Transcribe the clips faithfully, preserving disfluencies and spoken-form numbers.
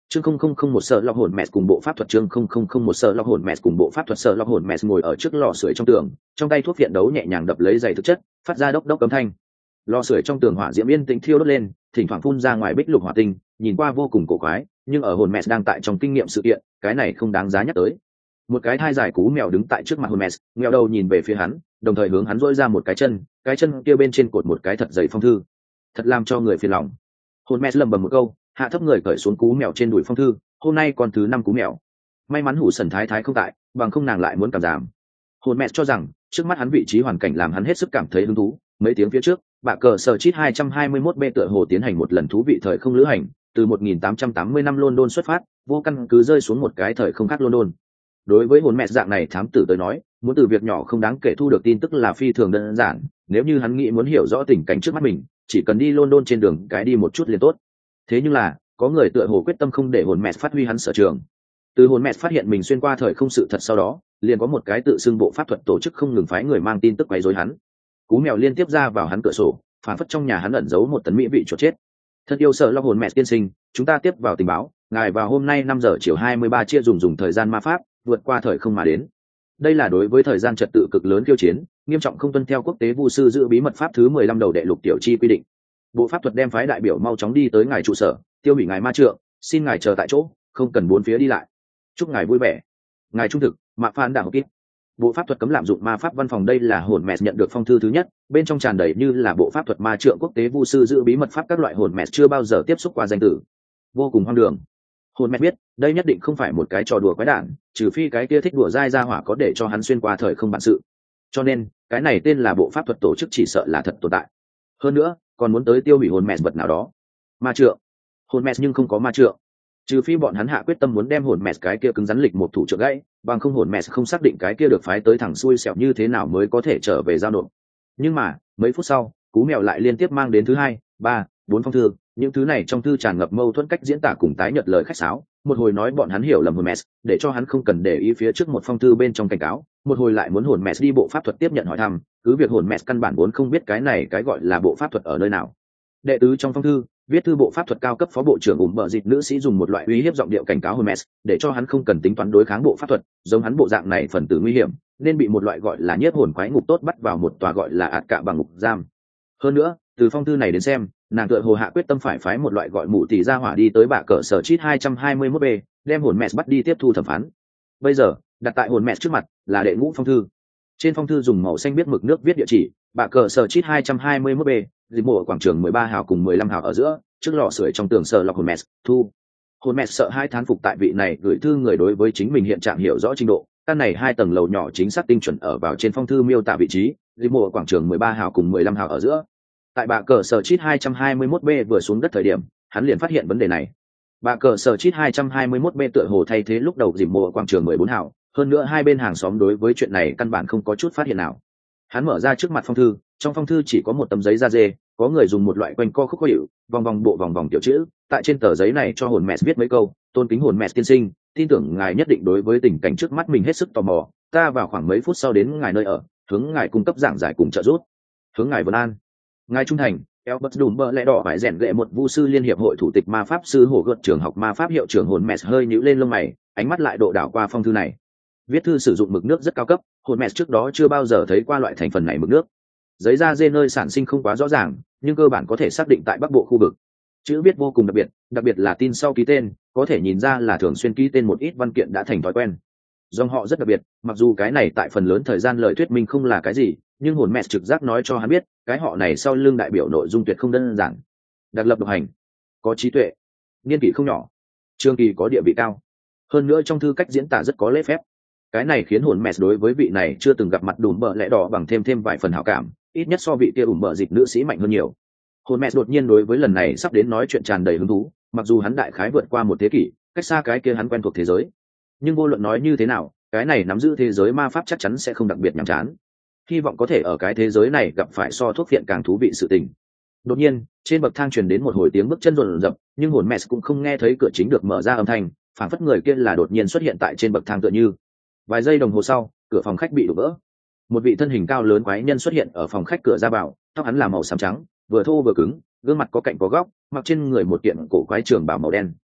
chương không không không một sợ lọc hồn mẹ cùng bộ pháp thuật chương không không không một sợ lọc hồn mẹ cùng bộ pháp thuật sợ lọc hồn mẹ ngồi ở trước lò sưởi trong tường, trong tay thuốc viện đấu nhẹ nhàng đập lấy giày thực chất, phát ra đốc đốc âm thanh. Lò sưởi trong tường hỏa diễm yên tĩnh thiêu đốt lên, thỉnh thoảng phun ra ngoài bích lục hỏa tinh, nhìn qua vô cùng cổ quái, nhưng ở hồn mẹ đang tại trong kinh nghiệm sự kiện, cái này không đáng giá nhắc tới. Một cái thai dài cú mèo đứng tại trước mặt hồn mẹ, ngheo đầu nhìn về phía hắn, đồng thời hướng hắn duỗi ra một cái chân, cái chân kia bên trên cột một cái thật dày phong thư, thật làm cho người phiền lòng. Hồn mẹ lẩm bẩm một câu, hạ thấp người cởi xuống cú mèo trên đùi phong thư, hôm nay còn thứ năm cú mèo. May mắn hủ sần thái thái không tại, bằng không nàng lại muốn cảm giảm. Hồn mẹ cho rằng trước mắt hắn vị trí hoàn cảnh làm hắn hết sức cảm thấy hứng thú. Mấy tiếng phía trước, bạ cờ sở chít hai trăm hai mươi mốt b tựa hồ tiến hành một lần thú vị thời không lữ hành, từ một nghìn tám trăm tám mươi năm London xuất phát, vô căn cứ rơi xuống một cái thời không khác London. Đối với hồn mẹ dạng này thám tử tới nói, muốn từ việc nhỏ không đáng kể thu được tin tức là phi thường đơn giản. Nếu như hắn nghĩ muốn hiểu rõ tình cảnh trước mắt mình, chỉ cần đi London trên đường cái đi một chút liền tốt. Thế nhưng là có người tựa hồ quyết tâm không để hồn mẹ phát huy hắn sở trường. Từ hồn mẹ phát hiện mình xuyên qua thời không sự thật sau đó, liền có một cái tự xưng bộ pháp thuật tổ chức không ngừng phái người mang tin tức quấy rối hắn. Cú mèo liên tiếp ra vào hắn cửa sổ, phản phất trong nhà hắn ẩn giấu một tấn mỹ vị chuột chết. Thân yêu sợ lo hồn mẹ tiên sinh, chúng ta tiếp vào tình báo, ngài vào hôm nay năm giờ chiều hai mươi ba chia dùng dùng thời gian ma pháp vượt qua thời không mà đến. Đây là đối với thời gian trật tự cực lớn khiêu chiến, nghiêm trọng không tuân theo quốc tế vu sư giữ bí mật pháp thứ mười lăm đầu đệ lục tiểu chi quy định. Bộ pháp thuật đem phái đại biểu mau chóng đi tới ngài trụ sở, tiêu hủy ngài ma trượng, xin ngài chờ tại chỗ, không cần bốn phía đi lại. Chúc ngài vui vẻ. Ngài trung thực, Mạc Phan Đảng Kít. Bộ pháp thuật cấm lạm dụng ma pháp văn phòng, đây là hồn mẹ nhận được phong thư thứ nhất, bên trong tràn đầy như là bộ pháp thuật ma trượng quốc tế vu sư giữ bí mật pháp các loại hồn mẹ chưa bao giờ tiếp xúc qua danh tử. Vô cùng hoang đường. Hồn mẹ biết, đây nhất định không phải một cái trò đùa quái đản, trừ phi cái kia thích đùa dai ra hỏa có để cho hắn xuyên qua thời không bản sự. Cho nên, cái này tên là bộ pháp thuật tổ chức chỉ sợ là thật tồn tại. Hơn nữa, còn muốn tới tiêu hủy hồn mẹ vật nào đó. Ma trượng. Hồn mẹ nhưng không có ma trượng. Trừ phi bọn hắn hạ quyết tâm muốn đem hồn mẹ cái kia cứng rắn lịch một thủ trượng gãy, bằng không hồn mẹ không xác định cái kia được phái tới thẳng xuôi xẻo như thế nào mới có thể trở về giao nộp. Nhưng mà, mấy phút sau, cú mèo lại liên tiếp mang đến thứ hai, ba, bốn phong thư, những thứ này trong thư tràn ngập mâu thuẫn cách diễn tả cùng tái nhật lời khách sáo, một hồi nói bọn hắn hiểu lầm hồn mẹ, để cho hắn không cần để ý phía trước một phong thư bên trong cảnh cáo, một hồi lại muốn hồn mẹ đi bộ pháp thuật tiếp nhận hỏi thăm, cứ việc hồn mẹ căn bản vốn không biết cái này cái gọi là bộ pháp thuật ở nơi nào. Đệ tứ trong phong thư, viết thư bộ pháp thuật cao cấp phó bộ trưởng ủng bờ dịch nữ sĩ dùng một loại uy hiếp giọng điệu cảnh cáo Hermes, để cho hắn không cần tính toán đối kháng bộ pháp thuật, giống hắn bộ dạng này phần tử nguy hiểm, nên bị một loại gọi là nhiếp hồn quái ngục tốt bắt vào một tòa gọi là ạt cạ bằng ngục giam. Hơn nữa, từ phong thư này đến xem, nàng tựa hồ hạ quyết tâm phải phái một loại gọi mụ tỷ ra hỏa đi tới bạ cờ sở chít hai trăm hai mươi mốt b, đem hồn mẹ bắt đi tiếp thu thẩm phán. Bây giờ, đặt tại hồn mẹ trước mặt là đệ ngũ phong thư. Trên phong thư dùng màu xanh biết mực nước viết địa chỉ, bạ cờ sở chít hai trăm hai mươi mốt b, dịch mộ quảng trường mười ba hào cùng mười lăm hào ở giữa, trước lò sưởi trong tường sờ lọc hồn mẹ thu. Hồn mẹ sợ hai thán phục tại vị này gửi thư người đối với chính mình hiện trạng hiểu rõ trình độ. Căn này hai tầng lầu nhỏ chính xác tinh chuẩn ở vào trên phong thư miêu tả vị trí, dịch mộ quảng trường mười ba hào cùng mười lăm hào ở giữa. Tại bạ cờ sở chít hai trăm hai mươi mốt b vừa xuống đất thời điểm, hắn liền phát hiện vấn đề này. Bạ cờ sở chít hai trăm hai mươi mốt b tựa hồ thay thế lúc đầu dịch mộ quảng trường mười bốn hào, hơn nữa hai bên hàng xóm đối với chuyện này căn bản không có chút phát hiện nào. Hắn mở ra trước mặt phong thư, trong phong thư chỉ có một tấm giấy da dê, có người dùng một loại quanh co khúc khó hiệu, vòng vòng bộ vòng vòng tiểu chữ, tại trên tờ giấy này cho hồn mẹ viết mấy câu, tôn kính hồn mẹ tiên sinh, tin tưởng ngài nhất định đối với tình cảnh trước mắt mình hết sức tò mò, ta vào khoảng mấy phút sau đến ngài nơi ở, hướng ngài cung cấp giảng giải cùng trợ giúp, hướng ngài vân an, ngài trung thành. Albert Đùm bờ lẽ đỏ phải rèn lệ một vu sư liên hiệp hội thủ tịch ma pháp sư hồ gợt trường học ma pháp hiệu trưởng hồn mẹ hơi nhíu lên lông mày, ánh mắt lại độ đảo qua phong thư này. Viết thư sử dụng mực nước rất cao cấp, hồn mẹ trước đó chưa bao giờ thấy qua loại thành phần này mực nước. Giấy da dê nơi sản sinh không quá rõ ràng, nhưng cơ bản có thể xác định tại bắc bộ khu vực. Chữ viết vô cùng đặc biệt, đặc biệt là tin sau ký tên, có thể nhìn ra là thường xuyên ký tên một ít văn kiện đã thành thói quen. Dòng họ rất đặc biệt, mặc dù cái này tại phần lớn thời gian lời thuyết minh không là cái gì, nhưng hồn mẹ trực giác nói cho hắn biết, cái họ này sau lưng đại biểu nội dung tuyệt không đơn giản. Đặc lập độc hành, có trí tuệ, niên kỷ không nhỏ, trường kỳ có địa vị cao. Hơn nữa trong thư cách diễn tả rất có lễ phép. Cái này khiến hồn mẹ đối với vị này chưa từng gặp mặt đùm bợ lẽ đỏ bằng thêm thêm vài phần hảo cảm, ít nhất so vị kia ủm bợ dịch nữ sĩ mạnh hơn nhiều. Hồn mẹ đột nhiên đối với lần này sắp đến nói chuyện tràn đầy hứng thú, mặc dù hắn đại khái vượt qua một thế kỷ, cách xa cái kia hắn quen thuộc thế giới, nhưng vô luận nói như thế nào, cái này nắm giữ thế giới ma pháp chắc chắn sẽ không đặc biệt nhàm chán. Hy vọng có thể ở cái thế giới này gặp phải so thuốc phiện càng thú vị sự tình. Đột nhiên, trên bậc thang truyền đến một hồi tiếng bước chân rồn rập, nhưng hồn mẹ cũng không nghe thấy cửa chính được mở ra âm thanh, phảng phất người kia là đột nhiên xuất hiện tại trên bậc thang tựa như. Vài giây đồng hồ sau, cửa phòng khách bị đổ vỡ. Một vị thân hình cao lớn quái nhân xuất hiện ở phòng khách cửa ra vào, tóc hắn là màu xám trắng, vừa thô vừa cứng, gương mặt có cạnh có góc, mặc trên người một kiện cổ quái trường bào màu đen.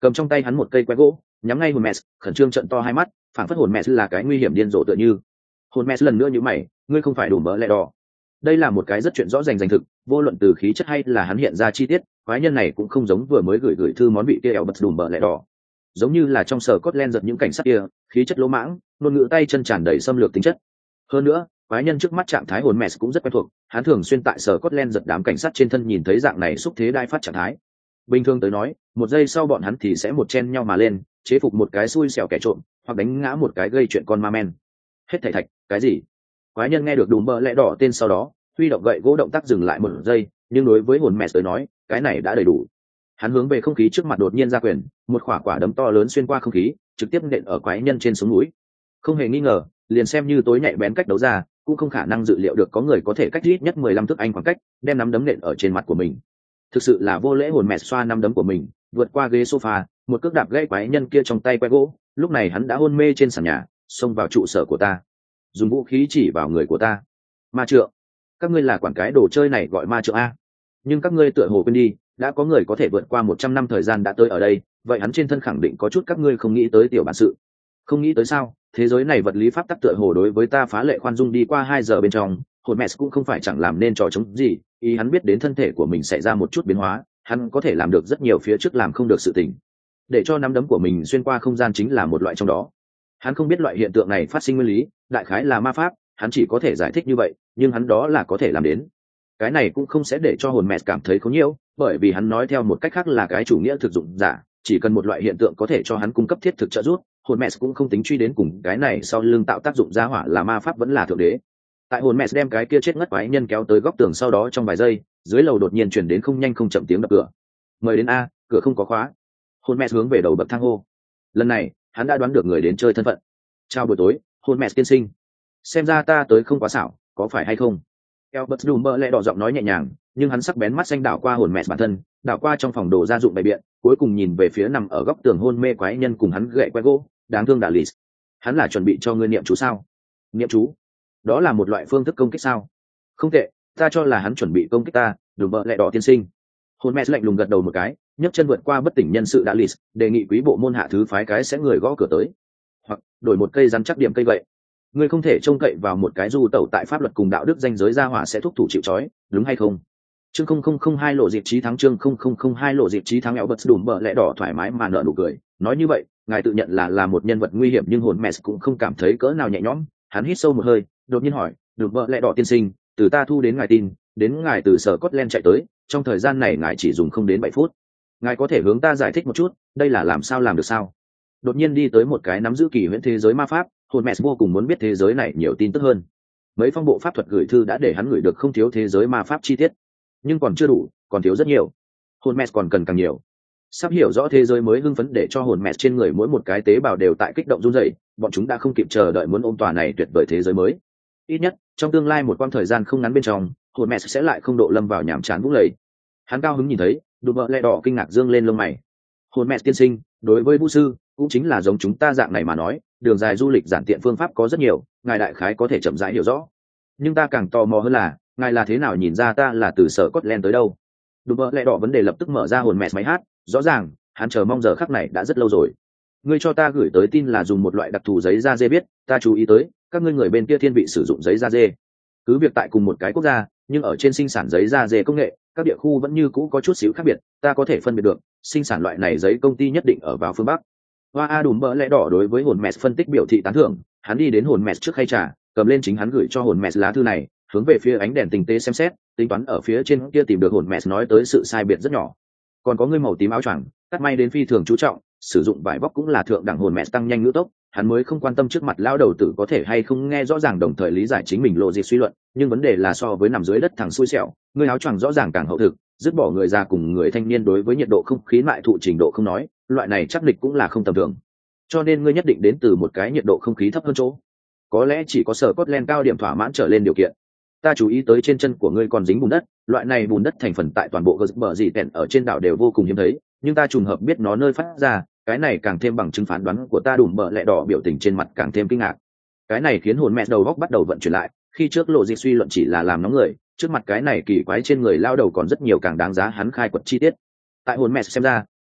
cầm trong tay hắn một cây que gỗ nhắm ngay hồn mẹ, khẩn trương trận to hai mắt, phảng phất hồn mẹ là cái nguy hiểm điên rồ tựa như. Hồn mẹ lần nữa như mày, ngươi không phải đủ mỡ lẹ đỏ. Đây là một cái rất chuyện rõ rành rành thực, vô luận từ khí chất hay là hắn hiện ra chi tiết, quái nhân này cũng không giống vừa mới gửi gửi thư món vị kia eo bật đủ mỡ lẹ đỏ. Giống như là trong sở cốt len giật những cảnh sát kia, khí chất lỗ mãng, ngôn ngữ tay chân tràn đầy xâm lược tính chất. Hơn nữa, quái nhân trước mắt trạng thái hồn mẹ cũng rất quen thuộc, hắn thường xuyên tại sở cốt len giật đám cảnh sát trên thân nhìn thấy dạng này xúc thế đai phát trạng thái. Bình thường tới nói, một giây sau bọn hắn thì sẽ một chen nhau mà lên, chế phục một cái xui xẻo kẻ trộm, hoặc đánh ngã một cái gây chuyện con ma men. Hết thảy thạch, cái gì? Quái nhân nghe được đùm bờ lẽ đỏ tên sau đó, huy động gậy gỗ động tác dừng lại một giây, nhưng đối với hồn mẹ tới nói, cái này đã đầy đủ. Hắn hướng về không khí trước mặt đột nhiên ra quyền, một quả quả đấm to lớn xuyên qua không khí, trực tiếp nện ở quái nhân trên sống mũi. Không hề nghi ngờ, liền xem như tối nhạy bén cách đấu ra, cũng không khả năng dự liệu được có người có thể cách ít nhất mười lăm thước anh khoảng cách, đem nắm đấm nện ở trên mặt của mình. Thực sự là vô lễ. Hồn mẹ xoa nắm đấm của mình, vượt qua ghế sofa, một cước đạp gãy quái nhân kia trong tay que gỗ, lúc này hắn đã hôn mê trên sàn nhà, xông vào trụ sở của ta, dùng vũ khí chỉ vào người của ta. Ma trượng, các ngươi là quản cái đồ chơi này gọi ma trượng a? Nhưng các ngươi tựa hồ quên đi, đã có người có thể vượt qua một trăm năm thời gian đã tới ở đây, vậy hắn trên thân khẳng định có chút các ngươi không nghĩ tới tiểu bản sự. Không nghĩ tới sao? Thế giới này vật lý pháp tắc tựa hồ đối với ta phá lệ khoan dung. Đi qua hai giờ bên trong, hồn mẹ cũng không phải chẳng làm nên trò chống gì, ý hắn biết đến thân thể của mình xảy ra một chút biến hóa, hắn có thể làm được rất nhiều phía trước làm không được sự tình. Để cho nắm đấm của mình xuyên qua không gian chính là một loại trong đó. Hắn không biết loại hiện tượng này phát sinh nguyên lý, đại khái là ma pháp, hắn chỉ có thể giải thích như vậy, nhưng hắn đó là có thể làm đến. Cái này cũng không sẽ để cho hồn mẹ cảm thấy khó nhiễu, bởi vì hắn nói theo một cách khác là cái chủ nghĩa thực dụng giả, chỉ cần một loại hiện tượng có thể cho hắn cung cấp thiết thực trợ giúp, hồn mẹ cũng không tính truy đến cùng cái này sau lưng tạo tác dụng ra hỏa là ma pháp vẫn là thượng đế. Tại hồn mẹ đem cái kia chết ngất quái nhân kéo tới góc tường sau đó, trong vài giây dưới lầu đột nhiên chuyển đến không nhanh không chậm tiếng đập cửa. Mời đến a, cửa không có khóa. Hồn mẹ hướng về đầu bậc thang hô. Lần này hắn đã đoán được người đến chơi thân phận. Chào buổi tối, hồn mẹ tiên sinh. Xem ra ta tới không quá xảo, có phải hay không? Albert Dumber lẹ đỏ giọng nói nhẹ nhàng, nhưng hắn sắc bén mắt xanh đảo qua hồn mẹ bản thân, đảo qua trong phòng đồ gia dụng bày biện, cuối cùng nhìn về phía nằm ở góc tường hôn mê quái nhân cùng hắn gậy que gỗ, đáng thương Dalis. Hắn là chuẩn bị cho ngươi niệm chú sao? Niệm chú? Đó là một loại phương thức công kích sao? Không tệ, ta cho là hắn chuẩn bị công kích ta. Dumber lẹ đỏ tiên sinh. Hồn mẹ lạnh lùng gật đầu một cái, nhấc chân vượt qua bất tỉnh nhân sự Dalis, đề nghị quý bộ môn hạ thứ phái cái sẽ người gõ cửa tới, hoặc đổi một cây rắn chắc điểm cây vậy. Ngươi không thể trông cậy vào một cái du tẩu tại pháp luật cùng đạo đức danh giới gia hỏa sẽ thúc thủ chịu trói, đúng hay không? Chương không không không hai lộ dịp chí thắng. Chương không không không hai lộ dịp chí thắng. Albert Dumber lẹ đỏ thoải mái mà nở nụ cười, nói như vậy, ngài tự nhận là là một nhân vật nguy hiểm, nhưng hồn mẹ cũng không cảm thấy cỡ nào nhẹ nhõm. Hắn hít sâu một hơi, đột nhiên hỏi, Dumber lẹ đỏ tiên sinh, từ ta thu đến ngài tin, đến ngài từ sở Scotland chạy tới, trong thời gian này ngài chỉ dùng không đến bảy phút. Ngài có thể hướng ta giải thích một chút, đây là làm sao làm được sao? Đột nhiên đi tới một cái nắm giữ kỳ huyễn thế giới ma pháp, hồn mẹ vô cùng muốn biết thế giới này nhiều tin tức hơn. Mấy phong bộ pháp thuật gửi thư đã để hắn gửi được không thiếu thế giới ma pháp chi tiết, nhưng còn chưa đủ, còn thiếu rất nhiều. Hồn mẹ còn cần càng nhiều. Sắp hiểu rõ thế giới mới hưng phấn để cho hồn mẹ trên người mỗi một cái tế bào đều tại kích động run rẩy, bọn chúng đã không kịp chờ đợi muốn ôm tòa này tuyệt vời thế giới mới. Ít nhất trong tương lai một quãng thời gian không ngắn bên trong, hồn mẹ sẽ lại không độ lâm vào nhàm chán vũng lầy. Hắn cao hứng nhìn thấy, đùm bợ lẹ đỏ kinh ngạc dương lên lông mày. Hồn mẹ tiên sinh, đối với vũ sư cũng chính là giống chúng ta dạng này mà nói, đường dài du lịch giản tiện phương pháp có rất nhiều, ngài đại khái có thể chậm rãi hiểu rõ. Nhưng ta càng tò mò hơn là, ngài là thế nào nhìn ra ta là từ sở Scotland tới đâu? Đùm bợ lẹ đỏ vấn đề lập tức mở ra hồn mẹ máy hát, rõ ràng hắn chờ mong giờ khắc này đã rất lâu rồi. Ngươi cho ta gửi tới tin là dùng một loại đặc thù giấy da dê biết, ta chú ý tới các ngươi người bên kia thiên vị sử dụng giấy da dê. Cứ việc tại cùng một cái quốc gia, nhưng ở trên sinh sản giấy da dê công nghệ, các địa khu vẫn như cũ có chút xíu khác biệt, ta có thể phân biệt được, sinh sản loại này giấy công ty nhất định ở vào phương Bắc. Hoa A đùm bợ lẽ đỏ đối với hồn mẹ phân tích biểu thị tán thưởng, hắn đi đến hồn mẹ trước khay trà, cầm lên chính hắn gửi cho hồn mẹ lá thư này, hướng về phía ánh đèn tinh tế xem xét, tính toán ở phía trên kia tìm được hồn mẹ nói tới sự sai biệt rất nhỏ. Còn có ngươi màu tím áo choàng, cắt may đến phi thường chú trọng, sử dụng vải bóc cũng là thượng đẳng. Hồn mẹ tăng nhanh ngữ tốc, hắn mới không quan tâm trước mặt lão đầu tử có thể hay không nghe rõ ràng đồng thời lý giải chính mình lộ gì suy luận, nhưng vấn đề là so với nằm dưới đất thằng xui xẻo, ngươi áo choàng rõ ràng càng hậu thực, dứt bỏ người già cùng người thanh niên đối với nhiệt độ không khí mại thụ trình độ không nói, loại này chắc địch cũng là không tầm thường. Cho nên ngươi nhất định đến từ một cái nhiệt độ không khí thấp hơn chỗ, có lẽ chỉ có sở Scotland cao điểm thỏa mãn trở lên điều kiện. Ta chú ý tới trên chân của ngươi còn dính bùn đất, loại này bùn đất thành phần tại toàn bộ bờ dì tẹn ở trên đảo đều vô cùng hiếm thấy, nhưng ta trùng hợp biết nó nơi phát ra, cái này càng thêm bằng chứng phán đoán của ta. Đùm bợ lẹ đỏ biểu tình trên mặt càng thêm kinh ngạc. Cái này khiến hồn mẹ đầu góc bắt đầu vận chuyển lại, khi trước lộ dịch suy luận chỉ là làm nóng người, trước mặt cái này kỳ quái trên người lao đầu còn rất nhiều càng đáng giá hắn khai quật chi tiết. Tại hồn mẹ xem ra,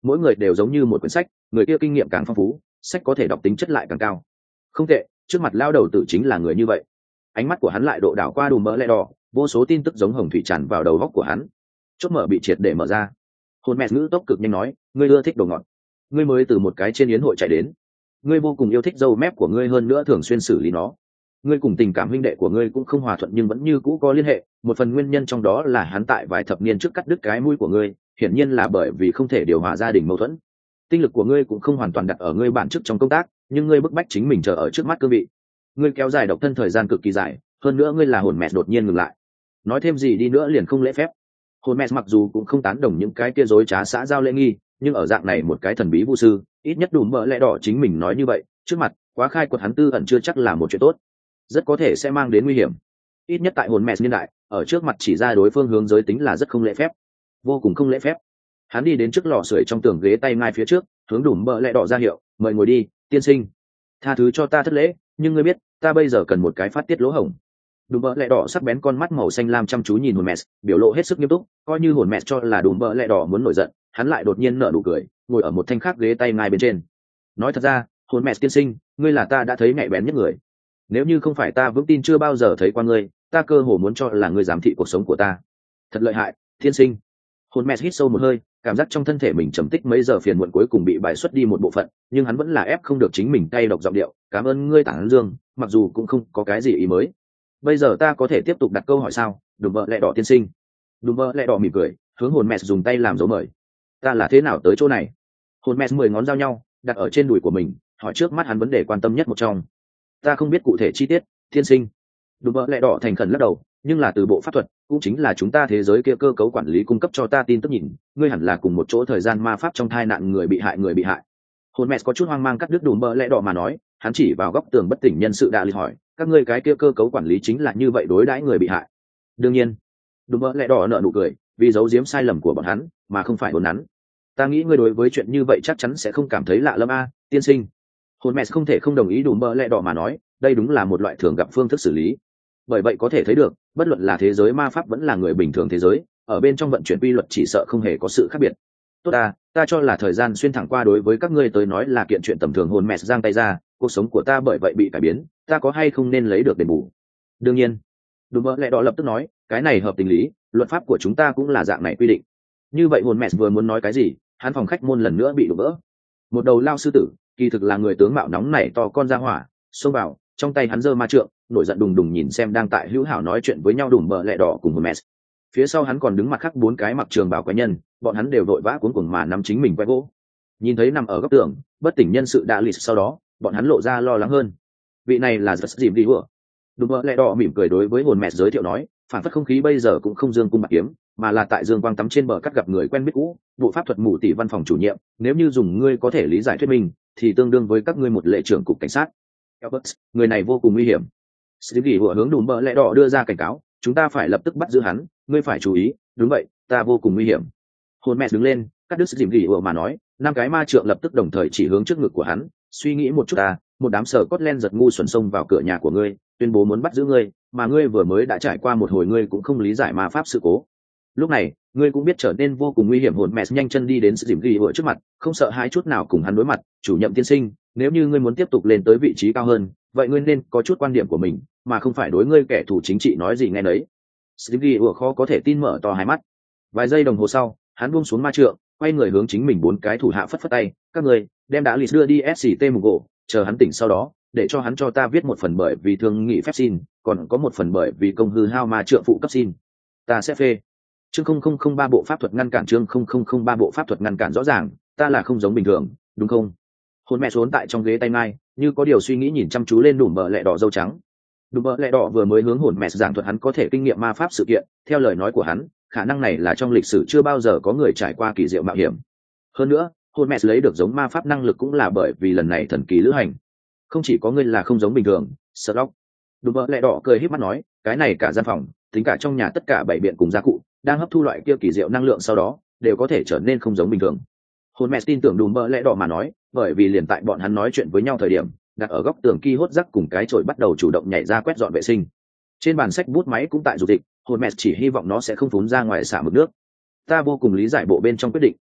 mỗi người đều giống như một quyển sách, người kia kinh nghiệm càng phong phú, sách có thể đọc tính chất lại càng cao. Không tệ, trước mặt lao đầu tử chính là người như vậy. Ánh mắt của hắn lại độ đảo qua đùm bỡ lẽ đỏ, vô số tin tức giống hồng thủy tràn vào đầu góc của hắn. Chốt mở bị triệt để mở ra. Hồn mẹ ngữ tốc cực nhanh nói, ngươi ưa thích đồ ngọt, ngươi mới từ một cái trên yến hội chạy đến, ngươi vô cùng yêu thích dâu mép của ngươi, hơn nữa thường xuyên xử lý nó. Ngươi cùng tình cảm huynh đệ của ngươi cũng không hòa thuận nhưng vẫn như cũ có liên hệ, một phần nguyên nhân trong đó là hắn tại vài thập niên trước cắt đứt cái mũi của ngươi, hiển nhiên là bởi vì không thể điều hòa gia đình mâu thuẫn. Tinh lực của ngươi cũng không hoàn toàn đặt ở ngươi bản chức trong công tác, nhưng ngươi bức bách chính mình chờ ở trước mắt cương vị. Ngươi kéo dài độc thân thời gian cực kỳ dài, hơn nữa ngươi là hồn mẹ đột nhiên ngừng lại. Nói thêm gì đi nữa liền không lễ phép. Hồn mẹ mặc dù cũng không tán đồng những cái kia dối trá xã giao lễ nghi, nhưng ở dạng này một cái thần bí vu sư, ít nhất đủ mỡ lẽ đỏ chính mình nói như vậy, trước mặt quá khai quật hắn tư ẩn chưa chắc là một chuyện tốt, rất có thể sẽ mang đến nguy hiểm. Ít nhất tại hồn mẹ niên đại, ở trước mặt chỉ ra đối phương hướng giới tính là rất không lễ phép, vô cùng không lễ phép. Hắn đi đến trước lò sưởi trong tường ghế tay ngay phía trước, hướng đủ mỡ lẽ đỏ ra hiệu, mời ngồi đi, tiên sinh. Tha thứ cho ta thất lễ, nhưng ngươi biết ta bây giờ cần một cái phát tiết lỗ hổng. Đùm bợ lẹ đỏ sắc bén con mắt màu xanh lam chăm chú nhìn hồn mẹ, biểu lộ hết sức nghiêm túc, coi như hồn mẹ cho là đùm bợ lẹ đỏ muốn nổi giận, hắn lại đột nhiên nở nụ cười, ngồi ở một thanh khác ghế tay ngay bên trên. Nói thật ra, hồn mẹ tiên sinh, ngươi là ta đã thấy nhạy bén nhất người. Nếu như không phải ta vững tin chưa bao giờ thấy qua ngươi, ta cơ hồ muốn cho là ngươi giám thị cuộc sống của ta. Thật lợi hại, tiên sinh. Hồn mẹ hít sâu một hơi, cảm giác trong thân thể mình trầm tích mấy giờ phiền muộn cuối cùng bị bài xuất đi một bộ phận, nhưng hắn vẫn là ép không được chính mình cay độc giọng điệu, cảm ơn ngươi tản dương, mặc dù cũng không có cái gì ý mới. Bây giờ ta có thể tiếp tục đặt câu hỏi sao? Đùm bợ lẹ đỏ tiên sinh. Đùm bợ lẹ đỏ mỉm cười, hướng hồn mẹ dùng tay làm dấu mời. Ta là thế nào tới chỗ này? Hồn mẹ mười ngón giao nhau, đặt ở trên đùi của mình, hỏi trước mắt hắn vấn đề quan tâm nhất một trong. Ta không biết cụ thể chi tiết, tiên sinh. Đùm bợ lẹ đỏ thành khẩn lắc đầu, nhưng là từ bộ pháp thuật, cũng chính là chúng ta thế giới kia cơ cấu quản lý cung cấp cho ta tin tức nhìn, ngươi hẳn là cùng một chỗ thời gian ma pháp trong thai nạn người bị hại người bị hại. Hồn mẹ có chút hoang mang cắt đứt đùm bợ lẹ đỏ mà nói, hắn chỉ vào góc tường bất tỉnh nhân sự đã lì hỏi, các ngươi cái kia cơ cấu quản lý chính là như vậy đối đãi người bị hại? Đương nhiên. Đùm bợ lẹ đỏ nở nụ cười, vì giấu giếm sai lầm của bọn hắn mà không phải hồn nắn. Ta nghĩ ngươi đối với chuyện như vậy chắc chắn sẽ không cảm thấy lạ lẫm a, tiên sinh. Hồn mẹ không thể không đồng ý đùm bợ lẹ đỏ mà nói, đây đúng là một loại thường gặp phương thức xử lý. Bởi vậy có thể thấy được, bất luận là thế giới ma pháp vẫn là người bình thường thế giới, ở bên trong vận chuyển quy luật chỉ sợ không hề có sự khác biệt. Tốt ta, ta cho là thời gian xuyên thẳng qua đối với các ngươi tới nói là kiện chuyện tầm thường. Hồn mẹ giang tay ra, cuộc sống của ta bởi vậy bị cải biến, ta có hay không nên lấy được đền bù? Đương nhiên. Đùm bợ lẹ đỏ lập tức nói, cái này hợp tình lý, luật pháp của chúng ta cũng là dạng này quy định. Như vậy hồn mẹ vừa muốn nói cái gì, hắn phòng khách môn lần nữa bị đổ vỡ. Một đầu lao sư tử, kỳ thực là người tướng mạo nóng nảy to con ra hỏa, xông vào, trong tay hắn giơ ma trượng, nổi giận đùng đùng nhìn xem đang tại hữu hảo nói chuyện với nhau đùm bợ lẹ đỏ cùng Hermes. Phía sau hắn còn đứng mặt khác bốn cái mặc trường bào quái nhân, bọn hắn đều vội vã cuống cuồng mà nắm chính mình quay gỗ. Nhìn thấy nằm ở góc tường bất tỉnh nhân sự đã lì, sau đó bọn hắn lộ ra lo lắng hơn. Vị này là giật dìm đi hùa. Đùm bợ lẹ đỏ mỉm cười đối với hồn mẹ giới thiệu nói, phản phất không khí bây giờ cũng không dương cung bạc kiếm, mà là tại dương quang tắm trên bờ cắt gặp người quen biết cũ, bộ pháp thuật mù tỷ văn phòng chủ nhiệm, nếu như dùng ngươi có thể lý giải thuyết minh thì tương đương với các ngươi một lệ trưởng cục cảnh sát. Albert, người này vô cùng nguy hiểm. Sĩ Gỉ Hùa hướng đùm bợ lẹ đỏ đưa ra cảnh cáo, chúng ta phải lập tức bắt giữ hắn, ngươi phải chú ý. Đúng vậy, ta vô cùng nguy hiểm. Hồn mẹ đứng lên, cắt đứt Sĩ Gỉ Hùa mà nói, năm cái ma trượng lập tức đồng thời chỉ hướng trước ngực của hắn. Suy nghĩ một chút ta, một đám sở cốt len giật ngu xuẩn xông vào cửa nhà của ngươi, tuyên bố muốn bắt giữ ngươi, mà ngươi vừa mới đã trải qua một hồi ngươi cũng không lý giải ma pháp sự cố. Lúc này, ngươi cũng biết trở nên vô cùng nguy hiểm. Hồn mẹ nhanh chân đi đến Sĩ Gỉ Hùa trước mặt, không sợ hãi chút nào cùng hắn đối mặt. Chủ nhiệm tiên sinh, nếu như ngươi muốn tiếp tục lên tới vị trí cao hơn, vậy ngươi nên có chút quan điểm của mình, mà không phải đối ngươi kẻ thù chính trị nói gì nghe nấy. Stevie ủa khó có thể tin mở to hai mắt. Vài giây đồng hồ sau, hắn buông xuống ma trượng, quay người hướng chính mình bốn cái thủ hạ phất phất tay, các người đem đã lì đưa đi ét xê tê mục gỗ, chờ hắn tỉnh sau đó, để cho hắn cho ta viết một phần bởi vì thương nghị phép xin, còn có một phần bởi vì công hư hao ma trượng phụ cấp xin. Ta sẽ phê. Chương không không không ba bộ pháp thuật ngăn cản, chương không không không ba bộ pháp thuật ngăn cản, rõ ràng, ta là không giống bình thường, đúng không? Hồn mẹ xuống tại trong ghế tay mai, như có điều suy nghĩ nhìn chăm chú lên đùm bợ lẹ đỏ dâu trắng. Đùm bợ lẹ đỏ vừa mới hướng hồn mẹ giảng thuật hắn có thể kinh nghiệm ma pháp sự kiện, theo lời nói của hắn, khả năng này là trong lịch sử chưa bao giờ có người trải qua kỳ diệu mạo hiểm. Hơn nữa, hồn mẹ lấy được giống ma pháp năng lực cũng là bởi vì lần này thần kỳ lữ hành. Không chỉ có ngươi là không giống bình thường, Sherlock. Đùm bợ lẹ đỏ cười híp mắt nói, cái này cả gian phòng, tính cả trong nhà tất cả bảy biện cùng gia cụ, đang hấp thu loại kia kỳ diệu năng lượng sau đó, đều có thể trở nên không giống bình thường. Hồn mẹ tin tưởng đùm bợ lẹ đỏ mà nói, bởi vì liền tại bọn hắn nói chuyện với nhau thời điểm, đặt ở góc tường ki hốt rắc cùng cái chổi bắt đầu chủ động nhảy ra quét dọn vệ sinh. Trên bàn sách bút máy cũng tại dục dịch, hồn mẹ chỉ hy vọng nó sẽ không phún ra ngoài xả mực nước. Ta vô cùng lý giải bộ bên trong quyết định.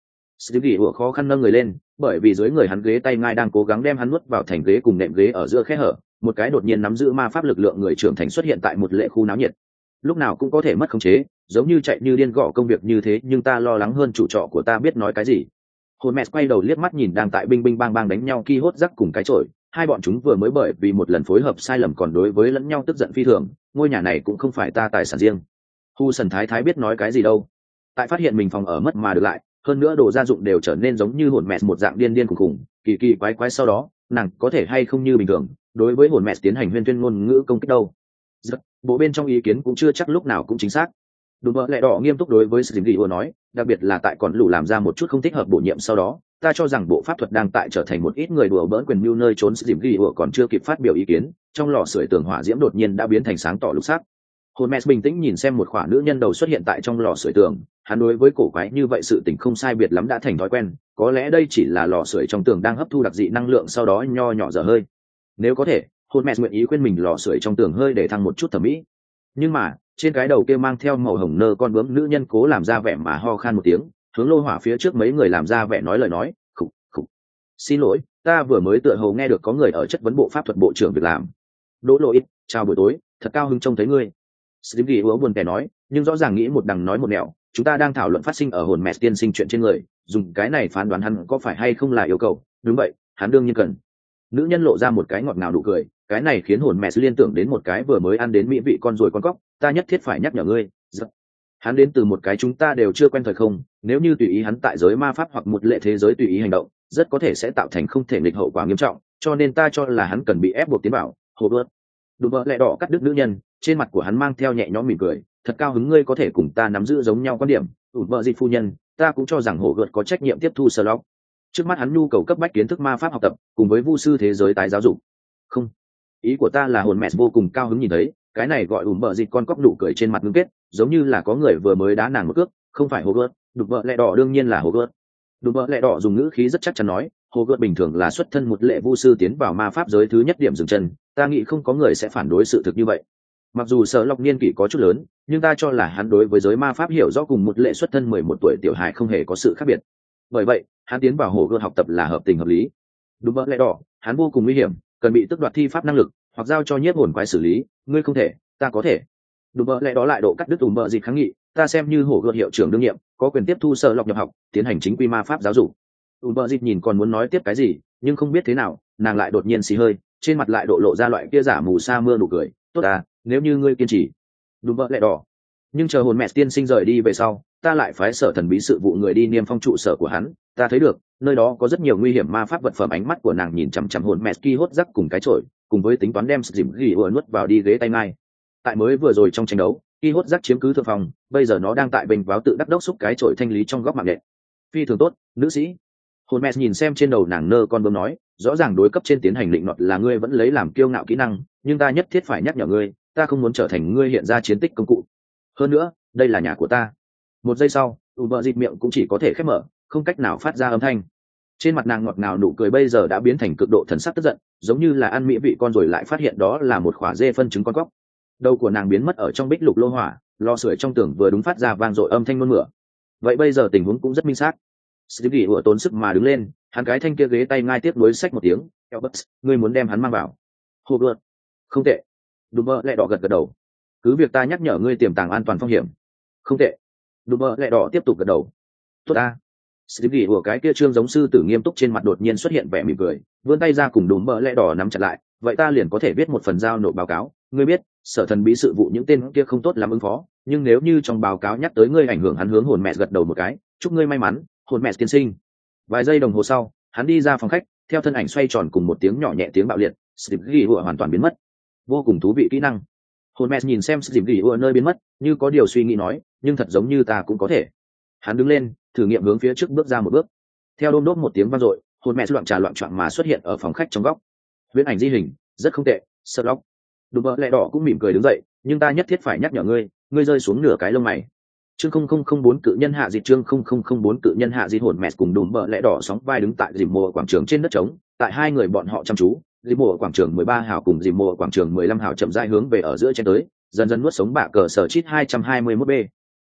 Stevie ủa khó khăn nâng người lên, bởi vì dưới người hắn ghế tay ngai đang cố gắng đem hắn nuốt vào thành ghế cùng nệm ghế ở giữa khe hở, một cái đột nhiên nắm giữ ma pháp lực lượng người trưởng thành xuất hiện tại một lệ khu náo nhiệt. Lúc nào cũng có thể mất khống chế, giống như chạy như điên gõ công việc như thế, nhưng ta lo lắng hơn chủ trọ của ta biết nói cái gì. Hồn mẹ quay đầu liếc mắt nhìn đang tại binh binh bang bang đánh nhau Ki hốt rắc cùng cái chổi, hai bọn chúng vừa mới bởi vì một lần phối hợp sai lầm còn đối với lẫn nhau tức giận phi thường, ngôi nhà này cũng không phải ta tài sản riêng. Hu Sần thái thái biết nói cái gì đâu. Tại phát hiện mình phòng ở mất mà được lại, hơn nữa đồ gia dụng đều trở nên giống như hồn mẹ một dạng điên điên khủng khủng, kỳ kỳ quái quái, sau đó nàng có thể hay không như bình thường đối với hồn mẹ tiến hành huyên tuyên ngôn ngữ công kích đâu. Giật, bộ bên trong ý kiến cũng chưa chắc lúc nào cũng chính xác. Đúng vậy, lẹ đỏ nghiêm túc đối với Slim Ghi nói, đặc biệt là tại còn lũ làm ra một chút không thích hợp bổ nhiệm sau đó, ta cho rằng bộ pháp thuật đang tại trở thành một ít người đùa bỡn quyền mưu nơi trốn. Slim Ghi còn chưa kịp phát biểu ý kiến, trong lò sưởi tường hỏa diễm đột nhiên đã biến thành sáng tỏ lục sắc. Hermes bình tĩnh nhìn xem một khỏa nữ nhân đầu xuất hiện tại trong lò sưởi tường, hắn đối với cổ quái như vậy sự tình không sai biệt lắm đã thành thói quen, có lẽ đây chỉ là lò sưởi trong tường đang hấp thu đặc dị năng lượng sau đó nho nhỏ dở hơi. Nếu có thể, Hermes nguyện ý khuyên mình lò sưởi trong tường hơi để thăng một chút thẩm mỹ. Nhưng mà, trên cái đầu kia mang theo màu hồng nơ con bướm nữ nhân cố làm ra vẻ mà ho khan một tiếng, hướng lô hỏa phía trước mấy người làm ra vẻ nói lời nói, khục khục. Xin lỗi, ta vừa mới tựa hồ nghe được có người ở chất vấn bộ pháp thuật bộ trưởng việc làm. Đỗ Lỗi, chào buổi tối, thật cao hứng trông thấy ngươi. Slim Ghi buồn bã nói, nhưng rõ ràng nghĩ một đằng nói một nẻo, chúng ta đang thảo luận phát sinh ở hồn mẹ tiên sinh chuyện trên người, dùng cái này phán đoán hắn có phải hay không là yêu cầu. Đúng vậy, hắn đương nhiên cần. Nữ nhân lộ ra một cái ngọt ngào nụ cười, cái này khiến hồn mẹ liên tưởng đến một cái vừa mới ăn đến mỹ vị con ruồi con cóc, ta nhất thiết phải nhắc nhở ngươi. Giật. Hắn đến từ một cái chúng ta đều chưa quen thời không, nếu như tùy ý hắn tại giới ma pháp hoặc một lệ thế giới tùy ý hành động, rất có thể sẽ tạo thành không thể nghịch hậu quả nghiêm trọng, cho nên ta cho là hắn cần bị ép buộc tiến vào. Hồ bớt. Đùm bơ lẹ đỏ cắt đứt nữ nhân, trên mặt của hắn mang theo nhẹ nhõm mỉm cười, thật cao hứng ngươi có thể cùng ta nắm giữ giống nhau quan điểm. Ủn vợ dịch phu nhân, ta cũng cho rằng hổ gợt có trách nhiệm tiếp thu sơ lóc. Trước mắt hắn nhu cầu cấp bách kiến thức ma pháp học tập, cùng với vu sư thế giới tái giáo dục. Không, ý của ta là hồn mẹ vô cùng cao hứng nhìn thấy cái này gọi ủn vợ dịch con cóc nụ cười trên mặt ngưng kết, giống như là có người vừa mới đá nàng một cước. Không phải hổ gợt, đùm bơ lẹ đỏ đương nhiên là hổ gợt. Đùm bơ lẹ đỏ dùng ngữ khí rất chắc chắn nói, hồ gợt bình thường là xuất thân một lệ vu sư tiến vào ma pháp giới thứ nhất điểm dừng chân, ta nghĩ không có người sẽ phản đối sự thực như vậy. Mặc dù sở lọc niên kỷ có chút lớn, nhưng ta cho là hắn đối với giới ma pháp hiểu rõ cùng một lệ xuất thân mười một tuổi tiểu hài không hề có sự khác biệt. Bởi vậy, hắn tiến vào hồ gợt học tập là hợp tình hợp lý. Đúng vậy, lẽ đỏ, hắn vô cùng nguy hiểm, cần bị tước đoạt thi pháp năng lực, hoặc giao cho nhiếp hồn quái xử lý, ngươi không thể, ta có thể. Đúng vậy, lẽ đó lại độ cắt đứt ùm bợ dịch kháng nghị, ta xem như hồ gợt hiệu trưởng đương nhiệm, có quyền tiếp thu sở lọc nhập học, tiến hành chính quy ma pháp giáo dục. ùm bợ dịch nhìn còn muốn nói tiếp cái gì, nhưng không biết thế nào, nàng lại đột nhiên xì hơi, trên mặt lại độ lộ ra loại kia giả mù sa mưa nụ cười, tốt à, nếu như ngươi kiên trì. Đúng vậy, lẽ đỏ. Nhưng chờ hồn mẹ tiên sinh rời đi về sau, ta lại phái sở thần bí sự vụ người đi niêm phong trụ sở của hắn, ta thấy được nơi đó có rất nhiều nguy hiểm ma pháp vật phẩm. Ánh mắt của nàng nhìn chằm chằm hồn mẹ Ki hốt rắc cùng cái chổi, cùng với tính toán đem dìm ghi ủa nuốt vào đi ghế tay ngay. Tại mới vừa rồi trong tranh đấu, Ki hốt rắc chiếm cứ thượng phòng, bây giờ nó đang tại bình váo tự đắc đốc xúc cái chổi thanh lý trong góc mạng nhện. Phi thường tốt, nữ sĩ. Hồn mẹ nhìn xem trên đầu nàng nơ con bướm nói, rõ ràng đối cấp trên tiến hành định nọt là ngươi vẫn lấy làm kiêu ngạo kỹ năng, nhưng ta nhất thiết phải nhắc nhở ngươi, ta không muốn trở thành ngươi hiện ra chiến tích công cụ. Hơn nữa, đây là nhà của ta. Một giây sau, ủ vợ dịt miệng cũng chỉ có thể khép mở, không cách nào phát ra âm thanh. Trên mặt nàng ngọt ngào nụ cười bây giờ đã biến thành cực độ thần sắc tức giận, giống như là ăn mỹ vị con rồi lại phát hiện đó là một khỏa dê phân trứng con cóc. Đầu của nàng biến mất ở trong bích lục lô hỏa, lò sưởi trong tường vừa đúng phát ra vang dội âm thanh nôn mửa. Vậy bây giờ tình huống cũng rất minh xác. Stevie ủa tốn sức mà đứng lên, hắn cái thanh kia ghế tay ngay tiếp nối sách một tiếng, Albert, ngươi muốn đem hắn mang vào. Hồ gợt. Không tệ. Đúng mơ lẹ đỏ gật gật đầu. Cứ việc ta nhắc nhở ngươi tiềm tàng an toàn phong hiểm. Không tệ. Đúng mơ lẹ đỏ tiếp tục gật đầu. Tốt ta. Stevie ủa cái kia trương giống sư tử nghiêm túc trên mặt đột nhiên xuất hiện vẻ mỉm cười, vươn tay ra cùng đúng mơ lẹ đỏ nắm chặt lại. Vậy ta liền có thể viết một phần giao nộp báo cáo. Ngươi biết, sở thần bí sự vụ những tên kia không tốt lắm ứng phó, nhưng nếu như trong báo cáo nhắc tới ngươi ảnh hưởng hắn hướng hồn mẹ gật đầu một cái, chúc ngươi may mắn, hồn mẹ tiên sinh. Vài giây đồng hồ sau, hắn đi ra phòng khách, theo thân ảnh xoay tròn cùng một tiếng nhỏ nhẹ tiếng bạo liệt, Stevie ủa hoàn toàn biến mất. Vô cùng thú vị kỹ năng. Hồn mẹ nhìn xem Stevie ủa nơi biến mất, như có điều suy nghĩ nói, nhưng thật giống như ta cũng có thể. Hắn đứng lên, thử nghiệm hướng phía trước bước ra một bước. Theo đôm đốp một tiếng vang dội, hồn mẹ loạn trà loạn choạng mà xuất hiện ở phòng khách trong góc. Viễn ảnh di hình, rất không tệ, Sherlock. Đúng vậy, lẹ đỏ cũng mỉm cười đứng dậy, nhưng ta nhất thiết phải nhắc nhở ngươi, ngươi rơi xuống nửa cái lông mày. Chương không không không bốn cự nhân hạ dịch chương không không không bốn cự nhân hạ dịch hồn mẹ cùng đùm bợ lẽ đỏ sóng vai đứng tại dìm mùa quảng trường trên đất trống, tại hai người bọn họ chăm chú, dìm mùa quảng trường mười ba hào cùng dìm mùa quảng trường mười lăm hào chậm rãi hướng về ở giữa trên tới, dần dần nuốt sống bạ cờ sở chít hai trăm hai mươi mốt b.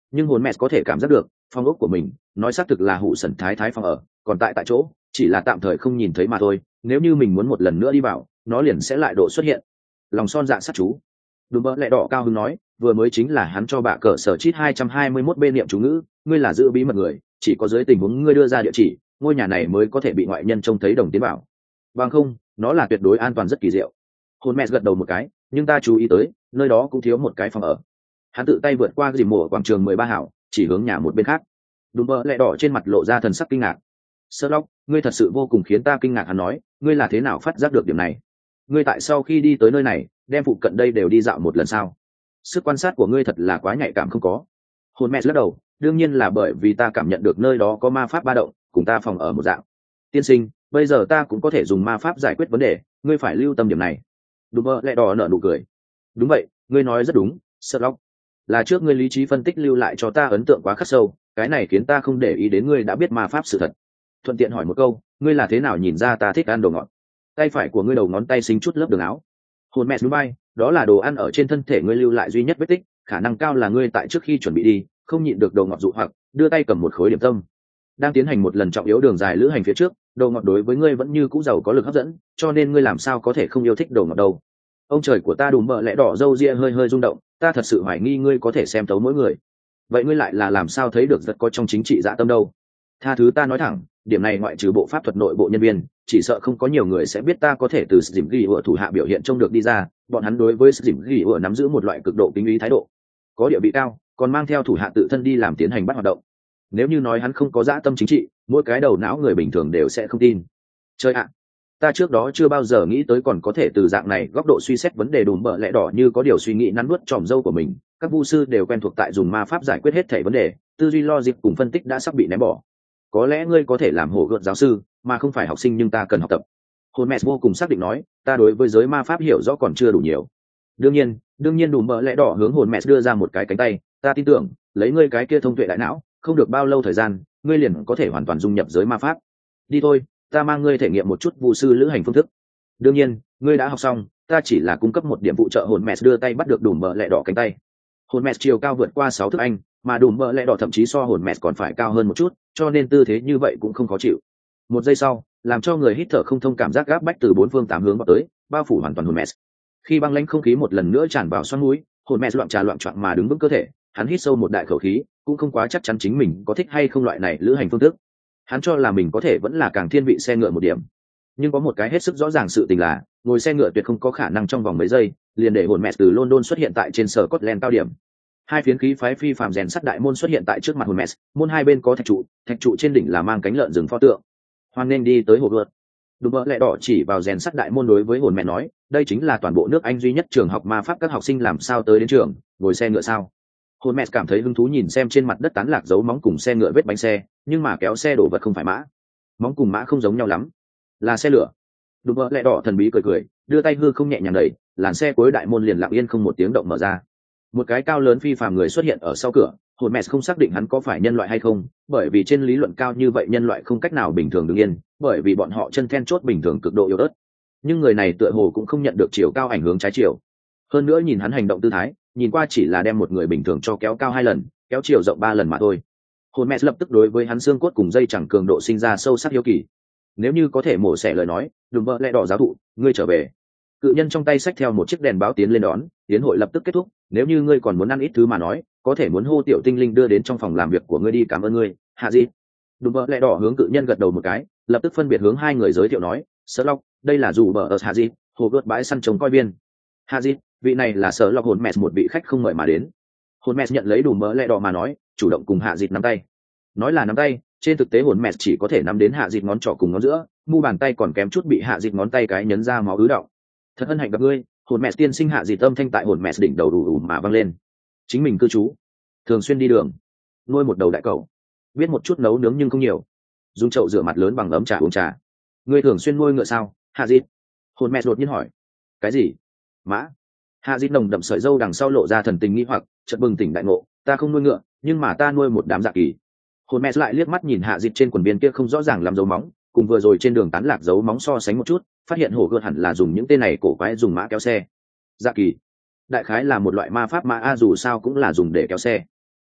nhưng hồn mẹ có thể cảm giác được phong ốc của mình nói xác thực là hụ sần thái thái phòng ở, còn tại tại chỗ chỉ là tạm thời không nhìn thấy mà thôi. Nếu như mình muốn một lần nữa đi vào, nó liền sẽ lại độ xuất hiện. Lòng son dạ sát chú. Đùm bơ lẹ đỏ cao hứng nói, vừa mới chính là hắn cho bà cờ sở chít hai trăm hai mươi mốt bên niệm chú ngữ, ngươi là giữ bí mật người, chỉ có dưới tình huống ngươi đưa ra địa chỉ, ngôi nhà này mới có thể bị ngoại nhân trông thấy đồng tiến bảo. Bằng không, nó là tuyệt đối an toàn rất kỳ diệu. Hồn mẹ gật đầu một cái, nhưng ta chú ý tới, nơi đó cũng thiếu một cái phòng ở. Hắn tự tay vượt qua dìm mùa quảng trường mười ba hảo, chỉ hướng nhà một bên khác. Đùm bơ lẹ đỏ trên mặt lộ ra thần sắc kinh ngạc. Sherlock, ngươi thật sự vô cùng khiến ta kinh ngạc. Hắn nói, ngươi là thế nào phát giác được điểm này? Ngươi tại sau khi đi tới nơi này, đem phụ cận đây đều đi dạo một lần sao? Sức quan sát của ngươi thật là quá nhạy cảm không có. Hồn mẹ lắc đầu, đương nhiên là bởi vì ta cảm nhận được nơi đó có ma pháp ba động, cùng ta phòng ở một dạng. Tiên sinh, bây giờ ta cũng có thể dùng ma pháp giải quyết vấn đề, ngươi phải lưu tâm điểm này. Đùm bơ lẹ đỏ nở nụ cười. Đúng vậy, ngươi nói rất đúng, Sherlock. Là trước ngươi lý trí phân tích lưu lại cho ta ấn tượng quá khắc sâu, cái này khiến ta không để ý đến ngươi đã biết ma pháp sự thật. Thuận tiện hỏi một câu, ngươi là thế nào nhìn ra ta thích ăn đồ ngọt? Tay phải của ngươi đầu ngón tay xinh chút lớp đường áo. Hồn mẹ núi bay, đó là đồ ăn ở trên thân thể ngươi lưu lại duy nhất vết tích, khả năng cao là ngươi tại trước khi chuẩn bị đi không nhịn được đồ ngọt dụ hoặc đưa tay cầm một khối điểm tâm. Đang tiến hành một lần trọng yếu đường dài lữ hành phía trước, đồ ngọt đối với ngươi vẫn như cũ giàu có lực hấp dẫn, cho nên ngươi làm sao có thể không yêu thích đồ ngọt đâu. Ông trời của ta đùm bợ lẽ đỏ râu ria hơi hơi rung động, ta thật sự hoài nghi ngươi có thể xem thấu mỗi người. Vậy ngươi lại là làm sao thấy được rất có trong chính trị dạ tâm đâu? Tha thứ ta nói thẳng, điểm này ngoại trừ bộ pháp thuật nội bộ nhân viên, chỉ sợ không có nhiều người sẽ biết ta có thể từ dìm ghi ủa thủ hạ biểu hiện trông được đi ra. Bọn hắn đối với dìm ghi ủa nắm giữ một loại cực độ kính ý thái độ, có địa vị cao, còn mang theo thủ hạ tự thân đi làm tiến hành bắt hoạt động. Nếu như nói hắn không có dã tâm chính trị, mỗi cái đầu não người bình thường đều sẽ không tin. Chơi ạ, ta trước đó chưa bao giờ nghĩ tới còn có thể từ dạng này góc độ suy xét vấn đề. Đùm bợ lẽ đỏ như có điều suy nghĩ nắn nuốt tròm râu của mình. Các vu sư đều quen thuộc tại dùng ma pháp giải quyết hết thảy vấn đề, tư duy logic cùng phân tích đã sắp bị ném bỏ. Có lẽ ngươi có thể làm hổ gợt giáo sư, mà không phải học sinh, nhưng ta cần học tập. Holmes vô cùng xác định nói, ta đối với giới ma pháp hiểu rõ còn chưa đủ nhiều. Đương nhiên, đương nhiên đùm bợ lẽ đỏ hướng Holmes đưa ra một cái cánh tay, ta tin tưởng, lấy ngươi cái kia thông tuệ đại não, không được bao lâu thời gian, ngươi liền có thể hoàn toàn dung nhập giới ma pháp. Đi thôi, ta mang ngươi thể nghiệm một chút vu sư lữ hành phương thức. Đương nhiên, ngươi đã học xong, ta chỉ là cung cấp một điểm phụ trợ. Holmes đưa tay bắt được đùm bợ lẽ đỏ cánh tay. Holmes chiều cao vượt qua sáu thước anh, mà đùm bợ lẽ đỏ thậm chí so Holmes còn phải cao hơn một chút, cho nên tư thế như vậy cũng không khó chịu. Một giây sau, làm cho người hít thở không thông cảm giác gáp bách từ bốn phương tám hướng vào tới, bao phủ hoàn toàn Holmes. Khi băng lãnh không khí một lần nữa tràn vào xoắn mũi, Holmes loạn trà loạn choạng mà đứng vững cơ thể, hắn hít sâu một đại khẩu khí, cũng không quá chắc chắn chính mình có thích hay không loại này lữ hành phương thức. Hắn cho là mình có thể vẫn là càng thiên vị xe ngựa một điểm, nhưng có một cái hết sức rõ ràng sự tình là, ngồi xe ngựa tuyệt không có khả năng trong vòng mấy giây liền để Holmes từ London xuất hiện tại trên sở Scotland cao điểm. Hai phiến khí phái phi phàm rèn sắt đại môn xuất hiện tại trước mặt Holmes, môn hai bên có thạch trụ, thạch trụ trên đỉnh là mang cánh lợn rừng pho tượng. Hoan nên đi tới hồ gợt. Đùm bợ lẽ đỏ chỉ vào rèn sắt đại môn đối với Holmes nói, đây chính là toàn bộ nước Anh duy nhất trường học ma pháp, các học sinh làm sao tới đến trường, ngồi xe ngựa sao? Holmes cảm thấy hứng thú nhìn xem trên mặt đất tán lạc dấu móng cùng xe ngựa vết bánh xe, nhưng mà kéo xe đổ vật không phải mã, móng cùng mã không giống nhau lắm, là xe lửa. Đùm bợ lẽ đỏ thần bí cười cười, đưa tay hư không nhẹ nhàng đẩy, làn xe cuối đại môn liền lặng yên không một tiếng động mở ra. Một cái cao lớn phi phàm người xuất hiện ở sau cửa. Holmes không xác định hắn có phải nhân loại hay không, bởi vì trên lý luận cao như vậy nhân loại không cách nào bình thường đứng yên, bởi vì bọn họ chân then chốt bình thường cực độ yếu ớt. Nhưng người này tựa hồ cũng không nhận được chiều cao ảnh hướng trái chiều. Hơn nữa nhìn hắn hành động tư thái, nhìn qua chỉ là đem một người bình thường cho kéo cao hai lần, kéo chiều rộng ba lần mà thôi. Holmes lập tức đối với hắn xương cốt cùng dây chẳng cường độ sinh ra sâu sắc hiếu kỳ. Nếu như có thể mổ xẻ lời nói, đùm bợ lẽ đỏ giáo thụ, ngươi trở về. Cự nhân trong tay xách theo một chiếc đèn báo tiến lên đón, tiến hội lập tức kết thúc. Nếu như ngươi còn muốn ăn ít thứ mà nói, có thể muốn hô tiểu tinh linh đưa đến trong phòng làm việc của ngươi đi, cảm ơn ngươi, hạ gì. Đùm bợ lẽ đỏ hướng cự nhân gật đầu một cái, lập tức phân biệt hướng hai người giới thiệu nói, Sherlock, đây là dù bờ ở hạ gì, hồ gợt bãi săn trông coi viên. Hạ gì, vị này là Sherlock Holmes, một vị khách không mời mà đến. Holmes nhận lấy đùm bợ lẽ đỏ mà nói, chủ động cùng hạ dịt nắm tay. Nói là nắm tay, trên thực tế Holmes chỉ có thể nắm đến hạ dịt ngón trỏ cùng ngón giữa, mu bàn tay còn kém chút bị hạ dịt ngón tay cái nhấn ra máu ứ đọng. Thật hân hạnh gặp ngươi. Holmes tiên sinh. Hạ dịt âm thanh tại Holmes đỉnh đầu đủ đủ mà vang lên. Chính mình cư trú, thường xuyên đi đường, nuôi một đầu đại cẩu, biết một chút nấu nướng nhưng không nhiều, dùng chậu rửa mặt lớn bằng ấm trà uống trà. Ngươi thường xuyên nuôi ngựa sao, Hạ dịt? Holmes đột nhiên hỏi. Cái gì? Mã? Hạ dịt nồng đậm sợi râu đằng sau lộ ra thần tình nghi hoặc, chợt bừng tỉnh đại ngộ, ta không nuôi ngựa, nhưng mà ta nuôi một đám dạ kỳ. Holmes lại liếc mắt nhìn Hạ dịt trên quần biên kia không rõ ràng làm dấu móng, cùng vừa rồi trên đường tán lạc dấu móng so sánh một chút, phát hiện hổ gợt hẳn là dùng những tên này cổ quái dùng mã kéo xe. Dạ kỳ, đại khái là một loại ma pháp mà a dù sao cũng là dùng để kéo xe.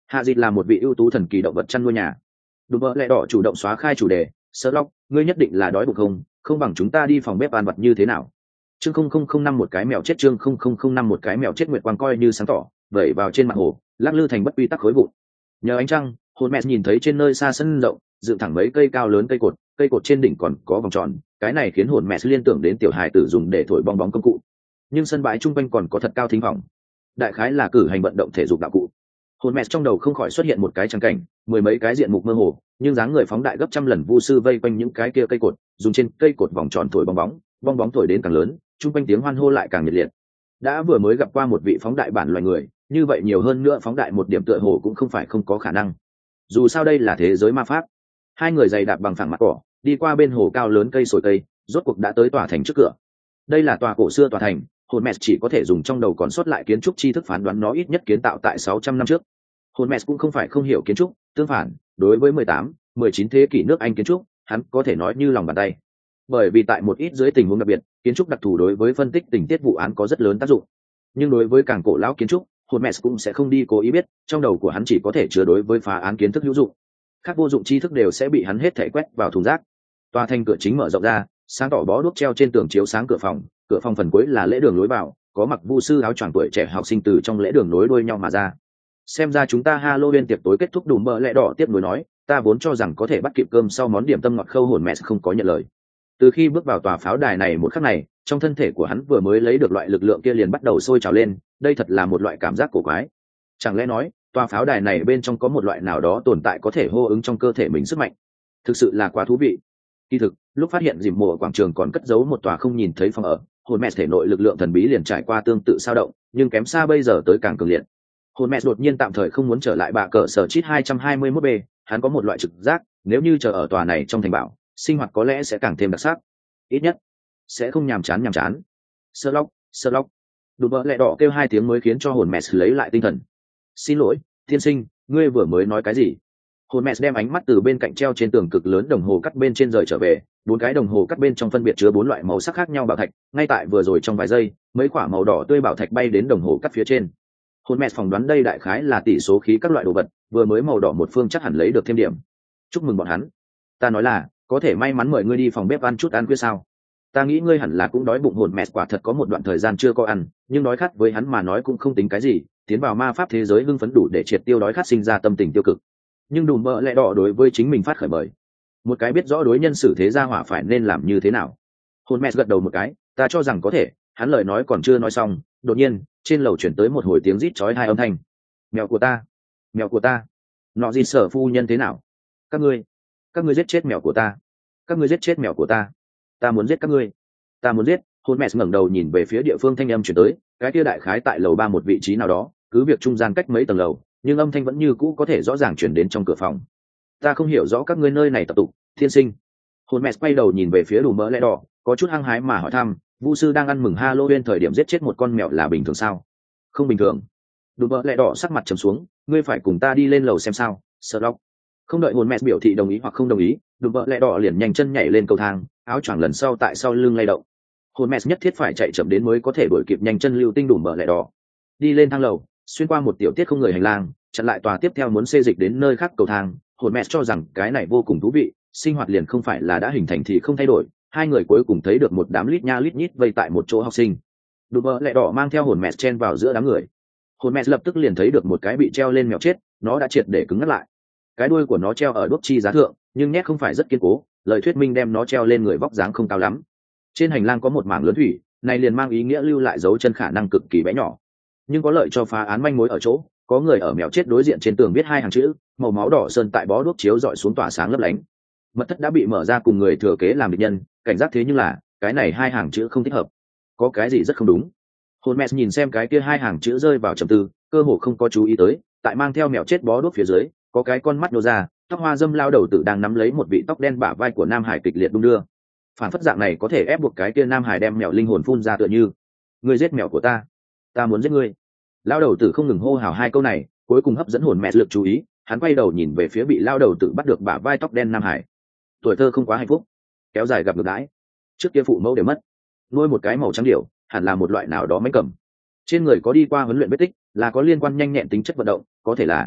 Hạ Dịch là một vị ưu tú thần kỳ động vật chăn nuôi nhà. Đùm bợ lẹ đỏ chủ động xóa khai chủ đề. Sherlock, ngươi nhất định là đói bụng không? Không bằng chúng ta đi phòng bếp ăn vặt như thế nào? Chương không không không năm một cái mèo chết, chương không không không năm một cái mèo chết. Nguyệt quang coi như sáng tỏ, vẩy vào trên mặt hồ, lắc lư thành bất quy tắc khối vụn. Nhờ ánh trăng, hồn mẹ nhìn thấy trên nơi xa sân rộng, dựng thẳng mấy cây cao lớn cây cột, cây cột trên đỉnh còn có vòng tròn, cái này khiến hồn mẹ liên tưởng đến tiểu hài tử dùng để thổi bong bóng công cụ. Nhưng sân bãi trung quanh còn có thật cao thính phòng, đại khái là cử hành vận động thể dục đạo cụ. Hồn mẹ trong đầu không khỏi xuất hiện một cái trang cảnh, mười mấy cái diện mục mơ hồ, nhưng dáng người phóng đại gấp trăm lần vu sư vây quanh những cái kia cây cột, dùng trên cây cột vòng tròn thổi bong bóng, bong bóng thổi đến càng lớn, trung quanh tiếng hoan hô lại càng nhiệt liệt. Đã vừa mới gặp qua một vị phóng đại bản loài người, như vậy nhiều hơn nữa phóng đại một điểm tựa hồ cũng không phải không có khả năng. Dù sao đây là thế giới ma pháp. Hai người giày đạp bằng phẳng mặt cỏ, đi qua bên hồ cao lớn cây sồi cây, rốt cuộc đã tới tòa thành trước cửa. Đây là tòa cổ xưa tòa thành, hồn mẹ chỉ có thể dùng trong đầu còn sót lại kiến trúc tri thức phán đoán nó ít nhất kiến tạo tại sáu trăm năm trước. Hồn mẹ cũng không phải không hiểu kiến trúc, tương phản, đối với mười tám, mười chín thế kỷ nước Anh kiến trúc, hắn có thể nói như lòng bàn tay. Bởi vì tại một ít dưới tình huống đặc biệt, kiến trúc đặc thù đối với phân tích tình tiết vụ án có rất lớn tác dụng. Nhưng đối với càng cổ lão kiến trúc, hồn mẹ cũng sẽ không đi cố ý biết, trong đầu của hắn chỉ có thể chứa đối với phá án kiến thức hữu dụng. Các vô dụng tri thức đều sẽ bị hắn hết thể quét vào thùng rác. Tòa thành cửa chính mở rộng ra, sáng tỏ bó đuốc treo trên tường chiếu sáng cửa phòng, cửa phòng phần cuối là lễ đường lối vào, có mặc vu sư áo choàng tuổi trẻ học sinh từ trong lễ đường nối đuôi nhau mà ra. Xem ra chúng ta Halloween tiệc tối kết thúc. Đùm bợ lẹ đỏ tiếp nối nói, ta vốn cho rằng có thể bắt kịp cơm sau món điểm tâm ngọt khâu. Hồn mẹ không có nhận lời. Từ khi bước vào tòa pháo đài này một khắc này, trong thân thể của hắn vừa mới lấy được loại lực lượng kia liền bắt đầu sôi trào lên, đây thật là một loại cảm giác cổ quái. Chẳng lẽ nói, tòa pháo đài này bên trong có một loại nào đó tồn tại có thể hô ứng trong cơ thể mình sức mạnh? Thực sự là quá thú vị. Kỳ thực, lúc phát hiện dìm mùa ở quảng trường còn cất giấu một tòa không nhìn thấy phòng ở, hồn mẹ thể nội lực lượng thần bí liền trải qua tương tự sao động, nhưng kém xa bây giờ tới càng cường liệt. Hồn mẹ đột nhiên tạm thời không muốn trở lại bạ cờ sở chít hai trăm hai mươi mốt b, hắn có một loại trực giác, nếu như chờ ở tòa này trong thành bảo, sinh hoạt có lẽ sẽ càng thêm đặc sắc, ít nhất sẽ không nhàm chán nhàm chán. Sherlock, Sherlock. Đùm bợ lẹ đỏ kêu hai tiếng mới khiến cho hồn mẹ lấy lại tinh thần. Xin lỗi, tiên sinh, ngươi vừa mới nói cái gì? Hồn mẹ đem ánh mắt từ bên cạnh treo trên tường cực lớn đồng hồ cắt bên trên rời trở về, bốn cái đồng hồ cắt bên trong phân biệt chứa bốn loại màu sắc khác nhau bảo thạch, ngay tại vừa rồi trong vài giây, mấy quả màu đỏ tươi bảo thạch bay đến đồng hồ cắt phía trên. Hồn mẹ phỏng đoán đây đại khái là tỷ số khí các loại đồ vật, vừa mới màu đỏ một phương chắc hẳn lấy được thêm điểm. Chúc mừng bọn hắn. Ta nói là, có thể may mắn mời ngươi đi phòng bếp ăn chút ăn khuya sao? Ta nghĩ ngươi hẳn là cũng đói bụng. Hồn mẹ quả thật có một đoạn thời gian chưa có ăn, nhưng đói khát với hắn mà nói cũng không tính cái gì, tiến vào ma pháp thế giới hưng phấn đủ để triệt tiêu đói khát sinh ra tâm tình tiêu cực. Nhưng đùm bợ lẹ đỏ đối với chính mình phát khởi bởi một cái biết rõ đối nhân xử thế gia hỏa phải nên làm như thế nào. Hồn mẹ gật đầu một cái, ta cho rằng có thể. Hắn lời nói còn chưa nói xong, đột nhiên trên lầu chuyển tới một hồi tiếng rít chói hai âm thanh. Mèo của ta, mèo của ta. Nọ gì sở phu nhân thế nào? Các ngươi, các ngươi giết chết mèo của ta, các ngươi giết chết mèo của ta. Ta muốn giết các ngươi, ta muốn giết. Hồn mẹ ngẩng đầu nhìn về phía địa phương thanh âm chuyển tới, cái kia đại khái tại lầu ba một vị trí nào đó, cứ việc trung gian cách mấy tầng lầu, nhưng âm thanh vẫn như cũ có thể rõ ràng chuyển đến trong cửa phòng. Ta không hiểu rõ các ngươi nơi này tập tục, thiên sinh. Hồn mẹ quay đầu nhìn về phía Đùm bợ lẹ đỏ, có chút hăng hái mà hỏi thăm, vu sư đang ăn mừng Halloween thời điểm giết chết một con mèo là bình thường sao? Không bình thường. Đùm bợ lẹ đỏ sắc mặt trầm xuống, ngươi phải cùng ta đi lên lầu xem sao? Sherlock. Không đợi hồn mẹ biểu thị đồng ý hoặc không đồng ý, Đùm bợ lẹ đỏ liền nhanh chân nhảy lên cầu thang, áo choàng lần sau tại sau lưng lay động. Hồn mẹ nhất thiết phải chạy chậm đến mới có thể đuổi kịp nhanh chân lưu tinh Đùm bợ lẹ đỏ. Đi lên thang lầu, xuyên qua một tiểu tiết không người hành lang, chặn lại tòa tiếp theo muốn xê dịch đến nơi khác cầu thang. Hồn mẹ cho rằng cái này vô cùng thú vị, sinh hoạt liền không phải là đã hình thành thì không thay đổi. Hai người cuối cùng thấy được một đám lít nha lít nhít vây tại một chỗ học sinh. Đùm bợ lẹ đỏ mang theo hồn mẹ chen vào giữa đám người. Hồn mẹ lập tức liền thấy được một cái bị treo lên mèo chết, nó đã triệt để cứng ngắt lại. Cái đuôi của nó treo ở đuốc chi giá thượng, nhưng nét không phải rất kiên cố, lời thuyết minh đem nó treo lên người vóc dáng không cao lắm. Trên hành lang có một mảng lớn thủy, này liền mang ý nghĩa lưu lại dấu chân khả năng cực kỳ bé nhỏ, nhưng có lợi cho phá án manh mối ở chỗ, có người ở mèo chết đối diện trên tường viết hai hàng chữ, màu máu đỏ sơn tại bó đuốc chiếu dọi xuống tỏa sáng lấp lánh. Mật thất đã bị mở ra cùng người thừa kế làm địch nhân, cảnh giác thế nhưng là cái này hai hàng chữ không thích hợp, có cái gì rất không đúng. Hồn mẹ nhìn xem cái kia hai hàng chữ rơi vào trầm tư, cơ hồ không có chú ý tới, tại mang theo mèo chết bó đuốc phía dưới, có cái con mắt nô ra, tóc hoa dâm lao đầu tử đang nắm lấy một vị tóc đen bả vai của Nam Hải kịch liệt đung đưa. Phản phất dạng này có thể ép buộc cái kia Nam Hải đem mèo linh hồn phun ra tựa như, ngươi giết mèo của ta, ta muốn giết ngươi. Lao đầu tử không ngừng hô hào hai câu này, cuối cùng hấp dẫn hồn mẹ lực chú ý, hắn quay đầu nhìn về phía bị lao đầu tử bắt được bả vai tóc đen Nam Hải. Tuổi thơ không quá hạnh phúc, kéo dài gặp ngược đãi, trước kia phụ mẫu đều mất, nuôi một cái màu trắng điểu, hẳn là một loại nào đó mánh cầm, trên người có đi qua huấn luyện vết tích, là có liên quan nhanh nhẹn tính chất vận động, có thể là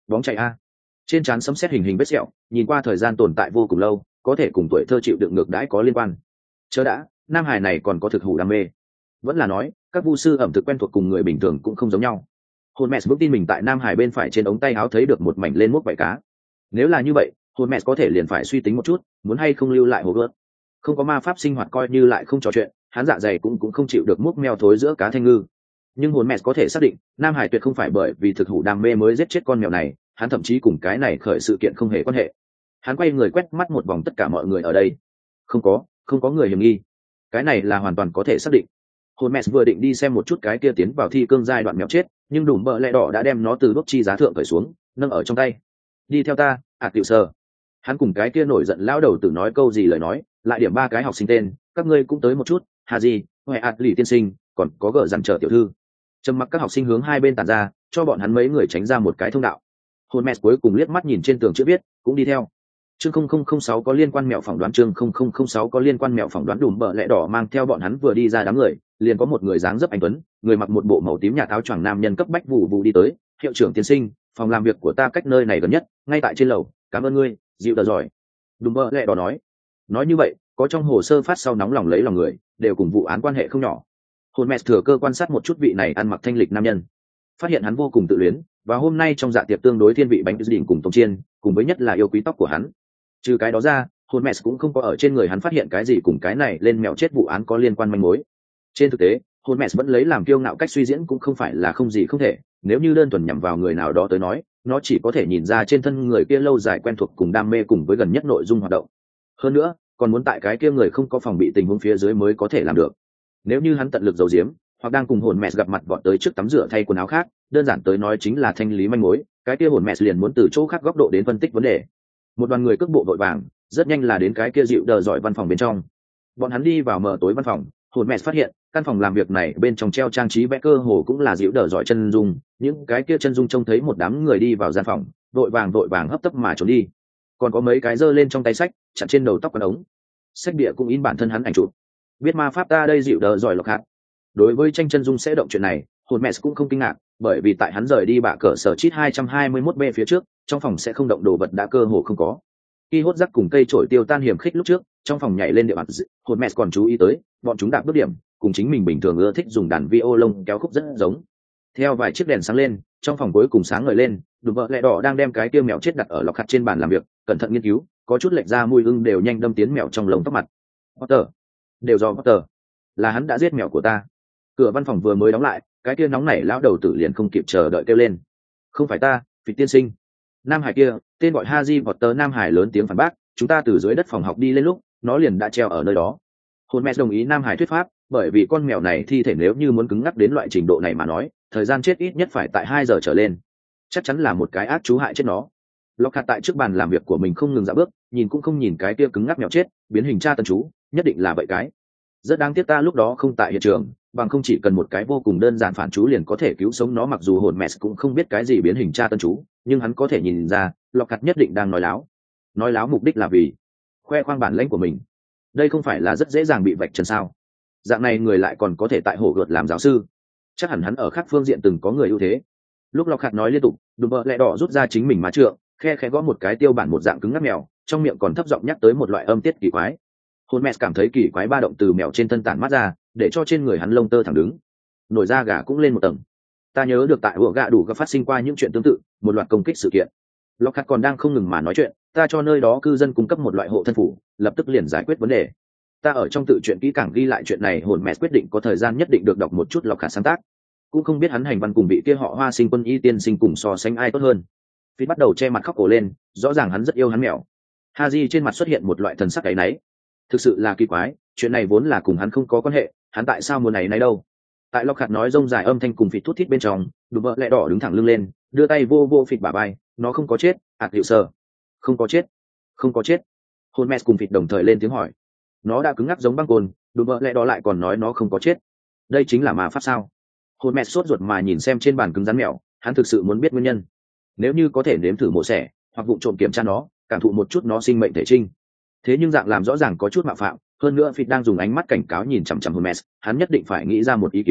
bóng chạy a. Trên trán sấm sét hình hình vết sẹo, nhìn qua thời gian tồn tại vô cùng lâu, có thể cùng tuổi thơ chịu đựng ngược đãi có liên quan. Chớ đã, nam hải này còn có thực hủ đam mê. Vẫn là nói, các vu sư ẩm thực quen thuộc cùng người bình thường cũng không giống nhau. Hermes vững tin mình tại nam hải bên phải trên ống tay áo thấy được một mảnh lên mốc vảy cá. Nếu là như vậy, Hermes có thể liền phải suy tính một chút, muốn hay không lưu lại hồ gợt. Không có ma pháp sinh hoạt coi như lại không trò chuyện, hắn dạ dày cũng cũng không chịu được múc mèo thối giữa cá thanh ngư. Nhưng Hermes có thể xác định, nam hải tuyệt không phải bởi vì thực hủ đam mê mới giết chết con mèo này, hắn thậm chí cùng cái này khởi sự kiện không hề quan hệ. Hắn quay người quét mắt một vòng tất cả mọi người ở đây. Không có, không có người hiểm nghi. Cái này là hoàn toàn có thể xác định. Hermes vừa định đi xem một chút cái kia tiến vào thi cương giai đoạn mèo chết, nhưng đùm bợ lẹ đỏ đã đem nó từ đốt chi giá thượng cởi xuống, nâng ở trong tay. Đi theo ta, ạt tiểu sơ. Hắn cùng cái kia nổi giận lão đầu tử nói câu gì lời nói, lại điểm ba cái học sinh tên, các ngươi cũng tới một chút, hà gì, huệ ạt lì tiên sinh, còn có gỡ dằn trở tiểu thư. Trầm mặc các học sinh hướng hai bên tản ra, cho bọn hắn mấy người tránh ra một cái thông đạo. Hermes cuối cùng liếc mắt nhìn trên tường chữ viết, cũng đi theo. Chương không không không sáu có liên quan mẹo phỏng đoán chương không không không sáu có liên quan mẹo phỏng đoán đùm bợ lẹ đỏ mang theo bọn hắn vừa đi ra đám người, liền có một người dáng dấp anh tuấn, người mặc một bộ màu tím nhạt áo choàng nam nhân cấp bách vụ vụ đi tới, hiệu trưởng tiên sinh, phòng làm việc của ta cách nơi này gần nhất, ngay tại trên lầu, cảm ơn ngươi, dịu đờ giỏi. Đùm bợ lẹ đỏ nói. Nói như vậy, có trong hồ sơ phát sau nóng lòng lấy lòng người, đều cùng vụ án quan hệ không nhỏ. Hermes thừa cơ quan sát một chút vị này ăn mặc thanh lịch nam nhân, phát hiện hắn vô cùng tự luyến, và hôm nay trong dạ tiệc tương đối thiên vị bánh đỉnh cùng tôm chiên, cùng với nhất là yêu quý tóc của hắn. Trừ cái đó ra, Hermes cũng không có ở trên người hắn phát hiện cái gì cùng cái này lên mèo chết vụ án có liên quan manh mối. Trên thực tế, Hermes vẫn lấy làm kiêu ngạo cách suy diễn cũng không phải là không gì không thể, nếu như đơn thuần nhằm vào người nào đó tới nói, nó chỉ có thể nhìn ra trên thân người kia lâu dài quen thuộc cùng đam mê cùng với gần nhất nội dung hoạt động. Hơn nữa, còn muốn tại cái kia người không có phòng bị tình huống phía dưới mới có thể làm được. Nếu như hắn tận lực giấu giếm, hoặc đang cùng Hermes gặp mặt vọt tới trước tắm rửa thay quần áo khác, đơn giản tới nói chính là thanh lý manh mối, cái kia Hermes liền muốn từ chỗ khác góc độ đến phân tích vấn đề. Một đoàn người cước bộ vội vàng, rất nhanh là đến cái kia dịu đờ giỏi văn phòng bên trong. Bọn hắn đi vào mở tối văn phòng, Hermes phát hiện căn phòng làm việc này bên trong treo trang trí vẽ cơ hồ cũng là dịu đờ giỏi chân dung, những cái kia chân dung trông thấy một đám người đi vào gian phòng, vội vàng vội vàng hấp tấp mà trốn đi. Còn có mấy cái giơ lên trong tay sách, chặn trên đầu tóc quần ống. Sách địa cũng in bản thân hắn ảnh chụp. Biết ma pháp ta đây dịu đờ giỏi lộc hạt. Đối với tranh chân dung sẽ động chuyện này, Hermes cũng không kinh ngạc, bởi vì tại hắn rời đi bạ cỡ sở chít hai hai mốt B phía trước, trong phòng sẽ không động đồ vật đã cơ hồ không có. Khi hốt rắc cùng cây trổi tiêu tan hiểm khích lúc trước, trong phòng nhảy lên địa bàn, Hermes còn chú ý tới, bọn chúng đạp bước điểm, cùng chính mình bình thường ưa thích dùng đàn violon kéo khúc rất giống. Theo vài chiếc đèn sáng lên, trong phòng cuối cùng sáng ngời lên, đùm bợ lẹ đỏ đang đem cái kia mèo chết đặt ở lọc hạt trên bàn làm việc, cẩn thận nghiên cứu, có chút lệch ra mùi ưng đều nhanh đâm tiến mèo trong lồng tóc mặt. Potter, đều do Potter, là hắn đã giết mèo của ta. Cửa văn phòng vừa mới đóng lại, cái kia nóng nảy lão đầu tử liền không kịp chờ đợi kêu lên. Không phải ta, vị tiên sinh. Nam Hải kia, tên gọi Harry Potter Nam Hải lớn tiếng phản bác, chúng ta từ dưới đất phòng học đi lên lúc, nó liền đã treo ở nơi đó. Hermes đồng ý Nam Hải thuyết pháp, bởi vì con mèo này thi thể nếu như muốn cứng ngắc đến loại trình độ này mà nói, thời gian chết ít nhất phải tại hai giờ trở lên. Chắc chắn là một cái ác chú hại chết nó. Lockhart tại trước bàn làm việc của mình không ngừng dạo bước, nhìn cũng không nhìn cái kia cứng ngắc mèo chết, biến hình tra tân chú, nhất định là vậy cái. Rất đáng tiếc ta lúc đó không tại hiện trường, bằng không chỉ cần một cái vô cùng đơn giản phản chú liền có thể cứu sống nó, mặc dù Hermes cũng không biết cái gì biến hình tra tân chú, nhưng hắn có thể nhìn ra, Lockhart nhất định đang nói láo. Nói láo mục đích là vì khoe khoang bản lĩnh của mình. Đây không phải là rất dễ dàng bị vạch trần sao? Dạng này người lại còn có thể tại hổ gợt làm giáo sư, chắc hẳn hắn ở khác phương diện từng có người ưu thế. Lúc Lockhart nói liên tục, đùm bợ lẹ đỏ rút ra chính mình má trượng, khe khẽ gõ một cái tiêu bản một dạng cứng ngắc mèo, trong miệng còn thấp giọng nhắc tới một loại âm tiết kỳ quái. Hermes cảm thấy kỳ quái ba động từ mèo trên thân tản mát ra, để cho trên người hắn lông tơ thẳng đứng, nổi da gà cũng lên một tầng. Ta nhớ được tại ủa gạ đủ gặp phát sinh qua những chuyện tương tự, một loạt công kích sự kiện. Lockhart còn đang không ngừng mà nói chuyện, ta cho nơi đó cư dân cung cấp một loại hộ thân phủ, lập tức liền giải quyết vấn đề. Ta ở trong tự truyện kỹ càng ghi lại chuyện này, Hermes quyết định có thời gian nhất định được đọc một chút Lockhart sáng tác. Cũng không biết hắn hành văn cùng vị kia họ Hoa Sinh quân y tiên sinh cùng so sánh ai tốt hơn. Phi bắt đầu che mặt khóc cổ lên, rõ ràng hắn rất yêu hắn mèo. Haji trên mặt xuất hiện một loại thần sắc ấy nấy. Thực sự là kỳ quái, chuyện này vốn là cùng hắn không có quan hệ, hắn tại sao muốn này này đâu? Tại Lockhart nói rông dài âm thanh cùng phịt thút thít bên trong, đùm bợ lẹ đỏ đứng thẳng lưng lên, đưa tay vô vô phịt bả vai, nó không có chết, ạt hiệu sơ, không có chết, không có chết. Hermes cùng phịt đồng thời lên tiếng hỏi. Nó đã cứng ngắc giống băng cồn, đùm bợ lẹ đỏ lại còn nói nó không có chết. Đây chính là ma pháp sao? Hermes sốt ruột mà nhìn xem trên bàn cứng rắn mèo, hắn thực sự muốn biết nguyên nhân. Nếu như có thể nếm thử mổ xẻ, hoặc vụ trộm kiểm tra nó, cảm thụ một chút nó sinh mệnh thể trinh. Thế nhưng dạng làm rõ ràng có chút mạo phạm, hơn nữa Phịt đang dùng ánh mắt cảnh cáo nhìn chằm chằm Hermes, hắn nhất định phải nghĩ ra một ý kiến,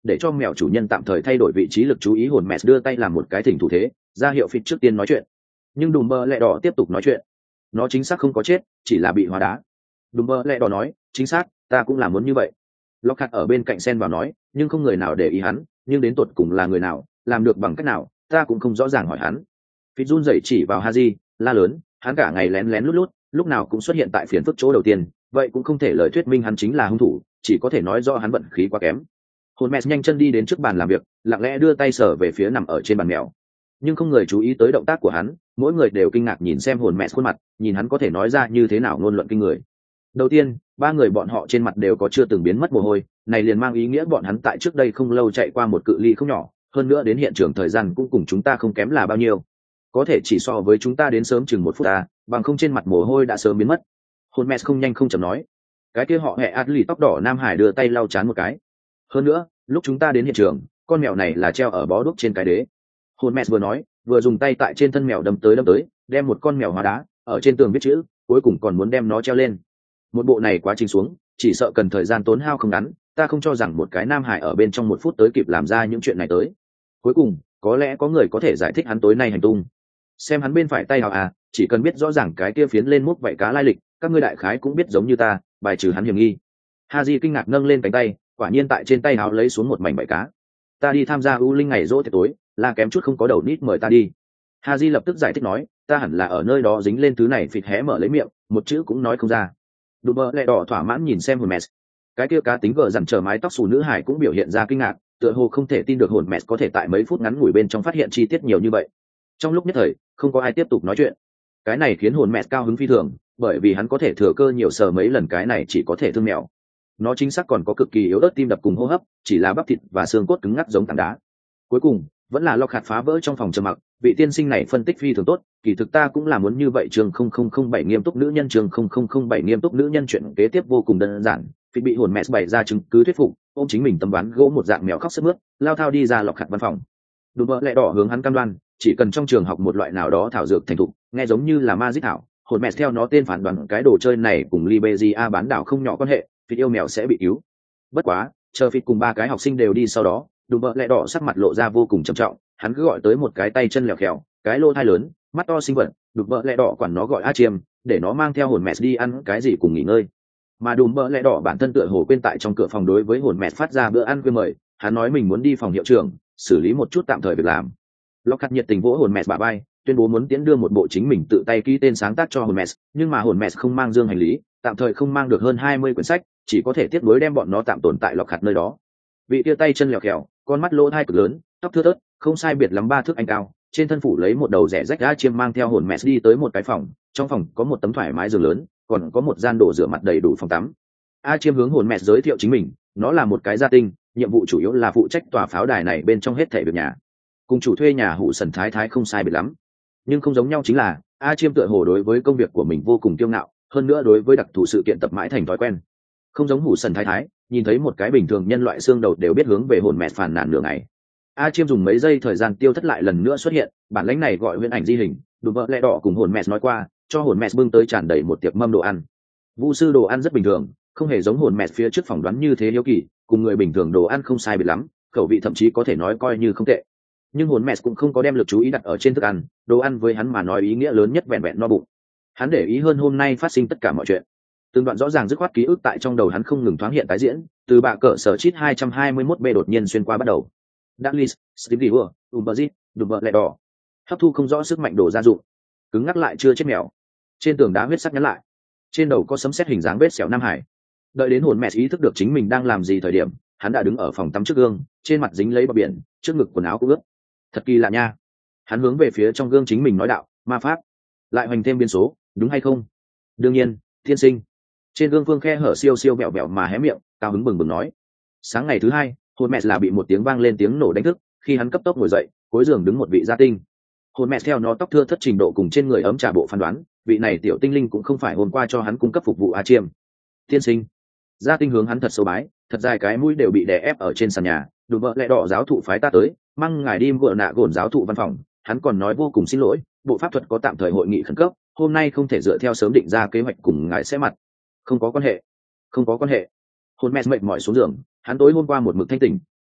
để cho mèo chủ nhân tạm thời thay đổi vị trí lực chú ý. Hồn mẹ đưa tay làm một cái thỉnh thủ thế, ra hiệu Phít trước tiên nói chuyện, nhưng đùm bơ lẹ đỏ tiếp tục nói chuyện. Nó chính xác không có chết, chỉ là bị hóa đá. Đùm bơ lẹ đỏ nói, chính xác, ta cũng làm muốn như vậy. Lockhart ở bên cạnh xen vào nói, nhưng không người nào để ý hắn, nhưng đến tột cùng là người nào, làm được bằng cách nào, ta cũng không rõ ràng hỏi hắn. Phít run rẩy chỉ vào Haji, la lớn, hắn cả ngày lén lén lút lút, lúc nào cũng xuất hiện tại phiền phức chỗ đầu tiên, vậy cũng không thể lời thuyết minh hắn chính là hung thủ, chỉ có thể nói do hắn vận khí quá kém. Hồn mẹ nhanh chân đi đến trước bàn làm việc, lặng lẽ đưa tay sờ về phía nằm ở trên bàn mèo, nhưng không người chú ý tới động tác của hắn, mỗi người đều kinh ngạc nhìn xem hồn mẹ khuôn mặt, nhìn hắn có thể nói ra như thế nào ngôn luận kinh người. Đầu tiên, ba người bọn họ trên mặt đều có chưa từng biến mất mồ hôi, này liền mang ý nghĩa bọn hắn tại trước đây không lâu chạy qua một cự ly không nhỏ, hơn nữa đến hiện trường thời gian cũng cùng chúng ta không kém là bao nhiêu, có thể chỉ so với chúng ta đến sớm chừng một phút ta, bằng không trên mặt mồ hôi đã sớm biến mất. Hồn mẹ không nhanh không chậm nói. Cái kia họ hẹ Adley tóc đỏ Nam Hải đưa tay lau chán một cái. Hơn nữa, lúc chúng ta đến hiện trường, con mèo này là treo ở bó đuốc trên cái đế. Hồn mẹ vừa nói, vừa dùng tay tại trên thân mèo đâm tới đâm tới, đem một con mèo hóa đá ở trên tường viết chữ, cuối cùng còn muốn đem nó treo lên. Một bộ này quá trình xuống, chỉ sợ cần thời gian tốn hao không ngắn, ta không cho rằng một cái Nam Hải ở bên trong một phút tới kịp làm ra những chuyện này tới. Cuối cùng, có lẽ có người có thể giải thích hắn tối nay hành tung. Xem hắn bên phải tay hào à, chỉ cần biết rõ ràng cái kia phiến lên múc vảy cá lai lịch, các ngươi đại khái cũng biết giống như ta, bài trừ hắn hiểm nghi. Haji kinh ngạc nâng lên cánh tay, quả nhiên tại trên tay hào lấy xuống một mảnh vảy cá. Ta đi tham gia u linh ngày rỗ tiệc tối, là kém chút không có đầu nít mời ta đi. Haji lập tức giải thích nói, ta hẳn là ở nơi đó dính lên thứ này. Phịt hé mở lấy miệng, một chữ cũng nói không ra. Đùm bơ lẹ đỏ thỏa mãn nhìn xem hồn mẹ, cái kia cá tính vợ dằn trở mái tóc xù nữ hải cũng biểu hiện ra kinh ngạc, tựa hồ không thể tin được hồn mẹ có thể tại mấy phút ngắn ngủi bên trong phát hiện chi tiết nhiều như vậy. Trong lúc nhất thời, không có ai tiếp tục nói chuyện. Cái này khiến hồn mẹ cao hứng phi thường, bởi vì hắn có thể thừa cơ nhiều sờ mấy lần cái này chỉ có thể thương mèo. Nó chính xác còn có cực kỳ yếu ớt tim đập cùng hô hấp, chỉ là bắp thịt và xương cốt cứng ngắc giống tảng đá. Cuối cùng, vẫn là Lockhart phá vỡ trong phòng trầm mặc, vị tiên sinh này phân tích phi thường tốt, kỳ thực ta cũng là muốn như vậy. Chương không không không bảy nghiêm túc nữ nhân, chương không không không bảy nghiêm túc nữ nhân. Chuyện kế tiếp vô cùng đơn giản, Phịt bị hồn mẹ bày ra chứng cứ thuyết phục, ôm chính mình tấm ván gỗ một dạng mèo khóc sướt mướt, lao thao đi ra Lockhart văn phòng. Đùm bơ lẹ đỏ hướng hắn cam đoan, chỉ cần trong trường học một loại nào đó thảo dược thành thục, nghe giống như là magic thảo, hồn mẹ theo nó tên phán đoán cái đồ chơi này cùng Liberia bán đảo không nhỏ quan hệ, Phịt yêu mèo sẽ bị cứu. Bất quá, chờ Phịt cùng ba cái học sinh đều đi sau đó, đùm bơ lẹ đỏ sắc mặt lộ ra vô cùng trầm trọng, hắn cứ gọi tới một cái tay chân lèo khèo, cái lô thai lớn, mắt to sinh vật, đùm bơ lẹ đỏ quản nó gọi A Chiêm, để nó mang theo hồn mẹ đi ăn cái gì cùng nghỉ ngơi. Mà đùm bơ lẹ đỏ bản thân tựa hồ quên tại trong cửa phòng đối với hồn mẹ phát ra bữa ăn khuya mời, hắn nói mình muốn đi phòng hiệu trưởng xử lý một chút tạm thời việc làm. Lockhart nhiệt tình vỗ hồn mẹ bả vai, tuyên bố muốn tiễn đưa một bộ chính mình tự tay ký tên sáng tác cho hồn mẹ, nhưng mà hồn mẹ không mang dương hành lý, tạm thời không mang được hơn hai mươi quyển sách, chỉ có thể tiếp nối đem bọn nó tạm tồn tại Lockhart nơi đó. Vị tia tay chân lèo khèo, con mắt lỗ thai cực lớn, tóc thưa thớt, không sai biệt lắm ba thước anh cao, trên thân phủ lấy một đầu rẻ rách. A Chiêm mang theo hồn mẹ đi tới một cái phòng, trong phòng có một tấm thoải mái giường lớn, còn có một gian đồ rửa mặt đầy đủ phòng tắm. A Chiêm hướng hồn mẹ giới thiệu chính mình, nó là một cái gia tinh, nhiệm vụ chủ yếu là phụ trách tòa pháo đài này bên trong hết thảy việc nhà, cùng chủ thuê nhà Hủ Sần Thái Thái không sai biệt lắm. Nhưng không giống nhau chính là A Chiêm tựa hồ đối với công việc của mình vô cùng kiêu ngạo, hơn nữa đối với đặc thù sự kiện tập mãi thành thói quen. Không giống Hủ Sần Thái Thái, nhìn thấy một cái bình thường nhân loại xương đầu đều biết hướng về hồn mẹ phàn nàn nửa ngày. A Chiêm dùng mấy giây thời gian tiêu thất lại lần nữa xuất hiện, bản lãnh này gọi huyễn ảnh di hình. Đùm bơ lẹ đỏ cùng hồn mẹ nói qua, cho hồn mẹ bưng tới tràn đầy một tiệc mâm đồ ăn. Vu sư đồ ăn rất bình thường, không hề giống hồn mẹ phía trước phỏng đoán như thế hiếu kỳ, cùng người bình thường đồ ăn không sai biệt lắm, khẩu vị thậm chí có thể nói coi như không tệ. Nhưng hồn mẹ cũng không có đem lực chú ý đặt ở trên thức ăn, đồ ăn với hắn mà nói ý nghĩa lớn nhất vẹn vẹn no bụng. Hắn để ý hơn hôm nay phát sinh tất cả mọi chuyện. Từng đoạn rõ ràng dứt khoát ký ức tại trong đầu hắn không ngừng thoáng hiện tái diễn, từ bạ cỡ sở chít hai trăm hai mươi mốt B đột nhiên xuyên qua bắt đầu. Darlis, Stevie Wonder, Umberzit, đùm bơ lẹ đỏ. Hấp thu không rõ sức mạnh đổ gia dụng, cứng ngắc lại chưa chết mèo. Trên tường đá huyết sắc nhắn lại, trên đầu có sấm sét hình dáng vết sẹo Nam Hải. Đợi đến hồn mẹ ý thức được chính mình đang làm gì thời điểm, hắn đã đứng ở phòng tắm trước gương, trên mặt dính lấy bọt biển, trước ngực quần áo cũng ướt. Thật kỳ lạ nha. Hắn hướng về phía trong gương chính mình nói đạo, ma pháp lại hoành thêm biến số, đúng hay không? Đương nhiên, thiên sinh. Trên gương Phương khe hở siêu siêu bẹo bẹo mà hé miệng, cao hứng bừng bừng nói. Sáng ngày thứ hai, hồn mẹ là bị một tiếng vang lên tiếng nổ đánh thức, khi hắn cấp tốc ngồi dậy, cuối giường đứng một vị gia tinh. Hồn mẹ theo nó tóc thưa thất trình độ cùng trên người ấm trà bộ phán đoán, vị này tiểu tinh linh cũng không phải hôm qua cho hắn cung cấp phục vụ A Chiêm. Tiên sinh. Gia tinh hướng hắn thật sâu bái, thật dài cái mũi đều bị đè ép ở trên sàn nhà. Đùm bơ lẹ đỏ giáo thụ phái ta tới, mang ngài đi vợ nạ gồn giáo thụ văn phòng. Hắn còn nói vô cùng xin lỗi, bộ pháp thuật có tạm thời hội nghị khẩn cấp, hôm nay không thể dựa theo sớm định ra kế hoạch cùng ngài sẽ mặt. Không có quan hệ, không có quan hệ. Hồn mẹ mệt mỏi xuống giường, hắn tối hôm qua một mực thanh tỉnh,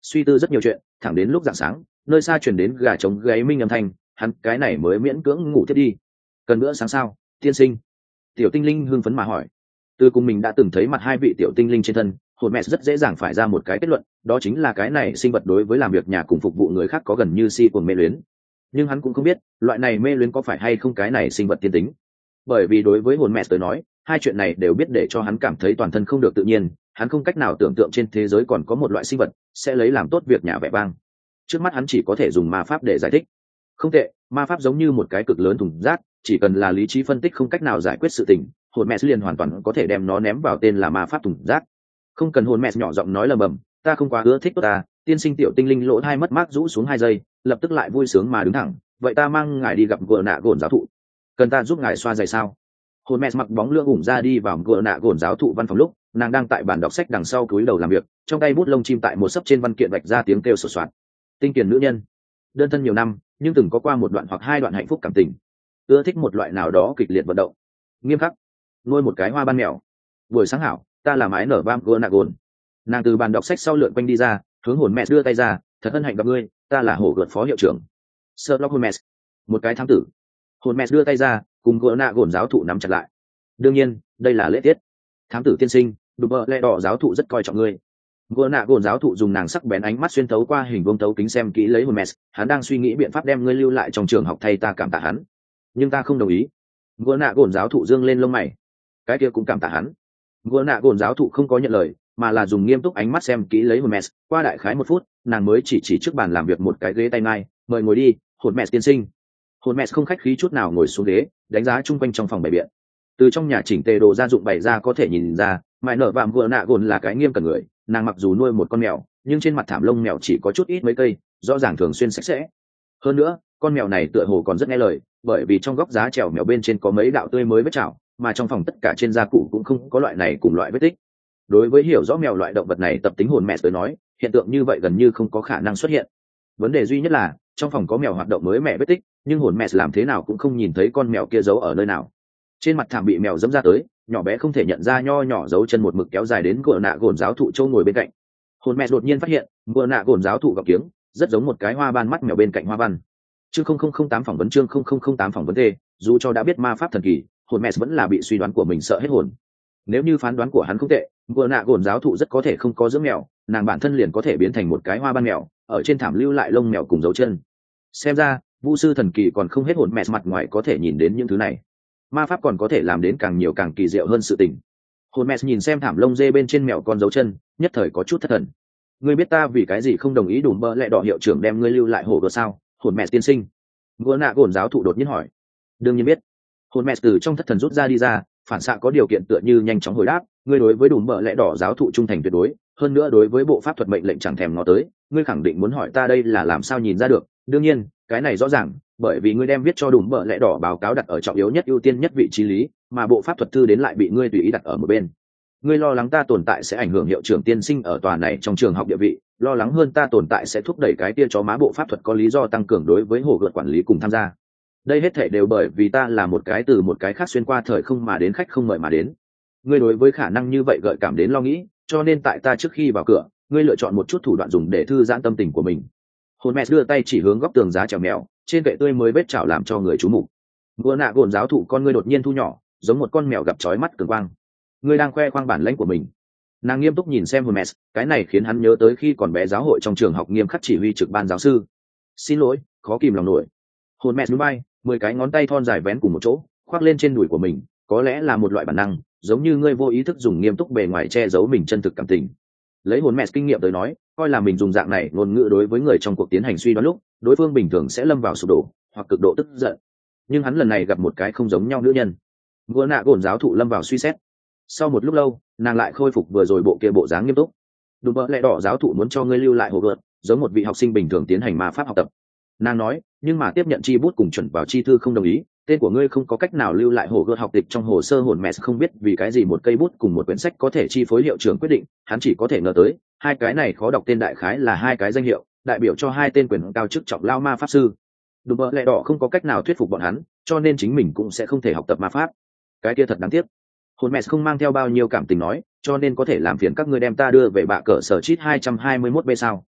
suy tư rất nhiều chuyện, thẳng đến lúc rạng sáng nơi xa truyền đến gà trống gáy minh âm thanh, hắn cái này mới miễn cưỡng ngủ thiết đi. Cần bữa sáng sao, tiên sinh? Tiểu tinh linh hưng phấn mà hỏi. Từ cùng mình đã từng thấy mặt hai vị tiểu tinh linh trên thân, hồn mẹ rất dễ dàng phải ra một cái kết luận, đó chính là cái này sinh vật đối với làm việc nhà cùng phục vụ người khác có gần như si cuồng mê luyến. Nhưng hắn cũng không biết loại này mê luyến có phải hay không cái này sinh vật tiên tính, bởi vì đối với hồn mẹ tới nói hai chuyện này đều biết để cho hắn cảm thấy toàn thân không được tự nhiên. Hắn không cách nào tưởng tượng trên thế giới còn có một loại sinh vật sẽ lấy làm tốt việc nhà vẻ vang. Trước mắt hắn chỉ có thể dùng ma pháp để giải thích. Không tệ, ma pháp giống như một cái cực lớn thùng rác, chỉ cần là lý trí phân tích không cách nào giải quyết sự tình, hồn mẹ liền hoàn toàn có thể đem nó ném vào tên là ma pháp thùng rác. Không cần. Hồn mẹ nhỏ giọng nói lầm bầm, ta không quá ưa thích tốt ta. Tiên sinh. Tiểu tinh linh lỗ hai mất mát rũ xuống hai giây, lập tức lại vui sướng mà đứng thẳng. Vậy ta mang ngài đi gặp gờ nạ gồn giáo thụ. Cần ta giúp ngài xoa giày sao? Hồn mẹ mặc bóng lưỡng ủng ra đi vào gờ nạ gồn giáo thụ văn phòng lúc nàng đang tại bàn đọc sách đằng sau cúi đầu làm việc, trong tay bút lông chim tại một sấp trên văn kiện vạch ra tiếng kêu sột soạt. Tinh kiền nữ nhân, đơn thân nhiều năm nhưng từng có qua một đoạn hoặc hai đoạn hạnh phúc cảm tình, ưa thích một loại nào đó kịch liệt vận động, nghiêm khắc, nuôi một cái hoa ban mèo. Buổi sáng hảo, ta là mái nở vam gờ nạ gồn. Nàng từ bàn đọc sách sau lượn quanh đi ra, hướng hồn mẹ đưa tay ra, thật hân hạnh gặp ngươi, ta là hổ gợt phó hiệu trưởng Sherlock Holmes, một cái thám tử. Hồn mẹ đưa tay ra, cùng gờ nạ gồn giáo thụ nắm chặt lại. Đương nhiên đây là lễ tiết. Thám tử tiên sinh, đùm bợ lẹ đỏ giáo thụ rất coi trọng ngươi. Gờ nạ gồn giáo thụ dùng nàng sắc bén ánh mắt xuyên thấu qua hình vuông thấu kính xem kỹ lấy Hermes, hắn đang suy nghĩ biện pháp đem ngươi lưu lại trong trường học thay ta cảm tạ hắn. Nhưng ta không đồng ý. Gờ nạ gồn giáo thụ dương lên lông mày. Cái kia cũng cảm tạ hắn. Gờ nạ gồn giáo thụ không có nhận lời, mà là dùng nghiêm túc ánh mắt xem kỹ lấy Hermes, qua đại khái một phút, nàng mới chỉ chỉ trước bàn làm việc một cái ghế tay mai, mời ngồi đi, Hermes tiên sinh. Hermes không khách khí chút nào ngồi xuống ghế, đánh giá chung quanh trong phòng bày biện. Từ trong nhà chỉnh tề đồ gia dụng bày ra có thể nhìn ra, mãi nở vạm vừa nạ gồn là cái nghiêm cẩn người. Nàng mặc dù nuôi một con mèo, nhưng trên mặt thảm lông mèo chỉ có chút ít mấy cây, rõ ràng thường xuyên sạch sẽ. Hơn nữa, con mèo này tựa hồ còn rất nghe lời, bởi vì trong góc giá trèo mèo bên trên có mấy đạo tươi mới vết chảo, mà trong phòng tất cả trên gia cụ cũng không có loại này cùng loại vết tích. Đối với hiểu rõ mèo loại động vật này tập tính, hồn mẹ tới nói, hiện tượng như vậy gần như không có khả năng xuất hiện. Vấn đề duy nhất là trong phòng có mèo hoạt động mới mẹ vết tích, nhưng hồn mẹ làm thế nào cũng không nhìn thấy con mèo kia giấu ở nơi nào. Trên mặt thảm bị mèo dẫm ra tới, nhỏ bé không thể nhận ra nho nhỏ dấu chân một mực kéo dài đến gờ nạ gồn giáo thụ châu ngồi bên cạnh. Hồn mẹ đột nhiên phát hiện gờ nạ gồn giáo thụ gọc kiếng rất giống một cái hoa ban mắt mèo bên cạnh hoa văn. Chương không không không tám phỏng vấn. Chương không không không tám phỏng vấn. T dù cho đã biết ma pháp thần kỳ, hồn mẹ vẫn là bị suy đoán của mình sợ hết hồn. Nếu như phán đoán của hắn không tệ, gờ nạ gồn giáo thụ rất có thể không có dưỡng mèo, nàng bản thân liền có thể biến thành một cái hoa ban mèo, ở trên thảm lưu lại lông mèo cùng dấu chân. Xem ra vu sư thần kỳ còn không hết. Hồn mẹ mặt ngoài có thể nhìn đến những thứ này, ma pháp còn có thể làm đến càng nhiều càng kỳ diệu hơn sự tình. Hồn mẹ nhìn xem thảm lông dê bên trên mèo con dấu chân, nhất thời có chút thất thần. Ngươi biết ta vì cái gì không đồng ý đùm bơ lẹ đỏ hiệu trưởng đem ngươi lưu lại hổ gợt sao, hồn mẹ tiên sinh? Gỡ nạ gồn giáo thụ đột nhiên hỏi. Đương nhiên biết. Hồn mẹ từ trong thất thần rút ra đi ra, phản xạ có điều kiện tựa như nhanh chóng hồi đáp. Ngươi đối với đùm bơ lẹ đỏ giáo thụ trung thành tuyệt đối, hơn nữa đối với bộ pháp thuật mệnh lệnh chẳng thèm ngó tới. Ngươi khẳng định muốn hỏi ta đây là làm sao nhìn ra được? Đương nhiên, cái này rõ ràng, bởi vì ngươi đem viết cho đùm bợ lẽ đỏ báo cáo đặt ở trọng yếu nhất, ưu tiên nhất vị trí lý, mà bộ pháp thuật thư đến lại bị ngươi tùy ý đặt ở một bên. Ngươi lo lắng ta tồn tại sẽ ảnh hưởng hiệu trưởng tiên sinh ở tòa này trong trường học địa vị, lo lắng hơn ta tồn tại sẽ thúc đẩy cái tia chó má bộ pháp thuật có lý do tăng cường đối với hồ gợt quản lý cùng tham gia. Đây hết thể đều bởi vì ta là một cái từ một cái khác xuyên qua thời không mà đến khách không mời mà đến. Ngươi đối với khả năng như vậy gợi cảm đến lo nghĩ, cho nên tại ta trước khi vào cửa, ngươi lựa chọn một chút thủ đoạn dùng để thư giãn tâm tình của mình. Hồn mẹ đưa tay chỉ hướng góc tường giá trèo mèo, trên kệ tươi mới vết chảo làm cho người chú mục. Gỡ nạ gồn giáo thụ con ngươi đột nhiên thu nhỏ, giống một con mèo gặp chói mắt cường quang. Ngươi đang khoe khoang bản lãnh của mình. Nàng nghiêm túc nhìn xem Hồn mẹ, cái này khiến hắn nhớ tới khi còn bé giáo hội trong trường học nghiêm khắc chỉ huy trực ban giáo sư. Xin lỗi, khó kìm lòng nổi. Hồn mẹ núi bay, mười cái ngón tay thon dài vén cùng một chỗ, khoác lên trên đùi của mình, có lẽ là một loại bản năng, giống như ngươi vô ý thức dùng nghiêm túc bề ngoài che giấu mình chân thực cảm tình. Lấy Hồn mẹ kinh nghiệm tới nói, coi là mình dùng dạng này ngôn ngữ đối với người trong cuộc tiến hành suy đoán lúc, đối phương bình thường sẽ lâm vào sụp đổ hoặc cực độ tức giận. Nhưng hắn lần này gặp một cái không giống nhau nữ nhân. Gỡ nạ gồn giáo thụ lâm vào suy xét. Sau một lúc lâu, nàng lại khôi phục vừa rồi bộ kia bộ dáng nghiêm túc. Đùm bợ lẹ đỏ giáo thụ muốn cho ngươi lưu lại hồ gợt, giống một vị học sinh bình thường tiến hành ma pháp học tập. Nàng nói, nhưng mà tiếp nhận chi bút cùng chuẩn vào chi thư không đồng ý, tên của ngươi không có cách nào lưu lại hồ gợt học tịch trong hồ sơ. Hồn mẹ không biết vì cái gì một cây bút cùng một quyển sách có thể chi phối hiệu trưởng quyết định, hắn chỉ có thể ngờ tới hai cái này khó đọc tên đại khái là hai cái danh hiệu, đại biểu cho hai tên quyền cao chức trọng lao ma pháp sư. Đùm bợ lẹ đỏ không có cách nào thuyết phục bọn hắn, cho nên chính mình cũng sẽ không thể học tập ma pháp. Cái kia thật đáng tiếc. Hồn mẹ không mang theo bao nhiêu cảm tình nói, cho nên có thể làm phiền các ngươi đem ta đưa về bạ cỡ sở chít hai trăm hai mươi mốt b sao?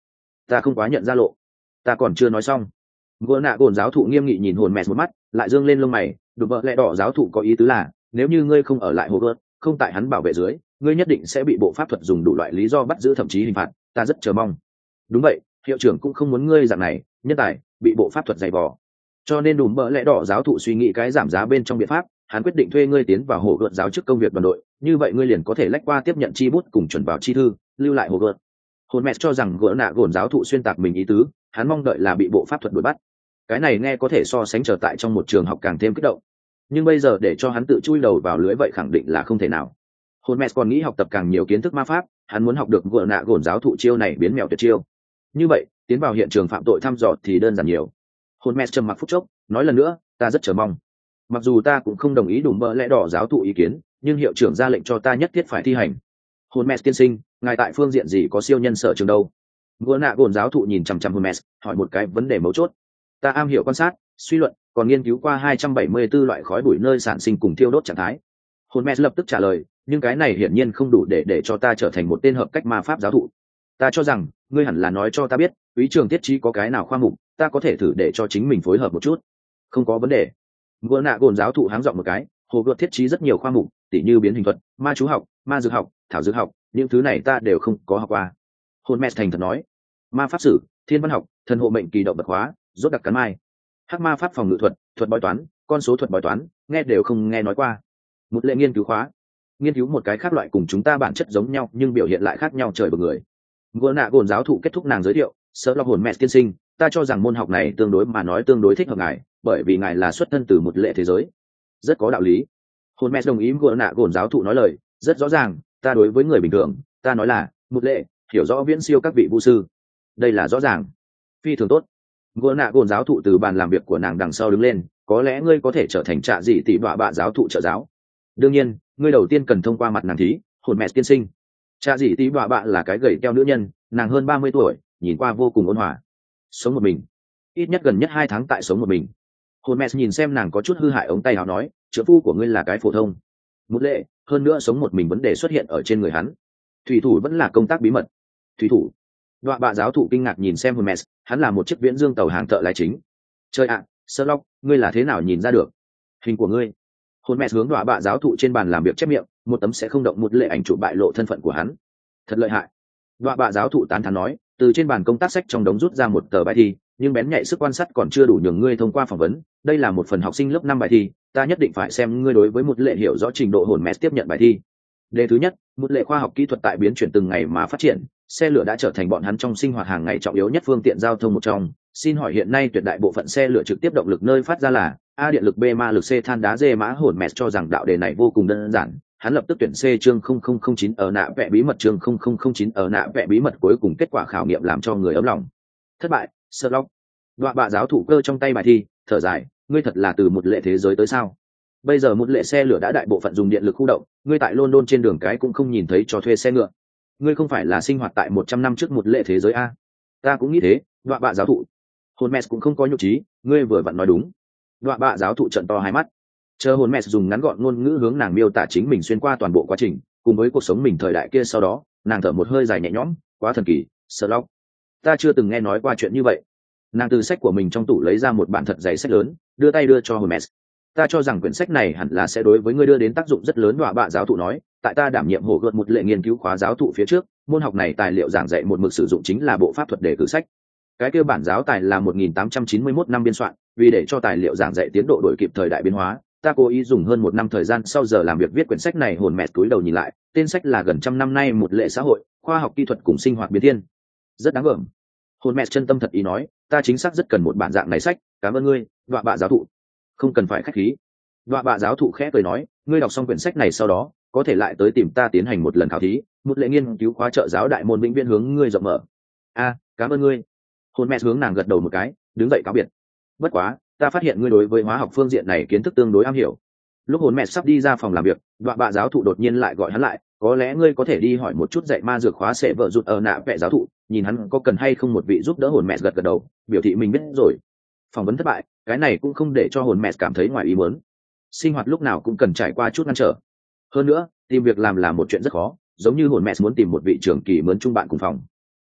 ta không quá nhận ra lộ. Ta còn chưa nói xong. Gỡ nạ gồn giáo thụ nghiêm nghị nhìn hồn mẹ một mắt, lại dương lên lông mày. Đùm bợ lẹ đỏ giáo thụ có ý tứ là, nếu như ngươi không ở lại hồ gợt, không tại hắn bảo vệ dưới, ngươi nhất định sẽ bị bộ pháp thuật dùng đủ loại lý do bắt giữ thậm chí hình phạt. Ta rất chờ mong. Đúng vậy, hiệu trưởng cũng không muốn ngươi dạng này, nhân tài bị bộ pháp thuật dày vò. Cho nên đùm bợ lẹ đỏ giáo thụ suy nghĩ cái giảm giá bên trong biện pháp, hắn quyết định thuê ngươi tiến vào hồ gợt giáo chức công việc đoàn đội, như vậy ngươi liền có thể lách qua tiếp nhận chi bút cùng chuẩn vào chi thư, lưu lại hồ gợt. Hồn mẹ cho rằng gỡ nạ gồn giáo thụ xuyên tạc mình ý tứ, hắn mong đợi là bị bộ pháp thuật đuổi bắt. Cái này nghe có thể so sánh trở tại trong một trường học càng thêm kích động, nhưng bây giờ để cho hắn tự chui đầu vào lưới vậy khẳng định là không thể nào. Hồn mẹ còn nghĩ học tập càng nhiều kiến thức ma pháp, hắn muốn học được gỡ nạ gồn giáo thụ chiêu này biến mèo tuyệt chiêu. Như vậy tiến vào hiện trường phạm tội thăm dò thì đơn giản nhiều. Hồn mẹ trầm mặc phút chốc, nói lần nữa, ta rất chờ mong. Mặc dù ta cũng không đồng ý đùm bợ lẽ đỏ giáo thụ ý kiến, nhưng hiệu trưởng ra lệnh cho ta nhất thiết phải thi hành. Hồn mẹ tiên sinh, ngài tại phương diện gì có siêu nhân sở trường đâu? Gỡ nạ gồn giáo thụ nhìn chằm chằm Hồn mẹ, hỏi một cái vấn đề mấu chốt. Ta am hiểu quan sát, suy luận, còn nghiên cứu qua hai trăm bảy mươi tư loại khói bụi nơi sản sinh cùng thiêu đốt trạng thái. Hồn mẹ lập tức trả lời, nhưng cái này hiển nhiên không đủ để để cho ta trở thành một tên hợp cách ma pháp giáo thụ. Ta cho rằng ngươi hẳn là nói cho ta biết, úy trường tiết trí có cái nào khoa mục, ta có thể thử để cho chính mình phối hợp một chút. Không có vấn đề. Gỡ nạ gồn giáo thụ háng giọng một cái, hồ gợt thiết trí rất nhiều khoa mục, tỉ như biến hình thuật, ma chú học, ma dược học, thảo dược học, những thứ này ta đều không có học qua. Hồn mẹ thành thật nói, ma pháp sử, thiên văn học, thần hộ mệnh kỳ động vật hóa, rốt đặc cắn mai, hắc ma pháp phòng ngự thuật, thuật bói toán, con số thuật bói toán, nghe đều không nghe nói qua. Một lệ nghiên cứu khóa, nghiên cứu một cái khác loại cùng chúng ta bản chất giống nhau nhưng biểu hiện lại khác nhau trời bực người. Gỡ nạ gồn giáo thụ kết thúc nàng giới thiệu, sợ lo hồn mẹ tiên sinh, ta cho rằng môn học này tương đối mà nói tương đối thích hợp ngài, bởi vì ngài là xuất thân từ một lệ thế giới. Rất có đạo lý. Hồn mẹ đồng ý gỡ nạ gồn giáo thụ nói lời, rất rõ ràng, ta đối với người bình thường, ta nói là một lệ, hiểu rõ viễn siêu các vị vũ sư. Đây là rõ ràng. Phi thường tốt. Gỡ nạ gồn giáo thụ từ bàn làm việc của nàng đằng sau đứng lên, có lẽ ngươi có thể trở thành trạ dị tỷ đọa bạ giáo thụ trợ giáo. Đương nhiên, ngươi đầu tiên cần thông qua mặt nàng thí, hồn mẹ tiên sinh. Trạ dị tỷ đọa bạ là cái gầy teo nữ nhân, nàng hơn ba mươi tuổi, nhìn qua vô cùng ôn hòa. Sống một mình, ít nhất gần nhất hai tháng tại sống một mình. Hồn mẹ nhìn xem nàng có chút hư hại ống tay áo nói, trợ phu của ngươi là cái phổ thông. Một lệ, hơn nữa sống một mình vấn đề xuất hiện ở trên người hắn. Thủy thủ vẫn là công tác bí mật. Thủy thủ. Đọa bạ giáo thụ kinh ngạc nhìn xem Hermes, hắn là một chiếc viễn dương tàu hàng thợ lái chính. Trời ạ, Sherlock, ngươi là thế nào nhìn ra được? Hình của ngươi. Hermes hướng đọa bạ giáo thụ trên bàn làm việc chép miệng, một tấm sẽ không động một lệ ảnh chụp bại lộ thân phận của hắn. Thật lợi hại. Đọa bạ giáo thụ tán thán nói, từ trên bàn công tác sách trong đống rút ra một tờ bài thi, nhưng bén nhạy sức quan sát còn chưa đủ nhường ngươi thông qua phỏng vấn. Đây là một phần học sinh lớp năm bài thi, ta nhất định phải xem ngươi đối với một lệ hiểu rõ trình độ Hermes tiếp nhận bài thi. Đề thứ nhất, một lệ khoa học kỹ thuật tại biến chuyển từng ngày mà phát triển, xe lửa đã trở thành bọn hắn trong sinh hoạt hàng ngày trọng yếu nhất phương tiện giao thông một trong. Xin hỏi hiện nay tuyệt đại bộ phận xe lửa trực tiếp động lực nơi phát ra là A điện lực, B ma lực, C than đá, D mã hồn mẹt cho rằng đạo đề này vô cùng đơn giản. Hắn lập tức tuyển C chương không không không chín ở nạ vẽ bí mật chương không không không chín ở nạ vẽ bí mật cuối cùng kết quả khảo nghiệm làm cho người ấm lòng. Thất bại, Sherlock. Đọa bạ giáo thủ cơ trong tay bài thi, thở dài, ngươi thật là từ một lệ thế giới tới sao? Bây giờ một lệ xe lửa đã đại bộ phận dùng điện lực khu động, ngươi tại London trên đường cái cũng không nhìn thấy cho thuê xe ngựa. Ngươi không phải là sinh hoạt tại một trăm năm trước một lệ thế giới a? Ta cũng nghĩ thế, đọa bạ giáo thụ. Hermes cũng không có nhục trí, ngươi vừa vặn nói đúng. Đọa bạ giáo thụ trợn to hai mắt. Chờ Hermes dùng ngắn gọn ngôn ngữ hướng nàng miêu tả chính mình xuyên qua toàn bộ quá trình, cùng với cuộc sống mình thời đại kia sau đó, nàng thở một hơi dài nhẹ nhõm, quá thần kỳ, Sherlock. Ta chưa từng nghe nói qua chuyện như vậy. Nàng từ sách của mình trong tủ lấy ra một bản thật dày sách lớn, đưa tay đưa cho Hermes. Ta cho rằng quyển sách này hẳn là sẽ đối với ngươi đưa đến tác dụng rất lớn. Đọa bạ giáo thụ nói, tại ta đảm nhiệm hổ gợt một lệ nghiên cứu khóa giáo thụ phía trước, môn học này tài liệu giảng dạy một mực sử dụng chính là bộ pháp thuật để cử sách. Cái kia bản giáo tài là một nghìn tám trăm chín mươi mốt năm biên soạn, vì để cho tài liệu giảng dạy tiến độ đổi kịp thời đại biến hóa, ta cố ý dùng hơn một năm thời gian sau giờ làm việc viết quyển sách này. Hồn mẹ túi đầu nhìn lại, tên sách là gần trăm năm nay một lệ xã hội, khoa học kỹ thuật cùng sinh hoạt biến thiên. Rất đáng gờm. Hồn mẹ chân tâm thật ý nói, ta chính xác rất cần một bản dạng này sách, cảm ơn ngươi, đọa bạ giáo thụ. Không cần phải khách khí. Đọa bạ giáo thụ khẽ cười nói, ngươi đọc xong quyển sách này sau đó, có thể lại tới tìm ta tiến hành một lần khảo thí, một lệ nghiên cứu khóa trợ giáo đại môn vĩnh viễn hướng ngươi rộng mở. A, cảm ơn ngươi. Hồn mẹ hướng nàng gật đầu một cái, đứng dậy cáo biệt. Bất quá, ta phát hiện ngươi đối với hóa học phương diện này kiến thức tương đối am hiểu. Lúc hồn mẹ sắp đi ra phòng làm việc, đọa bạ giáo thụ đột nhiên lại gọi hắn lại, có lẽ ngươi có thể đi hỏi một chút dạy ma dược khóa sẽ vợ rụt ở nạ vẽ giáo thụ, nhìn hắn có cần hay không một vị giúp đỡ. Hồn mẹ gật gật đầu, biểu thị mình biết rồi. Phỏng vấn thất bại, cái này cũng không để cho hồn mẹ cảm thấy ngoài ý muốn. Sinh hoạt lúc nào cũng cần trải qua chút ngăn trở. Hơn nữa, tìm việc làm là một chuyện rất khó, giống như hồn mẹ muốn tìm một vị trưởng kỳ mướn chung bạn cùng phòng.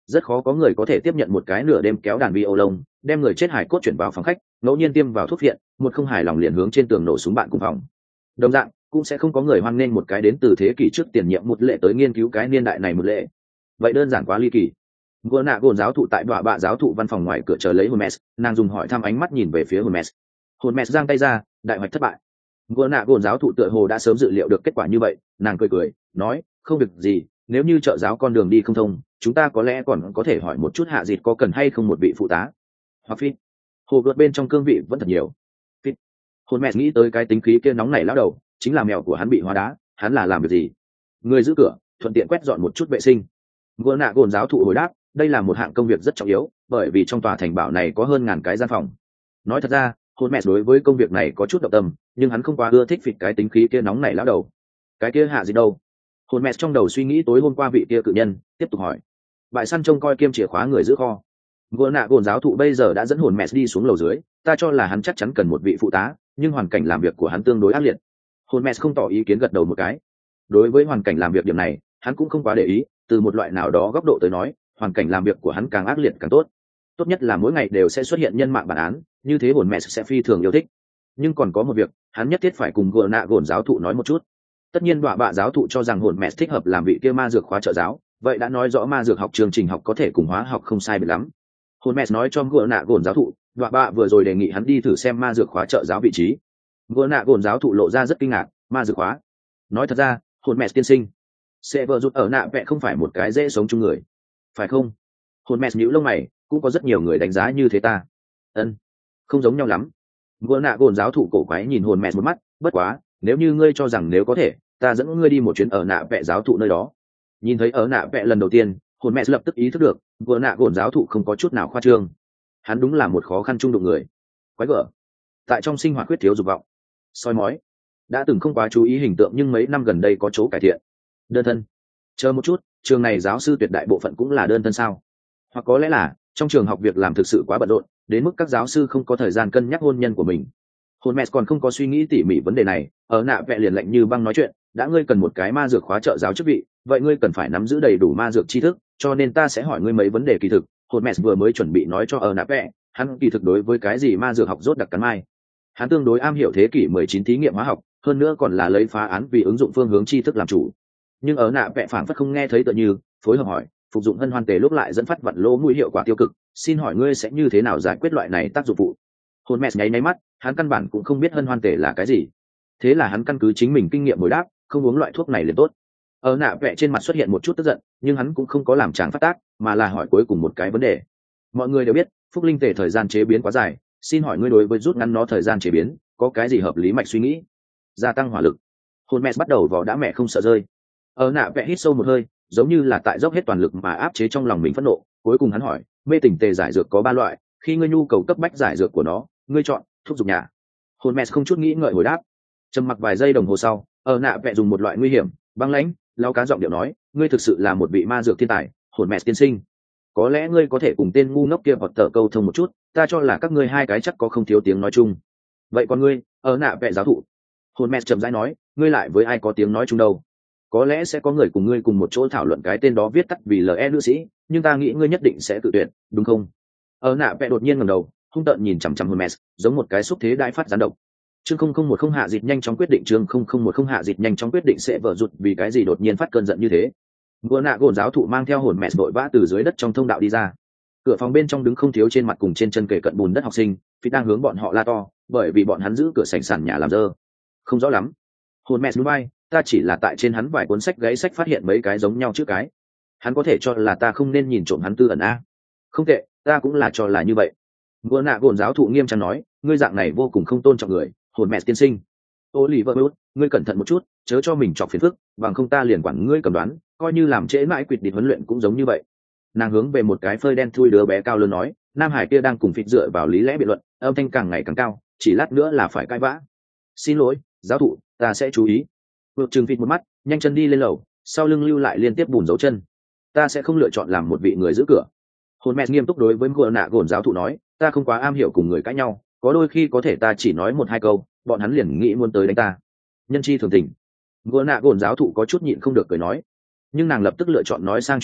rất khó có người có thể tiếp nhận một cái nửa đêm kéo đàn vi ô lông đem người chết hải cốt chuyển vào phòng khách, ngẫu nhiên tiêm vào thuốc viện, một không hài lòng liền hướng trên tường nổ súng bạn cùng phòng. Đồng dạng cũng sẽ không có người hoan nghênh một cái đến từ thế kỷ trước tiền nhiệm một lệ tới nghiên cứu cái niên đại này một lệ. Vậy đơn giản quá ly kỳ. Vừa nạ gồn giáo thụ tại đọa bạ giáo thụ văn phòng ngoài cửa chờ lấy Hermes, nàng dùng hỏi thăm ánh mắt nhìn về phía Hermes. Hermes giang tay ra, đại hoạch thất bại. Vừa nạ gồn giáo thụ tựa hồ đã sớm dự liệu được kết quả như vậy, nàng cười cười, nói, không việc gì, nếu như trợ giáo con đường đi không thông, chúng ta có lẽ còn có thể hỏi một chút hạ dịt có cần hay không một vị phụ tá. Hoặc phi, hồ gợt bên trong cương vị vẫn thật nhiều. Phi, Hermes nghĩ tới cái tính khí kia nóng nảy lão đầu, chính là mèo của hắn bị hóa đá, hắn là làm việc gì? Người giữ cửa, thuận tiện quét dọn một chút vệ sinh. Vừa nạ gồn giáo thụ hồi đáp, đây là một hạng công việc rất trọng yếu, bởi vì trong tòa thành bảo này có hơn ngàn cái gian phòng. Nói thật ra, hôn mẹ đối với công việc này có chút động tâm, nhưng hắn không quá ưa thích phịch cái tính khí kia nóng nảy lão đầu. Cái kia hạ gì đâu? Hôn mẹ trong đầu suy nghĩ tối hôm qua vị kia cự nhân, tiếp tục hỏi. Bại săn trông coi kiêm chìa khóa người giữ kho. Vừa nạ gồn giáo thụ bây giờ đã dẫn hồn mẹ đi xuống lầu dưới, ta cho là hắn chắc chắn cần một vị phụ tá, nhưng hoàn cảnh làm việc của hắn tương đối ác liệt. Hồn mẹ không tỏ ý kiến gật đầu một cái. Đối với hoàn cảnh làm việc điểm này, hắn cũng không quá để ý, từ một loại nào đó góc độ tới nói, hoàn cảnh làm việc của hắn càng ác liệt càng tốt. Tốt nhất là mỗi ngày đều sẽ xuất hiện nhân mạng bản án, như thế hồn mẹ sẽ phi thường yêu thích. Nhưng còn có một việc, hắn nhất thiết phải cùng gờ nạ gồn giáo thụ nói một chút. Tất nhiên đọa bạ giáo thụ cho rằng hồn mẹ thích hợp làm vị kia ma dược khóa trợ giáo, vậy đã nói rõ ma dược học chương trình học có thể cùng hóa học không sai biệt lắm. Hồn mẹ nói cho gờ nạ gồn giáo thụ, đọa bạ vừa rồi đề nghị hắn đi thử xem ma dược khóa trợ giáo vị trí. Gờ nạ gồn giáo thụ lộ ra rất kinh ngạc, ma dược khóa. Nói thật ra, hồn mẹ tiên sinh sẽ vợ rụt ở nạ vẽ không phải một cái dễ sống chung người, phải không? Hồn mẹ nhíu lông mày, cũng có rất nhiều người đánh giá như thế ta. Ân, không giống nhau lắm. Vừa nạ gồn giáo thụ cổ quái nhìn hồn mẹ một mắt, bất quá, nếu như ngươi cho rằng nếu có thể, ta dẫn ngươi đi một chuyến ở nạ vẽ giáo thụ nơi đó. Nhìn thấy ở nạ vẽ lần đầu tiên, hồn mẹ lập tức ý thức được, vừa nạ gồn giáo thụ không có chút nào khoa trương. Hắn đúng là một khó khăn chung đụng người. Quái gở. Tại trong sinh hoạt khuyết thiếu dục vọng, soi mói, đã từng không quá chú ý hình tượng nhưng mấy năm gần đây có chỗ cải thiện. Đơn thân. Chờ một chút, trường này giáo sư tuyệt đại bộ phận cũng là đơn thân sao? Hoặc có lẽ là trong trường học việc làm thực sự quá bận rộn, đến mức các giáo sư không có thời gian cân nhắc hôn nhân của mình. Hồn mẹ còn không có suy nghĩ tỉ mỉ vấn đề này, ở nạ vẽ liền lạnh như băng nói chuyện, đã ngươi cần một cái ma dược khóa trợ giáo chức vị, vậy ngươi cần phải nắm giữ đầy đủ ma dược tri thức, cho nên ta sẽ hỏi ngươi mấy vấn đề kỳ thực. Hồn mẹ vừa mới chuẩn bị nói cho ở nạ vẽ, hắn kỳ thực đối với cái gì ma dược học rốt đặc cắn mai. Hắn tương đối am hiểu thế kỷ mười chín thí nghiệm hóa học, hơn nữa còn là lấy phá án vì ứng dụng phương hướng tri thức làm chủ. Nhưng ở nạ vẽ phảng phất không nghe thấy tựa như, phối hợp hỏi, phục dụng hân hoan tề lúc lại dẫn phát vặn lỗ mũi hiệu quả tiêu cực, xin hỏi ngươi sẽ như thế nào giải quyết loại này tác dụng phụ? Hồn mẹ nháy nháy mắt, hắn căn bản cũng không biết hân hoan tề là cái gì, thế là hắn căn cứ chính mình kinh nghiệm hồi đáp, không uống loại thuốc này liền tốt. Ở nạ vẽ trên mặt xuất hiện một chút tức giận, nhưng hắn cũng không có làm tráng phát tác, mà là hỏi cuối cùng một cái vấn đề. Mọi người đều biết phúc linh tề thời gian chế biến quá dài, xin hỏi ngươi đối với rút ngắn nó thời gian chế biến có cái gì hợp lý mạch suy nghĩ? Gia tăng hỏa lực. Hồn mẹ bắt đầu vò đã mẹ không sợ rơi. Ở nạ vẽ hít sâu một hơi, giống như là tại dốc hết toàn lực mà áp chế trong lòng mình phẫn nộ. Cuối cùng hắn hỏi, mê tỉnh tề giải dược có ba loại, khi ngươi nhu cầu cấp bách giải dược của nó, ngươi chọn thuốc dùng nhà. Hồn mẹ không chút nghĩ ngợi hồi đáp. Trầm mặc vài giây đồng hồ sau, ở nạ vẽ dùng một loại nguy hiểm, băng lãnh, lao cá giọng điệu nói, ngươi thực sự là một vị ma dược thiên tài, hồn mẹ tiên sinh. Có lẽ ngươi có thể cùng tên ngu ngốc kia hoặc tờ câu thông một chút, ta cho là các ngươi hai cái chắc có không thiếu tiếng nói chung. Vậy còn ngươi, ở nạ vẽ giáo thụ? Hồn mẹ chậm rãi nói, ngươi lại với ai có tiếng nói chung đâu? Có lẽ sẽ có người cùng ngươi cùng một chỗ thảo luận cái tên đó viết tắt vì lờ e nữ sĩ, nhưng ta nghĩ ngươi nhất định sẽ tự tuyển, đúng không? Ở nạ vẽ đột nhiên ngẩng đầu, hung tợn nhìn chằm chằm Hermes, giống một cái xúc thế đại phát gián độc. Chương không không một không hạ dịch nhanh chóng quyết định, chương không không một không hạ dịch nhanh chóng quyết định sẽ vỡ rụt vì cái gì đột nhiên phát cơn giận như thế. Vừa nạ gồn giáo thụ mang theo hồn mẹ vội vã từ dưới đất trong thông đạo đi ra. Cửa phòng bên trong đứng không thiếu trên mặt cùng trên chân kề cận bùn đất học sinh, phi đang hướng bọn họ la to, bởi vì bọn hắn giữ cửa sảnh sàn nhà làm dơ. Không rõ lắm. Hồn mẹ núi bay, ta chỉ là tại trên hắn vài cuốn sách gãy sách phát hiện mấy cái giống nhau chữ cái. Hắn có thể cho là ta không nên nhìn trộm hắn tư ẩn a? Không tệ, ta cũng là cho là như vậy. Vừa nạ gồn giáo thụ nghiêm trang nói, ngươi dạng này vô cùng không tôn trọng người, hồn mẹ tiên sinh. Ô lì vợ bút, ngươi cẩn thận một chút, chớ cho mình chọc phiền phức, bằng không ta liền quản ngươi cầm đoán, coi như làm trễ mãi quyết định huấn luyện cũng giống như vậy. Nàng hướng về một cái phơi đen thui đứa bé cao lớn nói, nam hải kia đang cùng phịch dựa vào lý lẽ biện luận, âm thanh càng ngày càng cao, chỉ lát nữa là phải cãi vã. Xin lỗi, giáo thụ, ta sẽ chú ý. Vượt trừng phịch một mắt, nhanh chân đi lên lầu, sau lưng lưu lại liên tiếp bùn dấu chân. Ta sẽ không lựa chọn làm một vị người giữ cửa. Hồn mẹ nghiêm túc đối với gờ nạ gồn giáo thụ nói, ta không quá am hiểu cùng người cãi nhau, có đôi khi có thể ta chỉ nói một hai câu, bọn hắn liền nghĩ muốn tới đánh ta. Nhân chi thường tình. Gờ nạ gồn giáo thụ có chút nhịn không được cười nói, nhưng nàng lập tức lựa chọn nói sang chuyện khác.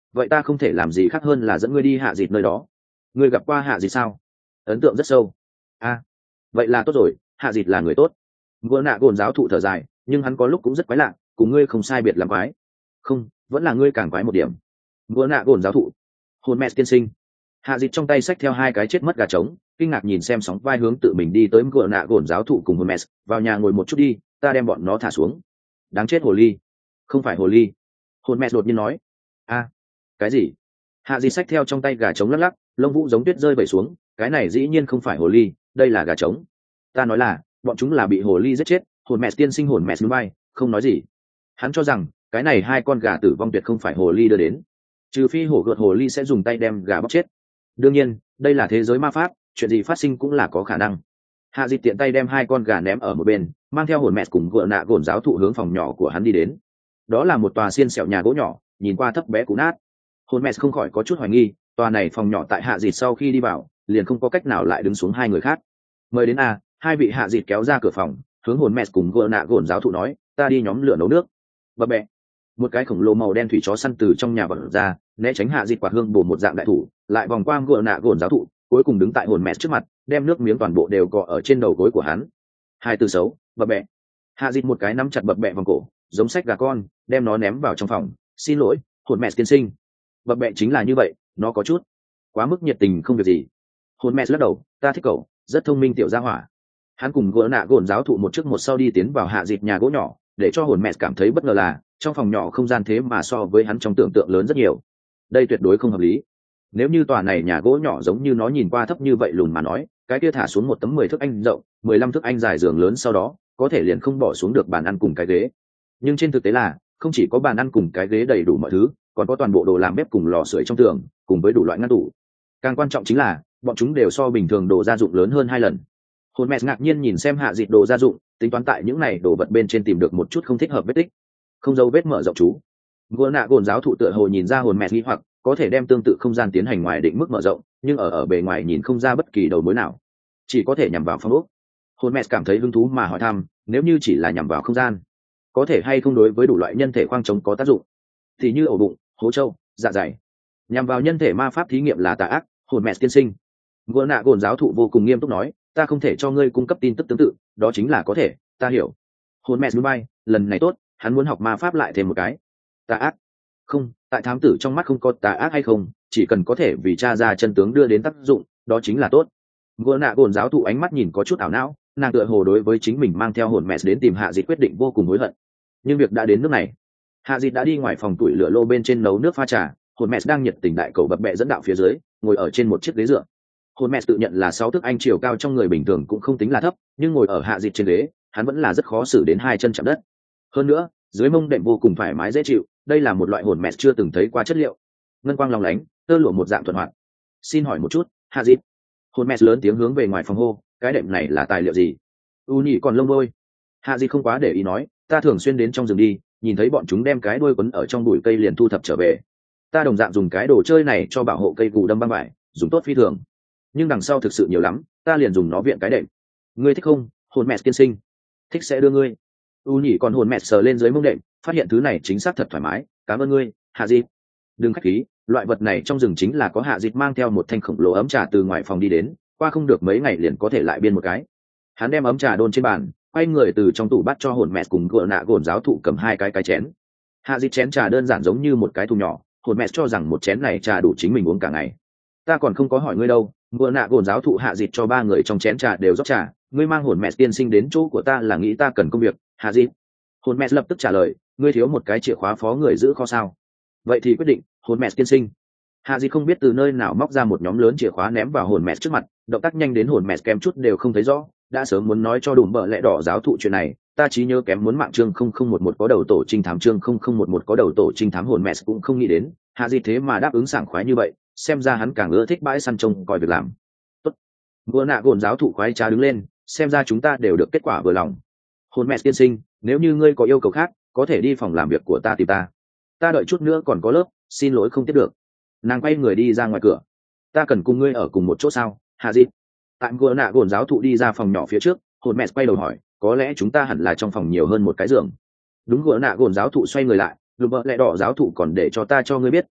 vậy ta không thể làm gì khác hơn là dẫn ngươi đi hạ dịt nơi đó. Ngươi gặp qua hạ dịt sao? Ấn tượng rất sâu. A, à, vậy là tốt rồi, hạ dịt là người tốt. Ngựa nạ gồn giáo thụ thở dài, nhưng hắn có lúc cũng rất quái lạ, cùng ngươi không sai biệt làm quái. Không, vẫn là ngươi càng quái một điểm. Ngựa nạ gồn giáo thụ. Hồn mẹ tiên sinh. Hạ dịt trong tay xách theo hai cái chết mất gà trống, kinh ngạc nhìn xem sóng vai hướng tự mình đi tới ngựa nạ gồn giáo thụ cùng hồn mẹ. Vào nhà ngồi một chút đi, ta đem bọn nó thả xuống. Đáng chết hồ ly. Không phải hồ ly. Hồn mẹ đột nhiên nói. A, cái gì? Hạ dịt xách theo trong tay gà trống lắc lắc, lông vũ giống tuyết rơi vẩy xuống. Cái này dĩ nhiên không phải hồ ly, đây là gà trống. Ta nói là bọn chúng là bị hồ ly giết chết. Hồn mẹ tiên sinh hồn mẹ núi bay không nói gì. Hắn cho rằng cái này hai con gà tử vong tuyệt không phải hồ ly đưa đến, trừ phi hổ gợt hồ ly sẽ dùng tay đem gà bóc chết. Đương nhiên đây là thế giới ma pháp, chuyện gì phát sinh cũng là có khả năng. Hạ dịch tiện tay đem hai con gà ném ở một bên, mang theo hồn mẹ cùng gợ nạ gồn giáo thụ hướng phòng nhỏ của hắn đi đến. Đó là một tòa xiên xẹo nhà gỗ nhỏ, nhìn qua thấp bé cũ nát. Hồn mẹ không khỏi có chút hoài nghi, tòa này phòng nhỏ tại hạ dịch sau khi đi vào liền không có cách nào lại đứng xuống hai người khác. Mời đến a. Hai vị hạ dịch kéo ra cửa phòng, hướng hồn mẹ cùng gợ nạ gồn giáo thụ nói, ta đi nhóm lửa nấu nước. Bập bẹ. Một cái khổng lồ màu đen thủy chó săn từ trong nhà vật ra, né tránh hạ dịch quạt hương bổ một dạng đại thủ, lại vòng qua gợ nạ gồn giáo thụ, cuối cùng đứng tại hồn mẹ trước mặt, đem nước miếng toàn bộ đều cọ ở trên đầu gối của hắn. Hai từ xấu, bập bẹ. Hạ dịch một cái nắm chặt bập bẹ vòng cổ, giống sách gà con, đem nó ném vào trong phòng. Xin lỗi, hồn mẹ tiên sinh. Bập bẹ chính là như vậy, nó có chút quá mức nhiệt tình không việc gì. Hồn mẹ lắc đầu, ta thích cậu, rất thông minh tiểu gia hỏa. Hắn cùng gỡ nạ gồn giáo thụ một trước một sau đi tiến vào hạ dịch nhà gỗ nhỏ, để cho hồn mẹ cảm thấy bất ngờ là trong phòng nhỏ không gian thế mà so với hắn trong tưởng tượng lớn rất nhiều. Đây tuyệt đối không hợp lý. Nếu như tòa này nhà gỗ nhỏ giống như nó nhìn qua thấp như vậy lùn mà nói, cái kia thả xuống một tấm mười thước anh rộng, mười lăm thước anh dài giường lớn sau đó có thể liền không bỏ xuống được bàn ăn cùng cái ghế. Nhưng trên thực tế là không chỉ có bàn ăn cùng cái ghế đầy đủ mọi thứ, còn có toàn bộ đồ làm bếp cùng lò sưởi trong tường, cùng với đủ loại ngăn tủ. Càng quan trọng chính là bọn chúng đều so bình thường đồ gia dụng lớn hơn hai lần. Hồn mẹ ngạc nhiên nhìn xem hạ dịch đồ gia dụng, tính toán tại những này đồ vật bên trên tìm được một chút không thích hợp vết tích. Không dấu vết mở rộng chú. Ngựa nạ gồn giáo thụ tựa hồ nhìn ra hồn mẹ nghi hoặc, có thể đem tương tự không gian tiến hành ngoài định mức mở rộng, nhưng ở ở bề ngoài nhìn không ra bất kỳ đầu mối nào, chỉ có thể nhằm vào phong ốc. Hồn mẹ cảm thấy hứng thú mà hỏi thăm, nếu như chỉ là nhằm vào không gian, có thể hay không đối với đủ loại nhân thể khoang trống có tác dụng, thì như ổ bụng, hố trâu, dạ dày. Nhằm vào nhân thể ma pháp thí nghiệm là tà ác. Hồn mẹ tiên sinh. Ngựa nạ gồn giáo thụ vô cùng nghiêm túc nói, ta không thể cho ngươi cung cấp tin tức tương tự, đó chính là có thể, ta hiểu. Hồn mẹ núi bay, lần này tốt, hắn muốn học ma pháp lại thêm một cái. Tà ác? Không, tại thám tử trong mắt không có tà ác hay không, chỉ cần có thể vì cha ra chân tướng đưa đến tác dụng, đó chính là tốt. Ngựa nạ gồn giáo thụ ánh mắt nhìn có chút ảo não, nàng tựa hồ đối với chính mình mang theo hồn mẹ đến tìm hạ dịch quyết định vô cùng hối hận. Nhưng việc đã đến nước này, hạ dịch đã đi ngoài phòng tuổi lửa lô bên trên nấu nước pha trà, hồn mẹ đang nhiệt tình đại cầu bập bẹ dẫn đạo phía dưới, ngồi ở trên một chiếc ghế dựa. Hồn mẹ tự nhận là sáu thước anh chiều cao trong người bình thường cũng không tính là thấp, nhưng ngồi ở hạ dịch trên ghế, hắn vẫn là rất khó xử đến hai chân chạm đất. Hơn nữa, dưới mông đệm vô cùng thoải mái dễ chịu, đây là một loại hồn mẹ chưa từng thấy qua chất liệu. Ngân quang long lánh, tơ lụa một dạng thuận hoạt. Xin hỏi một chút, hạ dịch. Hồn mẹ lớn tiếng hướng về ngoài phòng hô, cái đệm này là tài liệu gì? U nhị còn lông đôi. Hạ dịch không quá để ý nói, ta thường xuyên đến trong rừng đi, nhìn thấy bọn chúng đem cái đuôi quấn ở trong bụi cây liền thu thập trở về. Ta đồng dạng dùng cái đồ chơi này cho bảo hộ cây gù đâm băng vải, dùng tốt phi thường. Nhưng đằng sau thực sự nhiều lắm, ta liền dùng nó viện cái đệm. Ngươi thích không, hồn mẹ tiên sinh? Thích sẽ đưa ngươi. U nhỉ còn hồn mẹ sờ lên dưới mông đệm, phát hiện thứ này chính xác thật thoải mái, cảm ơn ngươi, hạ dịch. Đừng khách khí, loại vật này trong rừng chính là có. Hạ dịch mang theo một thanh khổng lồ ấm trà từ ngoài phòng đi đến, qua không được mấy ngày liền có thể lại biên một cái. Hắn đem ấm trà đôn trên bàn, quay người từ trong tủ bắt cho hồn mẹ cùng gợ nạ gồn giáo thụ cầm hai cái cái chén. Hạ dịch chén trà đơn giản giống như một cái thùng nhỏ, hồn mẹ cho rằng một chén này trà đủ chính mình uống cả ngày. Ta còn không có hỏi ngươi đâu. Gợ nạ gồn giáo thụ hạ dịch cho ba người trong chén trà đều rót trà. Ngươi mang hồn mẹ tiên sinh đến chỗ của ta là nghĩ ta cần công việc, hạ dịch. Hồn mẹ lập tức trả lời, ngươi thiếu một cái chìa khóa phó người giữ kho sao? Vậy thì quyết định, hồn mẹ tiên sinh. Hạ dịch không biết từ nơi nào móc ra một nhóm lớn chìa khóa ném vào hồn mẹ trước mặt, động tác nhanh đến hồn mẹ kém chút đều không thấy rõ, đã sớm muốn nói cho đùm bợ lẽ đỏ giáo thụ chuyện này. Ta trí nhớ kém muốn mạng chương không không một một có đầu tổ trinh thám chương không không một một có đầu tổ trinh thám. Hồn mẹ cũng không nghĩ đến hạ dịch thế mà đáp ứng sảng khoái như vậy, xem ra hắn càng ưa thích bãi săn trông coi việc làm. Tốt. Gỡ nạ gồn giáo thụ khoái trá đứng lên, xem ra chúng ta đều được kết quả vừa lòng. Hồn mẹ tiên sinh, nếu như ngươi có yêu cầu khác, có thể đi phòng làm việc của ta tìm ta. Ta đợi chút nữa còn có lớp, xin lỗi không tiếp được. Nàng quay người đi ra ngoài cửa. Ta cần cùng ngươi ở cùng một chỗ sao, hạ dịch? Tại gỡ nạ gồn giáo thụ đi ra phòng nhỏ phía trước, hồn mẹ quay đầu hỏi, có lẽ chúng ta hẳn là trong phòng nhiều hơn một cái giường. Đúng. Gỡ nạ gồn giáo thụ xoay người lại, lùm bợ lẽ đỏ giáo thụ còn để cho ta cho ngươi biết,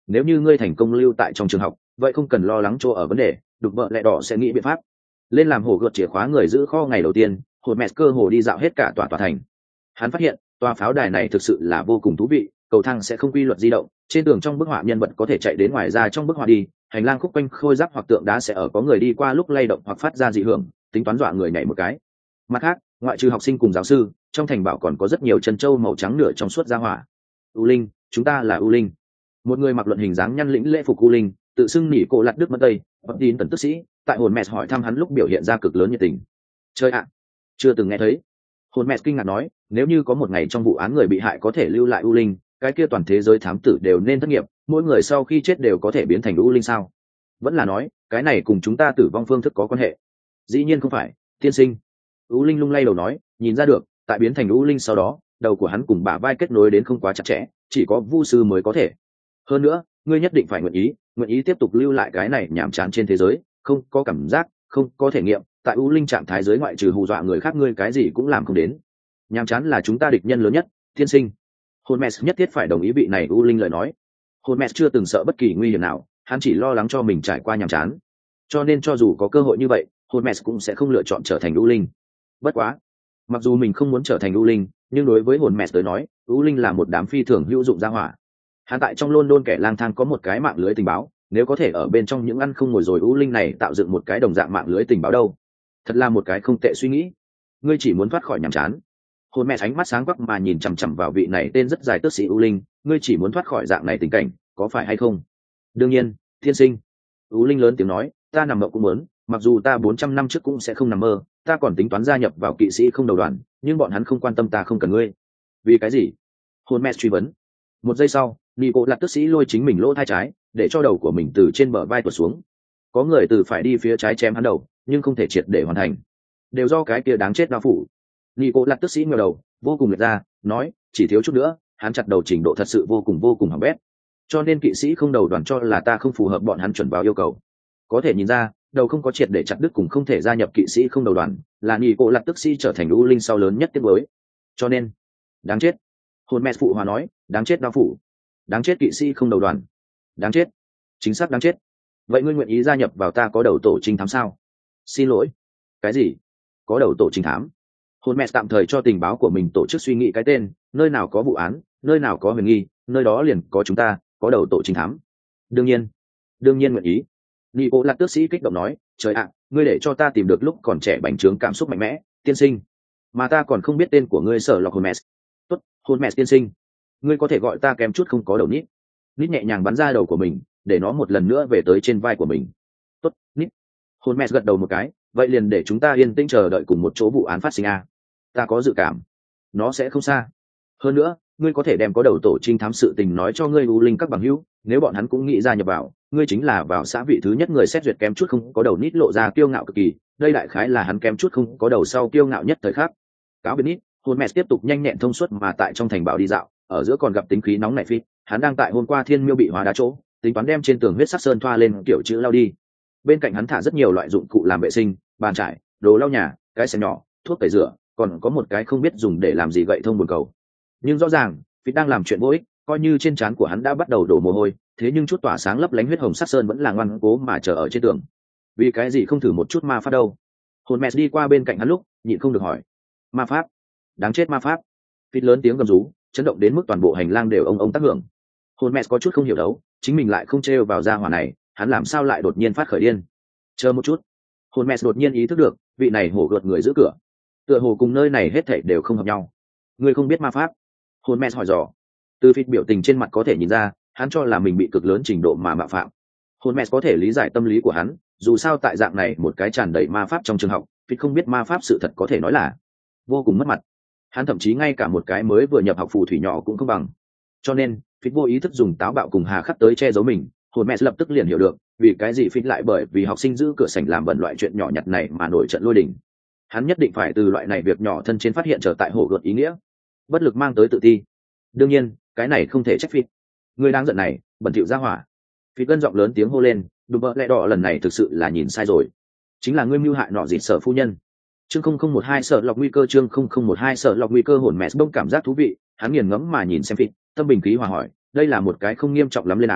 nếu như ngươi thành công lưu tại trong trường học vậy không cần lo lắng chỗ ở vấn đề, đục vợ lẹ đỏ sẽ nghĩ biện pháp. Lên làm hổ gợt chìa khóa người giữ kho ngày đầu tiên, hồn mẹ cơ hồ đi dạo hết cả tòa tòa thành. Hắn phát hiện tòa pháo đài này thực sự là vô cùng thú vị, cầu thang sẽ không quy luật di động, trên tường trong bức họa nhân vật có thể chạy đến ngoài ra trong bức họa đi, hành lang khúc quanh khôi giáp hoặc tượng đá sẽ ở có người đi qua lúc lay động hoặc phát ra dị hưởng, tính toán dọa người nhảy một cái. Mặt khác, ngoại trừ học sinh cùng giáo sư, trong thành bảo còn có rất nhiều chân trâu màu trắng nửa trong suốt ra hỏa. U linh, chúng ta là U linh. Một người mặc luận hình dáng nhăn lĩnh lễ phục U linh, tự xưng nỉ cổ lặt đức mất tây, bật tin tần tức sĩ, tại hồn mẹ hỏi thăm hắn lúc biểu hiện ra cực lớn nhiệt tình. Chơi ạ, chưa từng nghe thấy. Hồn mẹ kinh ngạc nói, nếu như có một ngày trong vụ án người bị hại có thể lưu lại U linh, cái kia toàn thế giới thám tử đều nên thất nghiệp, mỗi người sau khi chết đều có thể biến thành U linh sao? Vẫn là nói, cái này cùng chúng ta tử vong phương thức có quan hệ? Dĩ nhiên không phải, tiên sinh. U linh lung lay đầu nói, nhìn ra được, tại biến thành U linh sau đó, đầu của hắn cùng bả vai kết nối đến không quá chặt chẽ, chỉ có vu sư mới có thể. Hơn nữa, ngươi nhất định phải nguyện ý, nguyện ý tiếp tục lưu lại cái này nhàm chán trên thế giới, không có cảm giác, không có thể nghiệm, tại U linh trạng thái giới ngoại trừ hù dọa người khác ngươi cái gì cũng làm không đến. Nhàm chán là chúng ta địch nhân lớn nhất, tiên sinh. Hermes nhất thiết phải đồng ý vị này U linh lời nói. Hermes chưa từng sợ bất kỳ nguy hiểm nào, hắn chỉ lo lắng cho mình trải qua nhàm chán. Cho nên cho dù có cơ hội như vậy, Hermes cũng sẽ không lựa chọn trở thành U linh. Bất quá, mặc dù mình không muốn trở thành U linh, nhưng đối với Hermes tới nói, U linh là một đám phi thường hữu dụng gia hỏa. Hắn tại trong London kẻ lang thang có một cái mạng lưới tình báo, nếu có thể ở bên trong những ăn không ngồi rồi U linh này tạo dựng một cái đồng dạng mạng lưới tình báo đâu, thật là một cái không tệ suy nghĩ. Ngươi chỉ muốn thoát khỏi nhàm chán. Hồn mẹ ánh mắt sáng quắc mà nhìn chằm chằm vào vị này tên rất dài tước sĩ U linh, ngươi chỉ muốn thoát khỏi dạng này tình cảnh, có phải hay không? Đương nhiên, thiên sinh. U linh lớn tiếng nói, ta nằm mộng cũng muốn, mặc dù ta bốn trăm năm trước cũng sẽ không nằm mơ, ta còn tính toán gia nhập vào kỵ sĩ không đầu đoàn, nhưng bọn hắn không quan tâm ta không cần ngươi. Vì cái gì? Hồn mẹ truy vấn. Một giây sau, Nico lạt tước sĩ lôi chính mình lỗ thai trái, để cho đầu của mình từ trên bờ vai tuột xuống. Có người từ phải đi phía trái chém hắn đầu, nhưng không thể triệt để hoàn thành. Đều do cái kia đáng chết đao phủ. Nico lạt tước sĩ ngẩng đầu, vô cùng liệt ra, nói, chỉ thiếu chút nữa, hắn chặt đầu trình độ thật sự vô cùng vô cùng hỏng bét. Cho nên kỵ sĩ không đầu đoàn cho là ta không phù hợp bọn hắn chuẩn vào yêu cầu. Có thể nhìn ra, đầu không có triệt để chặt đứt cùng không thể gia nhập kỵ sĩ không đầu đoàn, là Nico lạt tước sĩ trở thành U linh sau lớn nhất tiếc nuối. Cho nên, đáng chết. Hồn mẹ phụ hòa nói, đáng chết đao phủ. Đáng chết kỵ sĩ không đầu đoàn. Đáng chết. Chính xác đáng chết. Vậy ngươi nguyện ý gia nhập vào ta có đầu tổ trinh thám sao? Xin lỗi. Cái gì? Có đầu tổ trinh thám? Hồn mẹ tạm thời cho tình báo của mình tổ chức suy nghĩ cái tên, nơi nào có vụ án, nơi nào có huyền nghi, nơi đó liền có chúng ta, có đầu tổ trinh thám. Đương nhiên, đương nhiên nguyện ý. Nico là tước sĩ kích động nói, trời ạ, ngươi để cho ta tìm được lúc còn trẻ bành trướng cảm xúc mạnh mẽ, tiên sinh. Mà ta còn không biết tên của ngươi sở lọc Hermes. Tốt, Hermes tiên sinh. Ngươi có thể gọi ta kém chút không có đầu nít. Nít nhẹ nhàng bắn ra đầu của mình, để nó một lần nữa về tới trên vai của mình. Tốt, nít. Hermes gật đầu một cái, vậy liền để chúng ta yên tĩnh chờ đợi cùng một chỗ vụ án phát sinh a. Ta có dự cảm, nó sẽ không xa. Hơn nữa, ngươi có thể đem có đầu tổ trinh thám sự tình nói cho ngươi U linh các bằng hữu, nếu bọn hắn cũng nghĩ ra nhập vào, ngươi chính là vào xã vị thứ nhất người xét duyệt kém chút không có đầu nít lộ ra kiêu ngạo cực kỳ, đây đại khái là hắn kém chút không có đầu sau kiêu ngạo nhất thời khắc. Cáo biệt nít, Hermes tiếp tục nhanh nhẹn thông suốt mà tại trong thành bảo đi dạo, ở giữa còn gặp tính khí nóng nảy phi, hắn đang tại hôm qua thiên miêu bị hóa đá chỗ, tính toán đem trên tường huyết sắc sơn thoa lên kiểu chữ lao đi. Bên cạnh hắn thả rất nhiều loại dụng cụ làm vệ sinh, bàn chải, đồ lau nhà, cái xẻng nhỏ, thuốc tẩy rửa, còn có một cái không biết dùng để làm gì gậy thông buồn cầu. Nhưng rõ ràng, Phi đang làm chuyện vô ích, coi như trên trán của hắn đã bắt đầu đổ mồ hôi, thế nhưng chút tỏa sáng lấp lánh huyết hồng sắc sơn vẫn là ngoan cố mà chờ ở trên tường. Vì cái gì không thử một chút ma pháp đâu? Hồn mẹ đi qua bên cạnh hắn lúc, nhịn không được hỏi. Ma pháp? Đáng chết ma pháp! Phi lớn tiếng gầm rú, chấn động đến mức toàn bộ hành lang đều ông ông tác hưởng. Hồn mẹ có chút không hiểu đấu, chính mình lại không trêu vào gia hỏa này, hắn làm sao lại đột nhiên phát khởi điên? Chờ một chút. Hồn mẹ đột nhiên ý thức được, vị này hổ gợt người giữ cửa, tựa hồ cùng nơi này hết thảy đều không hợp nhau. Ngươi không biết ma pháp? Hồn mẹ hỏi dò. Từ Phi biểu tình trên mặt có thể nhìn ra, hắn cho là mình bị cực lớn trình độ mà mạo phạm. Hồn mẹ có thể lý giải tâm lý của hắn, dù sao tại dạng này một cái tràn đầy ma pháp trong trường học, Phi không biết ma pháp sự thật có thể nói là vô cùng mất mặt. Hắn thậm chí ngay cả một cái mới vừa nhập học phù thủy nhỏ cũng không bằng. Cho nên, Phi vô ý thức dùng táo bạo cùng hà khắc tới che giấu mình. Hồn mẹ lập tức liền hiểu được, vì cái gì Phi lại bởi vì học sinh giữ cửa sảnh làm bẩn loại chuyện nhỏ nhặt này mà nổi trận lôi đình. Hắn nhất định phải từ loại này việc nhỏ thân trên phát hiện trở tại hổ gợt ý nghĩa. Bất lực mang tới tự ti. Đương nhiên, cái này không thể trách Phi. Người đang giận này, bẩn thỉu ra hỏa. Phi gân giọng lớn tiếng hô lên, đùm bợ lẹ đỏ lần này thực sự là nhìn sai rồi. Chính là ngươi mưu hại nọ dịt sở phu nhân. Chương không không một hai sợ lọc nguy cơ chương không không một hai sợ lọc nguy cơ hồn mẹ đông cảm giác thú vị, hắn nghiền ngẫm mà nhìn xem Phi, tâm bình khí hòa hỏi, đây là một cái không nghiêm trọng lắm lên án,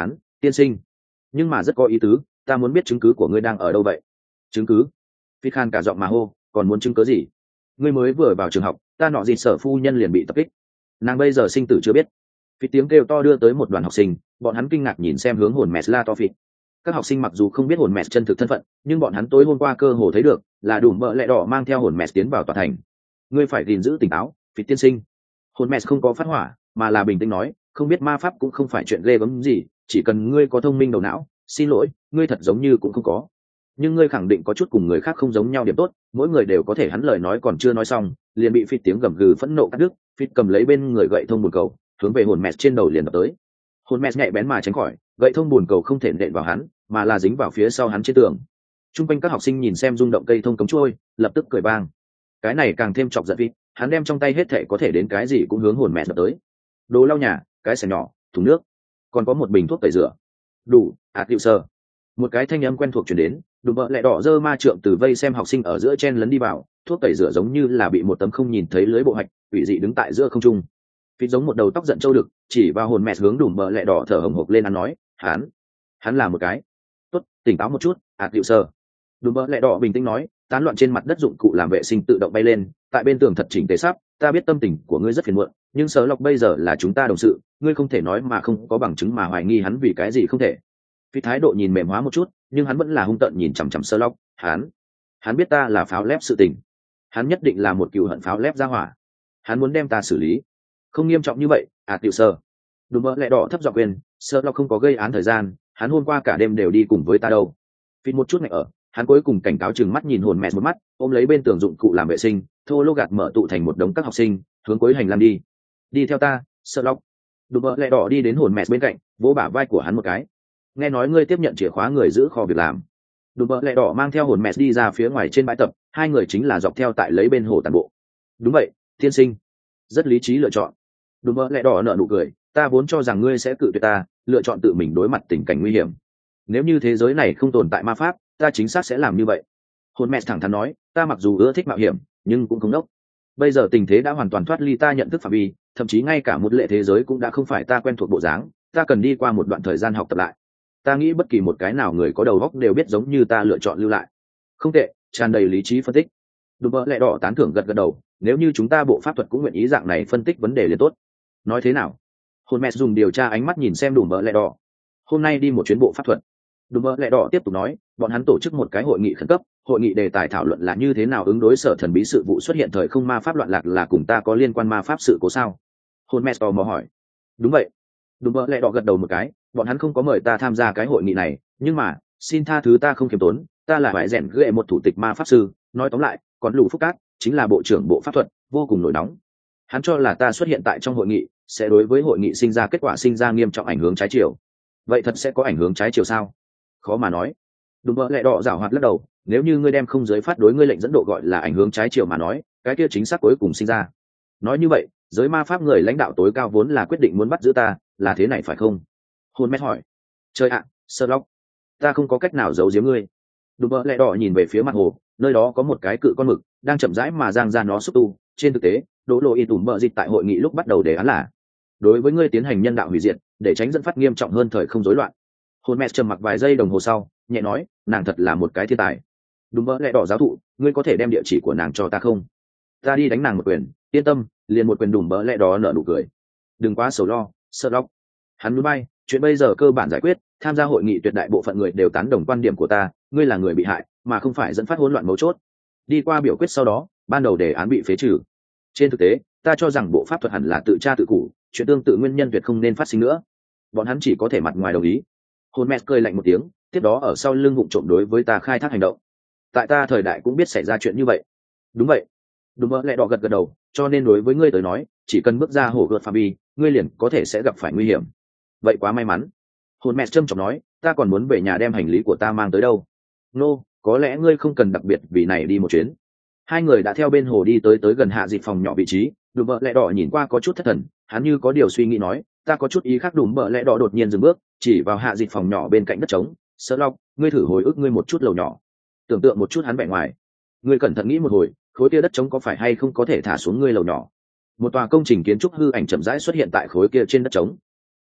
tiên sinh, nhưng mà rất có ý tứ, ta muốn biết chứng cứ của ngươi đang ở đâu vậy? Chứng cứ? Phi Khan cả giọng mà hô, còn muốn chứng cứ gì? Ngươi mới vừa vào trường học, ta nọ gì sở phu nhân liền bị tập kích, nàng bây giờ sinh tử chưa biết. Phi tiếng kêu to đưa tới một đoàn học sinh, bọn hắn kinh ngạc nhìn xem hướng hồn mẹt la to Phi. Các học sinh mặc dù không biết hồn mẹt chân thực thân phận, nhưng bọn hắn tối hôm qua cơ hồ thấy được là đủ mỡ lẹ đỏ mang theo hồn mẹt tiến vào tòa thành. Ngươi phải gìn giữ tỉnh táo, Phi tiên sinh. Hồn mẹt không có phát hỏa, mà là bình tĩnh nói, không biết ma pháp cũng không phải chuyện ghê gớm gì, chỉ cần ngươi có thông minh đầu não. Xin lỗi, ngươi thật giống như cũng không có, nhưng ngươi khẳng định có chút cùng người khác không giống nhau điểm tốt, mỗi người đều có thể. Hắn lời nói còn chưa nói xong, liền bị Phi tiếng gầm gừ phẫn nộ cắt đứt. Phi cầm lấy bên người gậy thông buồn cầu, hướng về hồn mẹt trên đầu liền đập tới. Hồn mẹt nhạy bén mà tránh khỏi, gậy thông buồn cầu không thể nện vào hắn, mà là dính vào phía sau hắn trên tường. Trung quanh các học sinh nhìn xem rung động cây thông cống trôi, lập tức cười bang. Cái này càng thêm chọc giận Phi, hắn đem trong tay hết thệ có thể đến cái gì cũng hướng hồn mẹt đập tới. Đồ lau nhà, cái xẻng nhỏ, thùng nước, còn có một bình thuốc tẩy rửa. Đủ, ạt hiệu sơ. Một cái thanh âm quen thuộc truyền đến, đùm bợ lẹ đỏ giơ ma trượng từ vây xem học sinh ở giữa chen lấn đi vào, thuốc tẩy rửa giống như là bị một tấm không nhìn thấy lưới bộ hạch ủy dị đứng tại giữa không trung. Phít giống một đầu tóc giận trâu đực, chỉ vào hồn mẹt hướng đùm bợ lẹ đỏ thở hồng hộc lên. Hắn nói, hắn hắn là một cái tốt, tỉnh táo một chút, ạt hiệu sơ. Đùm bợ lẹ đỏ bình tĩnh nói, tán loạn trên mặt đất dụng cụ làm vệ sinh tự động bay lên, tại bên tường thật chỉnh tề sắp. Ta biết tâm tình của ngươi rất phiền muộn, nhưng Sở Lộc bây giờ là chúng ta đồng sự, ngươi không thể nói mà không có bằng chứng mà hoài nghi hắn vì cái gì không thể. Phi thái độ nhìn mềm hóa một chút, nhưng hắn vẫn là hung tợn nhìn chằm chằm Sở Lộc. Hắn, hắn biết ta là pháo lép sự tình, hắn nhất định là một cựu hận pháo lép ra hỏa, hắn muốn đem ta xử lý. Không nghiêm trọng như vậy, à tiểu sơ. Đùm bợ lẹ đỏ thấp giọng quên, Sở Lộc không có gây án thời gian, hắn hôm qua cả đêm đều đi cùng với ta đâu. Phi một chút này ở, hắn cuối cùng cảnh cáo chừng mắt nhìn hồn mẹt một mắt, ôm lấy bên tường dụng cụ làm vệ sinh, thô lô gạt mở tụ thành một đống các học sinh, hướng cuối hành lang đi. Đi theo ta, Sở Lộc. Đùm bợ lẹ đỏ đi đến hồn mẹt bên cạnh, vỗ bả vai của hắn một cái. Nghe nói ngươi tiếp nhận chìa khóa người giữ kho việc làm. Đùm bợ lẹ đỏ mang theo hồn mẹt đi ra phía ngoài trên bãi tập, hai người chính là dọc theo tại lấy bên hồ tàn bộ. Đúng vậy, tiên sinh, rất lý trí lựa chọn. Đùm bợ lẹ đỏ nở nụ cười, ta vốn cho rằng ngươi sẽ cự tuyệt ta, lựa chọn tự mình đối mặt tình cảnh nguy hiểm. Nếu như thế giới này không tồn tại ma pháp, ta chính xác sẽ làm như vậy. Hồn mẹt thẳng thắn nói, ta mặc dù ưa thích mạo hiểm, nhưng cũng không đốc. Bây giờ tình thế đã hoàn toàn thoát ly ta nhận thức phạm vi, thậm chí ngay cả một lệ thế giới cũng đã không phải ta quen thuộc bộ dáng, ta cần đi qua một đoạn thời gian học tập lại. Ta nghĩ bất kỳ một cái nào người có đầu óc đều biết giống như ta lựa chọn lưu lại. Không tệ, tràn đầy lý trí phân tích. Đùm bợ lẹ đỏ tán thưởng gật gật đầu, nếu như chúng ta bộ pháp thuật cũng nguyện ý dạng này phân tích vấn đề liền tốt. Nói thế nào? Hồn mẹt dùng điều tra ánh mắt nhìn xem đùm bợ lẹ đỏ. Hôm nay đi một chuyến bộ pháp thuật. Đùm bợ lẹ đỏ tiếp tục nói, bọn hắn tổ chức một cái hội nghị khẩn cấp, hội nghị đề tài thảo luận là như thế nào ứng đối sở thần bí sự vụ xuất hiện thời không ma pháp loạn lạc, là cùng ta có liên quan ma pháp sự cố sao? Hồn mẹt tò mò hỏi. Đúng vậy. Đùm bợ lẹ đỏ gật đầu một cái, bọn hắn không có mời ta tham gia cái hội nghị này, nhưng mà xin tha thứ ta không khiêm tốn, ta là phải rèn ghệ một thủ tịch ma pháp sư. Nói tóm lại, còn lù phúc cát chính là bộ trưởng bộ pháp thuật, vô cùng nổi nóng. Hắn cho là ta xuất hiện tại trong hội nghị sẽ đối với hội nghị sinh ra kết quả sinh ra nghiêm trọng ảnh hưởng trái chiều. Vậy thật sẽ có ảnh hưởng trái chiều sao? Khó mà nói. Đùm bợ lẹ đỏ giảo hoạt lắc đầu, nếu như ngươi đem không giới phát đối ngươi lệnh dẫn độ gọi là ảnh hưởng trái chiều mà nói, cái kia chính xác cuối cùng sinh ra. Nói như vậy, giới ma pháp người lãnh đạo tối cao vốn là quyết định muốn bắt giữ ta, là thế này phải không? Hồn mét hỏi. Trời ạ, Sơ Lóc, ta không có cách nào giấu giếm ngươi. Đùm bợ lẹ đỏ nhìn về phía mặt hồ, nơi đó có một cái cự con mực đang chậm rãi mà giang ra nó xúc tu. Trên thực tế, đỗ lộ y tủm bợ dịch tại hội nghị lúc bắt đầu đề án là đối với ngươi tiến hành nhân đạo hủy diệt, để tránh dẫn phát nghiêm trọng hơn thời không rối loạn. Hồn mẹ trầm mặc vài giây đồng hồ sau, nhẹ nói, nàng thật là một cái thiên tài. Đùm bợ lẹ đỏ giáo thụ, ngươi có thể đem địa chỉ của nàng cho ta không? Ta đi đánh nàng một quyền. Yên tâm, liền một quyền. Đùm bợ lẹ đỏ nở nụ cười. Đừng quá sầu lo, Sơ Lóc. Hắn núi bay, chuyện bây giờ cơ bản giải quyết, tham gia hội nghị tuyệt đại bộ phận người đều tán đồng quan điểm của ta, ngươi là người bị hại mà không phải dẫn phát hỗn loạn mấu chốt. Đi qua biểu quyết sau đó, ban đầu đề án bị phế trừ. Trên thực tế, ta cho rằng bộ pháp thuật hẳn là tự tra tự cụ, chuyện tương tự nguyên nhân tuyệt không nên phát sinh nữa. Bọn hắn chỉ có thể mặt ngoài đồng ý. Hồn mẹ cười lạnh một tiếng, tiếp đó ở sau lưng vụng trộm đối với ta khai thác hành động. Tại ta thời đại cũng biết xảy ra chuyện như vậy. Đúng vậy. Đúng mơ lẹ đỏ gật gật đầu, cho nên đối với ngươi tới nói, chỉ cần bước ra hổ gợt phạm vi, ngươi liền có thể sẽ gặp phải nguy hiểm. Vậy quá may mắn. Hồn mẹ trâm trọng nói, ta còn muốn về nhà đem hành lý của ta mang tới đâu. Nô, no, có lẽ ngươi không cần đặc biệt vì này đi một chuyến. Hai người đã theo bên hồ đi tới tới gần hạ dịch phòng nhỏ vị trí. Đùm bợ lẹ đỏ nhìn qua có chút thất thần, hắn như có điều suy nghĩ nói, ta có chút ý khác. Đùm bợ lẹ đỏ đột nhiên dừng bước, chỉ vào hạ dịch phòng nhỏ bên cạnh đất trống. Sơ Lóc, ngươi thử hồi ức ngươi một chút lầu nhỏ, tưởng tượng một chút hắn vẻ ngoài. Ngươi cẩn thận nghĩ một hồi, khối kia đất trống có phải hay không có thể thả xuống ngươi lầu nhỏ. Một tòa công trình kiến trúc hư ảnh chậm rãi xuất hiện tại khối kia trên đất trống.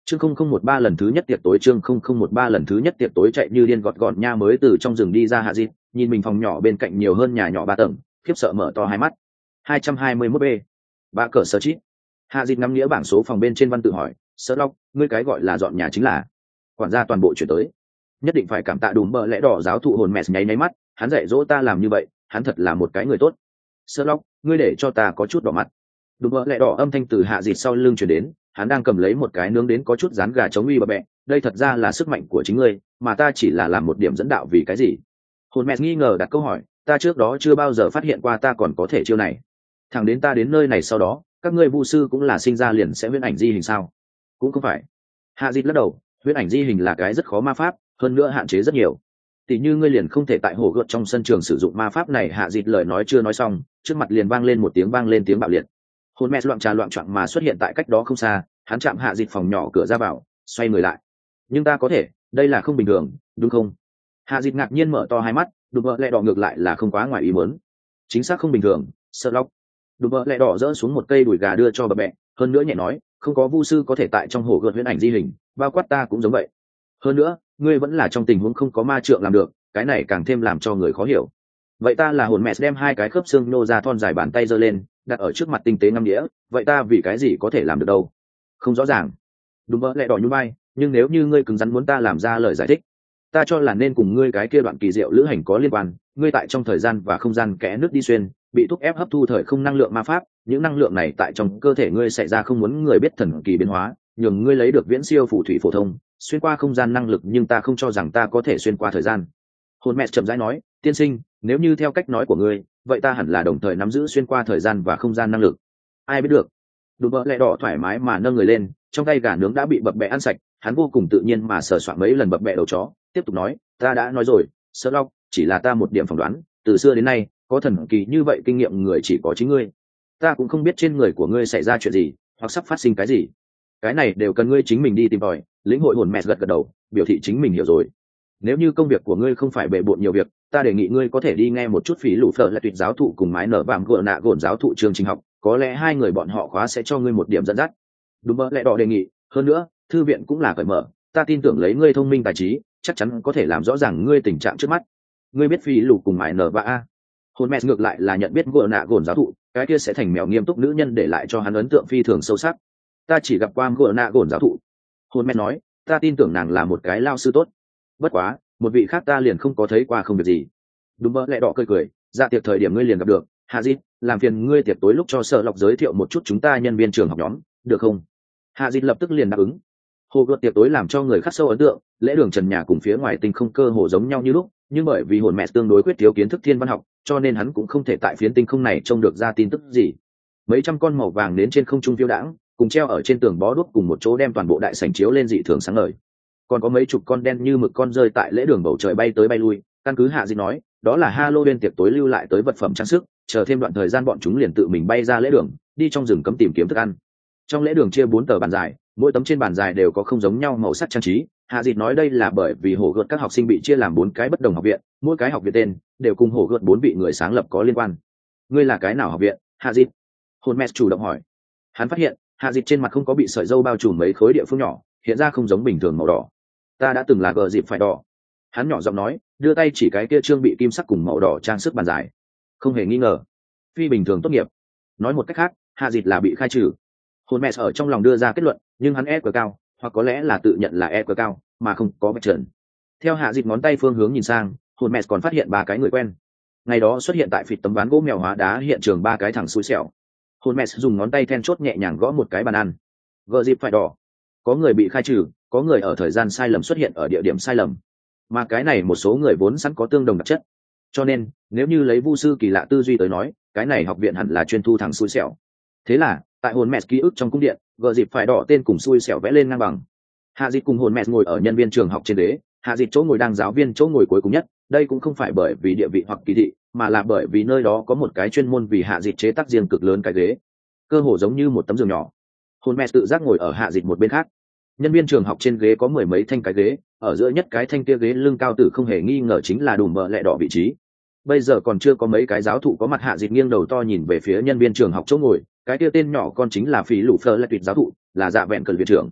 chương không không một ba lần thứ nhất tiệc tối chương không không một ba lần thứ nhất tiệc tối chạy như điên gọt gọn nha mới từ trong rừng đi ra hạ dịt, nhìn mình phòng nhỏ bên cạnh nhiều hơn nhà nhỏ ba tầng, khiếp sợ mở to hai mắt. hai trăm hai mươi mốt b ba cỡ sơ chít. Hạ dịt ngắm nghĩa bảng số phòng bên trên văn tự hỏi, sơ lóc, ngươi cái gọi là dọn nhà chính là? Quản gia toàn bộ chuyển tới. Nhất định phải cảm tạ đùm bợ lẽ đỏ giáo thụ hồn mẹ nháy nháy mắt, hắn dạy dỗ ta làm như vậy, hắn thật là một cái người tốt. Sơ lóc, ngươi để cho ta có chút đỏ mặt. Đùm bợ lẽ đỏ âm thanh từ hạ dịt sau lưng chuyển đến, hắn đang cầm lấy một cái nướng đến có chút rán gà chống uy bờ bẹ, đây thật ra là sức mạnh của chính ngươi, mà ta chỉ là làm một điểm dẫn đạo vì cái gì? Hồn mẹ nghi ngờ đặt câu hỏi, ta trước đó chưa bao giờ phát hiện qua ta còn có thể chiêu này. Thẳng đến ta đến nơi này sau đó, các ngươi vu sư cũng là sinh ra liền sẽ huyễn ảnh di hình sao? Cũng không phải. Hạ dịt lắc đầu, huyễn ảnh di hình là cái rất khó ma pháp, hơn nữa hạn chế rất nhiều. Tỷ như ngươi liền không thể tại hồ gợt trong sân trường sử dụng ma pháp này. Hạ dịt lời nói chưa nói xong, trước mặt liền vang lên một tiếng vang lên tiếng bạo liệt. Hồn mẹ loạn trà loạn choạng mà xuất hiện tại cách đó không xa, hắn chạm hạ dịt phòng nhỏ cửa ra vào, xoay người lại. Nhưng ta có thể, đây là không bình thường, đúng không? Hạ dịt ngạc nhiên mở to hai mắt, đùm bợ lẹ đỏ ngược lại là không quá ngoài ý muốn. Chính xác không bình thường, sợ lóc. Đùm bợ lẹ đỏ dỡ xuống một cây đùi gà đưa cho bà bẹ, hơn nữa nhẹ nói, không có vu sư có thể tại trong hồ gợt huyễn ảnh di hình, bao quát ta cũng giống vậy. Hơn nữa, ngươi vẫn là trong tình huống không có ma trượng làm được, cái này càng thêm làm cho người khó hiểu. Vậy ta là hồn mẹ đem hai cái khớp xương nô ra thon dài bàn tay giơ lên, đặt ở trước mặt tinh tế ngắm đĩa, vậy ta vì cái gì có thể làm được đâu? Không rõ ràng. Đúng mơ lại đỏ nhún vai, nhưng nếu như ngươi cứng rắn muốn ta làm ra lời giải thích, ta cho là nên cùng ngươi cái kia đoạn kỳ diệu lữ hành có liên quan. Ngươi tại trong thời gian và không gian kẽ nước đi xuyên, bị thúc ép hấp thu thời không năng lượng ma pháp, những năng lượng này tại trong cơ thể ngươi xảy ra không muốn người biết thần kỳ biến hóa, nhường ngươi lấy được viễn siêu phù thủy phổ thông, xuyên qua không gian năng lực, nhưng ta không cho rằng ta có thể xuyên qua thời gian. Hồn mẹ chậm rãi nói, tiên sinh, nếu như theo cách nói của ngươi, vậy ta hẳn là đồng thời nắm giữ xuyên qua thời gian và không gian năng lực. Ai biết được. Đùm bợ lẹ đỏ thoải mái mà nâng người lên, trong tay gà nướng đã bị bập bẹ ăn sạch, hắn vô cùng tự nhiên mà sờ soạn mấy lần bập bẹ đầu chó, tiếp tục nói, ta đã nói rồi, sơ lóc, chỉ là ta một điểm phỏng đoán, từ xưa đến nay, có thần kỳ như vậy kinh nghiệm người chỉ có chính ngươi. Ta cũng không biết trên người của ngươi xảy ra chuyện gì, hoặc sắp phát sinh cái gì. Cái này đều cần ngươi chính mình đi tìm tòi. Lĩnh hội hồn mẹ gật gật đầu, biểu thị chính mình hiểu rồi. Nếu như công việc của ngươi không phải bề bộn nhiều việc, ta đề nghị ngươi có thể đi nghe một chút phí lũ phở là tuyệt giáo thụ cùng mái nở vàng gỡ nạ gồn giáo thụ chương trình học, có lẽ hai người bọn họ khóa sẽ cho ngươi một điểm dẫn dắt. Đúng mơ lẽ đỏ đề nghị, hơn nữa, thư viện cũng là cởi mở, ta tin tưởng lấy ngươi thông minh tài trí, chắc chắn có thể làm rõ ràng ngươi tình trạng trước mắt. Ngươi biết phí lũ cùng mái nở và a. Hồn mẹ ngược lại là nhận biết gỡ nạ gồn giáo thụ, cái kia sẽ thành mèo nghiêm túc nữ nhân để lại cho hắn ấn tượng phi thường sâu sắc. Ta chỉ gặp qua gỡ nạ gồn giáo thụ. Hồn mẹ nói, ta tin tưởng nàng là một cái lao sư tốt. Bất quá, một vị khác ta liền không có thấy qua không việc gì. Đúng mơ lẹ đỏ cười cười, dạ tiệc thời điểm ngươi liền gặp được, Hạ Dịt, làm phiền ngươi tiệc tối lúc cho Sở Lộc giới thiệu một chút chúng ta nhân viên trường học nhóm, được không? Hạ Dịt lập tức liền đáp ứng. Hồ gợt tiệc tối làm cho người khắc sâu ấn tượng, lễ đường trần nhà cùng phía ngoài tinh không cơ hồ giống nhau như lúc, nhưng bởi vì hồn mẹ tương đối quyết thiếu kiến thức thiên văn học, cho nên hắn cũng không thể tại phiến tinh không này trông được ra tin tức gì. Mấy trăm con màu vàng đến trên không trung phiêu đãng, cùng treo ở trên tường bó đuốc cùng một chỗ đem toàn bộ đại sảnh chiếu lên dị thường sáng ngời. Còn có mấy chục con đen như mực con rơi tại lễ đường bầu trời bay tới bay lui, căn cứ Hạ Dịt nói, đó là Halloween tiệc tối lưu lại tới vật phẩm trang sức, chờ thêm đoạn thời gian bọn chúng liền tự mình bay ra lễ đường, đi trong rừng cấm tìm kiếm thức ăn. Trong lễ đường chia bốn tờ bàn dài, mỗi tấm trên bàn dài đều có không giống nhau màu sắc trang trí. Hạ Dịt nói đây là bởi vì hổ gợt các học sinh bị chia làm bốn cái bất đồng học viện, mỗi cái học viện tên đều cùng hổ gợt bốn vị người sáng lập có liên quan. Ngươi là cái nào học viện, Hạ Dịt? Hồn mẹ chủ động hỏi. Hắn phát hiện Hạ Dịt trên mặt không có bị sợi râu bao trùm mấy khối địa phương nhỏ, hiện ra không giống bình thường màu đỏ. Ta đã từng là gờ dịp phải đỏ. Hắn nhỏ giọng nói, đưa tay chỉ cái kia trương bị kim sắc cùng màu đỏ trang sức bàn dài. Không hề nghi ngờ, phi bình thường tốt nghiệp. Nói một cách khác, Hạ Dịt là bị khai trừ. Hồn mẹ ở trong lòng đưa ra kết luận, nhưng hắn e quá cao, hoặc có lẽ là tự nhận là e quá cao, mà không có bạch trần. Theo Hạ Dịt ngón tay phương hướng nhìn sang, hồn mẹ còn phát hiện ba cái người quen. Ngày đó xuất hiện tại phịt tấm ván gỗ mèo hóa đá hiện trường ba cái thằng xui xẻo. Hồn mẹ dùng ngón tay then chốt nhẹ nhàng gõ một cái bàn ăn. Gờ dịp phải đỏ. Có người bị khai trừ, có người ở thời gian sai lầm xuất hiện ở địa điểm sai lầm, mà cái này một số người vốn sẵn có tương đồng đặc chất, cho nên nếu như lấy vu sư kỳ lạ tư duy tới nói, cái này học viện hẳn là chuyên thu thằng xui xẻo. Thế là tại hồn mẹ ký ức trong cung điện, gờ dịp phải đỏ tên cùng xui xẻo vẽ lên ngang bằng. Hạ Dịt cùng hồn mẹ ngồi ở nhân viên trường học trên đế, Hạ Dịt chỗ ngồi đang giáo viên chỗ ngồi cuối cùng nhất. Đây cũng không phải bởi vì địa vị hoặc kỳ thị, mà là bởi vì nơi đó có một cái chuyên môn vì Hạ Dịt chế tác riêng cực lớn cái ghế, cơ hồ giống như một tấm giường nhỏ. Hồn mẹ tự giác ngồi ở Hạ Dịt một bên khác. Nhân viên trường học trên ghế có mười mấy thanh cái ghế, ở giữa nhất cái thanh kia ghế lưng cao tử không hề nghi ngờ chính là đùm bợ lẹ đỏ vị trí. Bây giờ còn chưa có mấy cái giáo thụ có mặt. Hạ Dịt nghiêng đầu to nhìn về phía nhân viên trường học chỗ ngồi, cái kia tên nhỏ con chính là phí lũ phơ là tuyệt giáo thụ, là dạ vẹn cần viện trưởng.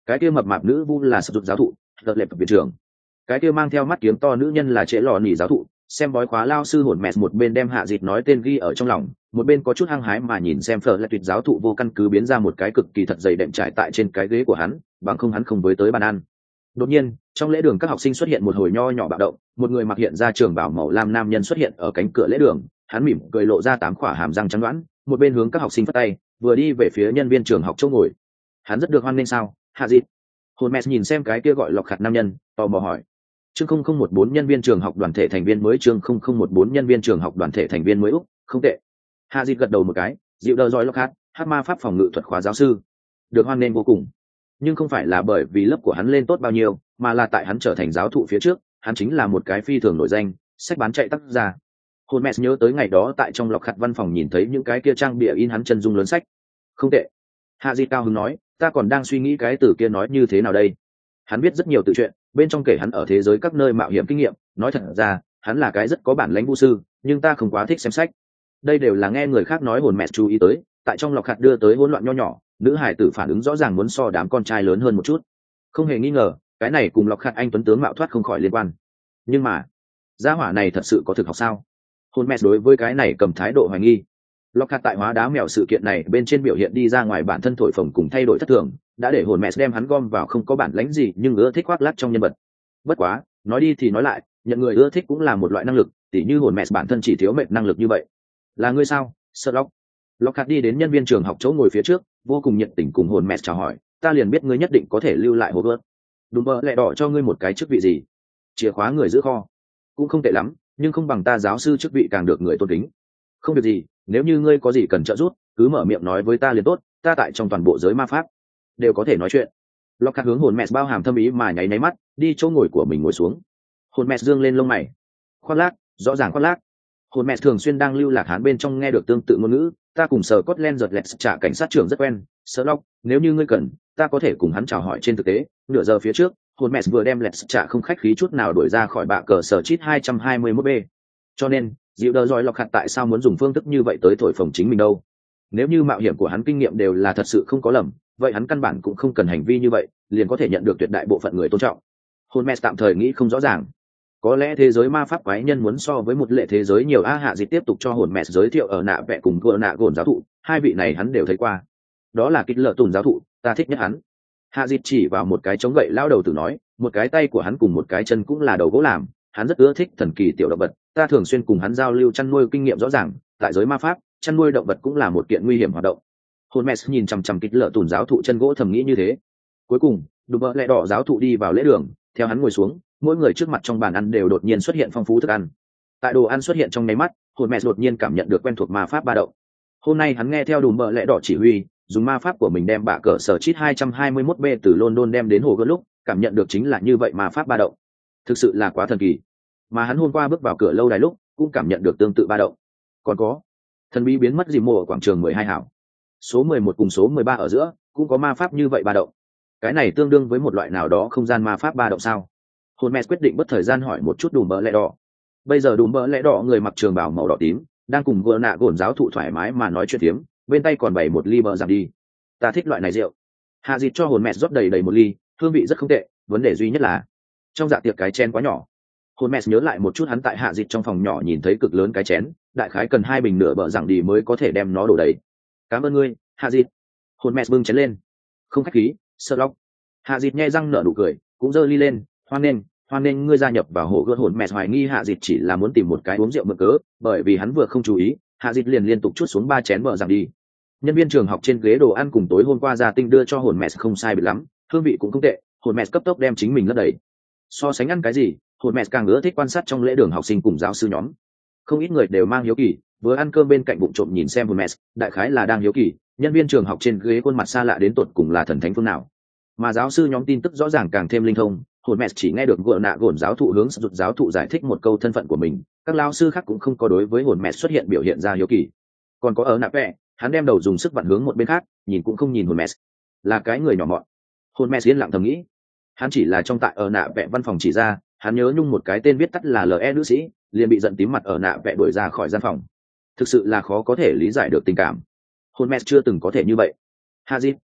cái kia mập mạp nữ vu là sử dụng giáo thụ tật lệ viện trưởng. Cái kia mang theo mắt kiếm to nữ nhân là trễ lò nỉ giáo thụ. Xem bói khóa lao sư hồn mẹ một bên đem hạ dịt nói tên ghi ở trong lòng, một bên có chút hăng hái mà nhìn xem phở lại tuyệt giáo thụ vô căn cứ biến ra một cái cực kỳ thật dày đệm trải tại trên cái ghế của hắn, bằng không hắn không với tới bàn ăn. Đột nhiên, trong lễ đường các học sinh xuất hiện một hồi nho nhỏ bạo động, một người mặc hiện ra trường bảo màu lam nam nhân xuất hiện ở cánh cửa lễ đường, hắn mỉm cười lộ ra tám khỏa hàm răng trắng đoán, một bên hướng các học sinh phất tay, vừa đi về phía nhân viên trường học chỗ ngồi. Hắn rất được hoan nghênh sao? Hạ dịt. Hồn mẹ nhìn xem cái kia gọi lọc khặt nam nhân, tò mò hỏi. Chương không không một bốn nhân viên trường học đoàn thể thành viên mới chương không không một bốn nhân viên trường học đoàn thể thành viên mới úc, không tệ. Hạ Dịch gật đầu một cái, dịu đờ roi Lockhart, hát ma pháp phòng ngự thuật khóa giáo sư. Được hoan nghênh vô cùng. Nhưng không phải là bởi vì lớp của hắn lên tốt bao nhiêu, mà là tại hắn trở thành giáo thụ phía trước, hắn chính là một cái phi thường nổi danh, sách bán chạy tác ra. Hồn mẹ nhớ tới ngày đó tại trong Lockhart văn phòng nhìn thấy những cái kia trang bìa in hắn chân dung lớn sách. Không tệ. Hạ Dịch cao hứng nói, ta còn đang suy nghĩ cái từ kia nói như thế nào đây. Hắn biết rất nhiều tự truyện, bên trong kể hắn ở thế giới các nơi mạo hiểm kinh nghiệm, nói thật ra hắn là cái rất có bản lãnh vũ sư, nhưng ta không quá thích xem sách. Đây đều là nghe người khác nói hồn mẹ chú ý tới, tại trong lọc hạt đưa tới hỗn loạn nho nhỏ, nữ hải tử phản ứng rõ ràng muốn so đám con trai lớn hơn một chút. Không hề nghi ngờ, cái này cùng lọc hạt anh tuấn tướng mạo thoát không khỏi liên quan. Nhưng mà, gia hỏa này thật sự có thực học sao? Hồn mẹ đối với cái này cầm thái độ hoài nghi. Lọc hạt tại hóa đá mèo sự kiện này bên trên biểu hiện đi ra ngoài bản thân thổi phồng cùng thay đổi thất thường, đã để hồn mẹ đem hắn gom vào không có bản lãnh gì nhưng ưa thích khoác lác trong nhân vật. Bất quá, nói đi thì nói lại, nhận người ưa thích cũng là một loại năng lực, tỉ như hồn mẹ bản thân chỉ thiếu mệt năng lực như vậy. Là ngươi sao, Sherlock? Lockhart đi đến nhân viên trường học chỗ ngồi phía trước, vô cùng nhiệt tình cùng hồn mẹ chào hỏi, ta liền biết ngươi nhất định có thể lưu lại Hogwarts. Đúng mơ lẹ đỏ cho ngươi một cái chức vị gì? Chìa khóa người giữ kho. Cũng không tệ lắm, nhưng không bằng ta giáo sư chức vị càng được người tôn kính. Không việc gì, nếu như ngươi có gì cần trợ giúp, cứ mở miệng nói với ta liền tốt, ta tại trong toàn bộ giới ma pháp đều có thể nói chuyện. Lockhart hướng hồn mẹ bao hàm thâm ý mà nháy nháy mắt, đi chỗ ngồi của mình ngồi xuống. Hồn mẹ dương lên lông mày. Khoác lác, rõ ràng khoác lác. Hồn mẹ thường xuyên đang lưu lạc hán bên trong nghe được tương tự ngôn ngữ, ta cùng sở Scotland giật lẹt trả cảnh sát trưởng rất quen, Sherlock, nếu như ngươi cần, ta có thể cùng hắn chào hỏi trên thực tế. Nửa giờ phía trước, hồn mẹ vừa đem lẹt trả không khách khí chút nào đuổi ra khỏi bạ cờ sở chít hai trăm hai mươi mốt B. Cho nên, dịu đờ rồi Lockhart tại sao muốn dùng phương thức như vậy tới thổi phồng chính mình đâu? Nếu như mạo hiểm của hắn kinh nghiệm đều là thật sự không có lầm, vậy hắn căn bản cũng không cần hành vi như vậy, liền có thể nhận được tuyệt đại bộ phận người tôn trọng. Hồn mẹ tạm thời nghĩ không rõ ràng. Có lẽ thế giới ma pháp quái nhân muốn so với một lệ thế giới nhiều. A Hạ Dịch tiếp tục cho hồn mẹ giới thiệu ở nạ vẽ cùng gỡ nạ gồn giáo thụ, hai vị này hắn đều thấy qua. Đó là kích lợ tùn giáo thụ, ta thích nhất hắn. Hạ Dịch chỉ vào một cái chống gậy lao đầu tử nói, một cái tay của hắn cùng một cái chân cũng là đầu gỗ làm, hắn rất ưa thích thần kỳ tiểu động vật, ta thường xuyên cùng hắn giao lưu chăn nuôi kinh nghiệm rõ ràng, tại giới ma pháp, chăn nuôi động vật cũng là một kiện nguy hiểm hoạt động. Hồn mẹ nhìn chằm chằm kích lợ tùn giáo thụ chân gỗ thầm nghĩ như thế. Cuối cùng, đùm bợ lẹ đỏ giáo thụ đi vào lễ đường, theo hắn ngồi xuống, mỗi người trước mặt trong bàn ăn đều đột nhiên xuất hiện phong phú thức ăn. Tại đồ ăn xuất hiện trong nháy mắt, hồn mẹ đột nhiên cảm nhận được quen thuộc ma pháp ba động. Hôm nay hắn nghe theo đùm bợ lẹ đỏ chỉ huy, dùng ma pháp của mình đem bạ cờ sở chít hai trăm hai mươi mốt B từ London đem đến hồ gươm lúc, cảm nhận được chính là như vậy ma pháp ba động. Thực sự là quá thần kỳ. Mà hắn hôm qua bước vào cửa lâu đài lúc, cũng cảm nhận được tương tự ba động. Còn có, thần bí biến mất dìm mùa ở quảng trường mười hai hảo. Số mười một cùng số mười ba ở giữa, cũng có ma pháp như vậy ba động. Cái này tương đương với một loại nào đó không gian ma pháp ba động sao? Hồn mẹ quyết định bất thời gian hỏi một chút đùm bỡ lẽ đỏ. Bây giờ đùm bỡ lẽ đỏ người mặc trường bào màu đỏ tím, đang cùng gỡ nạ gồn giáo thụ thoải mái mà nói chuyện tiếm, bên tay còn bày một ly bờ giảm đi. Ta thích loại này rượu. Hạ Dịch cho hồn mẹ rót đầy đầy một ly, hương vị rất không tệ, vấn đề duy nhất là trong dạ tiệc cái chén quá nhỏ. Hồn mẹ nhớ lại một chút hắn tại Hạ Dịch trong phòng nhỏ nhìn thấy cực lớn cái chén, đại khái cần hai bình nửa bờ giảm đi mới có thể đem nó đổ đầy. Cảm ơn ngươi, Hạ Dịch. Hồn mẹ bưng chén lên. Không khách khí, Sherlock. Hạ Dịch nhe răng nở nụ cười, cũng giơ ly lên, hoan nghênh, hoan nghênh ngươi gia nhập vào hồ gươm. Hồn mẹ hoài nghi Hạ Dịch chỉ là muốn tìm một cái uống rượu mượn cớ, bởi vì hắn vừa không chú ý, Hạ Dịch liền liên tục chuốt xuống ba chén bờ giảm đi. Nhân viên trường học trên ghế đồ ăn cùng tối hôm qua gia tinh đưa cho hồn mẹ không sai biệt lắm, hương vị cũng không tệ. Hồn mẹ cấp tốc đem chính mình lấp đầy. So sánh ăn cái gì, hồn mẹ càng ưa thích quan sát trong lễ đường học sinh cùng giáo sư nhóm. Không ít người đều mang hiếu kỳ, vừa ăn cơm bên cạnh bụng trộm nhìn xem hồn mẹ, đại khái là đang hiếu kỳ nhân viên trường học trên ghế khuôn mặt xa lạ đến tột cùng là thần thánh phương nào. Mà giáo sư nhóm tin tức rõ ràng càng thêm linh thông, hồn mẹ chỉ nghe được gỡ nạ gồn giáo thụ hướng sụt giáo thụ giải thích một câu thân phận của mình, các lao sư khác cũng không có đối với hồn mẹ xuất hiện biểu hiện ra hiếu kỳ. Còn có ở nạ vẽ, hắn đem đầu dùng sức vặn hướng một bên khác, nhìn cũng không nhìn hồn mẹ, là cái người nhỏ mọn. Hồn mẹ yên lặng thầm nghĩ, hắn chỉ là trong tại ở nạ vẽ văn phòng chỉ ra, hắn nhớ nhung một cái tên viết tắt là le nữ sĩ, liền bị giận tím mặt ở nạ vẽ đuổi ra khỏi gian phòng. Thực sự là khó có thể lý giải được tình cảm. Hồn mẹ chưa từng có thể như vậy. Hazit,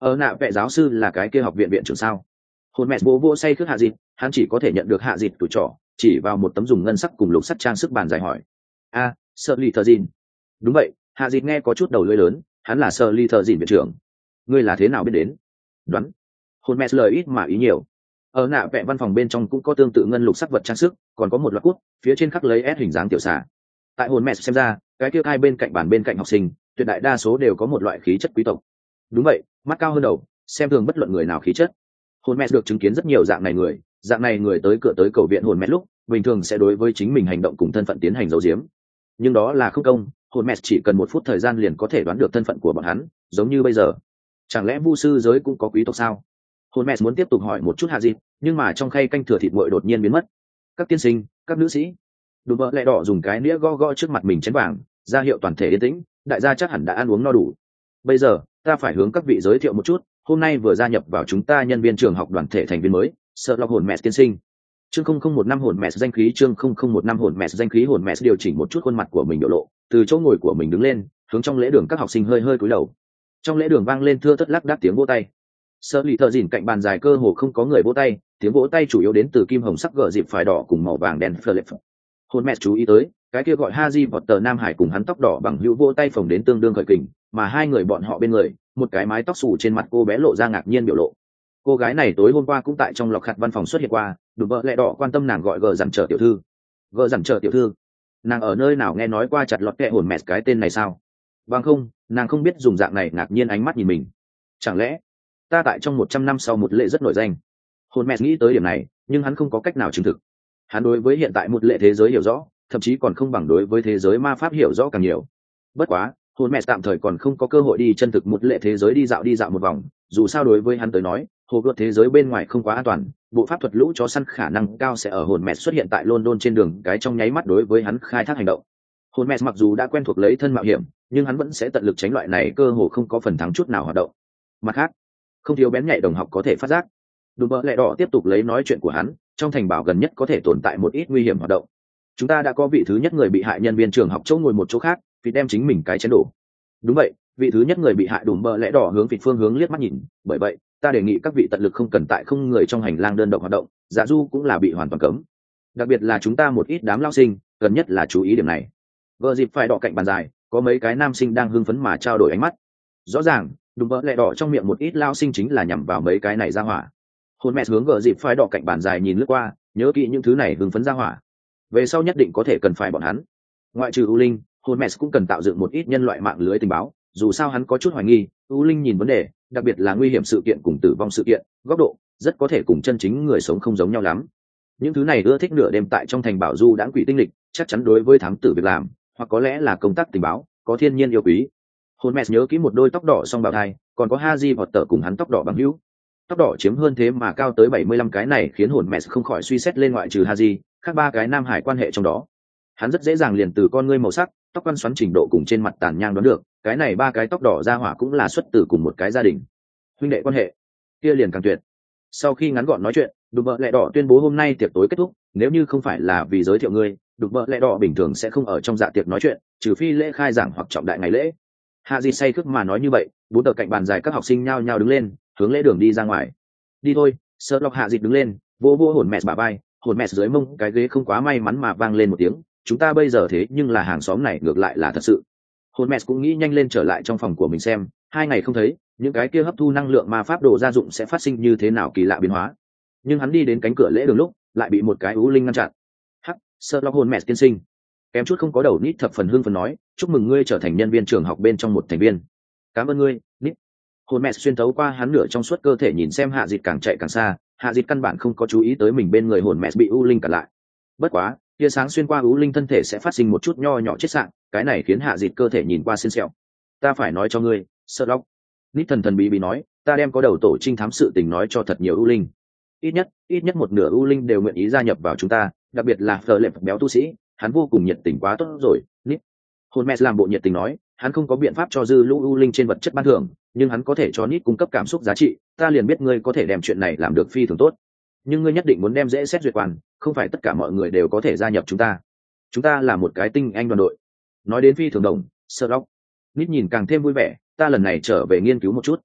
Ở nạ vệ giáo sư là cái kia học viện viện trưởng sao? Hồn mẹ vô vô say khước hạ dịt, hắn chỉ có thể nhận được hạ dịt tuổi trọ, chỉ vào một tấm dùng ngân sắc cùng lục sắt trang sức bàn dài hỏi. A, sợ lì thờ dìn. Đúng vậy, hạ dịt nghe có chút đầu lưỡi lớn, hắn là sợ lì thờ dìn viện trưởng. Ngươi là thế nào biết đến? Đoán. Hồn mẹ lời ít mà ý nhiều. Ở nạ vệ văn phòng bên trong cũng có tương tự ngân lục sắc vật trang sức, còn có một loạt cút, phía trên khắc lấy S hình dáng tiểu xà. Tại hồn mẹ xem ra, cái kia hai bên cạnh bàn bên cạnh học sinh, tuyệt đại đa số đều có một loại khí chất quý tộc. Đúng vậy, mắt cao hơn đầu, xem thường bất luận người nào khí chất. Hồn mẹ được chứng kiến rất nhiều dạng này người, dạng này người tới cửa tới cầu viện hồn mẹ lúc, bình thường sẽ đối với chính mình hành động cùng thân phận tiến hành giấu giếm. Nhưng đó là không công, hồn mẹ chỉ cần một phút thời gian liền có thể đoán được thân phận của bọn hắn, giống như bây giờ. Chẳng lẽ vu sư giới cũng có quý tộc sao? Hồn mẹ muốn tiếp tục hỏi một chút hạ dịp, nhưng mà trong khay canh thừa thịt nguội đột nhiên biến mất. Các tiên sinh, các nữ sĩ. Đùm bợ lẹ đỏ dùng cái nĩa gõ gõ trước mặt mình chén vàng, ra hiệu toàn thể yên tĩnh, đại gia chắc hẳn đã ăn uống no đủ. Bây giờ, ta phải hướng các vị giới thiệu một chút, hôm nay vừa gia nhập vào chúng ta nhân viên trường học đoàn thể thành viên mới, sợ lọc hồn mẹ tiên sinh. Chương không không một năm hồn mẹ danh khí chương không không một năm hồn mẹ danh khí hồn mẹ điều chỉnh một chút khuôn mặt của mình biểu lộ, từ chỗ ngồi của mình đứng lên, hướng trong lễ đường các học sinh hơi hơi cúi đầu. Trong lễ đường vang lên thưa thất lác đác tiếng vỗ tay. Sợ lì thợ dìn cạnh bàn dài cơ hồ không có người vỗ tay, tiếng vỗ tay chủ yếu đến từ kim hồng sắc gờ dịp phải đỏ cùng màu vàng đen flip. Hồn mẹ chú ý tới, cái kia gọi Haji Potter Nam Hải cùng hắn tóc đỏ bằng hữu vỗ tay phồng đến tương đương khởi kình, mà hai người bọn họ bên người, một cái mái tóc xù trên mặt cô bé lộ ra ngạc nhiên biểu lộ. Cô gái này tối hôm qua cũng tại trong lọc hạt văn phòng xuất hiện qua, đủ vợ lẹ đỏ quan tâm nàng gọi gờ dằn trở tiểu thư. Gờ dằn trở tiểu thư, nàng ở nơi nào nghe nói qua chặt lọt kẹ hồn mẹ cái tên này sao? Bằng không, nàng không biết dùng dạng này ngạc nhiên ánh mắt nhìn mình. Chẳng lẽ ta tại trong một trăm năm sau một lệ rất nổi danh? Hồn mẹ nghĩ tới điểm này, nhưng hắn không có cách nào chứng thực. Hắn đối với hiện tại một lệ thế giới hiểu rõ, thậm chí còn không bằng đối với thế giới ma pháp hiểu rõ càng nhiều. Bất quá, hồn mẹ tạm thời còn không có cơ hội đi chân thực một lệ thế giới đi dạo đi dạo một vòng, dù sao đối với hắn tới nói, hồ gợt thế giới bên ngoài không quá an toàn, bộ pháp thuật lũ chó săn khả năng cao sẽ ở hồn mẹ xuất hiện tại London trên đường cái trong nháy mắt đối với hắn khai thác hành động. Hồn mẹ mặc dù đã quen thuộc lấy thân mạo hiểm, nhưng hắn vẫn sẽ tận lực tránh loại này cơ hồ không có phần thắng chút nào hoạt động. Mặt khác, không thiếu bén nhạy đồng học có thể phát giác. Đùm bợ lẹ đỏ tiếp tục lấy nói chuyện của hắn, trong thành bảo gần nhất có thể tồn tại một ít nguy hiểm hoạt động. Chúng ta đã có vị thứ nhất người bị hại nhân viên trường học chỗ ngồi một chỗ khác, vì đem chính mình cái chén đổ. Đúng vậy, vị thứ nhất người bị hại đùm bợ lẽ đỏ hướng vị phương hướng liếc mắt nhìn, bởi vậy ta đề nghị các vị tận lực không cần tại không người trong hành lang đơn độc hoạt động, giả du cũng là bị hoàn toàn cấm. Đặc biệt là chúng ta một ít đám lao sinh, gần nhất là chú ý điểm này. Vợ dịp phải đỏ cạnh bàn dài, có mấy cái nam sinh đang hưng phấn mà trao đổi ánh mắt. Rõ ràng, đùm bợ lẽ đỏ trong miệng một ít lao sinh chính là nhằm vào mấy cái này ra hỏa. Hồn mẹ hướng vợ dịp phải đỏ cạnh bàn dài nhìn lướt qua, nhớ kỹ những thứ này hưng phấn ra hỏa. Về sau nhất định có thể cần phải bọn hắn. Ngoại trừ U Linh, hồn mẹ cũng cần tạo dựng một ít nhân loại mạng lưới tình báo, dù sao hắn có chút hoài nghi U Linh nhìn vấn đề, đặc biệt là nguy hiểm sự kiện cùng tử vong sự kiện, góc độ rất có thể cùng chân chính người sống không giống nhau lắm. Những thứ này ưa thích nửa đêm tại trong thành bảo du đãng quỷ tinh lịch, chắc chắn đối với thám tử việc làm, hoặc có lẽ là công tác tình báo, có thiên nhiên yêu quý. Hồn mẹ nhớ kỹ một đôi tóc đỏ song bào thai, còn có Haji Potter cùng hắn tóc đỏ bằng hữu. Tóc đỏ chiếm hơn thế mà cao tới bảy mươi lăm cái này khiến hồn mẹ không khỏi suy xét lên ngoại trừ Haji, khác ba cái nam hải quan hệ trong đó. Hắn rất dễ dàng liền từ con ngươi màu sắc, tóc quăn xoắn trình độ cùng trên mặt tàn nhang đoán được, cái này ba cái tóc đỏ ra hỏa cũng là xuất từ cùng một cái gia đình. Huynh đệ quan hệ kia liền càng tuyệt. Sau khi ngắn gọn nói chuyện, đùm bợ lẹ đỏ tuyên bố hôm nay tiệc tối kết thúc, nếu như không phải là vì giới thiệu ngươi, đùm bợ lẹ đỏ bình thường sẽ không ở trong dạ tiệc nói chuyện, trừ phi lễ khai giảng hoặc trọng đại ngày lễ. Hạ Di say khước mà nói như vậy, bốn tờ cạnh bàn dài các học sinh nhao nhao đứng lên, hướng lễ đường đi ra ngoài. Đi thôi, sợ lọc Hạ Di đứng lên, vô vô hồn mẹ bả vai, hồn mẹ dưới mông cái ghế không quá may mắn mà vang lên một tiếng. Chúng ta bây giờ thế nhưng là hàng xóm này ngược lại là thật sự. Hồn mẹ cũng nghĩ nhanh lên trở lại trong phòng của mình xem, hai ngày không thấy, những cái kia hấp thu năng lượng ma pháp đồ gia dụng sẽ phát sinh như thế nào kỳ lạ biến hóa. Nhưng hắn đi đến cánh cửa lễ đường lúc, lại bị một cái ú linh ngăn chặn. Hắc, sợ lọc hồn mẹ tiên sinh. Kém chút không có đầu nít thập phần hương phần nói, chúc mừng ngươi trở thành nhân viên trường học bên trong một thành viên. Cảm ơn ngươi, nít. Hồn mẹ xuyên thấu qua hắn nửa trong suốt cơ thể nhìn xem hạ dịch càng chạy càng xa, hạ dịch căn bản không có chú ý tới mình bên người hồn mẹ bị u linh cản lại. Bất quá, tia sáng xuyên qua ú linh thân thể sẽ phát sinh một chút nho nhỏ chết sạn, cái này khiến hạ dịt cơ thể nhìn qua xiên xẹo. Ta phải nói cho ngươi, sợ lóc. Nít thần thần bí bí nói, ta đem có đầu tổ trinh thám sự tình nói cho thật nhiều ưu linh. Ít nhất, ít nhất một nửa ưu linh đều nguyện ý gia nhập vào chúng ta, đặc biệt là phờ lệp béo tu sĩ, hắn vô cùng nhiệt tình quá tốt rồi. Nít. Hồn mẹ làm bộ nhiệt tình nói, hắn không có biện pháp cho dư lũ ưu linh trên vật chất ban thưởng, nhưng hắn có thể cho Nít cung cấp cảm xúc giá trị, ta liền biết ngươi có thể đem chuyện này làm được phi thường tốt. Nhưng ngươi nhất định muốn đem dễ xét duyệt quan, không phải tất cả mọi người đều có thể gia nhập chúng ta. Chúng ta là một cái tinh anh đoàn đội. Nói đến phi thường đồng, Sherlock. Nít nhìn càng thêm vui vẻ, ta lần này trở về nghiên cứu một chút.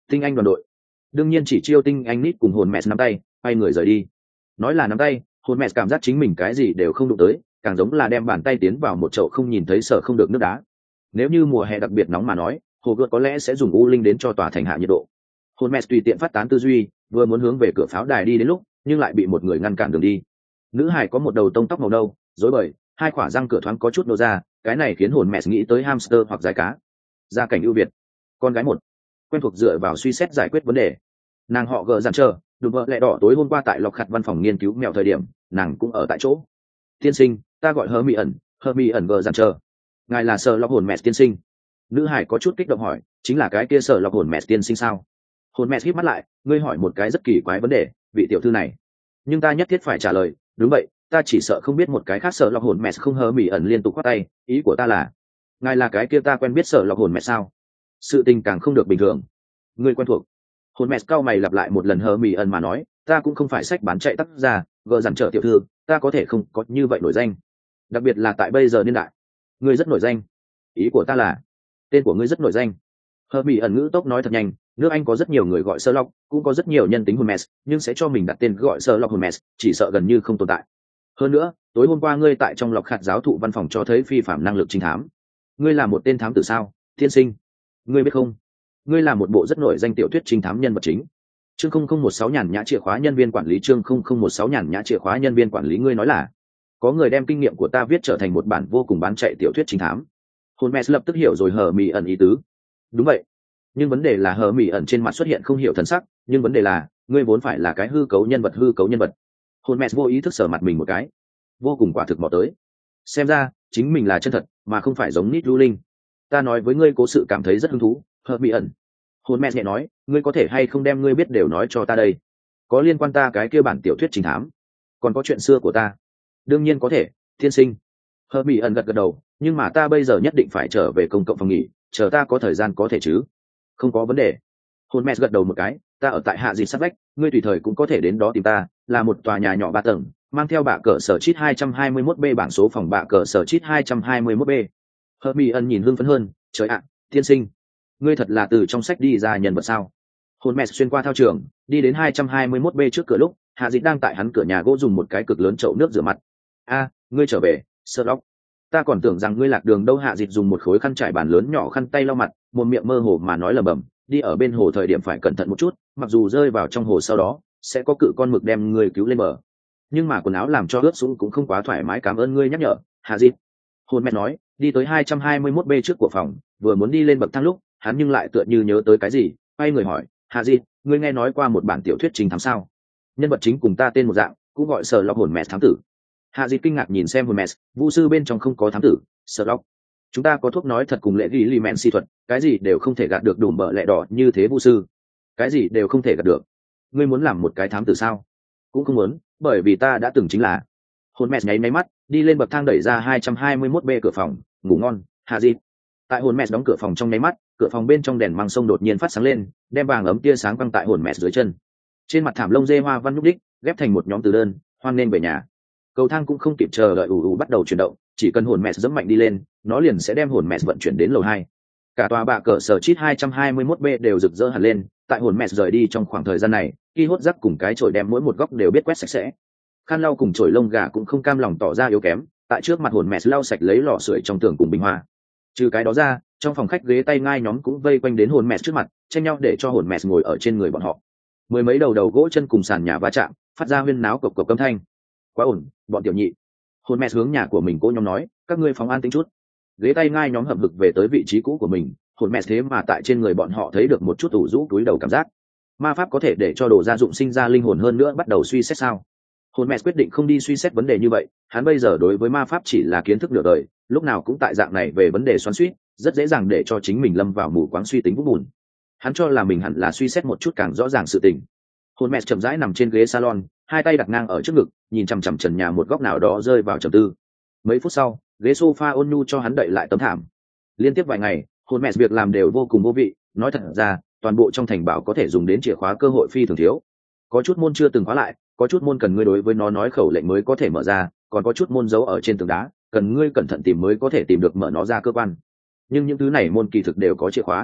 tinh anh đoàn đội đương nhiên chỉ chiêu tinh anh nít cùng hồn mẹ nắm tay quay người rời đi. Nói là nắm tay, hồn mẹ cảm giác chính mình cái gì đều không đụng tới, càng giống là đem bàn tay tiến vào một chậu không nhìn thấy sợ không được nước đá. Nếu như mùa hè đặc biệt nóng mà nói, hồ gợt có lẽ sẽ dùng u linh đến cho tòa thành hạ nhiệt độ. Hồn mẹ tùy tiện phát tán tư duy, vừa muốn hướng về cửa pháo đài đi đến lúc, nhưng lại bị một người ngăn cản đường đi. Nữ hải có một đầu tông tóc màu nâu, rối bời, hai khỏa răng cửa thoáng có chút nô ra, cái này khiến hồn mẹ nghĩ tới hamster hoặc rái cá. Gia cảnh ưu việt. Con gái một, quen thuộc dựa vào suy xét giải quyết vấn đề. Nàng họ gờ dàn chờ, đùm vợ lẹ đỏ tối hôm qua tại lọc khặt văn phòng nghiên cứu mèo thời điểm, nàng cũng ở tại chỗ. Tiên sinh, ta gọi hơ mỹ ẩn, hơ mỹ ẩn gờ dàn chờ. Ngài là sợ lọc hồn mẹ tiên sinh. Nữ hải có chút kích động hỏi, chính là cái kia sợ lọc hồn mẹ tiên sinh sao? Hồn mẹ híp mắt lại, ngươi hỏi một cái rất kỳ quái vấn đề, vị tiểu thư này. Nhưng ta nhất thiết phải trả lời, đúng vậy, ta chỉ sợ không biết một cái khác sợ lọc hồn mẹ không hơ mỹ ẩn liên tục khoát tay, ý của ta là, ngài là cái kia ta quen biết sợ lọc hồn mẹ sao? Sự tình càng không được bình thường. Ngươi quen thuộc. Hồn mẹ cao mày lặp lại một lần hơ mỹ ẩn mà nói, ta cũng không phải sách bán chạy tác ra, gờ dằn trở tiểu thư, ta có thể không có như vậy nổi danh. Đặc biệt là tại bây giờ niên đại. Ngươi rất nổi danh. Ý của ta là, tên của ngươi rất nổi danh. Hơ mỹ ẩn ngữ tốc nói thật nhanh, nước Anh có rất nhiều người gọi Sherlock, cũng có rất nhiều nhân tính Holmes, nhưng sẽ cho mình đặt tên gọi Sherlock Holmes, chỉ sợ gần như không tồn tại. Hơn nữa, tối hôm qua ngươi tại trong lọc khạt giáo thụ văn phòng cho thấy phi phạm năng lực trinh thám. Ngươi là một tên thám tử sao, tiên sinh? Ngươi biết không? Ngươi là một bộ rất nổi danh tiểu thuyết trinh thám nhân vật chính. Chương không không một sáu nhàn nhã chìa khóa nhân viên quản lý, chương không không một sáu nhàn nhã chìa khóa nhân viên quản lý, ngươi nói là có người đem kinh nghiệm của ta viết trở thành một bản vô cùng bán chạy tiểu thuyết trinh thám. Holmes lập tức hiểu rồi hờ mì ẩn ý tứ. Đúng vậy. Nhưng vấn đề là hờ mỉ ẩn trên mặt xuất hiện không hiểu thần sắc, nhưng vấn đề là ngươi vốn phải là cái hư cấu nhân vật hư cấu nhân vật. Hồn mẹ vô ý thức sở mặt mình một cái, vô cùng quả thực bỏ tới. Xem ra chính mình là chân thật mà không phải giống nít lưu linh. Ta nói với ngươi cố sự cảm thấy rất hứng thú, hờ mỉ ẩn. Hồn mẹ nhẹ nói, ngươi có thể hay không đem ngươi biết đều nói cho ta đây, có liên quan ta cái kia bản tiểu thuyết chính thám, còn có chuyện xưa của ta. Đương nhiên có thể, thiên sinh. Hờ mỉ ẩn gật gật đầu, nhưng mà ta bây giờ nhất định phải trở về công cộng phòng nghỉ, chờ ta có thời gian có thể chứ? Không có vấn đề. Hồn mẹ gật đầu một cái, ta ở tại hạ dịt sát vách, ngươi tùy thời cũng có thể đến đó tìm ta, là một tòa nhà nhỏ ba tầng, mang theo bạ cờ sở chít hai hai mốt b, bảng số phòng bạ cờ sở chít hai hai mốt b. Hermione nhìn hưng phấn hơn, trời ạ, tiên sinh, ngươi thật là từ trong sách đi ra nhân vật sao? Hồn mẹ xuyên qua thao trường, đi đến hai hai mốt b trước cửa lúc, hạ dịt đang tại hắn cửa nhà gỗ dùng một cái cực lớn chậu nước rửa mặt. A, ngươi trở về, Sherlock. Ta còn tưởng rằng ngươi lạc đường đâu. Hạ dịt dùng một khối khăn trải bàn lớn nhỏ khăn tay lau mặt, một miệng mơ hồ mà nói lầm bầm, đi ở bên hồ thời điểm phải cẩn thận một chút, mặc dù rơi vào trong hồ sau đó sẽ có cự con mực đem ngươi cứu lên bờ, nhưng mà quần áo làm cho ướt sũng cũng không quá thoải mái, cảm ơn ngươi nhắc nhở, Hạ dịt. Hồn mẹ nói, đi tới hai hai mốt b trước của phòng, vừa muốn đi lên bậc thang lúc hắn nhưng lại tựa như nhớ tới cái gì, quay người hỏi, Hạ dịt, ngươi nghe nói qua một bản tiểu thuyết chính thám sao? Nhân vật chính cùng ta tên một dạng, cũng gọi sở lọc hồn mẹ thám tử. Hạ dịt kinh ngạc nhìn xem hồn mẹ, vu sư bên trong không có thám tử, sở lọc. Chúng ta có thuốc nói thật cùng lệ ghi li mẹn si thuật, cái gì đều không thể gạt được đùm bợ lẹ đỏ như thế vu sư. Cái gì đều không thể gạt được. Ngươi muốn làm một cái thám tử sao? Cũng không muốn, bởi vì ta đã từng chính là. Hồn mẹ nháy máy mắt, đi lên bậc thang đẩy ra hai hai mốt b cửa phòng, ngủ ngon, Hạ dịt. Tại hồn mẹ đóng cửa phòng trong nháy mắt, cửa phòng bên trong đèn măng sông đột nhiên phát sáng lên, đem vàng ấm tia sáng quăng tại hồn mẹ dưới chân. Trên mặt thảm lông dê hoa văn núc đích, ghép thành một nhóm từ đơn, hoan nên về nhà. Cầu thang cũng không kịp chờ đợi ù ù bắt đầu chuyển động, chỉ cần hồn mẹ dẫm mạnh đi lên, nó liền sẽ đem hồn mẹ vận chuyển đến lầu hai. Cả tòa bạ cờ sở chít hai hai mốt b đều rực rỡ hẳn lên. Tại hồn mẹ rời đi trong khoảng thời gian này, khi hốt rắc cùng cái chổi đem mỗi một góc đều biết quét sạch sẽ. Khăn lau cùng chổi lông gà cũng không cam lòng tỏ ra yếu kém, tại trước mặt hồn mẹ lau sạch lấy lò sưởi trong tường cùng bình hoa. Trừ cái đó ra, trong phòng khách ghế tay ngai nhóm cũng vây quanh đến hồn mẹ trước mặt, tranh nhau để cho hồn mẹ ngồi ở trên người bọn họ. Mười mấy đầu đầu gỗ chân cùng sàn nhà va chạm, phát ra huyên náo cộc cộc âm thanh. Quá ổn, bọn tiểu nhị. Hồn mẹ hướng nhà của mình cô nhóm nói, các ngươi phóng an tĩnh chút. Ghế tay ngai nhóm hậm hực về tới vị trí cũ của mình, hồn mẹ thế mà tại trên người bọn họ thấy được một chút ủ rũ túi đầu cảm giác. Ma pháp có thể để cho đồ gia dụng sinh ra linh hồn hơn nữa bắt đầu suy xét sao? Hồn mẹ quyết định không đi suy xét vấn đề như vậy, hắn bây giờ đối với ma pháp chỉ là kiến thức nửa đời, lúc nào cũng tại dạng này về vấn đề xoắn suýt, rất dễ dàng để cho chính mình lâm vào mù quáng suy tính vũng bùn. Hắn cho là mình hẳn là suy xét một chút càng rõ ràng sự tình. Hồn mẹ chậm rãi nằm trên ghế salon, hai tay đặt ngang ở trước ngực, nhìn chằm chằm trần nhà một góc nào đó rơi vào trầm tư. Mấy phút sau, ghế sofa ôn nhu cho hắn đậy lại tấm thảm. Liên tiếp vài ngày, hồn mẹ việc làm đều vô cùng vô vị, nói thật ra, toàn bộ trong thành bảo có thể dùng đến chìa khóa cơ hội phi thường thiếu. Có chút môn chưa từng khóa lại, có chút môn cần ngươi đối với nó nói khẩu lệnh mới có thể mở ra, còn có chút môn giấu ở trên tường đá, cần ngươi cẩn thận tìm mới có thể tìm được mở nó ra cơ quan. Nhưng những thứ này môn kỳ thực đều có chìa khóa.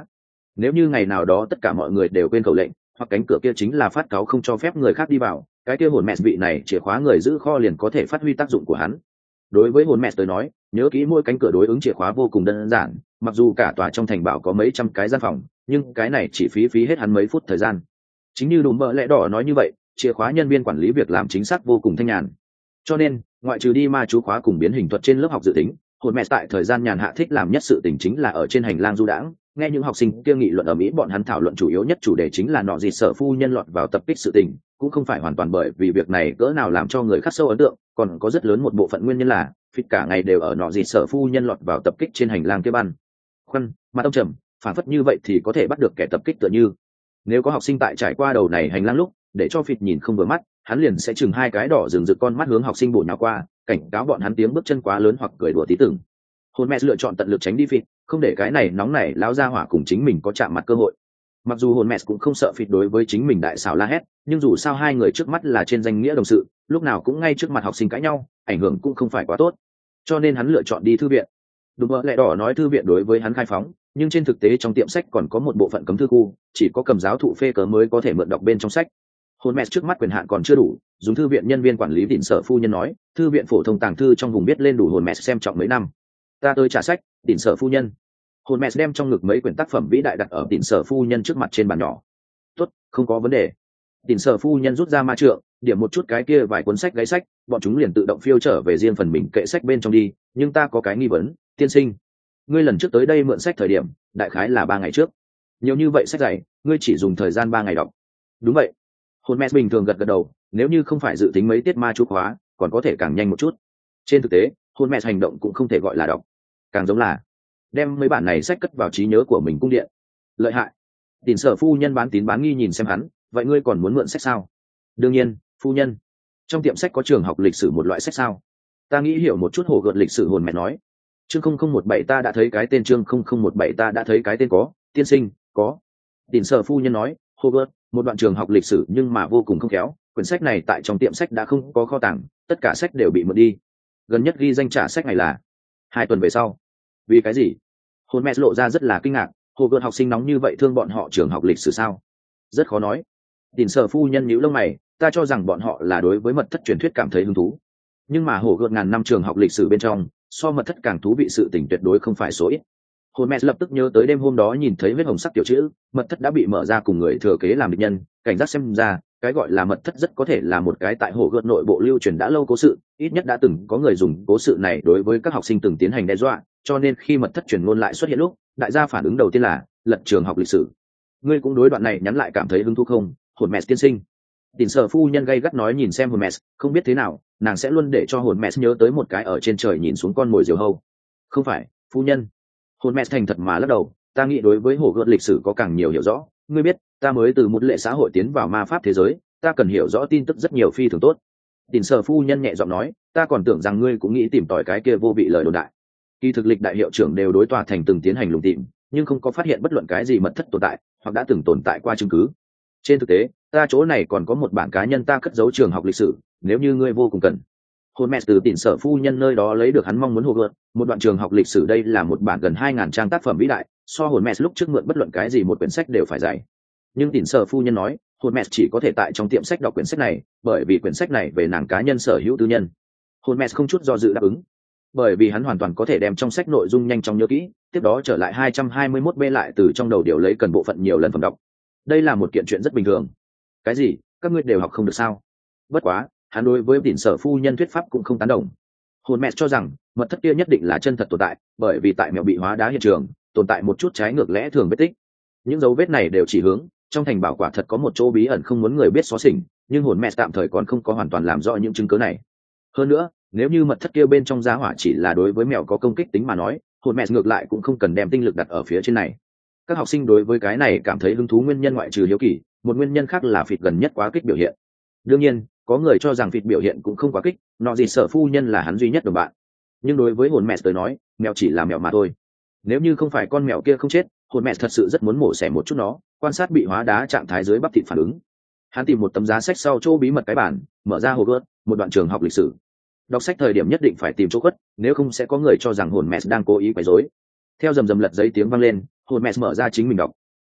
Nếu như ngày nào đó tất cả mọi người đều quên khẩu lệnh, hoặc cánh cửa kia chính là phát cáo không cho phép người khác đi vào, cái kia hồn mẹ vị này chìa khóa người giữ kho liền có thể phát huy tác dụng của hắn. Đối với hồn mẹ tới nói, nhớ kỹ mỗi cánh cửa đối ứng chìa khóa vô cùng đơn giản, mặc dù cả tòa trong thành bảo có mấy trăm cái gian phòng, nhưng cái này chỉ phí phí hết hắn mấy phút thời gian. Chính như Đùm Bợ Lẽ Đỏ nói như vậy, chìa khóa nhân viên quản lý việc làm chính xác vô cùng thanh nhàn. Cho nên, ngoại trừ đi ma chú khóa cùng biến hình thuật trên lớp học dự tính, hồn mẹ tại thời gian nhàn hạ thích làm nhất sự tình chính là ở trên hành lang du đãng, nghe những học sinh kia nghị luận ở mỹ bọn hắn thảo luận chủ yếu nhất chủ đề chính là nọ gì sở phu nhân lọt vào tập kích sự tình, cũng không phải hoàn toàn bởi vì việc này cỡ nào làm cho người khắc sâu ấn tượng, còn có rất lớn một bộ phận nguyên nhân là phít cả ngày đều ở nọ gì sở phu nhân lọt vào tập kích trên hành lang kia ban khoăn mà tông trầm phản phất như vậy thì có thể bắt được kẻ tập kích tựa như. Nếu có học sinh tại trải qua đầu này hành lang lúc để cho phít nhìn không vừa mắt, hắn liền sẽ chừng hai cái đỏ rừng rực con mắt hướng học sinh bổ nhào qua, cảnh cáo bọn hắn tiếng bước chân quá lớn hoặc cười đùa tí tưởng. Hồn mẹ lựa chọn tận lực tránh đi phít, không để cái này nóng này lao ra hỏa cùng chính mình có chạm mặt cơ hội. Mặc dù hồn mẹ cũng không sợ phít đối với chính mình đại xảo la hét, nhưng dù sao hai người trước mắt là trên danh nghĩa đồng sự, lúc nào cũng ngay trước mặt học sinh cãi nhau, ảnh hưởng cũng không phải quá tốt, cho nên hắn lựa chọn đi thư viện. Đúng Bợ Lẽ Đỏ nói thư viện đối với hắn khai phóng, nhưng trên thực tế trong tiệm sách còn có một bộ phận cấm thư khu, chỉ có cầm giáo thụ phê cớ mới có thể mượn đọc bên trong sách. Hồn mẹ trước mắt quyền hạn còn chưa đủ, dùng thư viện nhân viên quản lý Tỉnh Sở phu nhân nói, thư viện phổ thông tàng thư trong vùng biết lên đủ hồn mẹ xem trọng mấy năm. Ta tới trả sách, Tỉnh Sở phu nhân. Hồn mẹ đem trong ngực mấy quyển tác phẩm vĩ đại đặt ở Tỉnh Sở phu nhân trước mặt trên bàn nhỏ. Tốt, không có vấn đề. Tỉnh Sở phu nhân rút ra ma trượng, điểm một chút cái kia vài cuốn sách gáy sách, bọn chúng liền tự động phiêu trở về riêng phần mình kệ sách bên trong đi. Nhưng ta có cái nghi vấn, tiên sinh, ngươi lần trước tới đây mượn sách thời điểm, đại khái là ba ngày trước. Nhiều như vậy sách dày, ngươi chỉ dùng thời gian ba ngày đọc. Đúng vậy. Hồn mẹ bình thường gật gật đầu, nếu như không phải dự tính mấy tiết ma chú khóa, còn có thể càng nhanh một chút. Trên thực tế, hồn mẹ hành động cũng không thể gọi là đọc, càng giống là đem mấy bản này sách cất vào trí nhớ của mình cung điện. Lợi hại. Tỉnh Sở phu nhân bán tín bán nghi nhìn xem hắn, vậy ngươi còn muốn mượn sách sao? Đương nhiên, phu nhân. Trong tiệm sách có trường học lịch sử một loại sách sao? Ta nghĩ hiểu một chút hồ gợt lịch sử. Hồn mẹ nói. Chương không không một bảy ta đã thấy cái tên chương không không một bảy ta đã thấy cái tên có, tiên sinh, có. Tỉnh Sở phu nhân nói, hồ gợt, một đoạn trường học lịch sử nhưng mà vô cùng không khéo, quyển sách này tại trong tiệm sách đã không có kho tàng, tất cả sách đều bị mượn đi. Gần nhất ghi danh trả sách này là hai tuần về sau. Vì cái gì? Hồn mẹ lộ ra rất là kinh ngạc, hồ gợt học sinh nóng như vậy thương bọn họ trường học lịch sử sao? Rất khó nói. Tỉnh Sở phu nhân nhíu lông mày, ta cho rằng bọn họ là đối với mật thất truyền thuyết cảm thấy hứng thú, nhưng mà hồ gợt ngàn năm trường học lịch sử bên trong, so mật thất càng thú vị sự tình tuyệt đối không phải số ít. Hồn mẹ lập tức nhớ tới đêm hôm đó nhìn thấy huyết hồng sắc tiểu chữ, mật thất đã bị mở ra cùng người thừa kế làm địch nhân, cảnh giác xem ra, cái gọi là mật thất rất có thể là một cái tại hồ gợt nội bộ lưu truyền đã lâu cố sự, ít nhất đã từng có người dùng cố sự này đối với các học sinh từng tiến hành đe dọa, cho nên khi mật thất truyền ngôn lại xuất hiện lúc, đại gia phản ứng đầu tiên là lật trường học lịch sử. Ngươi cũng đối đoạn này nhắn lại cảm thấy hứng thú không, Hồn mẹ tiên sinh? Tỉnh Sở phu nhân gay gắt nói nhìn xem hồn mẹ, không biết thế nào, nàng sẽ luôn để cho hồn mẹ nhớ tới một cái ở trên trời nhìn xuống con mồi diều hâu. Không phải, phu nhân. Hồn mẹ thành thật mà lắc đầu, ta nghĩ đối với hồ gợt lịch sử có càng nhiều hiểu rõ, ngươi biết, ta mới từ một lệ xã hội tiến vào ma pháp thế giới, ta cần hiểu rõ tin tức rất nhiều phi thường tốt. Tỉnh Sở phu nhân nhẹ giọng nói, ta còn tưởng rằng ngươi cũng nghĩ tìm tòi cái kia vô vị lời đồn đại. Kỳ thực lịch đại hiệu trưởng đều đối tòa thành từng tiến hành lùng tìm, nhưng không có phát hiện bất luận cái gì mật thất tồn tại, hoặc đã từng tồn tại qua chứng cứ. Trên thực tế, ta chỗ này còn có một bản cá nhân ta cất giấu trường học lịch sử, nếu như ngươi vô cùng cần. Hồn mẹ từ Tỉnh Sở phu nhân nơi đó lấy được hắn mong muốn hồ gợt, một đoạn trường học lịch sử. Đây là một bản gần hai ngàn trang tác phẩm vĩ đại, so hồn mẹ lúc trước mượn bất luận cái gì một quyển sách đều phải dày. Nhưng Tỉnh Sở phu nhân nói, hồn mẹ chỉ có thể tại trong tiệm sách đọc quyển sách này, bởi vì quyển sách này về nàng cá nhân sở hữu tư nhân. Hồn mẹ không chút do dự đáp ứng, bởi vì hắn hoàn toàn có thể đem trong sách nội dung nhanh chóng nhớ kỹ, tiếp đó trở lại hai trăm hai mươi mốt b lại từ trong đầu điều lấy cần bộ phận nhiều lần phẩm đọc. Đây là một kiện chuyện rất bình thường. Cái gì, các ngươi đều học không được sao? Bất quá, hắn đối với Tỉnh Sở phu nhân thuyết pháp cũng không tán đồng. Hồn mẹ cho rằng mật thất kia nhất định là chân thật tồn tại, bởi vì tại mèo bị hóa đá hiện trường tồn tại một chút trái ngược lẽ thường vết tích. Những dấu vết này đều chỉ hướng trong thành bảo quả thật có một chỗ bí ẩn không muốn người biết xóa xỉnh, nhưng hồn mẹ tạm thời còn không có hoàn toàn làm rõ những chứng cứ này. Hơn nữa, nếu như mật thất kia bên trong giá hỏa chỉ là đối với mèo có công kích tính mà nói, hồn mẹ ngược lại cũng không cần đem tinh lực đặt ở phía trên này. Các học sinh đối với cái này cảm thấy hứng thú nguyên nhân ngoại trừ hiếu kỳ, một nguyên nhân khác là phịt gần nhất quá kích biểu hiện. Đương nhiên, có người cho rằng phịt biểu hiện cũng không quá kích, nọ gì Sở phu nhân là hắn duy nhất đồng bạn. Nhưng đối với hồn mẹ tới nói, mèo chỉ là mèo mà thôi. Nếu như không phải con mèo kia không chết, hồn mẹ thật sự rất muốn mổ xẻ một chút nó, quan sát bị hóa đá trạng thái dưới bắp thịt phản ứng. Hắn tìm một tấm giá sách sau chỗ bí mật cái bản, mở ra hồ gợt, một đoạn trường học lịch sử. Đọc sách thời điểm nhất định phải tìm chỗ khuất, nếu không sẽ có người cho rằng hồn mẹ đang cố ý quấy rối. Theo rầm rầm lật giấy tiếng vang lên, hồn mẹ mở ra chính mình đọc.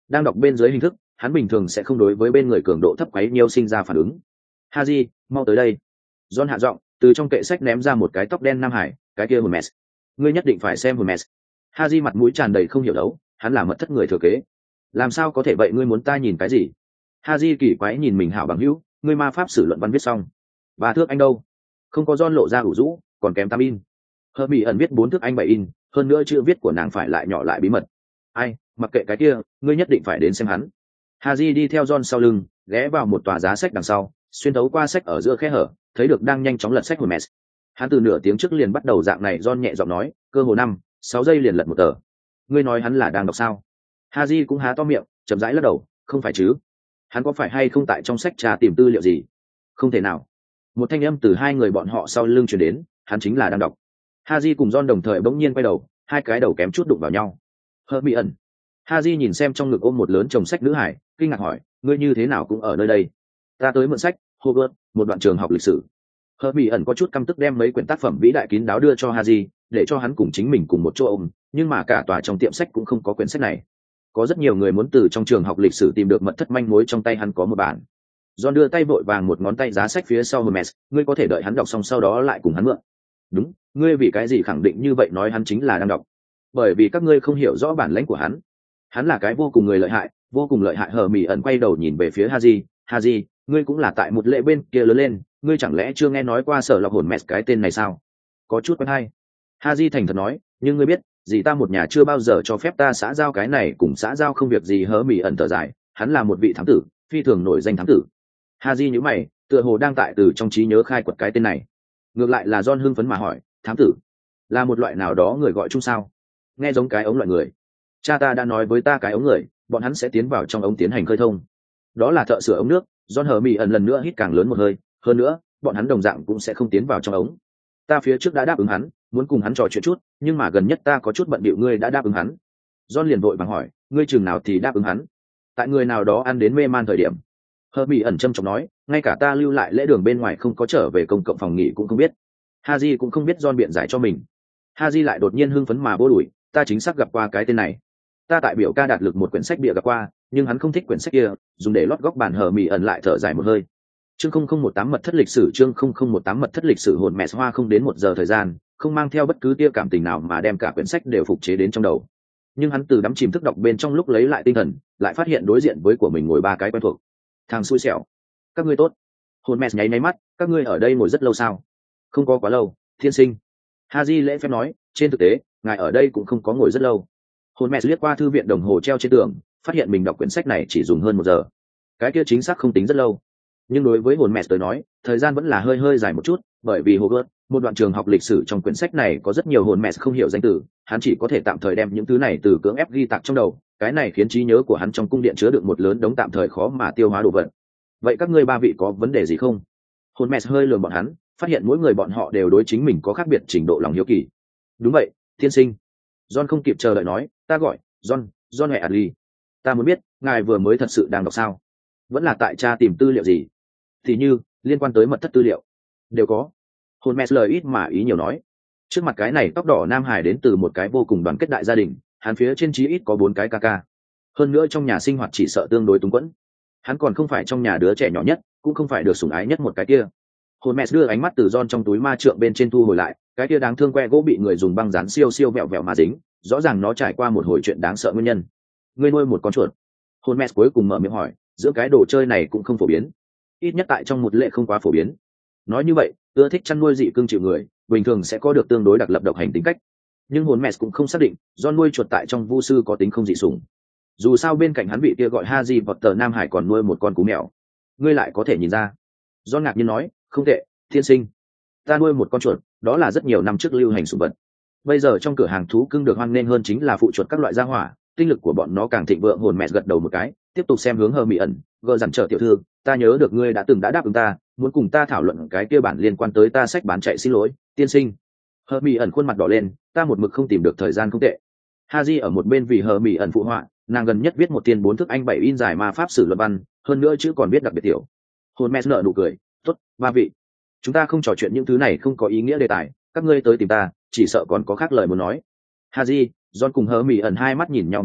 đang đọc bên dưới hình thức, hắn bình thường sẽ không đối với bên người cường độ thấp quấy nhiều sinh ra phản ứng. Haji, mau tới đây. John hạ giọng, từ trong kệ sách ném ra một cái tóc đen nam hải, cái kia Hermes. Ngươi nhất định phải xem Hermes. Haji mặt mũi tràn đầy không hiểu đấu, hắn là mật thất người thừa kế. Làm sao có thể vậy, ngươi muốn ta nhìn cái gì? Haji kỳ quái nhìn mình hảo bằng hữu, ngươi ma pháp sử luận văn viết xong. Ba thước anh đâu? Không có. John lộ ra ủ rũ, còn kém tám in. Hermione viết bốn thước anh bảy in, hơn nữa chữ viết của nàng phải lại nhỏ lại bí mật. Ai, mặc kệ cái kia, ngươi nhất định phải đến xem hắn. Haji đi theo John sau lưng, ghé vào một tòa giá sách đằng sau, xuyên thấu qua sách ở giữa khe hở, thấy được đang nhanh chóng lật sách Hermes. Hắn từ nửa tiếng trước liền bắt đầu dạng này. John nhẹ giọng nói, cơ hồ năm, sáu giây liền lật một tờ. Ngươi nói hắn là đang đọc sao? Haji cũng há to miệng, chậm rãi lắc đầu, không phải chứ? Hắn có phải hay không tại trong sách trà tìm tư liệu gì? Không thể nào. Một thanh âm từ hai người bọn họ sau lưng truyền đến, hắn chính là đang đọc. Haji cùng John đồng thời bỗng nhiên quay đầu, hai cái đầu kém chút đụng vào nhau. Hermione. Haji nhìn xem trong ngực ôm một lớn chồng sách nữ hải, kinh ngạc hỏi, ngươi như thế nào cũng ở nơi đây? Ta tới mượn sách, Hogwarts, một đoạn trường học lịch sử. Hermione có chút căm tức đem mấy quyển tác phẩm vĩ đại kín đáo đưa cho Haji, để cho hắn cùng chính mình cùng một chỗ ôm, nhưng mà cả tòa trong tiệm sách cũng không có quyển sách này. Có rất nhiều người muốn từ trong trường học lịch sử tìm được mật thất manh mối, trong tay hắn có một bản. John đưa tay vội vàng một ngón tay giá sách phía sau Hermes, ngươi có thể đợi hắn đọc xong sau đó lại cùng hắn mượn. Đúng, ngươi vì cái gì khẳng định như vậy nói hắn chính là đang đọc? Bởi vì các ngươi không hiểu rõ bản lĩnh của hắn. Hắn là cái vô cùng người lợi hại, vô cùng lợi hại. Hermione quay đầu nhìn về phía Haji, Haji, ngươi cũng là tại một lệ bên kia lớn lên, ngươi chẳng lẽ chưa nghe nói qua Sở Lọc Hồn Mess cái tên này sao? Có chút quen hay. Haji thành thật nói, nhưng ngươi biết, gì ta một nhà chưa bao giờ cho phép ta xã giao cái này cùng xã giao không việc gì. Hermione thở dài, hắn là một vị thám tử, phi thường nổi danh thám tử. Haji nhíu mày, tựa hồ đang tại từ trong trí nhớ khai quật cái tên này. Ngược lại là John hưng phấn mà hỏi, thám tử là một loại nào đó người gọi chung sao? Nghe giống cái ống loại người. Cha ta đã nói với ta cái ống người, bọn hắn sẽ tiến vào trong ống tiến hành khơi thông. Đó là thợ sửa ống nước. John Hermione lần nữa hít càng lớn một hơi, hơn nữa, bọn hắn đồng dạng cũng sẽ không tiến vào trong ống. Ta phía trước đã đáp ứng hắn, muốn cùng hắn trò chuyện chút, nhưng mà gần nhất ta có chút bận bịu. Ngươi đã đáp ứng hắn? John liền vội vàng hỏi, ngươi chừng nào thì đáp ứng hắn? Tại người nào đó ăn đến mê man thời điểm. Hermione trầm trọng nói, ngay cả ta lưu lại lễ đường bên ngoài không có trở về công cộng phòng nghỉ cũng không biết. Haji cũng không biết. John biện giải cho mình. Haji lại đột nhiên hưng phấn mà vô đuổi, ta chính xác gặp qua cái tên này. Ta tại biểu ca đạt lực một quyển sách bìa gặp qua, nhưng hắn không thích quyển sách kia, dùng để lót góc bàn. Hermione lại thở dài một hơi. Chương không không một tám mật thất lịch sử. Chương không không một tám mật thất lịch sử. Hồn mẹ hoa không đến một giờ thời gian, không mang theo bất cứ tia cảm tình nào mà đem cả quyển sách đều phục chế đến trong đầu. Nhưng hắn từ đắm chìm thức đọc bên trong lúc lấy lại tinh thần, lại phát hiện đối diện với của mình ngồi ba cái quen thuộc. Thằng xui xẻo, các ngươi tốt. Hồn mẹ nháy nháy mắt, các ngươi ở đây ngồi rất lâu sao? Không có quá lâu, thiên sinh. Haji lễ phép nói, trên thực tế, ngài ở đây cũng không có ngồi rất lâu. Hồn mẹ liếc qua thư viện đồng hồ treo trên tường, phát hiện mình đọc quyển sách này chỉ dùng hơn một giờ. Cái kia chính xác không tính rất lâu, nhưng đối với hồn mẹ tới nói, thời gian vẫn là hơi hơi dài một chút, bởi vì Hogwarts, một đoạn trường học lịch sử trong quyển sách này có rất nhiều hồn mẹ không hiểu danh từ, hắn chỉ có thể tạm thời đem những thứ này từ cưỡng ép ghi tạc trong đầu, cái này khiến trí nhớ của hắn trong cung điện chứa đựng một lớn đống tạm thời khó mà tiêu hóa đồ vật. Vậy các ngươi ba vị có vấn đề gì không? Hồn mẹ hơi lườm bọn hắn, phát hiện mỗi người bọn họ đều đối chính mình có khác biệt trình độ lòng hiếu kỳ. Đúng vậy, tiên sinh. John không kịp chờ đợi nói, ta gọi John, John hệ Adley. Ta muốn biết, ngài vừa mới thật sự đang đọc sao? Vẫn là tại cha tìm tư liệu gì? Thì như liên quan tới mật thất tư liệu đều có. Hồn mẹ lời ít mà ý nhiều nói. Trước mặt cái này tóc đỏ nam hải đến từ một cái vô cùng đoàn kết đại gia đình, hắn phía trên chí ít có bốn cái ca ca. Hơn nữa trong nhà sinh hoạt chỉ sợ tương đối túng quẫn. Hắn còn không phải trong nhà đứa trẻ nhỏ nhất, cũng không phải được sủng ái nhất một cái kia. Hồn mẹ đưa ánh mắt từ John trong túi ma trượng bên trên thu hồi lại, cái kia đáng thương que gỗ bị người dùng băng dán siêu siêu vẹo vẹo mà dính, rõ ràng nó trải qua một hồi chuyện đáng sợ nguyên nhân. Ngươi nuôi một con chuột. Hồn mẹ cuối cùng mở miệng hỏi, giữa cái đồ chơi này cũng không phổ biến, ít nhất tại trong một lệ không quá phổ biến. Nói như vậy, ưa thích chăn nuôi dị cưng chịu người, bình thường sẽ có được tương đối đặc lập độc hành tính cách. Nhưng hồn mẹ cũng không xác định, do nuôi chuột tại trong vu sư có tính không dị sủng. Dù sao bên cạnh hắn vị kia gọi Harry Potter nam hải còn nuôi một con cú mèo. Ngươi lại có thể nhìn ra. John ngạc nhiên nói, không tệ, thiên sinh. Ta nuôi một con chuột, đó là rất nhiều năm trước lưu hành sủng vật. Bây giờ trong cửa hàng thú cưng được hoan nghênh hơn chính là phụ chuột các loại gia hỏa, tinh lực của bọn nó càng thịnh vượng. Hồn mẹ gật đầu một cái, tiếp tục xem hướng Hermione, gờ dằn trở tiểu thư, ta nhớ được ngươi đã từng đã đáp ứng ta, muốn cùng ta thảo luận cái kia bản liên quan tới ta sách bán chạy. Xin lỗi, tiên sinh. Hermione khuôn mặt đỏ lên, ta một mực không tìm được thời gian. Không tệ. Haji ở một bên vì Hermione phụ họa, nàng gần nhất viết một tiên bốn thước anh bảy in dài ma pháp sử luận văn, hơn nữa chữ còn viết đặc biệt tiểu. Hồn mẹ nở nụ cười, tốt, ba vị, chúng ta không trò chuyện những thứ này không có ý nghĩa đề tài, các ngươi tới tìm ta, chỉ sợ còn có khác lời muốn nói. Haji, John cùng Hermione hai mắt nhìn nhau một cái,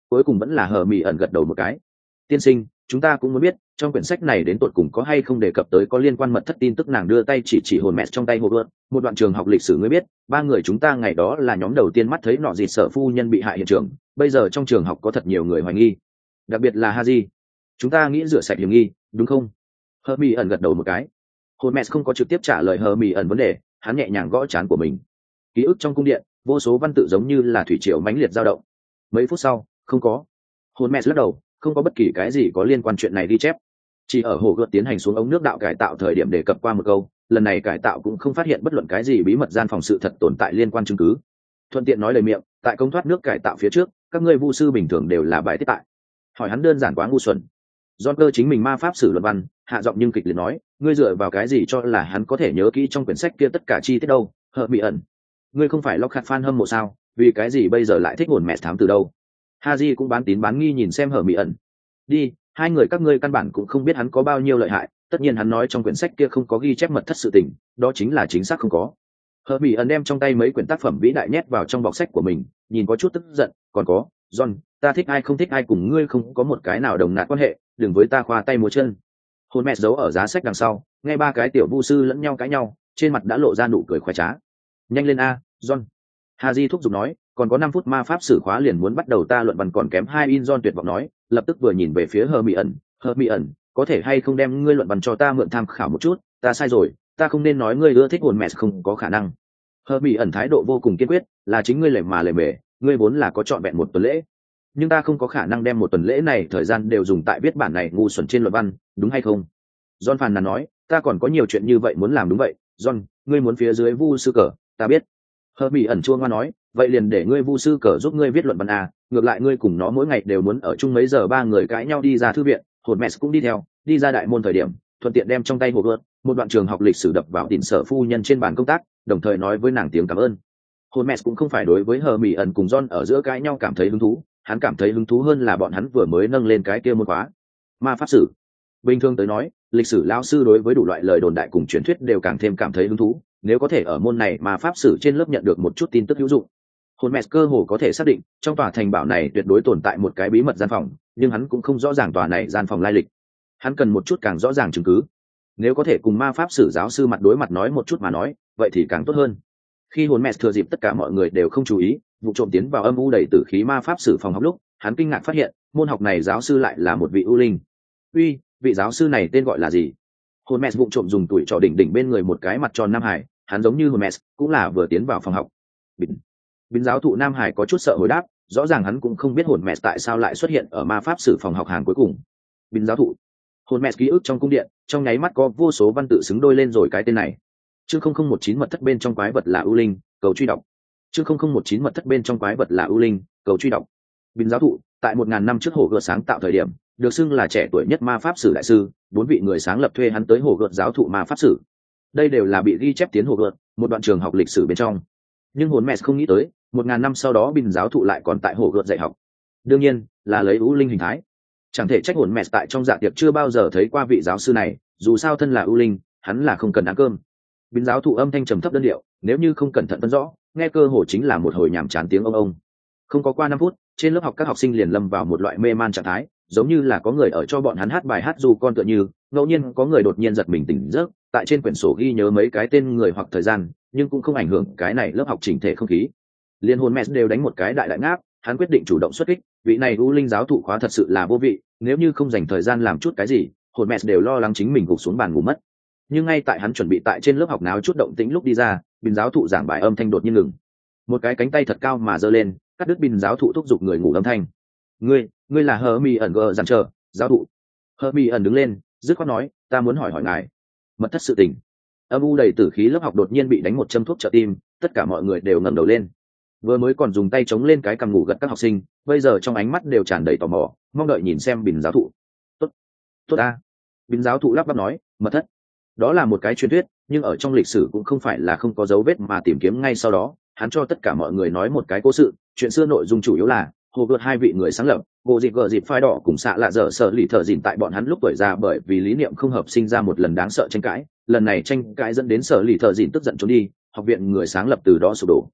cuối cùng vẫn là hờ mỹ ẩn gật đầu một cái. Tiên sinh, chúng ta cũng muốn biết trong quyển sách này đến tột cùng có hay không đề cập tới có liên quan mật thất tin tức. Nàng đưa tay chỉ chỉ hồn mẹ trong tay hộp luật, một đoạn trường học lịch sử ngươi biết, ba người chúng ta ngày đó là nhóm đầu tiên mắt thấy nọ dịt sở phu nhân bị hại hiện trường, bây giờ trong trường học có thật nhiều người hoài nghi, đặc biệt là Haji. Chúng ta nghĩ rửa sạch hiểm nghi, đúng không? Hermi ẩn gật đầu một cái. Hồn mẹ không có trực tiếp trả lời Hermi ẩn vấn đề, hắn nhẹ nhàng gõ trán của mình. Ký ức trong cung điện, vô số văn tự giống như là thủy triều mãnh liệt dao động. Mấy phút sau, không có. Hồn mẹ lắc đầu, không có bất kỳ cái gì có liên quan chuyện này ghi chép. Chỉ ở hồ gợt tiến hành xuống ống nước đạo cải tạo thời điểm đề cập qua một câu, lần này cải tạo cũng không phát hiện bất luận cái gì bí mật gian phòng sự thật tồn tại liên quan chứng cứ. Thuận tiện nói lời miệng, tại công thoát nước cải tạo phía trước, các ngươi vu sư bình thường đều là bài tiết tại. Hỏi hắn đơn giản quá ngu xuẩn. John cơ chính mình ma pháp sử luận văn, hạ giọng nhưng kịch liệt nói, ngươi dựa vào cái gì cho là hắn có thể nhớ kỹ trong quyển sách kia tất cả chi tiết đâu? Hờ bị ẩn, ngươi không phải Lockhart fan hâm mộ sao? Vì cái gì bây giờ lại thích hồn mẹ thám từ đâu? Haji cũng bán tín bán nghi nhìn xem Hờ bị ẩn. Đi, hai người các ngươi căn bản cũng không biết hắn có bao nhiêu lợi hại, tất nhiên hắn nói trong quyển sách kia không có ghi chép mật thất sự tình, đó chính là chính xác không có. Hờ bị ẩn đem trong tay mấy quyển tác phẩm vĩ đại nhét vào trong bọc sách của mình, nhìn có chút tức giận, còn có, John, ta thích ai không thích ai cùng ngươi không có một cái nào đồng nạt quan hệ, đừng với ta khoa tay múa chân. Hồn mẹ giấu ở giá sách đằng sau, nghe ba cái tiểu vu sư lẫn nhau cãi nhau, trên mặt đã lộ ra nụ cười khoái trá. Nhanh lên a, John. Haji thúc giục nói, còn có năm phút ma pháp sử khóa liền muốn bắt đầu, ta luận văn còn kém hai in. John tuyệt vọng nói, lập tức vừa nhìn về phía Hermione, Hermione, có thể hay không đem ngươi luận văn cho ta mượn tham khảo một chút, ta sai rồi, ta không nên nói ngươi ưa thích hồn mẹ, không có khả năng. Hermione thái độ vô cùng kiên quyết, là chính ngươi lề mà lề mề, ngươi vốn là có trọn vẹn một tuần lễ, nhưng ta không có khả năng đem một tuần lễ này thời gian đều dùng tại viết bản này ngu xuẩn trên luận văn, đúng hay không? John phàn nàn nói, ta còn có nhiều chuyện như vậy muốn làm. Đúng vậy, John, ngươi muốn phía dưới vu sư cờ, ta biết. Hermione chua ngoa nói, vậy liền để ngươi vu sư cờ giúp ngươi viết luận văn à, ngược lại ngươi cùng nó mỗi ngày đều muốn ở chung mấy giờ, ba người cãi nhau đi ra thư viện, hồn mẹ cũng đi theo, đi ra đại môn thời điểm, thuận tiện đem trong tay hộp luật, một đoạn trường học lịch sử đập vào đỉnh sở phu nhân trên bàn công tác, đồng thời nói với nàng tiếng cảm ơn. Hồn mẹ cũng không phải đối với Hermione cùng John ở giữa cãi nhau cảm thấy hứng thú, hắn cảm thấy hứng thú hơn là bọn hắn vừa mới nâng lên cái kia môn khóa ma pháp sử. Bình thường tới nói, lịch sử lão sư đối với đủ loại lời đồn đại cùng truyền thuyết đều càng thêm cảm thấy hứng thú, nếu có thể ở môn này ma pháp sử trên lớp nhận được một chút tin tức hữu dụng. Hồn mẹ cơ hồ có thể xác định trong tòa thành bảo này tuyệt đối tồn tại một cái bí mật gian phòng, nhưng hắn cũng không rõ ràng tòa này gian phòng lai lịch. Hắn cần một chút càng rõ ràng chứng cứ. Nếu có thể cùng ma pháp sử giáo sư mặt đối mặt nói một chút mà nói, vậy thì càng tốt hơn. Khi hồn mẹ thừa dịp tất cả mọi người đều không chú ý, vụ trộm tiến vào âm u đầy tử khí ma pháp sử phòng học lúc, hắn kinh ngạc phát hiện môn học này giáo sư lại là một vị u linh. Uy, vị giáo sư này tên gọi là gì? Hồn mẹ vụ trộm dùng tuổi trò đỉnh đỉnh bên người một cái mặt tròn nam hải, hắn giống như hồn mẹ, cũng là vừa tiến vào phòng học. Bình, Bình giáo thụ nam hải có chút sợ hồi đáp, rõ ràng hắn cũng không biết hồn mẹ tại sao lại xuất hiện ở ma pháp sử phòng học hàng cuối cùng. Bình giáo thụ. Hồn mẹ ký ức trong cung điện, trong nháy mắt có vô số văn tự xứng đôi lên rồi cái tên này. Chương không không một chín mật thất bên trong quái vật là u linh, cầu truy đọc. Chương không không một chín mật thất bên trong quái vật là u linh, cầu truy đọc. Bình giáo thụ, tại một ngàn năm trước hồ gợt sáng tạo thời điểm, được xưng là trẻ tuổi nhất ma pháp sử đại sư, bốn vị người sáng lập thuê hắn tới hồ gợt giáo thụ ma pháp sử. Đây đều là bị ghi chép tiến hồ gợt, một đoạn trường học lịch sử bên trong. Nhưng hồn mẹ không nghĩ tới, một ngàn năm sau đó Bình giáo thụ lại còn tại hồ gợt dạy học. Đương nhiên, là lấy u linh hình thái. Chẳng thể trách hồn mẹ tại trong dạ tiệc chưa bao giờ thấy qua vị giáo sư này, dù sao thân là u linh, hắn là không cần ăn cơm. Bình giáo thụ âm thanh trầm thấp đơn điệu, nếu như không cẩn thận phân rõ, nghe cơ hồ chính là một hồi nhàm chán tiếng ông ông. Không có qua năm phút, trên lớp học các học sinh liền lâm vào một loại mê man trạng thái, giống như là có người ở cho bọn hắn hát bài hát dù con tựa như, ngẫu nhiên có người đột nhiên giật mình tỉnh giấc, tại trên quyển sổ ghi nhớ mấy cái tên người hoặc thời gian, nhưng cũng không ảnh hưởng cái này lớp học chỉnh thể không khí. Liên hồn mẹ đều đánh một cái đại đại ngáp, hắn quyết định chủ động xuất kích, vị này u linh giáo thụ khóa thật sự là vô vị, nếu như không dành thời gian làm chút cái gì, hồn mẹ đều lo lắng chính mình gục xuống bàn ngủ mất. Nhưng ngay tại hắn chuẩn bị tại trên lớp học náo chút động tĩnh lúc đi ra, Bình giáo thụ giảng bài âm thanh đột nhiên ngừng, một cái cánh tay thật cao mà giơ lên, cắt đứt Bình giáo thụ thúc giục người ngủ âm thanh. Ngươi, ngươi là Hermione gờ dàn chờ, giáo thụ. Hermione đứng lên, dứt khoát nói, ta muốn hỏi hỏi ngài, mật thất sự tình. Âm u đầy tử khí lớp học đột nhiên bị đánh một châm thuốc trợ tim, tất cả mọi người đều ngẩng đầu lên. Vừa mới còn dùng tay chống lên cái cằm ngủ gật các học sinh, bây giờ trong ánh mắt đều tràn đầy tò mò, mong đợi nhìn xem Bình giáo thụ. Tốt, tốt a. Bình giáo thụ lắp bắp nói, mật thất. Đó là một cái truyền thuyết, nhưng ở trong lịch sử cũng không phải là không có dấu vết mà tìm kiếm ngay sau đó, hắn cho tất cả mọi người nói một cái cố sự, chuyện xưa nội dung chủ yếu là hồ gợt hai vị người sáng lập, gỗ dịp gờ dịp phai đỏ cùng xạ lạ dở sợ lì thợ dìn tại bọn hắn lúc tuổi già bởi vì lý niệm không hợp sinh ra một lần đáng sợ tranh cãi, lần này tranh cãi dẫn đến sợ lì thợ dìn tức giận trốn đi, học viện người sáng lập từ đó sụp đổ.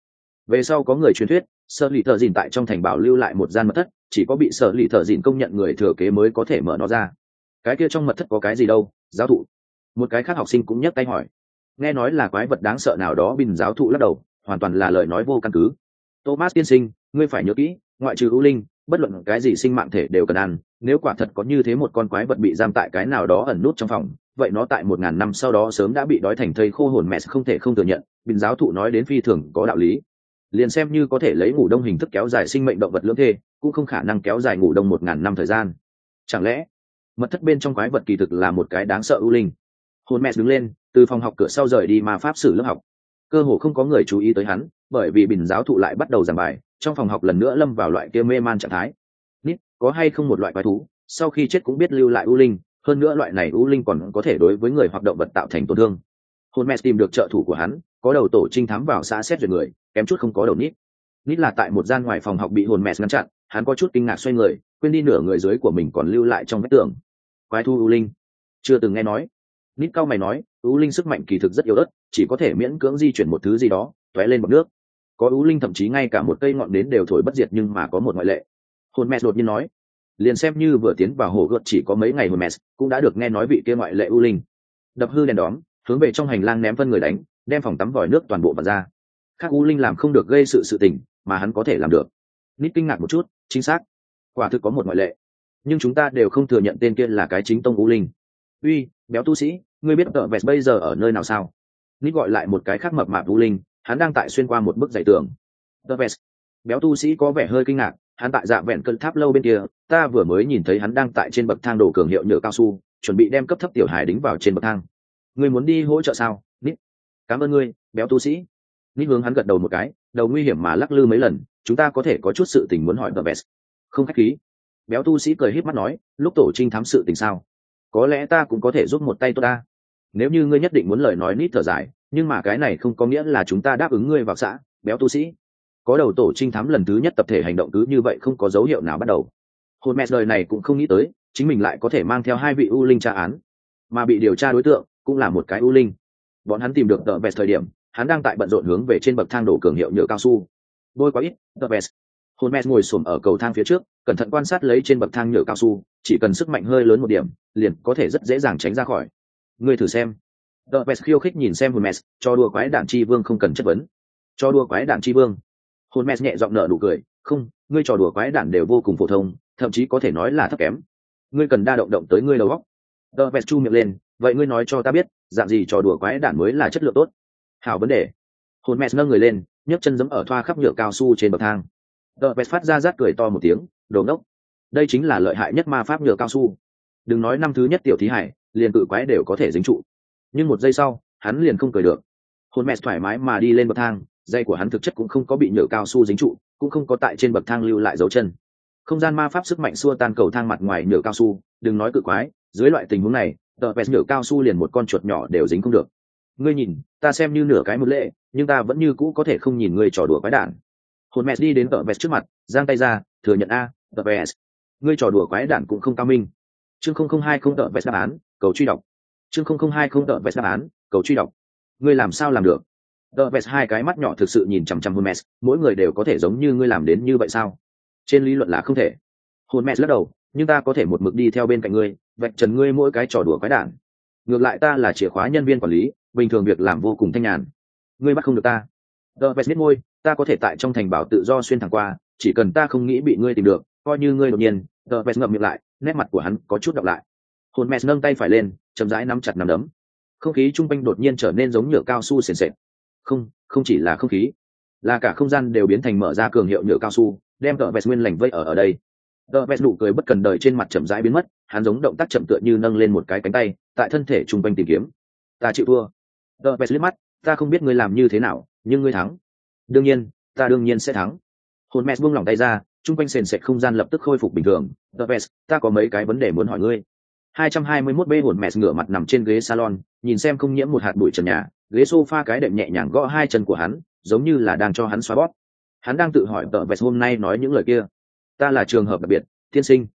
Về sau có người truyền thuyết sở lì thợ dìn tại trong thành bảo lưu lại một gian mật thất, chỉ có bị sở lì thợ dìn công nhận người thừa kế mới có thể mở nó ra. Cái kia trong mật thất có cái gì đâu, giáo thụ? Một cái khác học sinh cũng nhấc tay hỏi. Nghe nói là quái vật đáng sợ nào đó. Bình giáo thụ lắc đầu, hoàn toàn là lời nói vô căn cứ. Thomas tiên sinh, ngươi phải nhớ kỹ, ngoại trừ u linh, bất luận cái gì sinh mạng thể đều cần ăn. Nếu quả thật có như thế một con quái vật bị giam tại cái nào đó ẩn nút trong phòng, vậy nó tại một ngàn năm sau đó sớm đã bị đói thành thây khô. Hồn mẹ không thể không thừa nhận, Bình giáo thụ nói đến phi thường có đạo lý. Liền xem như có thể lấy ngủ đông hình thức kéo dài sinh mệnh động vật lưỡng thê, cũng không khả năng kéo dài ngủ đông một ngàn năm thời gian. Chẳng lẽ mật thất bên trong quái vật kỳ thực là một cái đáng sợ u linh? Hồn mẹ đứng lên, từ phòng học cửa sau rời đi ma pháp sử lớp học. Cơ hồ không có người chú ý tới hắn, bởi vì Bình giáo thụ lại bắt đầu giảng bài. Trong phòng học lần nữa lâm vào loại kia mê man trạng thái. Nít, có hay không một loại quái thú sau khi chết cũng biết lưu lại u linh, hơn nữa loại này u linh còn có thể đối với người hoặc động vật tạo thành tổn thương. Hồn mẹ tìm được trợ thủ của hắn, có đầu tổ trinh thám vào xã xét duyệt người, kém chút không có đầu Nít. Nít là tại một gian ngoài phòng học bị hồn mẹ ngăn chặn, hắn có chút kinh ngạc xoay người, quên đi nửa người dưới của mình còn lưu lại trong vách tường. Quái thú u linh, chưa từng nghe nói. Nít cao mày nói, u linh sức mạnh kỳ thực rất yếu ớt, chỉ có thể miễn cưỡng di chuyển một thứ gì đó, tóe lên bọt nước. Có u linh thậm chí ngay cả một cây ngọn nến đều thổi bất diệt, nhưng mà có một ngoại lệ. Hồn mẹ đột nhiên nói, liền xem như vừa tiến vào hồ gợt chỉ có mấy ngày, hồn mẹ cũng đã được nghe nói vị kia ngoại lệ u linh. Đập hư đèn đóm, hướng về trong hành lang ném phân người đánh, đem phòng tắm vòi nước toàn bộ vặt ra. Khác u linh làm không được gây sự sự tình, mà hắn có thể làm được. Nít kinh ngạc một chút, chính xác, quả thực có một ngoại lệ, nhưng chúng ta đều không thừa nhận tên kia là cái chính tông u linh. Uy, béo tu sĩ, ngươi biết tợ vẹt bây giờ ở nơi nào sao? Nít gọi lại một cái khác mập mạp u linh, hắn đang tại xuyên qua một bức dãy tường. Tợ vẹt. Béo tu sĩ có vẻ hơi kinh ngạc, hắn tại dạ vẹn cơn tháp lâu bên kia, ta vừa mới nhìn thấy hắn đang tại trên bậc thang đổ cường hiệu nhựa cao su, chuẩn bị đem cấp thấp tiểu hải đính vào trên bậc thang. Ngươi muốn đi hỗ trợ sao, Nít? Cảm ơn ngươi, béo tu sĩ. Nít hướng hắn gật đầu một cái, đầu nguy hiểm mà lắc lư mấy lần, chúng ta có thể có chút sự tình muốn hỏi tợ vẹt. Không khách khí. Béo tu sĩ cười híp mắt nói, lúc tổ trinh thám sự tình sao? Có lẽ ta cũng có thể giúp một tay tốt ta. Nếu như ngươi nhất định muốn lời nói. Nít thở dài, nhưng mà cái này không có nghĩa là chúng ta đáp ứng ngươi vào xã, béo tu sĩ. Có đầu tổ trinh thám lần thứ nhất tập thể hành động cứ như vậy không có dấu hiệu nào bắt đầu. Hồn mẹ đời này cũng không nghĩ tới chính mình lại có thể mang theo hai vị u linh tra án, mà bị điều tra đối tượng cũng là một cái u linh. Bọn hắn tìm được tợ vẹt thời điểm, hắn đang tại bận rộn hướng về trên bậc thang đổ cường hiệu nhựa cao su. Bôi quá ít, tợ vẹt. Hồn mẹ ngồi xổm ở cầu thang phía trước, cẩn thận quan sát lấy trên bậc thang nhựa cao su, chỉ cần sức mạnh hơi lớn một điểm, liền có thể rất dễ dàng tránh ra khỏi. Ngươi thử xem. Tợ vẹt khiêu khích nhìn xem hồn mẹ, cho đùa quái đản chi vương không cần chất vấn. Cho đùa quái đản chi vương. Hồn mẹ nhẹ giọng nở nụ cười, không, ngươi trò đùa quái đản đều vô cùng phổ thông, thậm chí có thể nói là thấp kém. Ngươi cần đa động động tới ngươi đầu óc. Tợ vẹt chu miệng lên, vậy ngươi nói cho ta biết, dạng gì trò đùa quái đản mới là chất lượng tốt? Hảo vấn đề. Hồn mẹ nâng người lên, nhấc chân giẫm ở thoa khắp nhựa cao su trên bậc thang. Tợ vẹt phát ra rát cười to một tiếng, đồ ngốc. Đây chính là lợi hại nhất ma pháp nhựa cao su. Đừng nói năm thứ nhất tiểu thí hải, liền cự quái đều có thể dính trụ. Nhưng một giây sau, hắn liền không cười được. Hồn mẹ thoải mái mà đi lên bậc thang, dây của hắn thực chất cũng không có bị nhựa cao su dính trụ, cũng không có tại trên bậc thang lưu lại dấu chân. Không gian ma pháp sức mạnh xua tan cầu thang mặt ngoài nhựa cao su, đừng nói cự quái, dưới loại tình huống này, tờ vẹt nhựa cao su liền một con chuột nhỏ đều dính không được. Ngươi nhìn, ta xem như nửa cái một lệ, nhưng ta vẫn như cũ có thể không nhìn ngươi trò đùa quái đản. Hồn mẹ đi đến tờ vẹt trước mặt, giang tay ra, thừa nhận a, tờ vẹt, ngươi trò đùa quái đản cũng không cao minh. Chương không không hai không tờ vẹt đáp án, cầu truy đọc. Chương không không hai không tờ vẹt đáp án, cầu truy đọc. Ngươi làm sao làm được? Tờ vẹt hai cái mắt nhỏ thực sự nhìn chằm chằm Hermes, mỗi người đều có thể giống như ngươi làm đến như vậy sao? Trên lý luận là không thể. Hermes lắc đầu, nhưng ta có thể một mực đi theo bên cạnh ngươi, vạch trần ngươi mỗi cái trò đùa quái đản. Ngược lại ta là chìa khóa nhân viên quản lý, bình thường việc làm vô cùng thanh nhàn. Ngươi bắt không được ta. Tờ vẹt biết môi, ta có thể tại trong thành bảo tự do xuyên thẳng qua, chỉ cần ta không nghĩ bị ngươi tìm được, coi như ngươi đột nhiên. Tờ vẹt ngậm miệng lại, nét mặt của hắn có chút đọc lại. Hermes nâng tay phải lên, chậm rãi nắm chặt nắm đấm. Không khí trung quanh đột nhiên trở nên giống nhựa cao su sền sệt. Không, không chỉ là không khí, là cả không gian đều biến thành mở ra cường hiệu nhựa cao su, đem tợ vẹt nguyên lành vây ở ở đây. Tợ vẹt nụ cười bất cần đời trên mặt chậm rãi biến mất, hắn giống động tác chậm tựa như nâng lên một cái cánh tay, tại thân thể trung quanh tìm kiếm. Ta chịu thua. Tợ vẹt liếc mắt, ta không biết ngươi làm như thế nào, nhưng ngươi thắng. Đương nhiên, ta đương nhiên sẽ thắng. Hồn mẹ buông lỏng tay ra, trung quanh sền sệt không gian lập tức khôi phục bình thường. Tợ vẹt, ta có mấy cái vấn đề muốn hỏi ngươi. hai trăm hai mươi mốt B hồn mẹ ngửa mặt nằm trên ghế salon, nhìn xem không nhiễm một hạt bụi trần nhà, ghế sofa cái đệm nhẹ nhàng gõ hai chân của hắn, giống như là đang cho hắn xoa bóp. Hắn đang tự hỏi tợ vẹt hôm nay nói những lời kia. Ta là trường hợp đặc biệt, tiên sinh.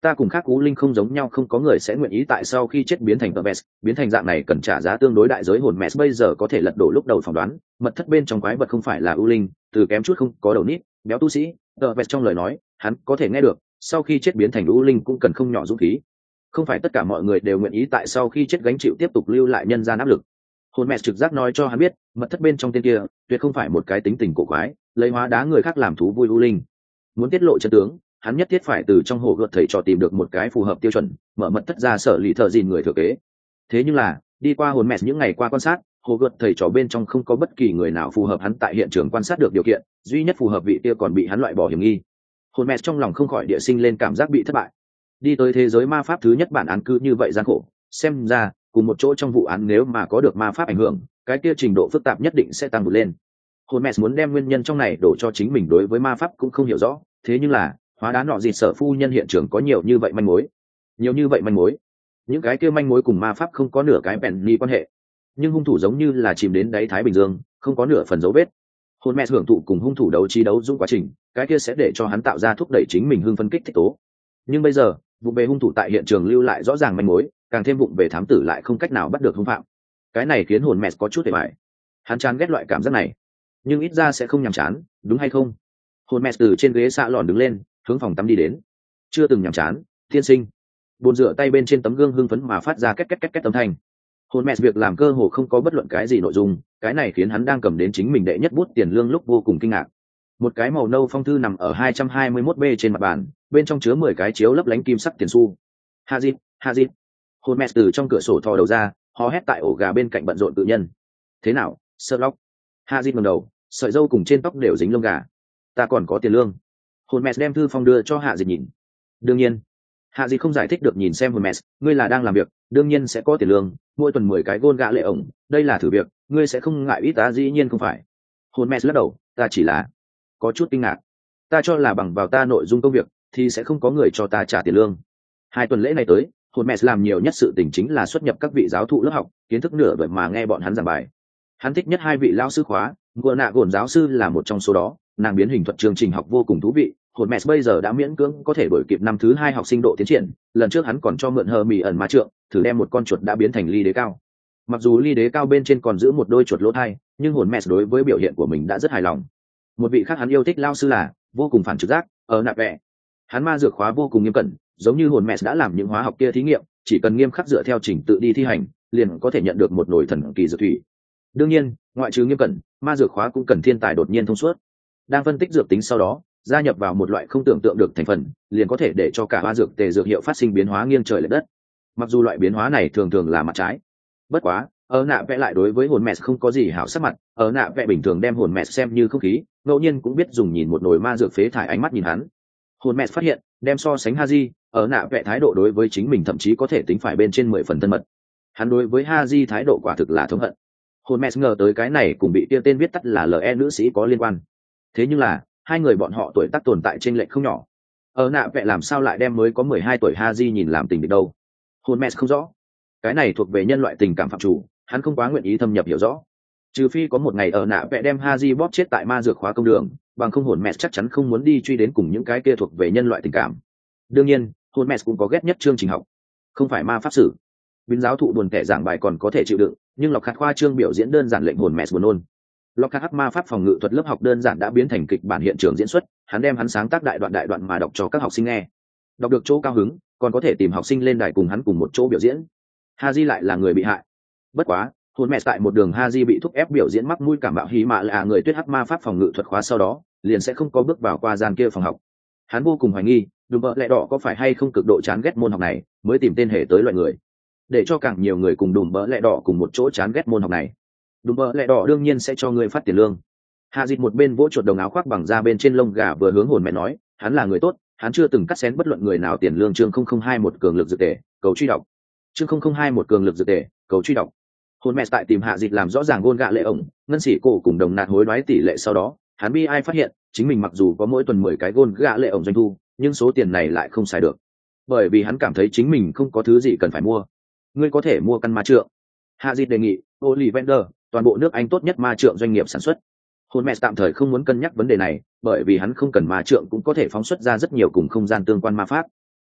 ta cùng khác cú linh không giống nhau, không có người sẽ nguyện ý tại sau khi chết biến thành tờ vest, biến thành dạng này cần trả giá tương đối đại giới. Hồn mẹ bây giờ có thể lật đổ lúc đầu phỏng đoán mật thất bên trong quái vật không phải là u linh, từ kém chút không có đầu nít béo tu sĩ tờ vest trong lời nói hắn có thể nghe được sau khi chết biến thành u linh cũng cần không nhỏ dũng khí, không phải tất cả mọi người đều nguyện ý tại sau khi chết gánh chịu tiếp tục lưu lại nhân gian áp lực. Hồn mẹ trực giác nói cho hắn biết mật thất bên trong tên kia tuyệt không phải một cái tính tình cổ quái lấy hóa đá người khác làm thú vui u linh. Muốn tiết lộ chân tướng, hắn nhất thiết phải từ trong hồ gợt thầy trò tìm được một cái phù hợp tiêu chuẩn, mở mật thất ra sở lì thợ dìn người thừa kế. Thế nhưng là đi qua hồn mẹ những ngày qua quan sát, hồ gợt thầy trò bên trong không có bất kỳ người nào phù hợp hắn tại hiện trường quan sát được điều kiện, duy nhất phù hợp vị kia còn bị hắn loại bỏ hiểm nghi. Hồn mẹ trong lòng không khỏi địa sinh lên cảm giác bị thất bại. Đi tới thế giới ma pháp thứ nhất bản án cứ như vậy gian khổ, xem ra cùng một chỗ trong vụ án nếu mà có được ma pháp ảnh hưởng, cái kia trình độ phức tạp nhất định sẽ tăng vụt lên. Hồn mẹ muốn đem nguyên nhân trong này đổ cho chính mình đối với ma pháp cũng không hiểu rõ, thế nhưng là hóa đá nọ gì sở phu nhân hiện trường có nhiều như vậy manh mối, nhiều như vậy manh mối, những cái kia manh mối cùng ma pháp không có nửa cái bèn ni quan hệ, nhưng hung thủ giống như là chìm đến đáy Thái Bình Dương, không có nửa phần dấu vết. Hồn mẹ hưởng thụ cùng hung thủ đấu trí đấu dũng quá trình, cái kia sẽ để cho hắn tạo ra thúc đẩy chính mình hưng phân kích thích tố. Nhưng bây giờ vụ bề hung thủ tại hiện trường lưu lại rõ ràng manh mối, càng thêm vụng về thám tử lại không cách nào bắt được hung phạm, cái này khiến hồn mẹ có chút để bại. Hắn chán ghét loại cảm giác này, nhưng ít ra sẽ không nhàm chán, đúng hay không? Hồn mẹ từ trên ghế xạ lòn đứng lên, hướng phòng tắm đi đến. Chưa từng nhàm chán, tiên sinh. Bồn rửa tay bên trên tấm gương hưng phấn mà phát ra két két két két âm thanh. Hồn mẹ việc làm cơ hồ không có bất luận cái gì nội dung, cái này khiến hắn đang cầm đến chính mình đệ nhất bút tiền lương lúc vô cùng kinh ngạc. Một cái màu nâu phong thư nằm ở hai trăm hai mươi mốt B trên mặt bàn, bên trong chứa mười cái chiếu lấp lánh kim sắc tiền xu. Hazit, Hazit. Hồn mẹ từ trong cửa sổ thò đầu ra, hò hét tại ổ gà bên cạnh bận rộn tự nhân. Thế nào, Sherlock? Hazit ngẩng đầu, sợi râu cùng trên tóc đều dính lông gà. Ta còn có tiền lương. Hồn mẹ đem thư phong đưa cho Hạ Dịch nhìn. Đương nhiên. Hạ Dịch không giải thích được nhìn xem Hồn mẹ, ngươi là đang làm việc, đương nhiên sẽ có tiền lương, mỗi tuần mười cái gôn gạ lệ ổng, đây là thử việc, ngươi sẽ không ngại ít ta, dĩ nhiên không phải. Hồn mẹ lắc đầu, ta chỉ là có chút kinh ngạc, ta cho là bằng vào ta nội dung công việc thì sẽ không có người cho ta trả tiền lương. Hai tuần lễ này tới, Hồn mẹ làm nhiều nhất sự tình chính là xuất nhập các vị giáo thụ lớp học, kiến thức nửa vậy mà nghe bọn hắn giảng bài. Hắn thích nhất hai vị lao sư khóa, Ngựa Nạ Gồn giáo sư là một trong số đó, nàng biến hình thuật chương trình học vô cùng thú vị. Hồn mẹ bây giờ đã miễn cưỡng có thể đuổi kịp năm thứ hai học sinh độ tiến triển, lần trước hắn còn cho mượn hờ mì ẩn ma trượng, thử đem một con chuột đã biến thành ly đế cao. Mặc dù ly đế cao bên trên còn giữ một đôi chuột lỗ thai, nhưng hồn mẹ đối với biểu hiện của mình đã rất hài lòng. Một vị khác hắn yêu thích lao sư là vô cùng phản trực giác ở nạp vẽ, hắn ma dược khóa vô cùng nghiêm cẩn, giống như hồn mẹ đã làm những hóa học kia thí nghiệm, chỉ cần nghiêm khắc dựa theo trình tự đi thi hành, liền có thể nhận được một nồi thần kỳ dược thủy. Đương nhiên, ngoại trừ nghiêm cẩn, ma dược khóa cũng cần thiên tài đột nhiên thông suốt. Đang phân tích dược tính sau đó, gia nhập vào một loại không tưởng tượng được thành phần, liền có thể để cho cả ba dược tề dược hiệu phát sinh biến hóa nghiêng trời lệch đất. Mặc dù loại biến hóa này thường thường là mặt trái, bất quá ở nạ vẽ lại đối với hồn mẹ không có gì hảo sắc mặt. Ở nạ vẽ bình thường đem hồn mẹ xem như không khí, ngẫu nhiên cũng biết dùng nhìn một nồi ma dược phế thải ánh mắt nhìn hắn. Hồn mẹ phát hiện đem so sánh Haji, ở nạ vẽ thái độ đối với chính mình thậm chí có thể tính phải bên trên mười phần thân mật. Hắn đối với Haji thái độ quả thực là thống hận. Hồn mẹ ngờ tới cái này cùng bị kia tên viết tắt là lờ e nữ sĩ có liên quan. Thế nhưng là hai người bọn họ tuổi tác tồn tại trên lệch không nhỏ. Ở nạ vẽ làm sao lại đem mới có mười hai tuổi Haji nhìn làm tình địch đâu? Hồn mẹ không rõ. Cái này thuộc về nhân loại tình cảm phạm chủ, hắn không quá nguyện ý thâm nhập hiểu rõ. Trừ phi có một ngày ở nạ vẽ đem Haji bóp chết tại ma dược khóa công đường, bằng không hồn mẹ chắc chắn không muốn đi truy đến cùng những cái kia thuộc về nhân loại tình cảm. Đương nhiên, hồn mẹ cũng có ghét nhất chương trình học, không phải ma pháp sử. Bính giáo thụ buồn kẻ giảng bài còn có thể chịu đựng, nhưng lọc khát khoa trương biểu diễn đơn giản lệnh hồn mẹ buồn nôn. Lọc khát ma pháp phòng ngự thuật lớp học đơn giản đã biến thành kịch bản hiện trường diễn xuất, hắn đem hắn sáng tác đại đoạn đại đoạn mà đọc cho các học sinh nghe. Đọc được chỗ cao hứng, còn có thể tìm học sinh lên đài cùng hắn cùng một chỗ biểu diễn. Haji lại là người bị hại. Bất quá, hồn mẹ tại một đường Haji bị thúc ép biểu diễn mắc mũi cảm bạo hí mạ là người tuyết hắc ma pháp phòng ngự thuật khóa sau đó, liền sẽ không có bước vào qua gian kia phòng học. Hắn vô cùng hoài nghi, đùm bợ lẹ đỏ có phải hay không cực độ chán ghét môn học này, mới tìm tên hệ tới loại người, để cho càng nhiều người cùng đùm bợ lẹ đỏ cùng một chỗ chán ghét môn học này. Đùm bợ lẹ đỏ đương nhiên sẽ cho người phát tiền lương. Haji một bên vỗ chuột đồng áo khoác bằng da bên trên lông gà vừa hướng hồn mẹ nói, hắn là người tốt, hắn chưa từng cắt xén bất luận người nào tiền lương. Chương không không hai một cường lực dược tề, cầu truy đọc. Chương không không hai một cường lực dược tề, cầu truy đọc. Hồn mẹ tại tìm hạ dịch làm rõ ràng gôn gạ lệ ổng, ngân sĩ cổ cùng đồng nạt hối đoái tỷ lệ sau đó, hắn bi ai phát hiện chính mình mặc dù có mỗi tuần mười cái gôn gạ lệ ổng doanh thu, nhưng số tiền này lại không xài được, bởi vì hắn cảm thấy chính mình không có thứ gì cần phải mua. Ngươi có thể mua căn ma trượng. Hạ dịch đề nghị, Ollivander, toàn bộ nước Anh tốt nhất ma trượng doanh nghiệp sản xuất. Hồn mẹ tạm thời không muốn cân nhắc vấn đề này, bởi vì hắn không cần ma trượng cũng có thể phóng xuất ra rất nhiều cùng không gian tương quan ma pháp.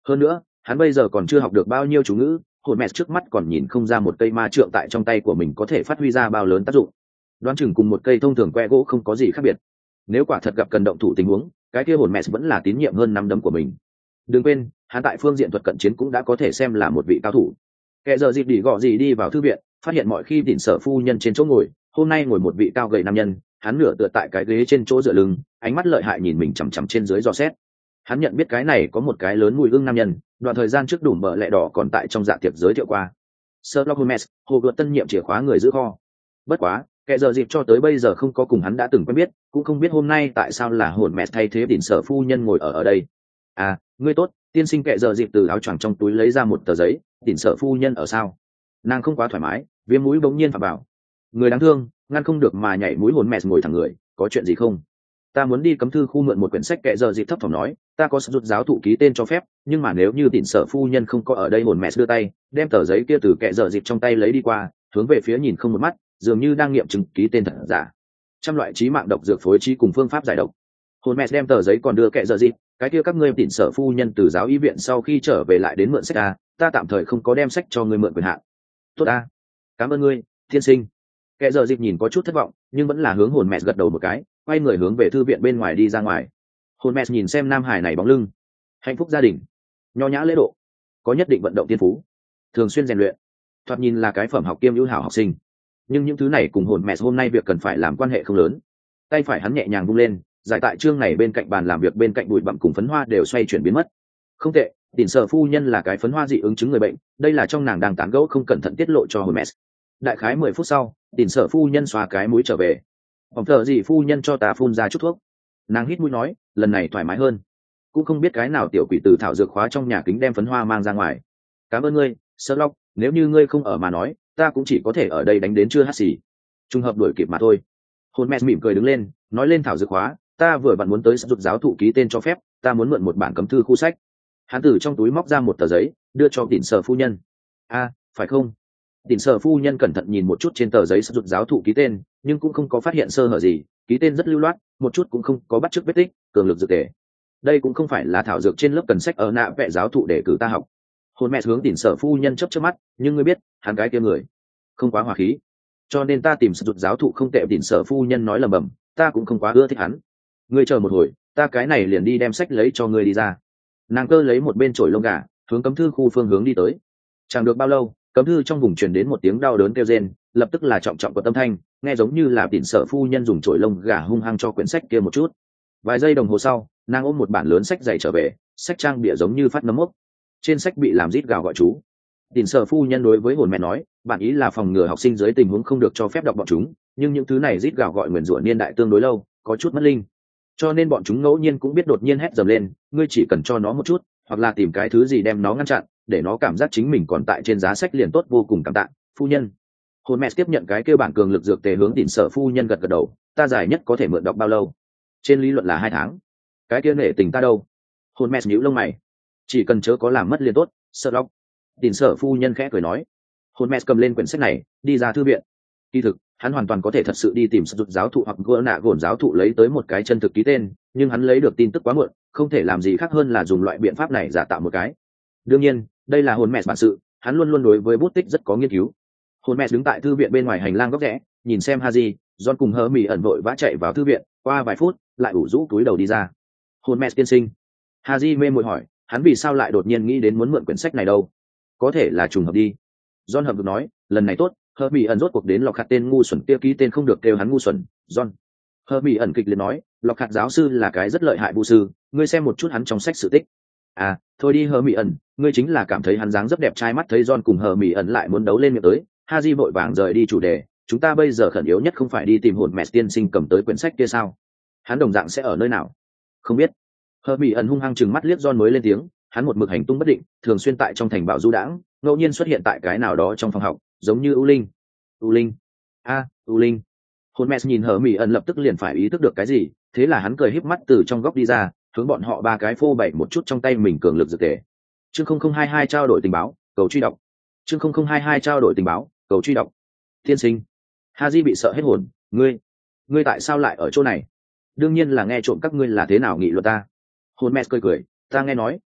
Hơn nữa hắn bây giờ còn chưa học được bao nhiêu chú ngữ, hồn mẹ trước mắt còn nhìn không ra một cây ma trượng tại trong tay của mình có thể phát huy ra bao lớn tác dụng. Đoán chừng cùng một cây thông thường que gỗ không có gì khác biệt. Nếu quả thật gặp cần động thủ tình huống, cái kia hồn mẹ vẫn là tín nhiệm hơn năm đấm của mình. Đừng quên hắn tại phương diện thuật cận chiến cũng đã có thể xem là một vị cao thủ. Kẻ giờ dịp đi gọ gì đi vào thư viện, phát hiện mọi khi đỉnh sở phu nhân trên chỗ ngồi, hôm nay ngồi một vị cao gầy nam nhân, hắn nửa tựa tại cái ghế trên chỗ dựa lưng, ánh mắt lợi hại nhìn mình chằm chằm trên dưới dò xét. Hắn nhận biết cái này có một cái lớn mùi ương nam nhân, đoạn thời gian trước đủ bợ lẹ đỏ còn tại trong dạ tiệc giới thiệu qua. Sherlock Holmes, hồ gợt tân nhiệm chìa khóa người giữ kho. Bất quá, kẻ giờ dịp cho tới bây giờ không có cùng hắn đã từng quen biết, cũng không biết hôm nay tại sao là hồn mẹ thay thế đỉnh sở phu nhân ngồi ở ở đây. À, ngươi tốt, tiên sinh. Kẻ giờ dịp từ áo choàng trong túi lấy ra một tờ giấy. Đỉnh sở phu nhân ở sao? Nàng không quá thoải mái, viêm mũi bỗng nhiên phà bảo. Người đáng thương, ngăn không được mà nhảy mũi hồn mẹ ngồi thẳng người, có chuyện gì không? Ta muốn đi cấm thư khu mượn một quyển sách. Kẻ giờ dịp thấp thỏm nói, ta có sử dụng giáo thụ ký tên cho phép, nhưng mà nếu như đỉnh sở phu nhân không có ở đây. Hồn mẹ đưa tay đem tờ giấy kia từ kẻ giờ dịp trong tay lấy đi qua, hướng về phía nhìn không một mắt, dường như đang nghiệm chứng ký tên thật giả. Trăm loại trí mạng độc dược phối trí cùng phương pháp giải độc. Hồn mẹ đem tờ giấy còn đưa kẻ giờ dịp, cái kia các ngươi đỉnh sở phu nhân từ giáo y viện sau khi trở về lại đến mượn sách ta, ta tạm thời không có đem sách cho ngươi mượn quyền hạn. Tốt ta, cảm ơn ngươi, tiên sinh. Kẻ giờ dịp nhìn có chút thất vọng, nhưng vẫn là hướng hồn mẹ gật đầu một cái, quay người hướng về thư viện bên ngoài đi ra ngoài. Hồn mẹ nhìn xem nam hải này bóng lưng, hạnh phúc gia đình, nho nhã lễ độ, có nhất định vận động tiên phú, thường xuyên rèn luyện, thoạt nhìn là cái phẩm học kiêm hữu hảo học sinh. Nhưng những thứ này cùng hồn mẹ hôm nay việc cần phải làm quan hệ không lớn. Tay phải hắn nhẹ nhàng vung lên, giải tại chương này bên cạnh bàn làm việc bên cạnh bụi bặm cùng phấn hoa đều xoay chuyển biến mất. Không tệ, đỉnh sở phu nhân là cái phấn hoa dị ứng chứng người bệnh, đây là trong nàng đang tán gẫu không cẩn thận tiết lộ cho hồn mẹ. Đại khái mười phút sau, đỉnh sở phu nhân xoa cái mũi trở về. Phòng thờ gì phu nhân cho ta phun ra chút thuốc. Nàng hít mũi nói, lần này thoải mái hơn. Cũng không biết cái nào tiểu quỷ từ thảo dược khóa trong nhà kính đem phấn hoa mang ra ngoài. Cảm ơn ngươi, Sherlock, nếu như ngươi không ở mà nói, ta cũng chỉ có thể ở đây đánh đến chưa hát xì. Trùng hợp đuổi kịp mà thôi. Hồn mẹ mỉm cười đứng lên, nói lên thảo dược khóa, ta vừa vặn muốn tới sử dụng giáo thụ ký tên cho phép, ta muốn mượn một bản cấm thư khu sách. Hắn từ trong túi móc ra một tờ giấy, đưa cho đỉnh sở phu nhân. A, phải không? Đỉnh sở phu nhân cẩn thận nhìn một chút trên tờ giấy sử dụng giáo thụ ký tên, nhưng cũng không có phát hiện sơ hở gì, ký tên rất lưu loát, một chút cũng không có bắt chước vết tích, cường lực dược tề. Đây cũng không phải là thảo dược trên lớp cần sách ở nạ vẽ giáo thụ để cử ta học. Hồn mẹ hướng đỉnh sở phu nhân chớp chớp mắt, nhưng ngươi biết, hắn cái kia người không quá hòa khí, cho nên ta tìm sử dụng giáo thụ không tệ. Đỉnh sở phu nhân nói lầm bầm, ta cũng không quá ưa thích hắn. Ngươi chờ một hồi, ta cái này liền đi đem sách lấy cho ngươi đi ra. Nàng cơ lấy một bên chổi lông gà, hướng cấm thư khu phương hướng đi tới. Chẳng được bao lâu, cấm thư trong vùng truyền đến một tiếng đau đớn kêu rên, lập tức là trọng trọng của tâm thanh, nghe giống như là đỉnh sở phu nhân dùng chổi lông gà hung hăng cho quyển sách kia một chút. Vài giây đồng hồ sau, nàng ôm một bản lớn sách dày trở về, sách trang bìa giống như phát nấm mốc, trên sách bị làm rít gào gọi chú. Đỉnh sở phu nhân đối với hồn mẹ nói, bản ý là phòng ngừa học sinh dưới tình huống không được cho phép đọc bọn chúng, nhưng những thứ này rít gào gọi nguyền rủa niên đại tương đối lâu, có chút mất linh, cho nên bọn chúng ngẫu nhiên cũng biết đột nhiên hét dầm lên. Ngươi chỉ cần cho nó một chút, hoặc là tìm cái thứ gì đem nó ngăn chặn, để nó cảm giác chính mình còn tại trên giá sách liền tốt. Vô cùng cảm tạ, phu nhân. Hồn mẹ tiếp nhận cái kêu bản cường lực dược tề, hướng đỉnh sở phu nhân gật gật đầu. Ta dài nhất có thể mượn đọc bao lâu? Trên lý luận là hai tháng. Cái kia nể tình ta đâu? Hồn mẹ nhíu lông mày. Chỉ cần chớ có làm mất liền tốt, Sherlock. Đỉnh sở phu nhân khẽ cười nói. Hồn mẹ cầm lên quyển sách này, đi ra thư viện. Kỳ thực, hắn hoàn toàn có thể thật sự đi tìm sử dụng giáo thụ hoặc gỡ nạ gồn giáo thụ lấy tới một cái chân thực ký tên, nhưng hắn lấy được tin tức quá muộn, không thể làm gì khác hơn là dùng loại biện pháp này giả tạo một cái. Đương nhiên, đây là hồn mẹ bản sự, hắn luôn luôn đối với bút tích rất có nghiên cứu. Hồn mẹ đứng tại thư viện bên ngoài hành lang góc rẽ, nhìn xem Haji, John cùng hớ mì ẩn vội vã chạy vào thư viện, qua vài phút, lại ủ rũ túi đầu đi ra. Hồn mẹ tiên sinh. Haji mê mội hỏi, hắn vì sao lại đột nhiên nghĩ đến muốn mượn quyển sách này đâu? Có thể là trùng hợp đi. John hậm hực nói, lần này tốt, hờ mỹ ẩn rốt cuộc đến lọc hạt tên ngu xuẩn kia ký tên không được kêu hắn ngu xuẩn. John. Hờ mỹ ẩn kịch liệt nói, lọc hạt giáo sư là cái rất lợi hại vu sư, ngươi xem một chút hắn trong sách sự tích. À, thôi đi hờ mỹ ẩn, ngươi chính là cảm thấy hắn dáng rất đẹp trai mắt. Thấy John cùng hờ mỹ ẩn lại muốn đấu lên miệng tới, Haji vội vàng rời đi chủ đề. Chúng ta bây giờ khẩn yếu nhất không phải đi tìm hồn mẹ tiên sinh cầm tới quyển sách kia sao? Hắn đồng dạng sẽ ở nơi nào? Không biết. Hờ mỹ ẩn hung hăng chừng mắt liếc John mới lên tiếng, hắn một mực hành tung bất định, thường xuyên tại trong thành bảo du đãng, ngẫu nhiên xuất hiện tại cái nào đó trong phòng học, giống như U Linh. U Linh. A, à, U Linh. Hồn mẹ nhìn hờ mỹ ẩn lập tức liền phải ý thức được cái gì, thế là hắn cười híp mắt từ trong góc đi ra, hướng bọn họ ba cái phô bày một chút trong tay mình cường lực dược tề. Chương không không hai hai trao đổi tình báo, cầu truy đọc. Chương không không hai hai trao đổi tình báo, cầu truy đọc. Tiên sinh. Haji bị sợ hết hồn, ngươi, ngươi tại sao lại ở chỗ này? Đương nhiên là nghe trộm các ngươi là thế nào nghị luận ta. Hồn mẹ cười cười, ta nghe nói,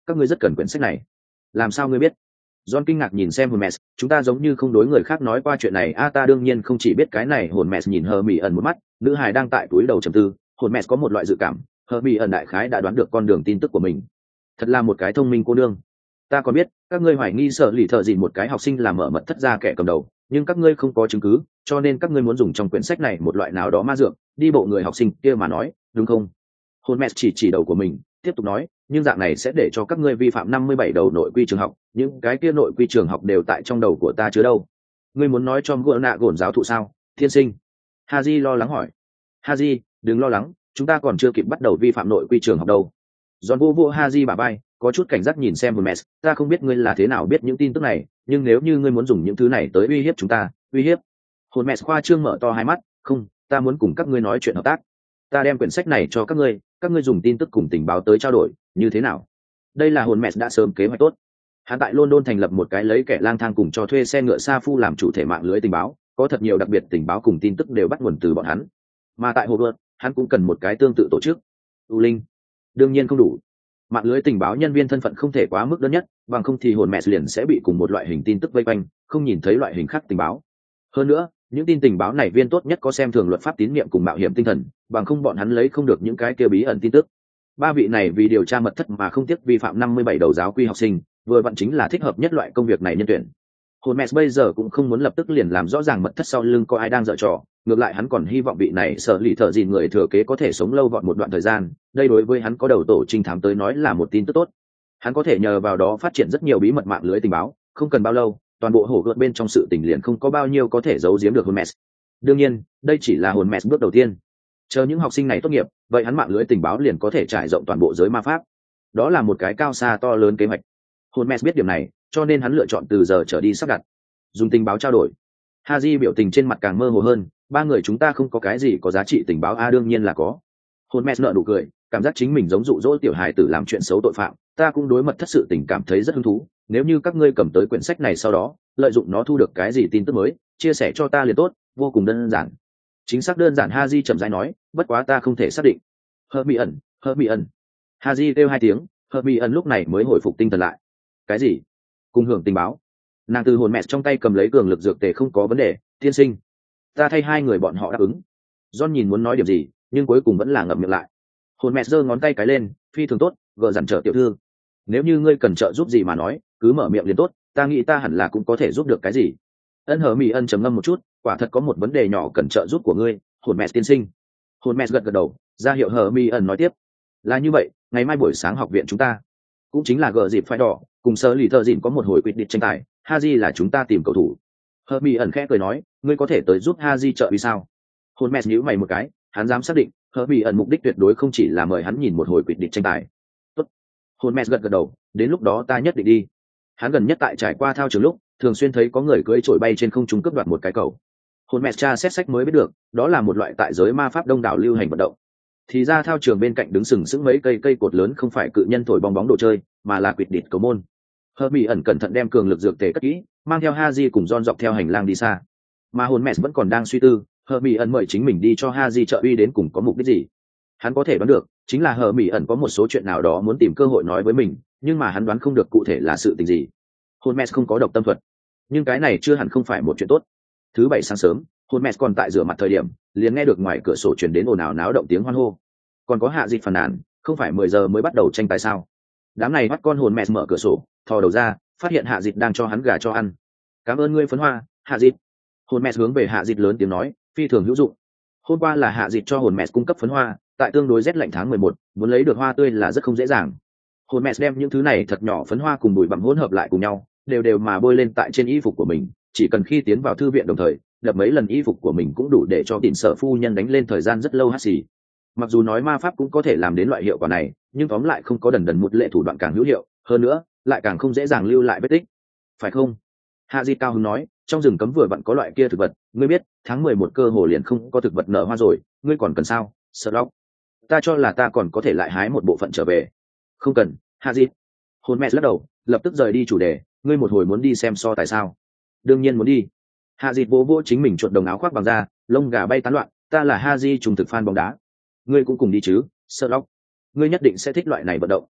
các ngươi rất cần quyển sách này. Làm sao ngươi biết? John kinh ngạc nhìn xem Hermes, chúng ta giống như không đối người khác nói qua chuyện này. A ta đương nhiên không chỉ biết cái này. Hermes nhìn Hermione một mắt, nữ hài đang tại túi đầu trầm tư. Hermes có một loại dự cảm, Hermione đại khái đã đoán được con đường tin tức của mình. Thật là một cái thông minh cô nương. Ta còn biết, các ngươi hoài nghi sợ lì thợ gì một cái học sinh làm mở mật thất ra kẻ cầm đầu, nhưng các ngươi không có chứng cứ, cho nên các ngươi muốn dùng trong quyển sách này một loại nào đó ma dược, đi bộ người học sinh kia mà nói, đúng không? Hermes chỉ chỉ đầu của mình, tiếp tục nói, nhưng dạng này sẽ để cho các ngươi vi phạm năm mươi bảy đầu nội quy trường học, những cái kia nội quy trường học đều tại trong đầu của ta chứa đâu. Ngươi muốn nói cho gỡ nạ gổn giáo thụ sao? Thiên sinh. Haji lo lắng hỏi. Haji, đừng lo lắng, chúng ta còn chưa kịp bắt đầu vi phạm nội quy trường học đâu. Giòn vô vô Haji bả vai, có chút cảnh giác nhìn xem Hermes, ta không biết ngươi là thế nào biết những tin tức này, nhưng nếu như ngươi muốn dùng những thứ này tới uy hiếp chúng ta, uy hiếp. Hermes khoa trương mở to hai mắt, không, ta muốn cùng các ngươi nói chuyện hợp tác. Ta đem quyển sách này cho các ngươi, các ngươi dùng tin tức cùng tình báo tới trao đổi, như thế nào? Đây là Hermes đã sớm kế hoạch tốt. Hắn tại London thành lập một cái lấy kẻ lang thang cùng cho thuê xe ngựa sa phu làm chủ thể mạng lưới tình báo, có thật nhiều đặc biệt tình báo cùng tin tức đều bắt nguồn từ bọn hắn. Mà tại Hogwarts, hắn cũng cần một cái tương tự tổ chức. U Linh, đương nhiên không đủ. Mạng lưới tình báo nhân viên thân phận không thể quá mức đơn nhất, bằng không thì Hermes liền sẽ bị cùng một loại hình tin tức vây quanh, không nhìn thấy loại hình khác tình báo. Hơn nữa, những tin tình báo này viên tốt nhất có xem thường luật pháp tín nhiệm cùng mạo hiểm tinh thần, bằng không bọn hắn lấy không được những cái kia bí ẩn tin tức. Ba vị này vì điều tra mật thất mà không tiếc vi phạm năm mươi bảy đầu giáo quy học sinh, vừa vặn chính là thích hợp nhất loại công việc này nhân tuyển. Hermes bây giờ cũng không muốn lập tức liền làm rõ ràng mật thất sau lưng có ai đang giở trò, ngược lại hắn còn hy vọng vị này sợ lì thợ gìn người thừa kế có thể sống lâu vọt một đoạn thời gian, đây đối với hắn có đầu tổ trinh thám tới nói là một tin tức tốt. Hắn có thể nhờ vào đó phát triển rất nhiều bí mật mạng lưới tình báo, không cần bao lâu, toàn bộ hổ gợt bên trong sự tình liền không có bao nhiêu có thể giấu giếm được Hermes. Đương nhiên, đây chỉ là Hermes bước đầu tiên. Chờ những học sinh này tốt nghiệp, vậy hắn mạng lưới tình báo liền có thể trải rộng toàn bộ giới ma pháp. Đó là một cái cao xa to lớn kế hoạch. Hermes biết điểm này, cho nên hắn lựa chọn từ giờ trở đi sắp đặt, dùng tình báo trao đổi. Haji biểu tình trên mặt càng mơ hồ hơn, ba người chúng ta không có cái gì có giá trị tình báo. A đương nhiên là có. Hermes nở nụ cười, cảm giác chính mình giống dụ dỗ tiểu hài tử làm chuyện xấu tội phạm, ta cũng đối mật thất sự tình cảm thấy rất hứng thú, nếu như các ngươi cầm tới quyển sách này sau đó lợi dụng nó thu được cái gì tin tức mới, chia sẻ cho ta liền tốt, vô cùng đơn giản. Chính xác đơn giản, Haji chậm rãi nói, bất quá ta không thể xác định. Hermione, Hermione. Haji kêu hai tiếng, Hermione lúc này mới hồi phục tinh thần lại. Cái gì? Cùng hưởng tình báo? Nàng từ hồn mẹ trong tay cầm lấy cường lực dược tề, không có vấn đề, tiên sinh. Ta thay hai người bọn họ đáp ứng. John nhìn muốn nói điểm gì, nhưng cuối cùng vẫn là ngậm miệng lại. Hồn mẹ giơ ngón tay cái lên, phi thường tốt, gợ dặn trở tiểu thư. Nếu như ngươi cần trợ giúp gì mà nói, cứ mở miệng liền tốt, ta nghĩ ta hẳn là cũng có thể giúp được cái gì. Ân hờ mì ân trầm ngâm một chút, quả thật có một vấn đề nhỏ cần trợ giúp của ngươi, hồn mẹ tiên sinh. Hồn mẹ gật gật đầu, ra hiệu hờ mì ân nói tiếp. Là như vậy, ngày mai buổi sáng học viện chúng ta cũng chính là gờ dịp phái đỏ cùng sơ lì thợ dịn có một hồi quyết định tranh tài, Haji là chúng ta tìm cầu thủ. Hờ mì ân khẽ cười nói, ngươi có thể tới giúp Haji trợ vì sao? Hồn mẹ nhíu mày một cái, hắn dám xác định hờ mì ân mục đích tuyệt đối không chỉ là mời hắn nhìn một hồi quyết định tranh tài. Tốt. Hồn mẹ gật gật đầu, đến lúc đó ta nhất định đi. Hắn gần nhất tại trải qua thao trường lúc thường xuyên thấy có người cưỡi trội bay trên không trung cướp đoạt một cái cầu. Hồn mẹ cha xét sách mới biết được, đó là một loại tại giới ma pháp đông đảo lưu hành vận động. Thì ra thao trường bên cạnh đứng sừng sững mấy cây cây cột lớn không phải cự nhân thổi bong bóng đồ chơi, mà là quỷ địch cầu môn. Hermione ẩn cẩn thận đem cường lực dược tề cất kỹ, mang theo Haji cùng Ron dọc theo hành lang đi xa. Mà hồn mẹ vẫn còn đang suy tư, Hermione ẩn mời chính mình đi cho Haji trợ uy đến cùng có mục đích gì. Hắn có thể đoán được, chính là Hermione ẩn có một số chuyện nào đó muốn tìm cơ hội nói với mình, nhưng mà hắn đoán không được cụ thể là sự tình gì. Hồn mẹ không có độc tâm thuật, nhưng cái này chưa hẳn không phải một chuyện tốt. Thứ bảy sáng sớm, hồn mẹ còn tại rửa mặt thời điểm, liền nghe được ngoài cửa sổ truyền đến ồn ào náo động tiếng hoan hô. Còn có hạ dịch phàn nàn, không phải mười giờ mới bắt đầu tranh tài sao? Đám này bắt con hồn mẹ mở cửa sổ, thò đầu ra, phát hiện hạ dịch đang cho hắn gà cho ăn. Cảm ơn ngươi phấn hoa, hạ dịch. Hồn mẹ hướng về hạ dịch lớn tiếng nói, phi thường hữu dụng. Hôm qua là hạ dịch cho hồn mẹ cung cấp phấn hoa, tại tương đối rét lạnh tháng mười một, muốn lấy được hoa tươi là rất không dễ dàng. Hồn mẹ đem những thứ này thật nhỏ phấn hoa cùng bụi bặm hỗn hợp lại cùng nhau, đều đều mà bôi lên tại trên y phục của mình, chỉ cần khi tiến vào thư viện đồng thời đập mấy lần y phục của mình cũng đủ để cho tịnh sở phu nhân đánh lên thời gian rất lâu hắt xì. Mặc dù nói ma pháp cũng có thể làm đến loại hiệu quả này, nhưng tóm lại không có đần đần một lệ thủ đoạn càng hữu hiệu, hơn nữa lại càng không dễ dàng lưu lại vết tích, phải không? Hạ Di cao hứng nói, trong rừng cấm vừa vặn có loại kia thực vật, ngươi biết tháng mười một cơ hồ liền không có thực vật nở hoa rồi, ngươi còn cần sao? Sợ lóc, ta cho là ta còn có thể lại hái một bộ phận trở về. Không cần, Hạ Di. Hồn mẹ lắc đầu, lập tức rời đi chủ đề, ngươi một hồi muốn đi xem so tại sao? Đương nhiên muốn đi. Hạ Di vỗ vỗ chính mình chuột đồng áo khoác bằng da, lông gà bay tán loạn, ta là Haji trùng thực fan bóng đá. Ngươi cũng cùng đi chứ, Sherlock. Ngươi nhất định sẽ thích loại này vận động.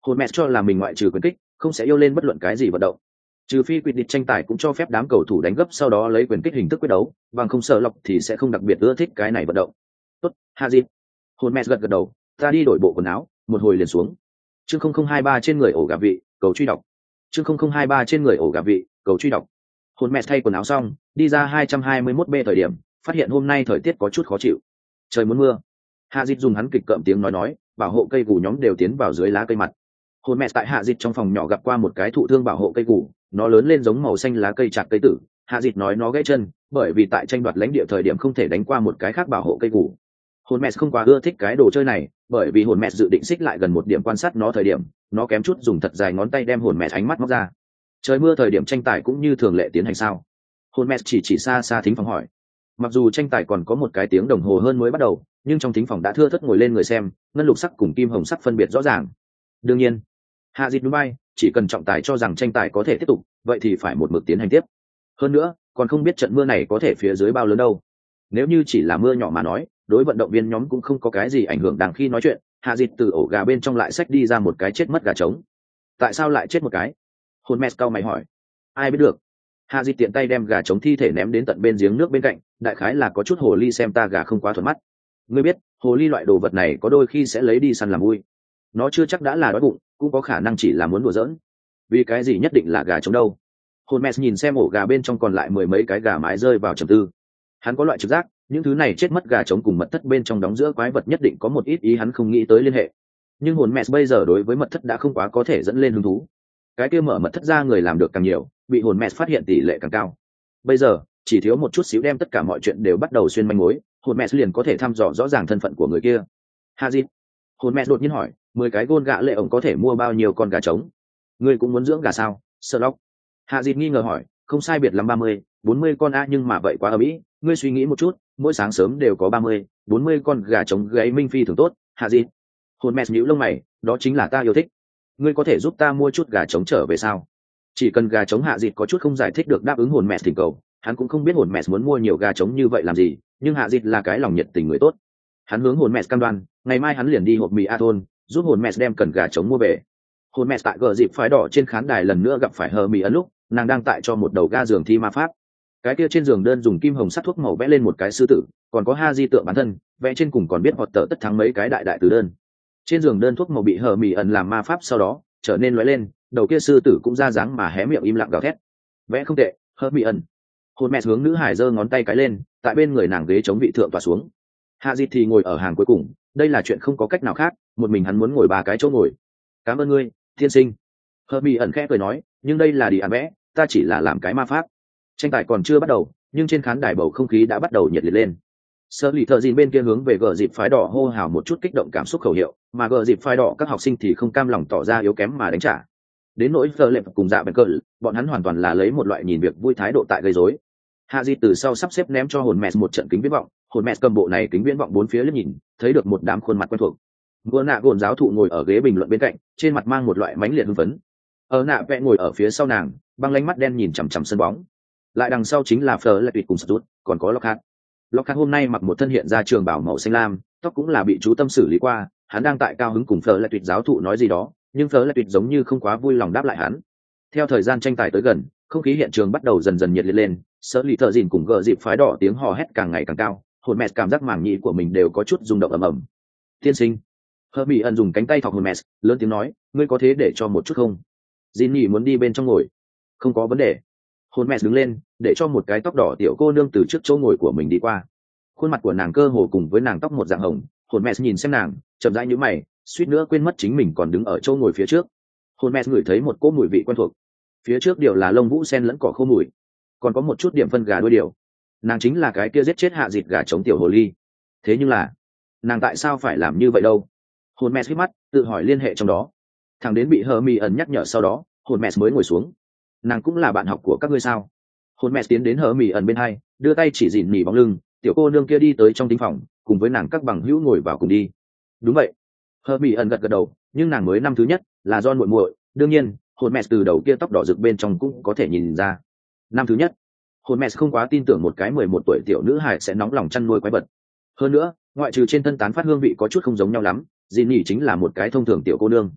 Hồn mẹ cho là mình ngoại trừ quyền kích không sẽ yêu lên bất luận cái gì vận động, trừ phi quyết định tranh tài cũng cho phép đám cầu thủ đánh gấp sau đó lấy quyền kích hình thức quyết đấu, bằng không sợ lọc thì sẽ không đặc biệt ưa thích cái này vận động. Tốt, Hazit. Hồn mẹ gật gật đầu, ta đi đổi bộ quần áo, một hồi liền xuống. Chương không không hai ba trên người ổ gà vị, cầu truy đọc. Chương không không hai ba trên người ổ gà vị, cầu truy đọc. Hồn mẹ thay quần áo xong, đi ra hai trăm hai mươi mốt B thời điểm, phát hiện hôm nay thời tiết có chút khó chịu. Trời muốn mưa. Hazit dùng hắn kịch cợm tiếng nói nói, bảo hộ cây củ nhóm đều tiến vào dưới lá cây mặt. Hồn mẹ tại Hạ Dịch trong phòng nhỏ gặp qua một cái thụ thương bảo hộ cây củ, nó lớn lên giống màu xanh lá cây chạc cây tử. Hạ Dịch nói nó gãy chân, bởi vì tại tranh đoạt lãnh địa thời điểm không thể đánh qua một cái khác bảo hộ cây củ. Hồn mẹ không quá ưa thích cái đồ chơi này, bởi vì hồn mẹ dự định xích lại gần một điểm quan sát nó thời điểm, nó kém chút dùng thật dài ngón tay đem hồn mẹ ánh mắt móc ra. Trời mưa thời điểm tranh tài cũng như thường lệ tiến hành sao? Hồn mẹ chỉ chỉ xa xa thính phòng hỏi. Mặc dù tranh tài còn có một cái tiếng đồng hồ hơn mới bắt đầu, nhưng trong thính phòng đã thưa thớt ngồi lên người xem, ngân lục sắc cùng kim hồng sắc phân biệt rõ ràng. Đương nhiên, Hạ Dịch núi bay, chỉ cần trọng tài cho rằng tranh tài có thể tiếp tục, vậy thì phải một mực tiến hành tiếp. Hơn nữa, còn không biết trận mưa này có thể phía dưới bao lớn đâu. Nếu như chỉ là mưa nhỏ mà nói, đối vận động viên nhóm cũng không có cái gì ảnh hưởng. Đang khi nói chuyện, Hạ Dịch từ ổ gà bên trong lại xách đi ra một cái chết mất gà trống. Tại sao lại chết một cái? Hồn mẹ cau mày hỏi. Ai biết được. Hạ Dịch tiện tay đem gà trống thi thể ném đến tận bên giếng nước bên cạnh, đại khái là có chút hồ ly xem ta gà không quá thuận mắt. Ngươi biết, hồ ly loại đồ vật này có đôi khi sẽ lấy đi săn làm vui. Nó chưa chắc đã là đói bụng, cũng có khả năng chỉ là muốn đùa giỡn. Vì cái gì nhất định là gà trống đâu? Hồn mẹ nhìn xem ổ gà bên trong còn lại mười mấy cái gà mái rơi vào trầm tư. Hắn có loại trực giác, những thứ này chết mất gà trống cùng mật thất bên trong đóng giữa quái vật nhất định có một ít ý hắn không nghĩ tới liên hệ. Nhưng hồn mẹ bây giờ đối với mật thất đã không quá có thể dẫn lên hứng thú. Cái kia mở mật thất ra người làm được càng nhiều, bị hồn mẹ phát hiện tỷ lệ càng cao. Bây giờ chỉ thiếu một chút xíu đem tất cả mọi chuyện đều bắt đầu xuyên manh mối, hồn mẹ liền có thể thăm dò rõ ràng thân phận của người kia. Hazit. Hồn mẹ đột nhiên hỏi, mười cái gôn gạ lệ ổng có thể mua bao nhiêu con gà trống? Ngươi cũng muốn dưỡng gà sao? Sherlock. Hazit nghi ngờ hỏi, không sai biệt lắm ba mươi, bốn mươi con a, nhưng mà vậy quá ở mỹ. Ngươi suy nghĩ một chút, mỗi sáng sớm đều có ba mươi, bốn mươi con gà trống gáy minh phi thường tốt. Hazit. Hồn mẹ nhíu lông mày, đó chính là ta yêu thích. Ngươi có thể giúp ta mua chút gà trống trở về sao? Chỉ cần gà trống. Hạ Dịch có chút không giải thích được đáp ứng hồn mẹ thỉnh cầu. Hắn cũng không biết hồn mẹ muốn mua nhiều gà trống như vậy làm gì, nhưng Hạ Dịch là cái lòng nhiệt tình người tốt. Hắn hướng hồn mẹ cam đoan, ngày mai hắn liền đi hộp mì a thôn, giúp hồn mẹ đem cần gà trống mua về. Hồn mẹ tại gờ dịp phái đỏ trên khán đài lần nữa gặp phải hờ mì ấn lúc nàng đang tại cho một đầu ga giường thi ma pháp. Cái kia trên giường đơn dùng kim hồng sắt thuốc màu vẽ lên một cái sư tử, còn có ha di tượng bản thân vẽ trên cùng còn biết hoặc tờ tất thắng mấy cái đại đại từ đơn. Trên giường đơn thuốc màu bị hờ mì ẩn làm ma pháp sau đó trở nên lóe lên, đầu kia sư tử cũng ra dáng mà hé miệng im lặng gào thét. Vẽ không tệ, hờ mì ẩn. Hồn mẹ hướng nữ hải giơ ngón tay cái lên, tại bên người nàng ghế chống vị thượng tỏa xuống. Hạ Dịch thì ngồi ở hàng cuối cùng, đây là chuyện không có cách nào khác, một mình hắn muốn ngồi ba cái chỗ ngồi. Cảm ơn ngươi, thiên sinh. Herbie ẩn khẽ cười nói, nhưng đây là đi ăn vẽ, ta chỉ là làm cái ma pháp. Tranh tài còn chưa bắt đầu, nhưng trên khán đài bầu không khí đã bắt đầu nhiệt liệt lên. Sơ lì thợ dìn bên kia hướng về gờ dịp phái đỏ hô hào một chút kích động cảm xúc khẩu hiệu, mà gờ dịp phái đỏ các học sinh thì không cam lòng tỏ ra yếu kém mà đánh trả. Đến nỗi Phờ Lệp cùng Dạ Bèn Cờ, bọn hắn hoàn toàn là lấy một loại nhìn việc vui thái độ tại gây rối. Hạ Di từ sau sắp xếp ném cho hồn mẹ một trận kính viễn vọng, hồn mẹ cầm bộ này kính viễn vọng bốn phía liếc nhìn, thấy được một đám khuôn mặt quen thuộc. Vừa nạ gồn giáo thụ ngồi ở ghế bình luận bên cạnh, trên mặt mang một loại mãnh liệt hưng phấn. Ở nạ vẽ ngồi ở phía sau nàng, băng lánh mắt đen nhìn chằm chằm sân bóng. Lại đằng sau chính là Fleur Lệ cùng Sút, còn có Lockhart. Lockhart hôm nay mặc một thân hiện ra trường bảo màu xanh lam, tóc cũng là bị chú tâm xử lý qua, hắn đang tại cao hứng cùng Fleur Lệ giáo thụ nói gì đó, nhưng Fleur Lệ giống như không quá vui lòng đáp lại hắn. Theo thời gian tranh tài tới gần, không khí hiện trường bắt đầu dần dần nhiệt liệt lên, Sở Lì Thợ Dìn cùng gờ dịp phái đỏ tiếng hò hét càng ngày càng cao, hồn mẹ cảm giác màng nhĩ của mình đều có chút rung động ầm ầm. Tiên sinh. Herbie ẩn dùng cánh tay thọc hồn mẹ, lớn tiếng nói, ngươi có thế để cho một chút không? Jinny muốn đi bên trong ngồi. Không có vấn đề. Hồn mẹ đứng lên, để cho một cái tóc đỏ tiểu cô nương từ trước chỗ ngồi của mình đi qua. Khuôn mặt của nàng cơ hồ cùng với nàng tóc một dạng hồng, hồn mẹ nhìn xem nàng, chậm rãi nhíu mày, suýt nữa quên mất chính mình còn đứng ở chỗ ngồi phía trước. Hồn mẹ ngửi thấy một cỗ mùi vị quen thuộc. Phía trước điều là lông vũ sen lẫn cỏ khô mùi, còn có một chút điểm phân gà đuôi điều. Nàng chính là cái kia giết chết Hạ Dịch gà chống tiểu hồ ly. Thế nhưng là, nàng tại sao phải làm như vậy đâu? Hồn mẹ hít mắt, tự hỏi liên hệ trong đó. Thằng đến bị Hermione ẩn nhắc nhở sau đó, hồn mẹ mới ngồi xuống. Nàng cũng là bạn học của các ngươi sao? Hồn mẹ tiến đến Hermione ẩn bên hai, đưa tay chỉ dịn nỉ bóng lưng, tiểu cô nương kia đi tới trong tính phòng, cùng với nàng các bằng hữu ngồi vào cùng đi. Đúng vậy. Hermione ẩn gật gật đầu, nhưng nàng mới năm thứ nhất, là do muội muội, đương nhiên, hồn mẹ từ đầu kia tóc đỏ rực bên trong cũng có thể nhìn ra. Năm thứ nhất. Hồn mẹ không quá tin tưởng một cái mười một tuổi tiểu nữ hài sẽ nóng lòng chăn nuôi quái vật. Hơn nữa, ngoại trừ trên thân tán phát hương vị có chút không giống nhau lắm, Jinny chính là một cái thông thường tiểu cô nương.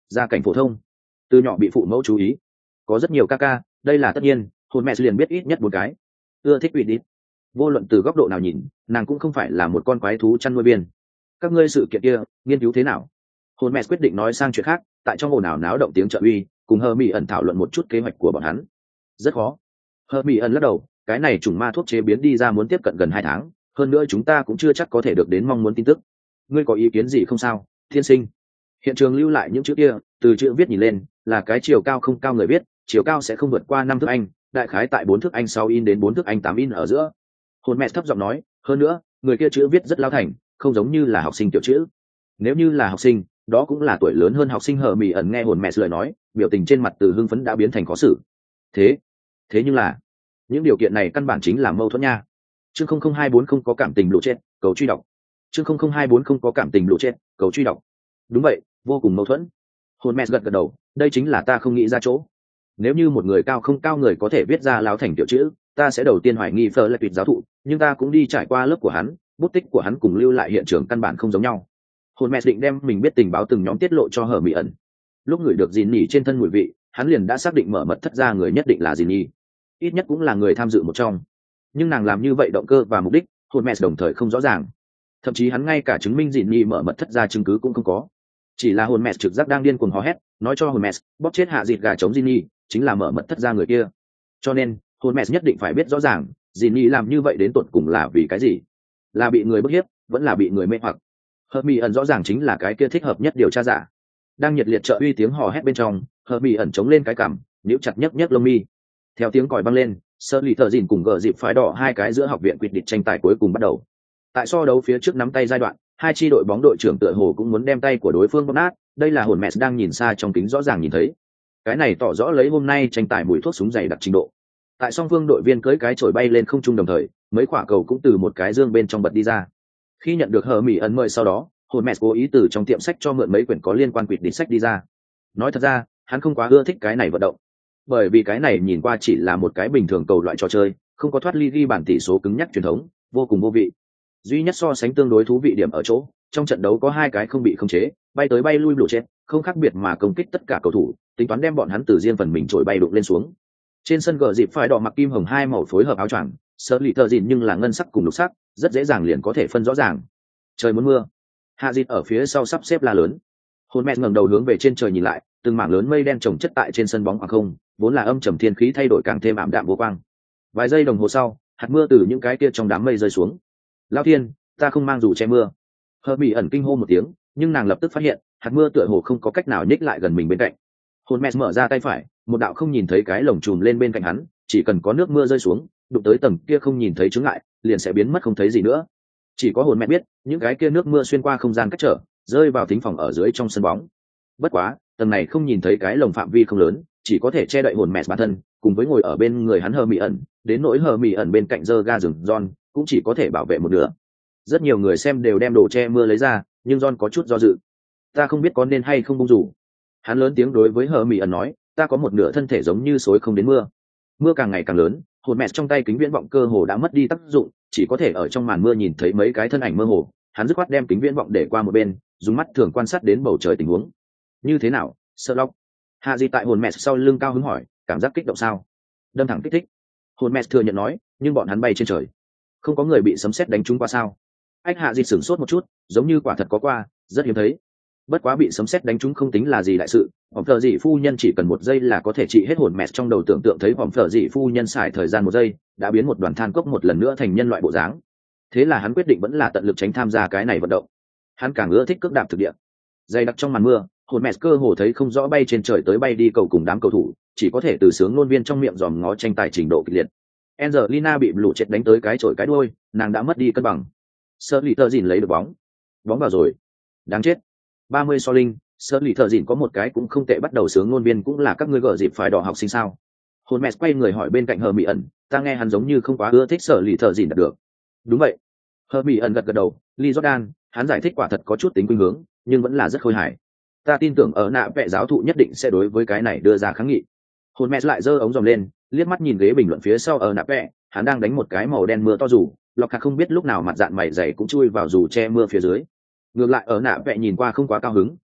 gia cảnh phổ thông, từ nhỏ bị phụ mẫu chú ý, có rất nhiều ca ca, đây là tất nhiên. Hồn mẹ liền biết ít nhất một cái. Ưa thích Reddit. Vô luận từ góc độ nào nhìn, nàng cũng không phải là một con quái thú chăn nuôi biên. Các ngươi sự kiện kia nghiên cứu thế nào? Hồn mẹ quyết định nói sang chuyện khác, tại trong ồn ào náo động tiếng trợ uy, cùng hờ mỹ ẩn thảo luận một chút kế hoạch của bọn hắn. Rất khó. Hờ mỹ ẩn lắc đầu, cái này chủng ma thuốc chế biến đi ra muốn tiếp cận gần hai tháng, hơn nữa chúng ta cũng chưa chắc có thể được đến mong muốn tin tức. Ngươi có ý kiến gì không sao, thiên sinh? Hiện trường lưu lại những chữ kia, từ chữ viết nhìn lên là cái chiều cao không cao người viết, chiều cao sẽ không vượt qua năm thước anh, đại khái tại bốn thước anh sáu in đến bốn thước anh tám in ở giữa. Hồn mẹ thấp giọng nói, hơn nữa người kia chữ viết rất lao thành, không giống như là học sinh tiểu chữ. Nếu như là học sinh, đó cũng là tuổi lớn hơn học sinh. Hờ mỹ ẩn nghe hồn mẹ lời nói, biểu tình trên mặt từ hưng phấn đã biến thành khó xử. thế thế nhưng là những điều kiện này căn bản chính là mâu thuẫn nha. Chương không không hai bốn không có cảm tình lộ chết, cầu truy đọc. Chương không không hai bốn không có cảm tình lộ chết, cầu truy đọc. Đúng vậy, vô cùng mâu thuẫn. Hồn mẹ gật gật đầu, đây chính là ta không nghĩ ra chỗ. Nếu như một người cao không cao người có thể viết ra láo thành tiểu chữ, ta sẽ đầu tiên hoài nghi Phở là tuyệt giáo thụ, nhưng ta cũng đi trải qua lớp của hắn, bút tích của hắn cùng lưu lại hiện trường căn bản không giống nhau. Hồn mẹ định đem mình biết tình báo từng nhóm tiết lộ cho Hở Mỹ ẩn. Lúc người được Dìn Nhỉ trên thân mùi vị, hắn liền đã xác định mở mật thất ra người nhất định là Dìn Nhỉ, ít nhất cũng là người tham dự một trong. Nhưng nàng làm như vậy động cơ và mục đích, hồn mẹ đồng thời không rõ ràng. Thậm chí hắn ngay cả chứng minh Dìn Nhỉ mở mật thất ra chứng cứ cũng không có. Chỉ là hồn mẹ trực giác đang điên cuồng hò hét, nói cho hồn mẹ bóp chết hạ dịt gà chống Dìn Nhỉ chính là mở mật thất ra người kia. Cho nên hồn mẹ nhất định phải biết rõ ràng Dìn Nhỉ làm như vậy đến tột cùng là vì cái gì, là bị người bức hiếp vẫn là bị người mê hoặc. Hợp mỹ ẩn rõ ràng chính là cái kia thích hợp nhất điều tra giả. Đang nhiệt liệt trợ uy tiếng hò hét bên trong, Hợp mỹ ẩn chống lên cái cằm, níu chặt nhấc nhấc lông mi. Theo tiếng còi vang lên, Sơ Lì Thợ Dìn cùng gờ dịp phái đỏ hai cái giữa học viện quyết định tranh tài cuối cùng bắt đầu. Tại so đấu phía trước nắm tay giai đoạn, hai chi đội bóng đội trưởng tựa hồ cũng muốn đem tay của đối phương bóp nát, đây là hồn mẹ đang nhìn xa trong kính rõ ràng nhìn thấy. Cái này tỏ rõ lấy hôm nay tranh tài mùi thuốc súng dày đặc trình độ. Tại song phương đội viên cưỡi cái chổi bay lên không trung đồng thời, mấy quả cầu cũng từ một cái dương bên trong bật đi ra. Khi nhận được Hờ Mỹ ẩn mời sau đó, hồn mẹ cố ý từ trong tiệm sách cho mượn mấy quyển có liên quan quyết định sách đi ra. Nói thật ra, hắn không quá ưa thích cái này vận động, bởi vì cái này nhìn qua chỉ là một cái bình thường cầu loại trò chơi, không có thoát ly ghi bản tỷ số cứng nhắc truyền thống, vô cùng vô vị. Duy nhất so sánh tương đối thú vị điểm ở chỗ, trong trận đấu có hai cái không bị khống chế, bay tới bay lui lộ chết, không khác biệt mà công kích tất cả cầu thủ, tính toán đem bọn hắn từ riêng phần mình trội bay đụng lên xuống. Trên sân gờ dịp phải đỏ mặc kim hồng hai màu phối hợp áo choàng, Sơ Lì Thợ Dìn nhưng là ngân sắc cùng lục sắc, rất dễ dàng liền có thể phân rõ ràng. Trời muốn mưa, hạ dịt ở phía sau sắp xếp la lớn. Hồn mẹ ngẩng đầu hướng về trên trời nhìn lại, từng mảng lớn mây đen chồng chất tại trên sân bóng khoảng không, vốn là âm trầm thiên khí thay đổi càng thêm ảm đạm vô quang. Vài giây đồng hồ sau, hạt mưa từ những cái kia trong đám mây rơi xuống. Lao thiên, ta không mang dù che mưa. Hờ Mỹ ẩn kinh hô một tiếng, nhưng nàng lập tức phát hiện hạt mưa tựa hồ không có cách nào nhích lại gần mình bên cạnh. Hồn mẹ mở ra tay phải, một đạo không nhìn thấy cái lồng chùm lên bên cạnh hắn, chỉ cần có nước mưa rơi xuống, đụng tới tầng kia không nhìn thấy chướng ngại, liền sẽ biến mất không thấy gì nữa. Chỉ có hồn mẹ biết, những cái kia nước mưa xuyên qua không gian cách trở, rơi vào thính phòng ở dưới trong sân bóng. Bất quá, tầng này không nhìn thấy cái lồng phạm vi không lớn, chỉ có thể che đậy hồn mẹ bản thân, cùng với ngồi ở bên người hắn Hờ Mỹ ẩn, đến nỗi Hờ Mỹ ẩn bên cạnh giơ ga rừng John, cũng chỉ có thể bảo vệ một nửa. Rất nhiều người xem đều đem đồ che mưa lấy ra, nhưng John có chút do dự. Ta không biết có nên hay không bung rủ. Hắn lớn tiếng đối với Hờ Mỹ ẩn nói, ta có một nửa thân thể giống như xối không đến mưa. Mưa càng ngày càng lớn, hồn mẹ trong tay kính viễn vọng cơ hồ đã mất đi tác dụng, chỉ có thể ở trong màn mưa nhìn thấy mấy cái thân ảnh mơ hồ. Hắn dứt khoát đem kính viễn vọng để qua một bên, dùng mắt thường quan sát đến bầu trời tình huống. Như thế nào, Sherlock? Hạ gì tại hồn mẹ sau lưng cao hứng hỏi, cảm giác kích động sao? Đâm thẳng kích thích. Hồn mẹ thừa nhận nói, nhưng bọn hắn bay trên trời, không có người bị sấm sét đánh trúng qua sao? Anh Hạ gì sửng sốt một chút, giống như quả thật có qua, rất hiếm thấy. Bất quá bị sấm sét đánh trúng không tính là gì đại sự, vòng phở dị phu nhân chỉ cần một giây là có thể trị hết. Hồn mẹ trong đầu tưởng tượng thấy vòng phở dị phu nhân xài thời gian một giây đã biến một đoàn than cốc một lần nữa thành nhân loại bộ dáng. Thế là hắn quyết định vẫn là tận lực tránh tham gia cái này vận động. Hắn càng ưa thích cước đạp thực địa. Dày đặc trong màn mưa, hồn mẹ cơ hồ thấy không rõ bay trên trời tới bay đi cầu cùng đám cầu thủ, chỉ có thể từ sướng nôn viên trong miệng dòm ngó tranh tài trình độ kịch liệt. Angelina bị lũ chết đánh tới cái chổi cái đuôi, nàng đã mất đi cân bằng. Sơ Lì Thợ Dìn lấy được bóng, bóng vào rồi. Đáng chết. ba mươi so linh, Sơ Lì Thợ Dìn có một cái cũng không tệ. Bắt đầu sướng nôn viên cũng là các ngươi gỡ dịp phải đỏ học sinh sao? Hồn mẹ quay người hỏi bên cạnh Hờ Mỹ ẩn, ta nghe hắn giống như không quá ưa thích Sơ Lì Thợ Dìn đạt được. Đúng vậy. Hờ Mỹ ẩn gật gật đầu. Lee Jordan, hắn giải thích quả thật có chút tính khuynh hướng, nhưng vẫn là rất khôi hài. Ta tin tưởng ở nạ vẽ giáo thụ nhất định sẽ đối với cái này đưa ra kháng nghị. Hồn mẹ lại giơ ống dòm lên, liếc mắt nhìn ghế bình luận phía sau ở nạ vẽ, hắn đang đánh một cái màu đen mưa to dù, lọc hạt không biết lúc nào mặt dạng mày dày cũng chui vào dù che mưa phía dưới. Ngược lại ở nạ vẽ nhìn qua không quá cao hứng,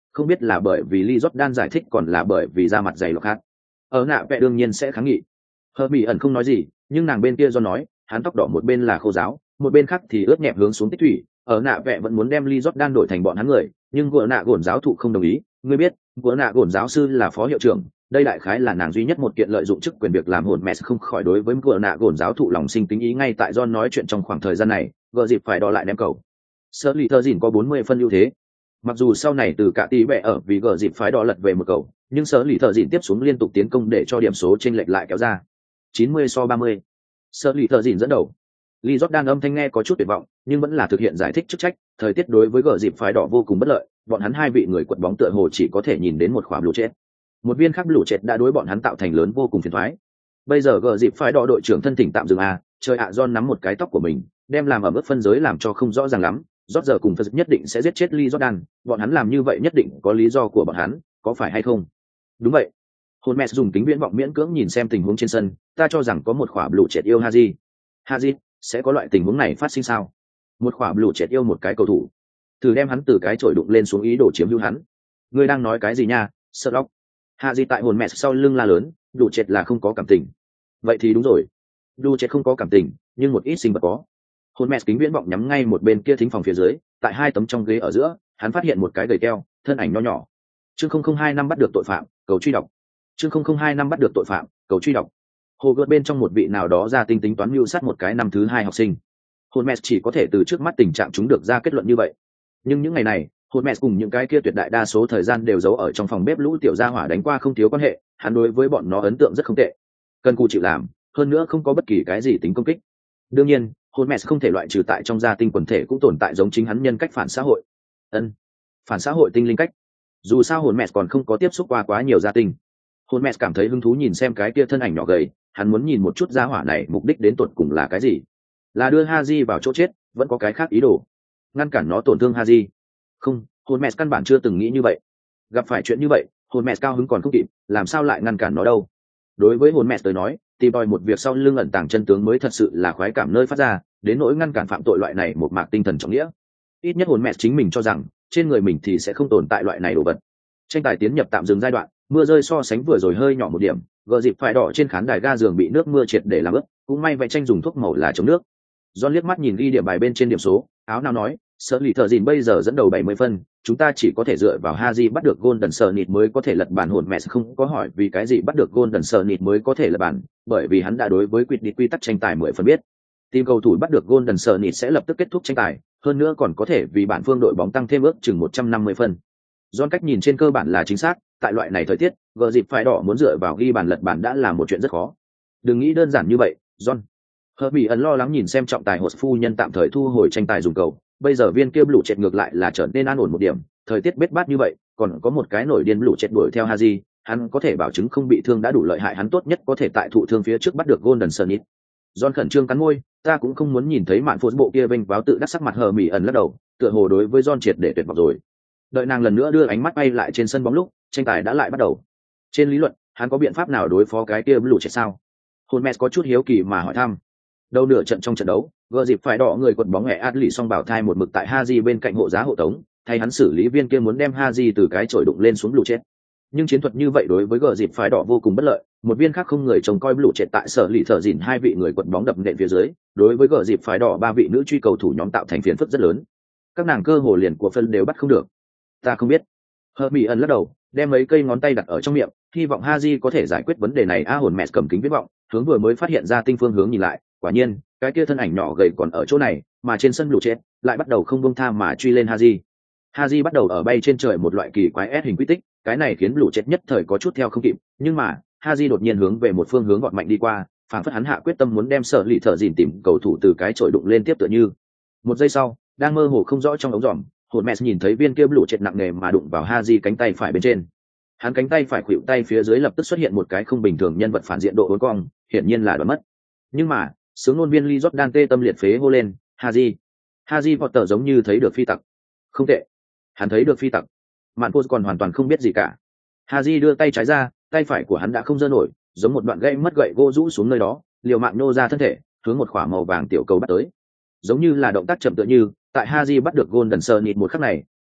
không biết là bởi vì Lee Jordan giải thích còn là bởi vì da mặt dày lọc khác. Ở nạ vẽ đương nhiên sẽ kháng nghị. Hợp mỹ ẩn không nói gì, nhưng nàng bên kia do nói, hắn tóc đỏ một bên là khô giáo, một bên khác thì ướt nhẹp hướng xuống tích thủy. Ở nạ vẽ vẫn muốn đem Lee Jordan đổi thành bọn hắn người, nhưng vừa nạ gổn giáo thụ không đồng ý. Ngươi biết, vừa nạ gổn giáo sư là phó hiệu trưởng, đây đại khái là nàng duy nhất một kiện lợi dụng chức quyền việc làm hồn mẹ không khỏi đối với vừa nạ gổn giáo thụ lòng sinh tính ý. Ngay tại John nói chuyện trong khoảng thời gian này, gợ dịp phải đo lại đem cầu. Sở lì thơ dìn có bốn mươi phân ưu thế. Mặc dù sau này từ cả tỷ bẹ ở vì gợ dịp phái đo lật về một cầu, nhưng sở lì thợ dìn tiếp xuống liên tục tiến công để cho điểm số chênh lệch lại kéo ra chín mươi so ba mươi. Sở lì thợ dìn dẫn đầu. Lee Jordan âm thanh nghe có chút tuyệt vọng, nhưng vẫn là thực hiện giải thích chức trách. Thời tiết đối với gờ dịp phái đỏ vô cùng bất lợi, bọn hắn hai vị người quật bóng tựa hồ chỉ có thể nhìn đến một khỏa blue chết. Một viên khác blue chết đã đối bọn hắn tạo thành lớn vô cùng phiền toái. Bây giờ gờ dịp phái đỏ đội trưởng thân thỉnh tạm dừng a, trời ạ John nắm một cái tóc của mình, đem làm ở mức phân giới làm cho không rõ ràng lắm. Rốt giờ cùng Phật nhất định sẽ giết chết Lee Jordan, bọn hắn làm như vậy nhất định có lý do của bọn hắn, có phải hay không? Đúng vậy. Holmes dùng kính viễn vọng miễn cưỡng nhìn xem tình huống trên sân, ta cho rằng có một khỏa blue chết yêu Haji. Haji, sẽ có loại tình huống này phát sinh sao? Một khỏa blue chết yêu một cái cầu thủ, thử đem hắn từ cái chổi đụng lên xuống ý đồ chiếm hữu hắn. Ngươi đang nói cái gì nha, Sherlock? Haji tại Holmes sau lưng la lớn, blue chết là không có cảm tình. Vậy thì đúng rồi. Blue chết không có cảm tình, nhưng một ít sinh vật có. Holmes kính viễn vọng nhắm ngay một bên kia thính phòng phía dưới, tại hai tấm trong ghế ở giữa, hắn phát hiện một cái gầy keo, thân ảnh nho nhỏ. Chương không không hai năm bắt được tội phạm, cầu truy đọc. Chương không không hai năm bắt được tội phạm, cầu truy đọc. Hồ gợt bên trong một vị nào đó ra tinh tính toán mưu sát một cái năm thứ hai học sinh. Holmes chỉ có thể từ trước mắt tình trạng chúng được ra kết luận như vậy. Nhưng những ngày này, Holmes cùng những cái kia tuyệt đại đa số thời gian đều giấu ở trong phòng bếp lũ tiểu gia hỏa đánh qua không thiếu quan hệ, hắn đối với bọn nó ấn tượng rất không tệ. Cần cù chịu làm, hơn nữa không có bất kỳ cái gì tính công kích. Đương nhiên, Holmes không thể loại trừ tại trong gia tinh quần thể cũng tồn tại giống chính hắn nhân cách phản xã hội. Ân, phản xã hội tinh linh cách. Dù sao Holmes còn không có tiếp xúc qua quá nhiều gia tinh. Holmes cảm thấy hứng thú nhìn xem cái kia thân ảnh nhỏ gầy, hắn muốn nhìn một chút gia hỏa này mục đích đến tột cùng là cái gì? Là đưa Haji vào chỗ chết, vẫn có cái khác ý đồ. Ngăn cản nó tổn thương Haji. Không, Holmes căn bản chưa từng nghĩ như vậy. Gặp phải chuyện như vậy, Holmes cao hứng còn không kịp, làm sao lại ngăn cản nó đâu? Đối với Holmes tới nói, tìm tòi một việc sau lưng ẩn tàng chân tướng mới thật sự là khoái cảm nơi phát ra, đến nỗi ngăn cản phạm tội loại này một mạc tinh thần trọng nghĩa. Ít nhất Holmes chính mình cho rằng, trên người mình thì sẽ không tồn tại loại này đồ vật. Tranh tài tiến nhập tạm dừng giai đoạn, mưa rơi so sánh vừa rồi hơi nhỏ một điểm, gờ dịp phải đỏ trên khán đài ga giường bị nước mưa triệt để làm ướt, cũng may vẽ tranh dùng thuốc màu là chống nước. John liếc mắt nhìn ghi điểm bài bên trên điểm số, áo nào nói, Sở lì thợ dìn bây giờ dẫn đầu bảy mươi phân, chúng ta chỉ có thể dựa vào Haji bắt được Golden Snit mới có thể lật bàn. Hồn mẹ không có hỏi vì cái gì bắt được Golden Snit mới có thể lật bàn, bởi vì hắn đã đối với quy định quy tắc tranh tài mười phần biết. Team cầu thủ bắt được Golden Snit sẽ lập tức kết thúc tranh tài, hơn nữa còn có thể vì bản phương đội bóng tăng thêm ước chừng một trăm năm mươi phân. John cách nhìn trên cơ bản là chính xác, tại loại này thời tiết, gờ dịp phải đỏ muốn dựa vào ghi bàn lật bàn đã là một chuyện rất khó. Đừng nghĩ đơn giản như vậy, John. Herbie ẩn lo lắng nhìn xem trọng tài Hột phu nhân tạm thời thu hồi tranh tài dùng cầu, bây giờ viên kia blue chết ngược lại là trở nên an ổn một điểm, thời tiết bết bát như vậy, còn có một cái nổi điên blue chết đuổi theo Haji, hắn có thể bảo chứng không bị thương đã đủ lợi hại, hắn tốt nhất có thể tại thụ thương phía trước bắt được Golden Snit. John khẩn trương cắn môi, ta cũng không muốn nhìn thấy mạn phốt bộ kia vênh váo tự đắc sắc mặt Herbie ẩn lắc đầu, tựa hồ đối với John triệt để tuyệt vọng rồi. Đợi nàng lần nữa đưa ánh mắt bay lại trên sân bóng lúc tranh tài đã lại bắt đầu. Trên lý luận, hắn có biện pháp nào đối phó cái kia blue chết sao? Holmes có chút hiếu kỳ mà hỏi thăm. Đầu nửa trận trong trận đấu, gờ dịp phải đỏ người quật bóng nhẹ Adli song bảo thai một mực tại Haji bên cạnh hộ giá hộ tống, thay hắn xử lý viên kia muốn đem Haji từ cái chổi đụng lên xuống blue chết. Nhưng chiến thuật như vậy đối với gờ dịp phải đỏ vô cùng bất lợi, một viên khác không người trông coi blue chết tại sở lì thợ dìn hai vị người quật bóng đập nện phía dưới, đối với gờ dịp phải đỏ ba vị nữ truy cầu thủ nhóm tạo thành phiền phức rất lớn. Các nàng cơ hồ liền của phân đều bắt không được. Ta không biết. Herbie ẩn lắc đầu, đem mấy cây ngón tay đặt ở trong miệng, hy vọng Haji có thể giải quyết vấn đề này. A hồn mẹ cầm kính viễn vọng, hướng vừa mới phát hiện ra tinh phương hướng nhìn lại, quả nhiên, cái kia thân ảnh nhỏ gầy còn ở chỗ này, mà trên sân blue chết lại bắt đầu không buông tha mà truy lên Haji. Haji bắt đầu ở bay trên trời một loại kỳ quái S hình quy tích, cái này khiến blue chết nhất thời có chút theo không kịp, nhưng mà, Haji đột nhiên hướng về một phương hướng gọn mạnh đi qua, phảng phất hắn hạ quyết tâm muốn đem sở lì thợ dìn tìm cầu thủ từ cái chổi đụng lên tiếp tựa như. Một giây sau, đang mơ hồ không rõ trong ống giòm, Holmes nhìn thấy viên kia blue chết nặng nề mà đụng vào Haji cánh tay phải bên trên. Hắn cánh tay phải khuỵu tay phía dưới lập tức xuất hiện một cái không bình thường nhân vật phản diện độ uốn cong, hiển nhiên là đoán mất. Nhưng mà, sướng ngôn viên Lee Jordan tê tâm liệt phế hô lên, Haji. Haji Potter giống như thấy được phi tặc. Không tệ. Hắn thấy được phi tặc. Mạn Cô còn hoàn toàn không biết gì cả. Haji đưa tay trái ra, tay phải của hắn đã không giơ nổi, giống một đoạn gãy mất gậy gỗ rũ xuống nơi đó, liều mạng nô ra thân thể, hướng một quả màu vàng tiểu cầu bắt tới. Giống như là động tác chậm tựa như, tại Haji bắt được Golden Snit một khắc này,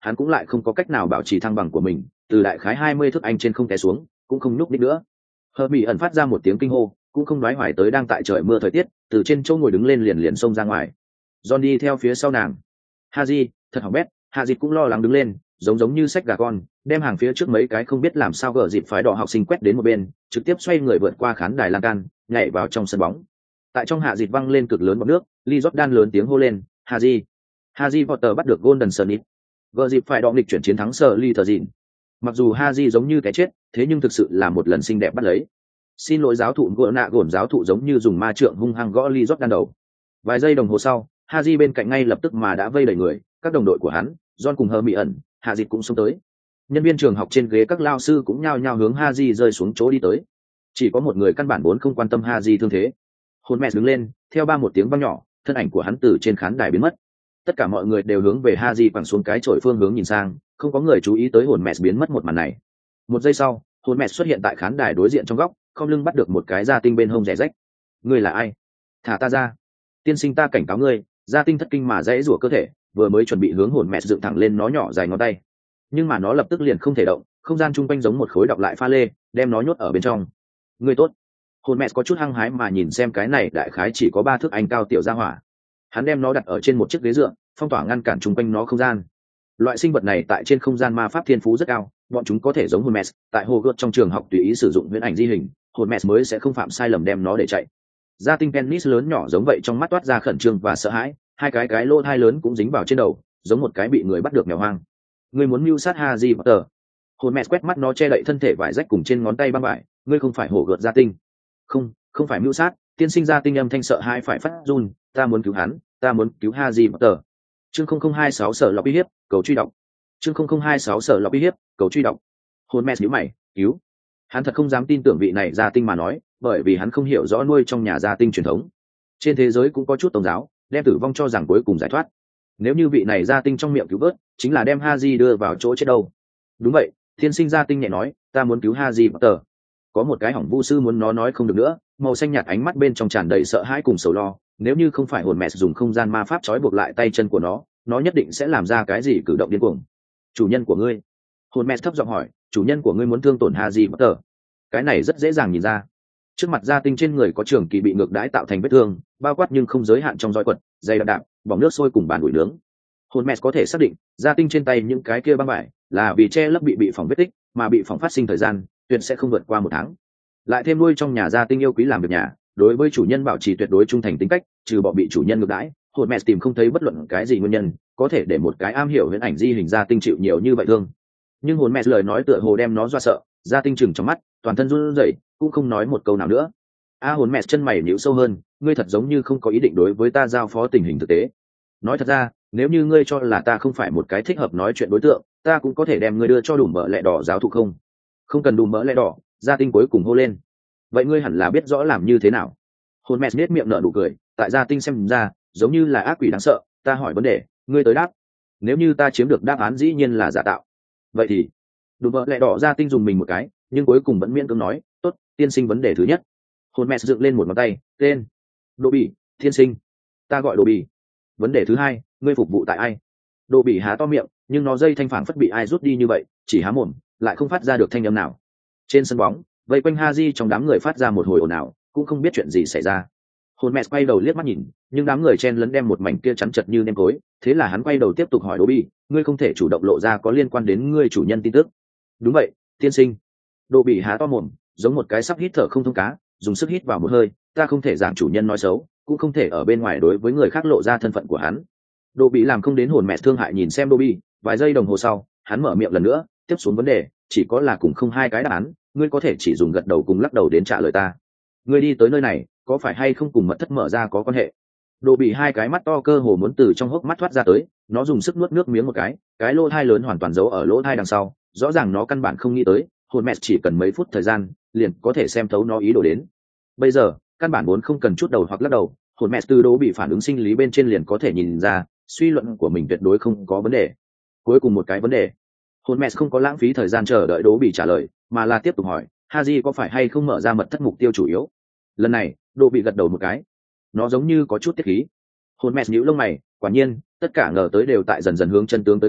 hắn cũng lại không có cách nào bảo trì thăng bằng của mình, từ đại khái hai mươi thước anh trên không té xuống, cũng không nhúc nhích nữa. Hờ Mỹ ẩn phát ra một tiếng kinh hô, cũng không nói hoài tới đang tại trời mưa thời tiết, từ trên chỗ ngồi đứng lên liền liền xông ra ngoài. John đi theo phía sau nàng. Haji, thật hỏng bét. Hạ Dịch cũng lo lắng đứng lên, giống giống như sách gà con, đem hàng phía trước mấy cái không biết làm sao gỡ dịp phái đỏ học sinh quét đến một bên, trực tiếp xoay người vượt qua khán đài lan can, nhảy vào trong sân bóng. Tại trong Hạ Dịch văng lên cực lớn bọt nước, Lee Jordan lớn tiếng hô lên, Haji. Haji Potter bắt được Golden Sunnit. Gỡ dịp phải đỏ nghịch chuyển chiến thắng Sở Lee Thờ Dịn. Mặc dù Haji giống như cái chết, thế nhưng thực sự là một lần xinh đẹp bắt lấy. Xin lỗi giáo thụ gỡ nạ gổn giáo thụ giống như dùng ma trượng hung hăng gõ Lee Jordan đầu. Vài giây đồng hồ sau, Haji bên cạnh ngay lập tức mà đã vây đầy người, các đồng đội của hắn, John cùng Hờ Mỹ ẩn, Hạ Dịch cũng xông tới. Nhân viên trường học trên ghế các lao sư cũng nhao nhao hướng Haji rơi xuống chỗ đi tới. Chỉ có một người căn bản vốn không quan tâm Haji thương thế. Hồn mẹ đứng lên, theo ba một tiếng vang nhỏ, thân ảnh của hắn từ trên khán đài biến mất. Tất cả mọi người đều hướng về Haji quẳng xuống cái chổi phương hướng nhìn sang, không có người chú ý tới hồn mẹ biến mất một màn này. Một giây sau, hồn mẹ xuất hiện tại khán đài đối diện trong góc, không lưng bắt được một cái da tinh bên hông rẻ rách. Ngươi là ai? Thả ta ra! Tiên sinh, ta cảnh cáo ngươi, da tinh thất kinh mà dãy rủa cơ thể, vừa mới chuẩn bị hướng hồn mẹ dựng thẳng lên nó nhỏ dài ngón tay, nhưng mà nó lập tức liền không thể động, không gian chung quanh giống một khối đọng lại pha lê, đem nó nhốt ở bên trong. Ngươi tốt. Hồn mẹ có chút hăng hái mà nhìn xem cái này đại khái chỉ có ba thước anh cao tiểu gia hỏa. Hắn đem nó đặt ở trên một chiếc ghế dựa, phong tỏa ngăn cản chung quanh nó không gian. Loại sinh vật này tại trên không gian ma pháp thiên phú rất cao, bọn chúng có thể giống hồn mẹ, tại hồ gợt trong trường học tùy ý sử dụng huyễn ảnh di hình, hồn mẹ mới sẽ không phạm sai lầm đem nó để chạy. Gia tinh tennis lớn nhỏ giống vậy, trong mắt toát ra khẩn trương và sợ hãi, hai cái cái lỗ thai lớn cũng dính vào trên đầu, giống một cái bị người bắt được mèo hoang. Ngươi muốn mưu sát Harry Potter? Hồn mẹ quét mắt nó che đậy thân thể vải rách cùng trên ngón tay băng vải. Ngươi không phải hổ gợt gia tinh? Không, không phải mưu sát. Tiên sinh gia tinh âm thanh sợ hãi phải phát run. Ta muốn cứu hắn, ta muốn cứu Harry Potter. Chương không không hai sáu sở lọc uy hiếp, cầu truy đọc. Chương không không hai sáu sở lọc uy hiếp, cầu truy đọc. Hồn mẹ nhíu mày, cứu? Hắn thật không dám tin tưởng vị này gia tinh mà nói, bởi vì hắn không hiểu rõ nuôi trong nhà gia tinh truyền thống. Trên thế giới cũng có chút tôn giáo đem tử vong cho rằng cuối cùng giải thoát. Nếu như vị này gia tinh trong miệng cứu vớt chính là đem Haji đưa vào chỗ chết đâu. Đúng vậy, thiên sinh gia tinh nhẹ nói, ta muốn cứu Haji Potter. Có một cái hỏng vu sư muốn nó nói không được nữa, màu xanh nhạt ánh mắt bên trong tràn đầy sợ hãi cùng sầu lo. Nếu như không phải hồn mẹ dùng không gian ma pháp trói buộc lại tay chân của nó, nó nhất định sẽ làm ra cái gì cử động điên cuồng. Chủ nhân của ngươi? Hồn mẹ thấp giọng hỏi, chủ nhân của ngươi muốn thương tổn Haji Potter? Cái này rất dễ dàng nhìn ra. Trước mặt gia tinh trên người có trường kỳ bị ngược đãi tạo thành vết thương, bao quát nhưng không giới hạn trong roi quật, dây đạp đạp, bỏng nước sôi cùng bàn ủi nướng. Hồn mẹ có thể xác định, gia tinh trên tay những cái kia băng vải là vì che lấp bị bị phỏng vết tích, mà bị phỏng phát sinh thời gian tuyệt sẽ không vượt qua một tháng. Lại thêm nuôi trong nhà gia tinh yêu quý làm việc nhà, đối với chủ nhân bảo trì tuyệt đối trung thành tính cách, trừ bỏ bị chủ nhân ngược đãi, hồn mẹ tìm không thấy bất luận cái gì nguyên nhân có thể để một cái am hiểu huyễn ảnh di hình gia tinh chịu nhiều như vậy thương. Nhưng hồn mẹ lời nói tựa hồ đem nó dọa sợ, gia tinh chừng trong mắt, toàn thân run rẩy, cũng không nói một câu nào nữa. A hồn mẹ chân mày nhíu sâu hơn, ngươi thật giống như không có ý định đối với ta giao phó tình hình thực tế. Nói thật ra, nếu như ngươi cho là ta không phải một cái thích hợp nói chuyện đối tượng, ta cũng có thể đem ngươi đưa cho đùm mỡ lẹ đỏ giáo thụ không? Không cần đùm mỡ lẹ đỏ, gia tinh cuối cùng hô lên. Vậy ngươi hẳn là biết rõ làm như thế nào. Hồn mẹ nết miệng nở nụ cười, tại gia tinh xem ra, giống như là ác quỷ đáng sợ. Ta hỏi vấn đề, ngươi tới đáp. Nếu như ta chiếm được đáp án dĩ nhiên là giả tạo. Vậy thì, đùm mỡ lẹ đỏ gia tinh dùng mình một cái, nhưng cuối cùng vẫn miễn cưỡng nói, tốt, tiên sinh vấn đề thứ nhất. Hồn mẹ dựng lên một ngón tay, tên Đỗ Bỉ, thiên sinh. Ta gọi Đỗ Bỉ. Vấn đề thứ hai, ngươi phục vụ tại ai? Đỗ Bỉ há to miệng, nhưng nó dây thanh phản phất bị ai rút đi như vậy, chỉ há mồm, lại không phát ra được thanh âm nào. Trên sân bóng, vây quanh Haji trong đám người phát ra một hồi ồn ào, cũng không biết chuyện gì xảy ra. Hồn mẹ quay đầu liếc mắt nhìn, nhưng đám người chen lấn đem một mảnh kia chắn chật như nêm cối, thế là hắn quay đầu tiếp tục hỏi Đỗ Bỉ, ngươi không thể chủ động lộ ra có liên quan đến ngươi chủ nhân tin tức. Đúng vậy, tiên sinh. Đỗ Bỉ há to mồm, giống một cái sắp hít thở không thông cá, dùng sức hít vào một hơi, ta không thể giảng chủ nhân nói xấu, cũng không thể ở bên ngoài đối với người khác lộ ra thân phận của hắn. Đỗ Bỉ làm không đến hồn mẹ thương hại nhìn xem Đỗ Bỉ, vài giây đồng hồ sau, hắn mở miệng lần nữa, tiếp xuống vấn đề, chỉ có là cùng không hai cái đáp án, ngươi có thể chỉ dùng gật đầu cùng lắc đầu đến trả lời ta. Ngươi đi tới nơi này, có phải hay không cùng mật thất mở ra có quan hệ? Đỗ Bỉ hai cái mắt to cơ hồ muốn từ trong hốc mắt thoát ra tới, nó dùng sức nuốt nước miếng một cái, cái lỗ thai lớn hoàn toàn giấu ở lỗ thai đằng sau, rõ ràng nó căn bản không nghĩ tới, hồn mẹ chỉ cần mấy phút thời gian, liền có thể xem thấu nó ý đồ đến. Bây giờ, căn bản vốn không cần chút đầu hoặc lắc đầu, hồn mẹ từ Đỗ Bỉ phản ứng sinh lý bên trên liền có thể nhìn ra, suy luận của mình tuyệt đối không có vấn đề. Cuối cùng một cái vấn đề, hồn mẹ không có lãng phí thời gian chờ đợi Đỗ Bỉ trả lời, mà là tiếp tục hỏi, Haji có phải hay không mở ra mật thất mục tiêu chủ yếu? Lần này, Đỗ Bỉ gật đầu một cái, nó giống như có chút tiết khí. Hồn mẹ nhíu lông mày, quả nhiên, tất cả ngờ tới đều tại dần dần hướng chân tướng tới gần,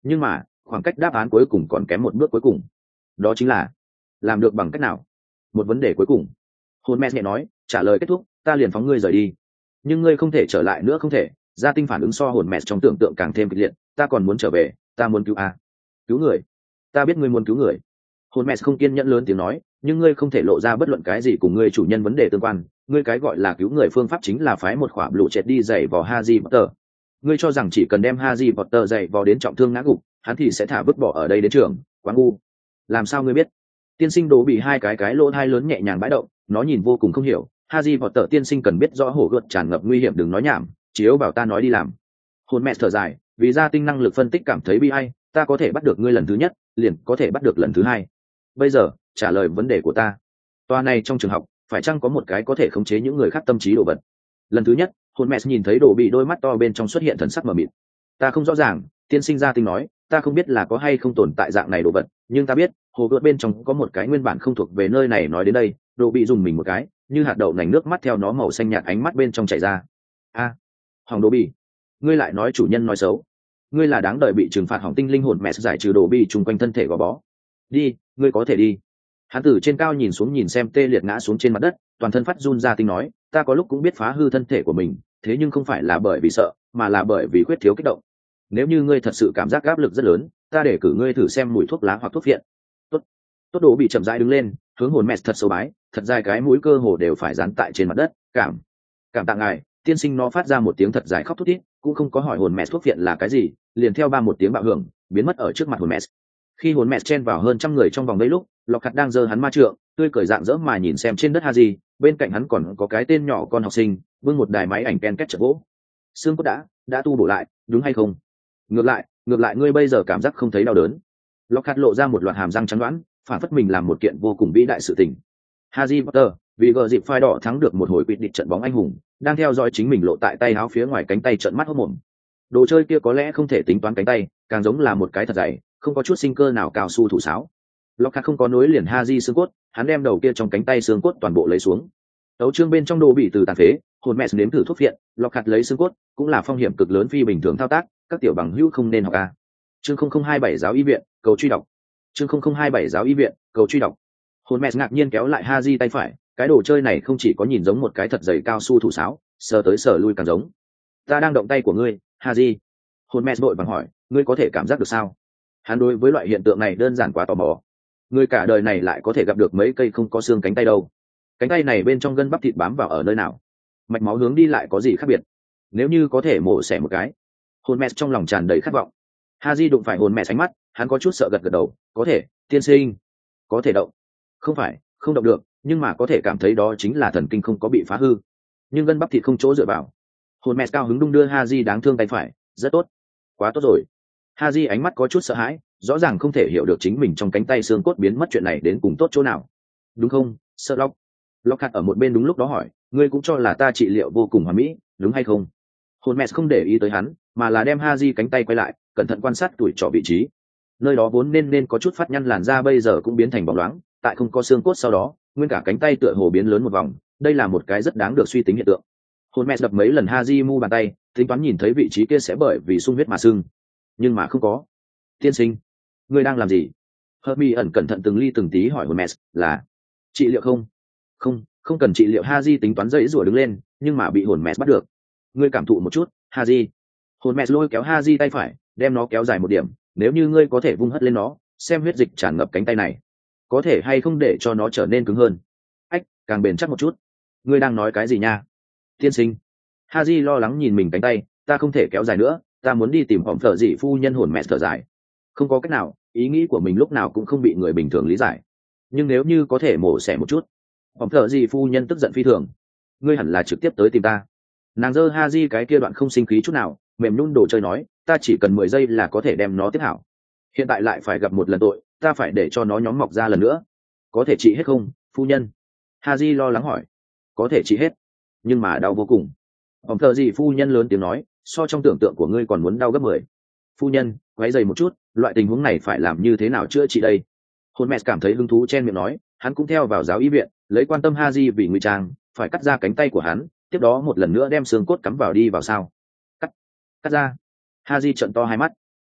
nhưng mà khoảng cách đáp án cuối cùng còn kém một bước cuối cùng, đó chính là làm được bằng cách nào. Một vấn đề cuối cùng. Holmes nhẹ nói, trả lời kết thúc ta liền phóng ngươi rời đi, nhưng ngươi không thể trở lại nữa, không thể. Gia Tinh phản ứng so Holmes trong tưởng tượng càng thêm kịch liệt. Ta còn muốn trở về, ta muốn cứu a cứu người. Ta biết ngươi muốn cứu người. Holmes không kiên nhẫn lớn tiếng nói, nhưng ngươi không thể lộ ra bất luận cái gì cùng ngươi chủ nhân vấn đề tương quan. Ngươi cái gọi là cứu người phương pháp chính là phái một khỏa blue chết đi dày vào Harry Potter. Ngươi cho rằng chỉ cần đem Harry Potter dày vào đến trọng thương ngã gục, hắn thì sẽ thả vứt bỏ ở đây đến trường? Quá ngu. Làm sao ngươi biết? Tiên sinh Đố bị hai cái cái lỗ hai lớn nhẹ nhàng bãi động, nó nhìn vô cùng không hiểu. Harry Potter tiên sinh cần biết rõ hổ gợt tràn ngập nguy hiểm, đừng nói nhảm, chiếu bảo ta nói đi làm. Hồn mẹ thở dài, vì Gia Tinh năng lực phân tích cảm thấy bi ai, ta có thể bắt được ngươi lần thứ nhất, liền có thể bắt được lần thứ hai. Bây giờ, trả lời vấn đề của ta. Toa này trong trường học, phải chăng có một cái có thể khống chế những người khác tâm trí đồ vật? Lần thứ nhất, hồn mẹ nhìn thấy Đố bị đôi mắt to bên trong xuất hiện thần sắc mờ mịt. Ta không rõ ràng, tiên sinh Gia Tinh nói, ta không biết là có hay không tồn tại dạng này đồ vật, nhưng ta biết hồ gợt bên trong có một cái nguyên bản không thuộc về nơi này. Nói đến đây, Đố bị dùng mình một cái, như hạt đậu nành nước mắt theo nó màu xanh nhạt ánh mắt bên trong chảy ra. A, à, hỏng Đố bị, ngươi lại nói chủ nhân nói xấu, ngươi là đáng đợi bị trừng phạt. Hỏng tinh linh hồn mẹ giải trừ Đố bị chung quanh thân thể gò bó. Đi, ngươi có thể đi. Hắn từ trên cao nhìn xuống, nhìn xem tê liệt ngã xuống trên mặt đất, toàn thân phát run. Gia Tinh nói, ta có lúc cũng biết phá hư thân thể của mình, thế nhưng không phải là bởi vì sợ, mà là bởi vì khuyết thiếu kích động. Nếu như ngươi thật sự cảm giác áp lực rất lớn, ta để cử ngươi thử xem mùi thuốc lá hoặc thuốc viện. Tốt. Tốt. Đố bị chậm rãi đứng lên, hướng hồn mẹ thật sâu bái, thật dài cái mũi cơ hồ đều phải dán tại trên mặt đất. Cảm, cảm tạ ngài. Tiên sinh. Nó phát ra một tiếng thật dài khóc thút thít, cũng không có hỏi hồn mẹ thuốc viện là cái gì, liền theo ba một tiếng bạo hưởng, biến mất ở trước mặt hồn mẹ. Khi hồn mẹ chen vào hơn trăm người trong vòng đây lúc, Lộc Hạt đang giơ hắn ma trượng, tươi cười rạng rỡ mà nhìn xem trên đất Haji, bên cạnh hắn còn có cái tên nhỏ con học sinh, vương một đài máy ảnh ken kết chợt vỗ. Xương cốt đã, đã tu bổ lại, đúng hay không? Ngược lại, ngược lại ngươi bây giờ cảm giác không thấy đau đớn. Lộc Hạt lộ ra một loạt hàm răng trắng đoán, phản phất mình làm một kiện vô cùng vĩ đại sự tình. Harry Potter, vì gờ dịp phai đỏ thắng được một hồi quyết định trận bóng anh hùng, đang theo dõi chính mình lộ tại tay áo phía ngoài cánh tay trợn mắt hốt mồm. Đồ chơi kia có lẽ không thể tính toán cánh tay, càng giống là một cái thật dày, không có chút sinh cơ nào cao su thủ sáo. Lockhart không có nối liền Haji xương cốt, hắn đem đầu kia trong cánh tay xương cốt toàn bộ lấy xuống. Tấu chương bên trong đồ bị từ tàn phế, hồn mẹ nếm thử thuốc viện, Lockhart lấy xương cốt, cũng là phong hiểm cực lớn phi bình thường thao tác, các tiểu bằng hữu không nên học a. Chương không không hai bảy giáo y viện, cầu truy đọc. Chương không không hai bảy giáo y viện, cầu truy đọc. Hồn mẹ ngạc nhiên kéo lại Haji tay phải, cái đồ chơi này không chỉ có nhìn giống một cái thật dày cao su thủ sáo, sờ tới sờ lui càng giống. Ta đang động tay của ngươi, Haji. Hồn mẹ vội vàng hỏi, ngươi có thể cảm giác được sao? Hắn đối với loại hiện tượng này đơn giản quá tò mò. Người cả đời này lại có thể gặp được mấy cây không có xương cánh tay đâu. Cánh tay này bên trong gân bắp thịt bám vào ở nơi nào? Mạch máu hướng đi lại có gì khác biệt? Nếu như có thể mổ xẻ một cái. Hồn mẹ trong lòng tràn đầy khát vọng. Haji đụng phải hồn mẹ ánh mắt, hắn có chút sợ gật gật đầu, có thể, tiên sinh. Có thể động. Không phải, không động được, nhưng mà có thể cảm thấy đó chính là thần kinh không có bị phá hư. Nhưng gân bắp thịt không chỗ dựa vào. Hồn mẹ cao hứng đung đưa Haji đáng thương tay phải, rất tốt. Quá tốt rồi. Haji ánh mắt có chút sợ hãi, rõ ràng không thể hiểu được chính mình trong cánh tay xương cốt biến mất chuyện này đến cùng tốt chỗ nào. Đúng không, sợ lóc? Lockhart ở một bên đúng lúc đó hỏi, ngươi cũng cho là ta trị liệu vô cùng hoàn mỹ, đúng hay không? Holmes không để ý tới hắn, mà là đem Haji cánh tay quay lại, cẩn thận quan sát tuổi trỏ vị trí. Nơi đó vốn nên nên có chút phát nhăn làn da bây giờ cũng biến thành bóng loáng, tại không có xương cốt sau đó, nguyên cả cánh tay tựa hồ biến lớn một vòng, đây là một cái rất đáng được suy tính hiện tượng. Holmes đập mấy lần Haji mu bàn tay, tính toán nhìn thấy vị trí kia sẽ bởi vì sung huyết mà sưng, nhưng mà không có. Tiên sinh, ngươi đang làm gì? Hermione ẩn cẩn thận từng ly từng tí hỏi Holmes, là trị liệu không? Không, không cần trị liệu. Haji tính toán dãy rủa đứng lên, nhưng mà bị Holmes bắt được. Ngươi cảm thụ một chút, Haji. Holmes lôi kéo Haji tay phải, đem nó kéo dài một điểm, nếu như ngươi có thể vung hất lên nó, xem huyết dịch tràn ngập cánh tay này, có thể hay không để cho nó trở nên cứng hơn. Ách, càng bền chắc một chút. Ngươi đang nói cái gì nha? Tiên sinh. Haji lo lắng nhìn mình cánh tay, ta không thể kéo dài nữa, ta muốn đi tìm hỏng thợ dị phu nhân. Hồn mẹ thở dài, không có cách nào, ý nghĩ của mình lúc nào cũng không bị người bình thường lý giải, nhưng nếu như có thể mổ xẻ một chút. Hỏng thợ dị phu nhân tức giận phi thường, ngươi hẳn là trực tiếp tới tìm ta. Nàng giơ Haji cái kia đoạn không sinh khí chút nào, mềm nhún đồ chơi nói, ta chỉ cần mười giây là có thể đem nó tiếp hảo. Hiện tại lại phải gặp một lần tội, ta phải để cho nó nhóm mọc ra lần nữa. Có thể trị hết không, phu nhân? Haji lo lắng hỏi. Có thể trị hết, nhưng mà đau vô cùng. Hỏng thợ dị phu nhân lớn tiếng nói, so trong tưởng tượng của ngươi còn muốn đau gấp mười. Phu nhân, quấy dày một chút, loại tình huống này phải làm như thế nào chữa trị đây? Holmes cảm thấy hứng thú chen miệng nói, hắn cũng theo vào giáo y viện, lấy quan tâm Haji vì ngụy trang, phải cắt ra cánh tay của hắn, tiếp đó một lần nữa đem xương cốt cắm vào đi vào sao? Cắt, cắt ra. Haji trợn to hai mắt. A,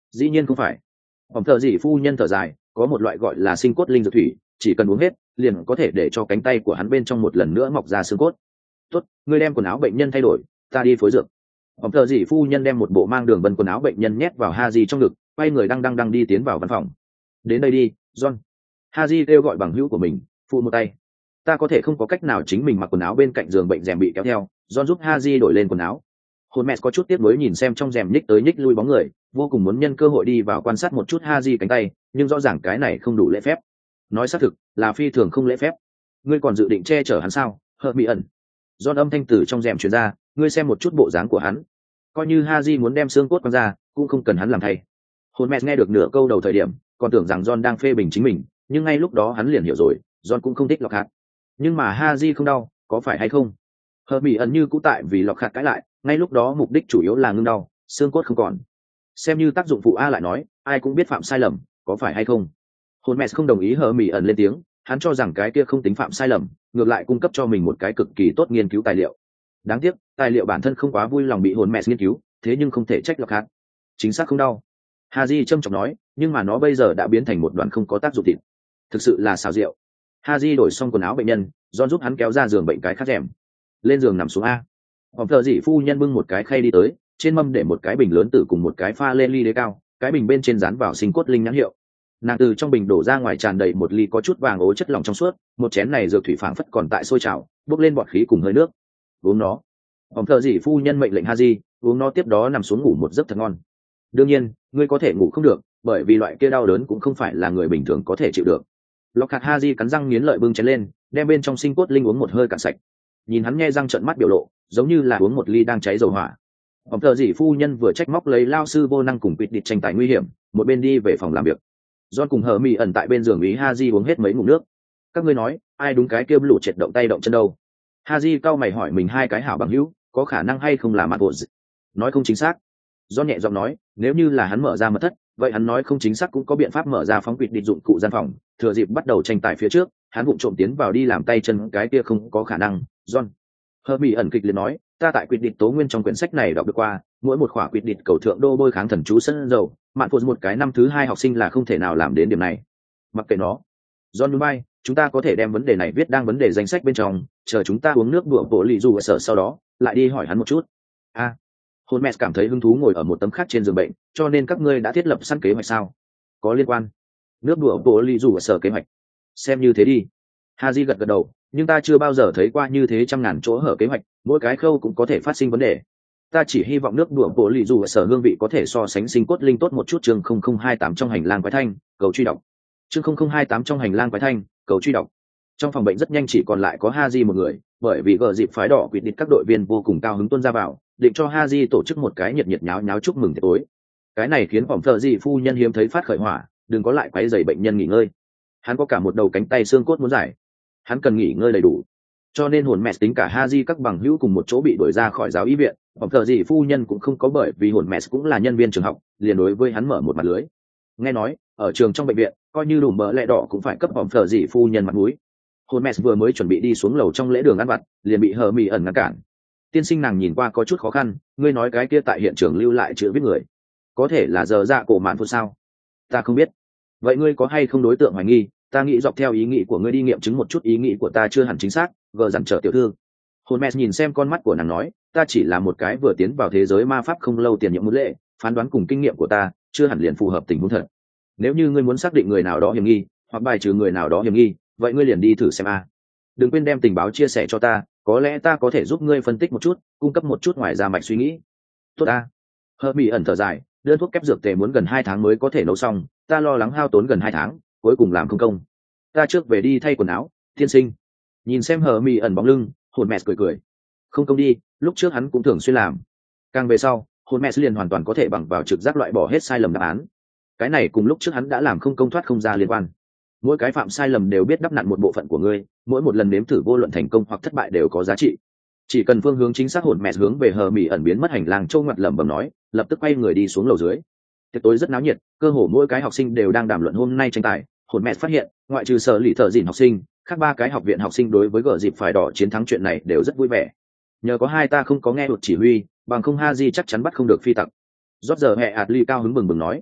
Dĩ nhiên không phải. Hòm thợ dị phu nhân thở dài, có một loại gọi là sinh cốt linh dược thủy, chỉ cần uống hết liền có thể để cho cánh tay của hắn bên trong một lần nữa mọc ra xương cốt. Tốt, ngươi đem quần áo bệnh nhân thay đổi, ta đi phối dược. Hòm thợ dị phu nhân đem một bộ mang đường vân quần áo bệnh nhân nhét vào Haji trong ngực, quay người đang đang đang đi tiến vào văn phòng. Đến đây đi, John. Haji kêu gọi bằng hữu của mình, phụ một tay. Ta có thể không có cách nào chính mình mặc quần áo bên cạnh giường bệnh rèm bị kéo theo, John giúp Haji đổi lên quần áo. Hồn mẹ có chút tiếc nuối nhìn xem trong rèm nhích tới nhích lui bóng người, vô cùng muốn nhân cơ hội đi vào quan sát một chút Haji cánh tay, nhưng rõ ràng cái này không đủ lễ phép. Nói xác thực, là phi thường không lễ phép. Ngươi còn dự định che chở hắn sao? Hợp mỹ ẩn. John âm thanh từ trong rèm truyền ra, ngươi xem một chút bộ dáng của hắn. Coi như Haji muốn đem xương cốt quăng ra, cũng không cần hắn làm thay. Hồn mẹ nghe được nửa câu đầu thời điểm, còn tưởng rằng John đang phê bình chính mình, nhưng ngay lúc đó hắn liền hiểu rồi, John cũng không thích lọc hạt. Nhưng mà Haji không đau, có phải hay không? Hợp mỹ ẩn như cũ tại vì lọc hạt cãi lại, ngay lúc đó mục đích chủ yếu là ngưng đau, xương cốt không còn. Xem như tác dụng phụ a lại nói, ai cũng biết phạm sai lầm, có phải hay không? Hồn mẹ không đồng ý hờ mỹ ẩn lên tiếng, hắn cho rằng cái kia không tính phạm sai lầm, ngược lại cung cấp cho mình một cái cực kỳ tốt nghiên cứu tài liệu. Đáng tiếc, tài liệu bản thân không quá vui lòng bị hồn mẹ nghiên cứu, thế nhưng không thể trách lọc hạt. Chính xác không đau. Haji trâm trọng nói, nhưng mà nó bây giờ đã biến thành một đoạn không có tác dụng thịt. Thực sự là xào rượu. Haji đổi xong quần áo bệnh nhân, John giúp hắn kéo ra giường bệnh cái khác rèm. Lên giường nằm xuống a. Hòm thợ dị phu nhân bưng một cái khay đi tới, trên mâm để một cái bình lớn tử cùng một cái pha lên ly đế cao, cái bình bên trên dán vào sinh cốt linh nhãn hiệu. Nàng từ trong bình đổ ra ngoài tràn đầy một ly có chút vàng ố chất lỏng trong suốt, một chén này dược thủy phảng phất còn tại sôi trào, bốc lên bọt khí cùng hơi nước. Uống nó. Hòm thợ dị phu nhân mệnh lệnh Haji, uống nó tiếp đó nằm xuống ngủ một giấc thật ngon. Đương nhiên, ngươi có thể ngủ không được, bởi vì loại kia đau đớn cũng không phải là người bình thường có thể chịu được. Lộc hạt Haji cắn răng nghiến lợi bưng chén lên, đem bên trong sinh cốt linh uống một hơi cạn sạch. Nhìn hắn nghe răng trợn mắt biểu lộ, giống như là uống một ly đang cháy dầu hỏa. Ông thợ dị phu nhân vừa trách móc lấy lao sư vô năng cùng quyết định tranh tài nguy hiểm, một bên đi về phòng làm việc. John cùng hờ mỹ ẩn tại bên giường ý Haji uống hết mấy ngụm nước. Các ngươi nói, ai đúng cái kia lũ triệt động tay động chân đâu? Haji cau mày hỏi mình hai cái hảo bằng hữu, có khả năng hay không là mặt bộ. Nói không chính xác. John nhẹ giọng nói, nếu như là hắn mở ra mật thất, vậy hắn nói không chính xác cũng có biện pháp mở ra phóng quyết định dụng cụ gian phòng, thừa dịp bắt đầu tranh tài phía trước, hắn vụng trộm tiến vào đi làm tay chân, cái kia không có khả năng. John. Hờ mỹ ẩn kịch liệt nói, ta tại quyết định tố nguyên trong quyển sách này đọc được qua, mỗi một khỏa quyết định cầu thượng đô bôi kháng thần chú sân dầu, mạn phụ một cái năm thứ hai học sinh là không thể nào làm đến điểm này. Mặc kệ nó. John núi bay, chúng ta có thể đem vấn đề này viết đang vấn đề danh sách bên trong, chờ chúng ta uống nước đũa bộ lì dù ở sở sau đó, lại đi hỏi hắn một chút. A. À, Hồn mẹ cảm thấy hứng thú ngồi ở một tấm khác trên giường bệnh, cho nên các ngươi đã thiết lập sẵn kế hoạch sao? Có liên quan. Nước đũa bộ lì dù ở sở kế hoạch. Xem như thế đi. Haji gật gật đầu, nhưng ta chưa bao giờ thấy qua như thế trăm ngàn chỗ hở kế hoạch, mỗi cái khâu cũng có thể phát sinh vấn đề. Ta chỉ hy vọng nước đũa bộ lì dù ở sở hương vị có thể so sánh sinh cốt linh tốt một chút. Chương không không hai tám trong hành lang quái thanh, cầu truy đọc. Chương không không hai tám trong hành lang quái thanh, cầu truy đọc. Trong phòng bệnh rất nhanh chỉ còn lại có Haji một người, bởi vì gờ dịp phái đỏ quyết định các đội viên vô cùng cao hứng tuân ra vào, định cho Haji tổ chức một cái nhiệt nhiệt nháo nháo chúc mừng tiệc tối. Cái này khiến phòng thợ dị phu nhân hiếm thấy phát khởi hỏa, đừng có lại quấy rầy bệnh nhân nghỉ ngơi. Hắn có cả một đầu cánh tay xương cốt muốn giải, hắn cần nghỉ ngơi đầy đủ. Cho nên hồn mẹ tính cả Haji các bằng hữu cùng một chỗ bị đuổi ra khỏi giáo y viện, phòng thợ dị phu nhân cũng không có, bởi vì hồn mẹ cũng là nhân viên trường học, liền đối với hắn mở một mặt lưới. Nghe nói, ở trường trong bệnh viện, coi như đủ mỡ lẹ đỏ cũng phải cấp phòng thợ dị phu nhân mặt mũi. Hồn mẹ vừa mới chuẩn bị đi xuống lầu trong lễ đường ăn vặt, liền bị hờ mỹ ẩn ngăn cản. Tiên sinh, nàng nhìn qua có chút khó khăn, ngươi nói cái kia tại hiện trường lưu lại chữ viết người, có thể là giờ dạ cổ mạn phụ sao? Ta không biết. Vậy ngươi có hay không đối tượng hoài nghi? Ta nghĩ dọc theo ý nghĩ của ngươi đi nghiệm chứng một chút, ý nghĩ của ta chưa hẳn chính xác. Gờ dằn trở tiểu thư. Hồn mẹ nhìn xem con mắt của nàng nói, ta chỉ là một cái vừa tiến vào thế giới ma pháp không lâu tiền nhiệm muốn lệ, phán đoán cùng kinh nghiệm của ta chưa hẳn liền phù hợp tình huống thật. Nếu như ngươi muốn xác định người nào đó hiểm nghi, hoặc bài trừ người nào đó hiểm nghi, vậy ngươi liền đi thử xem a. Đừng quên đem tình báo chia sẻ cho ta, có lẽ ta có thể giúp ngươi phân tích một chút, cung cấp một chút ngoài ra mạch suy nghĩ. Tốt a. Hờ mỹ ẩn thở dài, đơn thuốc kép dược tề muốn gần hai tháng mới có thể nấu xong, ta lo lắng hao tốn gần hai tháng, cuối cùng làm không công. Ta trước về đi thay quần áo, tiên sinh. Nhìn xem hờ mỹ ẩn bóng lưng, hồn mẹ cười cười. Không công đi, lúc trước hắn cũng thường xuyên làm. Càng về sau, hồn mẹ liền hoàn toàn có thể bằng vào trực giác loại bỏ hết sai lầm đáp án. Cái này cùng lúc trước hắn đã làm không công thoát không ra liên quan. Mỗi cái phạm sai lầm đều biết đắp nặn một bộ phận của ngươi, mỗi một lần nếm thử vô luận thành công hoặc thất bại đều có giá trị. Chỉ cần phương hướng chính xác, hồn mẹ hướng về hờ mỹ ẩn biến mất hành lang châu ngoặt lẩm bẩm nói, lập tức quay người đi xuống lầu dưới. Tiệc tối rất náo nhiệt, cơ hồ mỗi cái học sinh đều đang đàm luận hôm nay tranh tài. Hồn mẹ phát hiện, ngoại trừ sở lì thợ dìn học sinh, khác ba cái học viện học sinh đối với gờ dịp phải đỏ chiến thắng chuyện này đều rất vui vẻ. Nhờ có hai ta không có nghe đột chỉ huy, bằng không Haji chắc chắn bắt không được phi tặc. Rót giờ hệ Atli cao hứng bừng bừng nói,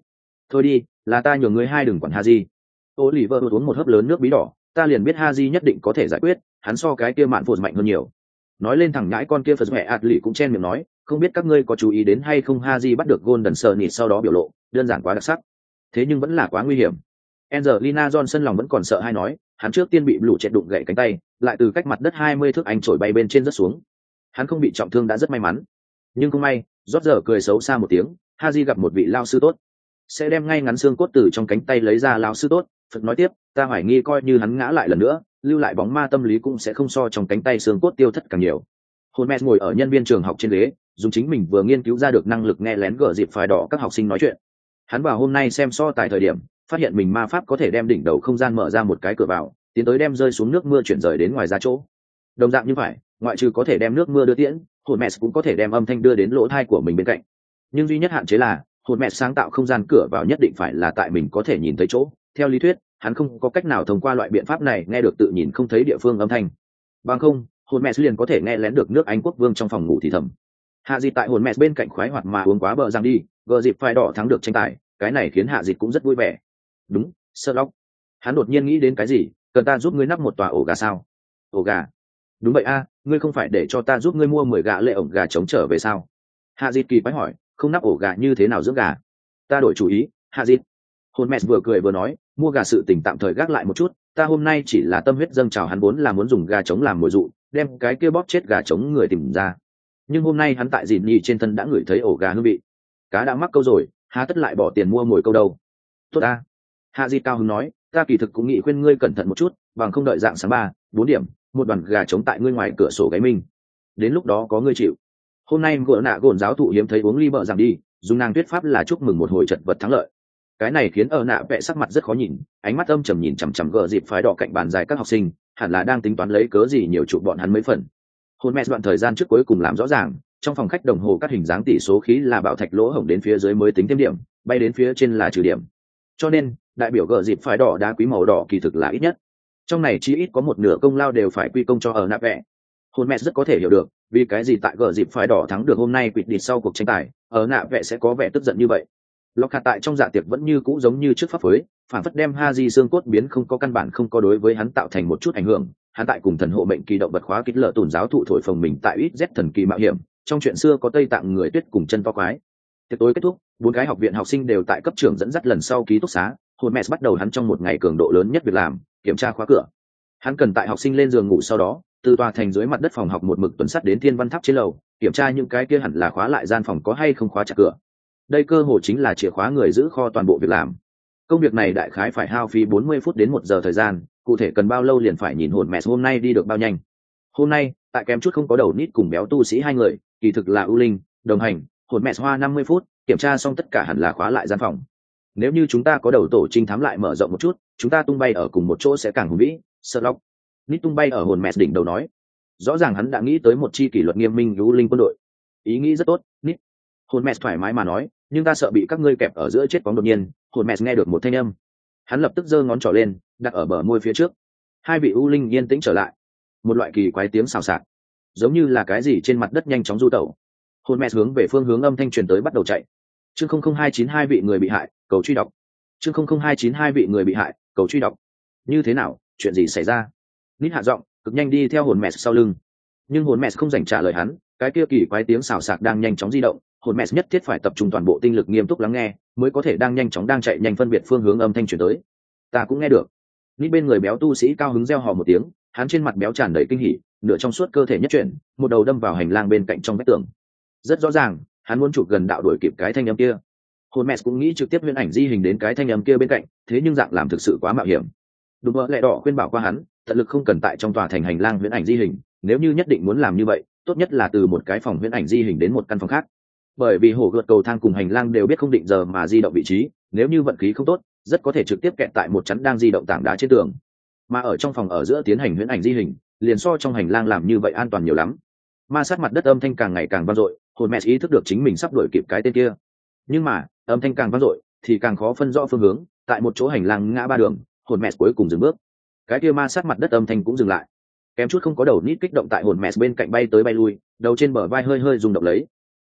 thôi đi, là ta nhường ngươi hai đừng quản Haji. Oliver uống một hớp lớn nước bí đỏ, ta liền biết Haji nhất định có thể giải quyết, hắn so cái kia mạn phụt mạnh hơn nhiều. Nói lên thằng nhãi con kia Phật mẹ Atli cũng chen miệng nói, không biết các ngươi có chú ý đến hay không, Haji bắt được Golden Surnit sau đó biểu lộ đơn giản quá đặc sắc, thế nhưng vẫn là quá nguy hiểm. Angelina Johnson lòng vẫn còn sợ hay nói, hắn trước tiên bị lũ chết đụng gãy cánh tay, lại từ cách mặt đất hai mươi thước anh trổi bay bên trên rất xuống. Hắn không bị trọng thương đã rất may mắn, nhưng không may, rót giờ cười xấu xa một tiếng, Haji gặp một vị lao sư tốt, sẽ đem ngay ngắn xương cốt từ trong cánh tay lấy ra. Lao sư tốt, Phật nói tiếp, ta hoài nghi coi như hắn ngã lại lần nữa, lưu lại bóng ma tâm lý cũng sẽ không so trong cánh tay xương cốt tiêu thất càng nhiều. Holmes ngồi ở nhân viên trường học trên ghế, dùng chính mình vừa nghiên cứu ra được năng lực nghe lén gở dịp phải đỏ các học sinh nói chuyện. Hắn vào hôm nay xem so tài thời điểm, phát hiện mình ma pháp có thể đem đỉnh đầu không gian mở ra một cái cửa vào, tiến tới đem rơi xuống nước mưa chuyển rời đến ngoài ra chỗ. Đồng dạng như vậy, ngoại trừ có thể đem nước mưa đưa tiễn, Holmes cũng có thể đem âm thanh đưa đến lỗ tai của mình bên cạnh. Nhưng duy nhất hạn chế là, Holmes sáng tạo không gian cửa vào nhất định phải là tại mình có thể nhìn thấy chỗ. Theo lý thuyết, hắn không có cách nào thông qua loại biện pháp này nghe được tự nhìn không thấy địa phương âm thanh. Bằng không, Holmes liền có thể nghe lén được nước Anh quốc vương trong phòng ngủ thì thầm. Hạ Dịch tại Holmes bên cạnh khoái hoạt mà uống quá bờ rằng đi, gờ dịp phải đỏ thắng được tranh tài, cái này khiến Hạ Dịch cũng rất vui vẻ. Đúng, Sherlock. Hắn đột nhiên nghĩ đến cái gì, cần ta giúp ngươi nắp một tòa ổ gà sao? Ổ gà? Đúng vậy a, ngươi không phải để cho ta giúp ngươi mua mười gà lệ ổng gà trống trở về sao? Hạ Dịch kỳ quái hỏi, không nắp ổ gà như thế nào dưỡng gà? Ta đổi chủ ý, Hạ Dịch. Holmes vừa cười vừa nói, mua gà sự tình tạm thời gác lại một chút, ta hôm nay chỉ là tâm huyết dâng trào, hắn vốn là muốn dùng gà trống làm mồi dụ, đem cái kia bóp chết gà trống người tìm ra. Nhưng hôm nay hắn tại dìn nhì trên thân đã ngửi thấy ổ gà hương vị, cá đã mắc câu rồi, há tất lại bỏ tiền mua mồi câu đâu. Tốt ta. Hạ Di cao hứng nói, ta kỳ thực cũng nghĩ khuyên ngươi cẩn thận một chút, bằng không đợi dạng sáng ba bốn điểm, một đoàn gà trống tại ngươi ngoài cửa sổ gáy minh, đến lúc đó có ngươi chịu. Hôm nay gỡ nạ gồn giáo thụ hiếm thấy uống ly bợ rằng đi, dùng nàng thuyết pháp là chúc mừng một hồi trận vật thắng lợi. Cái này khiến ở nạ vẽ sắc mặt rất khó nhìn, ánh mắt âm trầm nhìn chằm chằm gờ dịp phái đỏ cạnh bàn dài các học sinh, hẳn là đang tính toán lấy cớ gì nhiều chụp bọn hắn mấy phần. Holmes đoạn thời gian trước cuối cùng làm rõ ràng, trong phòng khách đồng hồ các hình dáng tỷ số khí là bảo thạch lỗ hổng đến phía dưới mới tính thêm điểm, bay đến phía trên là trừ điểm. Cho nên, đại biểu gờ dịp phái đỏ đá quý màu đỏ kỳ thực là ít nhất. Trong này chỉ ít có một nửa công lao đều phải quy công cho ở nạ vẽ. Holmes rất có thể hiểu được, vì cái gì tại gờ dịp phái đỏ thắng được hôm nay quỵt địt sau cuộc tranh tài, ở nạ vẽ sẽ có vẻ tức giận như vậy. Lockhart tại trong dạ tiệc vẫn như cũ giống như trước pháp phối, phản phất đem Haji xương cốt biến không có căn bản không có đối với hắn tạo thành một chút ảnh hưởng. Hắn tại cùng thần hộ mệnh kỳ động vật khóa kích lợ tùn giáo thụ thổi phồng mình tại ít z thần kỳ mạo hiểm, trong chuyện xưa có Tây Tạng người tuyết cùng chân to quái. Tiệc tối kết thúc, bốn cái học viện học sinh đều tại cấp trưởng dẫn dắt lần sau ký túc xá. Holmes bắt đầu hắn trong một ngày cường độ lớn nhất việc làm, kiểm tra khóa cửa. Hắn cần tại học sinh lên giường ngủ sau đó, từ tòa thành dưới mặt đất phòng học một mực tuần sắt đến thiên văn tháp trên lầu, kiểm tra những cái kia hẳn là khóa lại gian phòng có hay không khóa chặt cửa. Đây cơ hồ chính là chìa khóa người giữ kho toàn bộ việc làm. Công việc này đại khái phải hao phí bốn mươi phút đến một giờ thời gian, cụ thể cần bao lâu liền phải nhìn Holmes hôm nay đi được bao nhanh. Hôm nay, tại kém chút không có đầu nít cùng béo tu sĩ hai người, kỳ thực là ưu linh, đồng hành, Holmes hoa năm mươi phút, kiểm tra xong tất cả hẳn là khóa lại gian phòng. Nếu như chúng ta có đầu tổ trinh thám lại mở rộng một chút, chúng ta tung bay ở cùng một chỗ sẽ càng hùng vĩ. Sherlock, nít tung bay ở Holmes đỉnh đầu nói. Rõ ràng hắn đã nghĩ tới một chi kỷ luật nghiêm minh ưu linh quân đội. Ý nghĩ rất tốt, nít. Holmes thoải mái mà nói, nhưng ta sợ bị các ngươi kẹp ở giữa chết bóng đột nhiên. Holmes nghe được một thanh âm, hắn lập tức giơ ngón trỏ lên, đặt ở bờ môi phía trước. Hai vị u linh yên tĩnh trở lại, một loại kỳ quái tiếng xào xạc, giống như là cái gì trên mặt đất nhanh chóng du tẩu. Holmes hướng về phương hướng âm thanh truyền tới bắt đầu chạy. Chương không không hai chín hai vị người bị hại, cầu truy đọc. Chương không không hai chín hai vị người bị hại, cầu truy đọc. Như thế nào, chuyện gì xảy ra? Nít hạ giọng, cực nhanh đi theo Holmes sau lưng. Nhưng Holmes không dành trả lời hắn, cái kia kỳ quái tiếng xào xạc đang nhanh chóng di động. Holmes nhất thiết phải tập trung toàn bộ tinh lực nghiêm túc lắng nghe, mới có thể đang nhanh chóng đang chạy nhanh phân biệt phương hướng âm thanh truyền tới. Ta cũng nghe được. Nít bên người béo tu sĩ cao hứng reo hò một tiếng, hắn trên mặt béo tràn đầy kinh hỉ, nửa trong suốt cơ thể nhất chuyển, một đầu đâm vào hành lang bên cạnh trong vách tường. Rất rõ ràng, hắn muốn chụp gần đạo đuổi kịp cái thanh âm kia. Holmes cũng nghĩ trực tiếp huyễn ảnh di hình đến cái thanh âm kia bên cạnh, thế nhưng dạng làm thực sự quá mạo hiểm. Đúng vậy, lẹ đỏ khuyên bảo qua hắn, tận lực không cần tại trong tòa thành hành lang huyễn ảnh di hình, nếu như nhất định muốn làm như vậy, tốt nhất là từ một cái phòng huyễn ảnh di hình đến một căn phòng khác. Bởi vì hổ gợt cầu thang cùng hành lang đều biết không định giờ mà di động vị trí, nếu như vận khí không tốt, rất có thể trực tiếp kẹt tại một chắn đang di động tảng đá trên tường. Mà ở trong phòng ở giữa tiến hành huyễn ảnh di hình, liền so trong hành lang làm như vậy an toàn nhiều lắm. Ma sát mặt đất âm thanh càng ngày càng vang dội, Holmes ý thức được chính mình sắp đuổi kịp cái tên kia. Nhưng mà, âm thanh càng vang dội thì càng khó phân rõ phương hướng, tại một chỗ hành lang ngã ba đường, Holmes cuối cùng dừng bước. Cái kia ma sát mặt đất âm thanh cũng dừng lại. Kém chút không có đầu nít kích động tại Holmes bên cạnh bay tới bay lui, đầu trên bờ vai hơi hơi rung động lấy.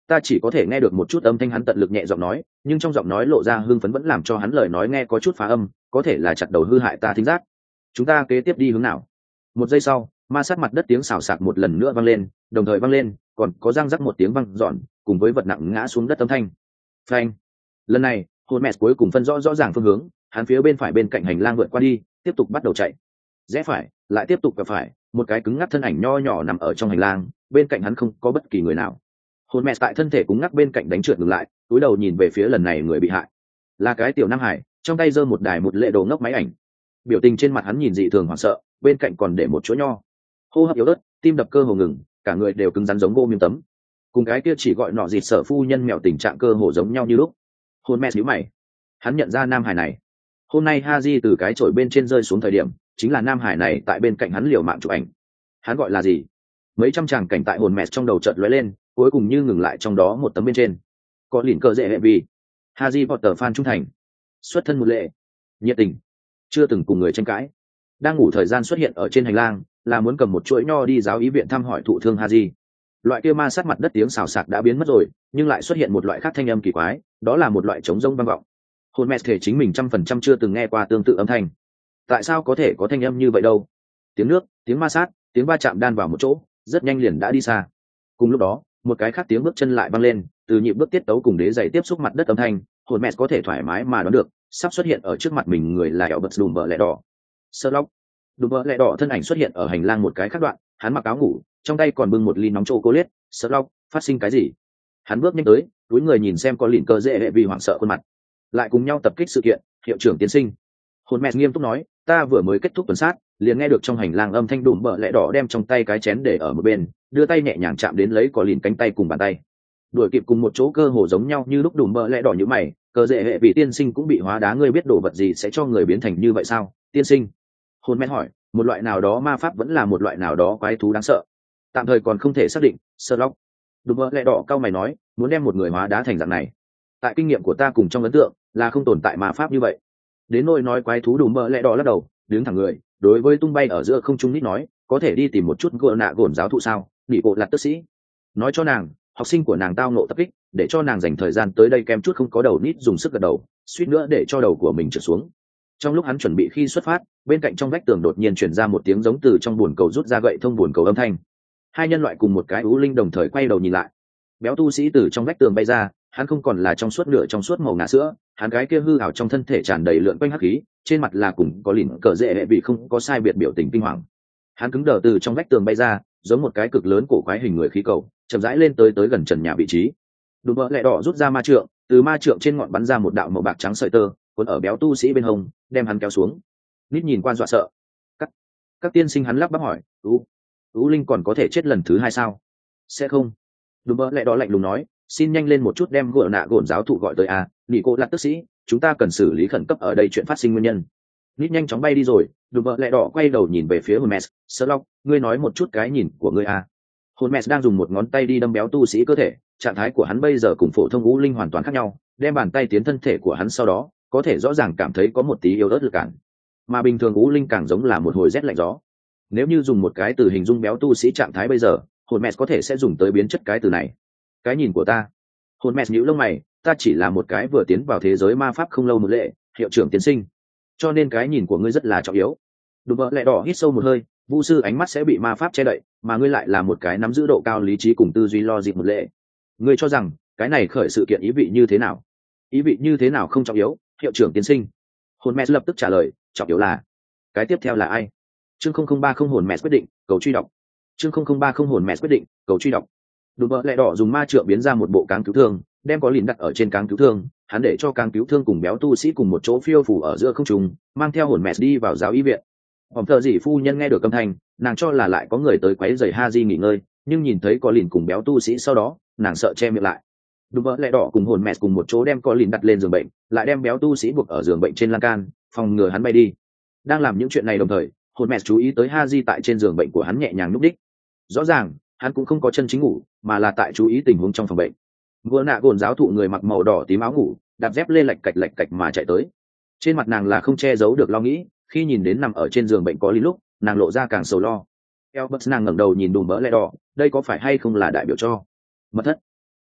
Ta chỉ có thể nghe được một chút âm thanh. Hắn tận lực nhẹ giọng nói, nhưng trong giọng nói lộ ra hưng phấn vẫn làm cho hắn lời nói nghe có chút phá âm, có thể là chặt đầu hư hại ta thính giác. Chúng ta kế tiếp đi hướng nào? Một giây sau, ma sát mặt đất tiếng xào xạc một lần nữa vang lên, đồng thời vang lên còn có răng rắc một tiếng vang dọn, cùng với vật nặng ngã xuống đất âm thanh. Phanh. Lần này hồn mẹ cuối cùng phân rõ rõ ràng phương hướng, hắn phía bên phải bên cạnh hành lang vượt qua đi, tiếp tục bắt đầu chạy. Rẽ phải, lại tiếp tục gặp phải, một cái cứng ngắc thân ảnh nho nhỏ nằm ở trong hành lang, bên cạnh hắn không có bất kỳ người nào. Hồn mẹ tại thân thể cứng ngắc bên cạnh đánh trượt ngừng lại, cúi đầu nhìn về phía lần này người bị hại, là cái tiểu nam hải, trong tay giơ một đài một lệ đồ ngốc máy ảnh. Biểu tình trên mặt hắn nhìn dị thường hoảng sợ, bên cạnh còn để một chỗ nho. Hô hấp yếu ớt, tim đập cơ hồ ngừng, cả người đều cứng rắn giống gỗ miếng tấm. Cùng cái kia chỉ gọi nọ dịt sở phu nhân mèo tình trạng cơ hồ giống nhau như lúc. Hồn mẹ nhíu mày, hắn nhận ra nam hải này. Hôm nay Haji từ cái chổi bên trên rơi xuống thời điểm, chính là nam hải này tại bên cạnh hắn liều mạng chụp ảnh. Hắn gọi là gì? Mấy trăm tràng cảnh tại hồn mẹ trong đầu chợt lóe lên, cuối cùng như ngừng lại trong đó một tấm bên trên. Có lìn cờ dễ hệ vì Haji Potter fan trung thành, xuất thân một lệ, nhiệt tình, chưa từng cùng người tranh cãi. Đang ngủ thời gian xuất hiện ở trên hành lang, là muốn cầm một chuỗi nho đi giáo ý viện thăm hỏi thụ thương Haji. Loại kia ma sát mặt đất tiếng xào xạc đã biến mất rồi, nhưng lại xuất hiện một loại khác thanh âm kỳ quái, đó là một loại trống rông vang vọng. Hồn mẹ thể chính mình trăm phần trăm chưa từng nghe qua tương tự âm thanh. Tại sao có thể có thanh âm như vậy đâu? Tiếng nước, tiếng ma sát, tiếng va chạm đan vào một chỗ, rất nhanh liền đã đi xa. Cùng lúc đó, một cái khác tiếng bước chân lại vang lên, từ nhịp bước tiết tấu cùng đế giày tiếp xúc mặt đất âm thanh, hồn mẹ có thể thoải mái mà đoán được, sắp xuất hiện ở trước mặt mình người là ẻo bật đùm bờ lẹ đỏ. Sherlock. Đùm bờ lẹ đỏ thân ảnh xuất hiện ở hành lang một cái khác đoạn, hắn mặc áo ngủ, trong tay còn bưng một ly nóng chocolate. Sherlock, phát sinh cái gì? Hắn bước nhanh tới, túi người nhìn xem có lìn cơ dễ hệ vì hoảng sợ khuôn mặt. Lại cùng nhau tập kích sự kiện, hiệu trưởng tiến sinh. Hồn mẹ nghiêm túc nói, ta vừa mới kết thúc tuần sát, liền nghe được trong hành lang âm thanh đùm bờ lẹ đỏ đem trong tay cái chén để ở một bên, đưa tay nhẹ nhàng chạm đến lấy có lìn cánh tay cùng bàn tay. Đuổi kịp cùng một chỗ cơ hồ giống nhau như lúc đùm bờ lẹ đỏ như mày, cơ dễ hệ vì tiên sinh cũng bị hóa đá, ngươi biết đồ vật gì sẽ cho người biến thành như vậy sao? Tiên sinh. Hồn mẹ hỏi, một loại nào đó ma pháp vẫn là một loại nào đó quái thú đáng sợ? Tạm thời còn không thể xác định. Sherlock. Đùm bờ lẹ đỏ cao mày nói, muốn đem một người hóa đá thành dạng này, tại kinh nghiệm của ta cùng trong ấn tượng là không tồn tại ma pháp như vậy. Đến nỗi nói quái thú, đùm bờ lẹ đỏ lắc đầu, đứng thẳng người, đối với tung bay ở giữa không trung nít nói, có thể đi tìm một chút gỡ nạ gồn giáo thụ sao? Bị bộ lạt tức sĩ nói cho nàng, học sinh của nàng tao nộ tập kích, để cho nàng dành thời gian tới đây. Kem chút không có đầu nít dùng sức gật đầu, suýt nữa để cho đầu của mình trượt xuống. Trong lúc hắn chuẩn bị khi xuất phát, bên cạnh trong vách tường đột nhiên chuyển ra một tiếng giống từ trong buồn cầu rút ra gậy thông buồn cầu âm thanh. Hai nhân loại cùng một cái ú linh đồng thời quay đầu nhìn lại. Béo tu sĩ từ trong vách tường bay ra, hắn không còn là trong suốt nửa trong suốt màu ngà sữa, hắn cái kia hư ảo trong thân thể tràn đầy lượn quanh hắc khí, trên mặt là cùng có lìn cờ dễ hệ vì không có sai biệt biểu tình kinh hoàng. Hắn cứng đờ từ trong vách tường bay ra, giống một cái cực lớn cổ quái hình người khí cầu, chậm rãi lên tới tới gần trần nhà vị trí. Đùm bờ lẹ đỏ rút ra ma trượng, từ ma trượng trên ngọn bắn ra một đạo màu bạc trắng sợi tơ, cuốn ở béo tu sĩ bên hông, đem hắn kéo xuống. Nít nhìn qua dọa sợ. Các các tiên sinh, hắn lắp bắp hỏi, "Ú, Ú linh còn có thể chết lần thứ hai sao?" "Sẽ không." Đùm bờ lẹ đỏ lạnh lùng nói, "Xin nhanh lên một chút đem gỡ nạ gồn giáo thụ gọi tới à, nị cô lạt tức sĩ, chúng ta cần xử lý khẩn cấp ở đây chuyện phát sinh nguyên nhân." Nít nhanh chóng bay đi rồi. Đùm bờ lẹ đỏ quay đầu nhìn về phía Hermes. "Sherlock, ngươi nói một chút cái nhìn của ngươi à?" Hermes đang dùng một ngón tay đi đâm béo tu sĩ cơ thể, trạng thái của hắn bây giờ cùng phổ thông Ú linh hoàn toàn khác nhau, đem bàn tay tiến thân thể của hắn, sau đó có thể rõ ràng cảm thấy có một tí yếu ớt lực cản, mà bình thường Ú linh càng giống là một hồi rét lạnh gió. Nếu như dùng một cái từ hình dung béo tu sĩ trạng thái bây giờ, Hermes có thể sẽ dùng tới biến chất cái từ này. Cái nhìn của ta. Hermes nhíu lông mày, ta chỉ là một cái vừa tiến vào thế giới ma pháp không lâu một lệ, hiệu trưởng tiến sinh, cho nên cái nhìn của ngươi rất là trọng yếu. Đùm bờ lẹ đỏ hít sâu một hơi, vu sư ánh mắt sẽ bị ma pháp che đậy, mà ngươi lại là một cái nắm giữ độ cao lý trí cùng tư duy logic một lệ. Ngươi cho rằng cái này khởi sự kiện ý vị như thế nào? Ý vị như thế nào không trọng yếu, hiệu trưởng tiến sinh. Hermes lập tức trả lời, trọng yếu là cái tiếp theo là ai? Chương không không ba không Hermes quyết định, cầu truy đọc. Chương không không ba không Hermes quyết định, cầu truy đọc. Đùm bờ lẹ đỏ dùng ma trượng biến ra một bộ cáng cứu thương, đem có lìn đặt ở trên cáng cứu thương, hắn để cho cáng cứu thương cùng béo tu sĩ cùng một chỗ phiêu phù ở giữa không trung, mang theo hồn mẹ đi vào giáo y viện. Hòm thợ dĩ phu nhân nghe được âm thanh, nàng cho là lại có người tới quấy rầy Haji nghỉ ngơi, nhưng nhìn thấy có lìn cùng béo tu sĩ sau đó, nàng sợ che miệng lại. Đùm bờ lẹ đỏ cùng hồn mẹ cùng một chỗ đem có lìn đặt lên giường bệnh, lại đem béo tu sĩ buộc ở giường bệnh trên lan can, phòng ngừa hắn bay đi. Đang làm những chuyện này đồng thời, hồn mẹ chú ý tới Haji tại trên giường bệnh của hắn nhẹ nhàng nhúc đích. Rõ ràng hắn cũng không có chân chính ngủ, mà là tại chú ý tình huống trong phòng bệnh. Vừa nạ gồn giáo thụ người mặc màu đỏ tím áo ngủ, đạp dép lê lạch cạch lạch cạch mà chạy tới. Trên mặt nàng là không che giấu được lo nghĩ, khi nhìn đến nằm ở trên giường bệnh có lìn lúc, nàng lộ ra càng sầu lo. Elbert nàng ngẩng đầu nhìn đùm bỡ lẹ đỏ, đây có phải hay không là đại biểu cho mật thất?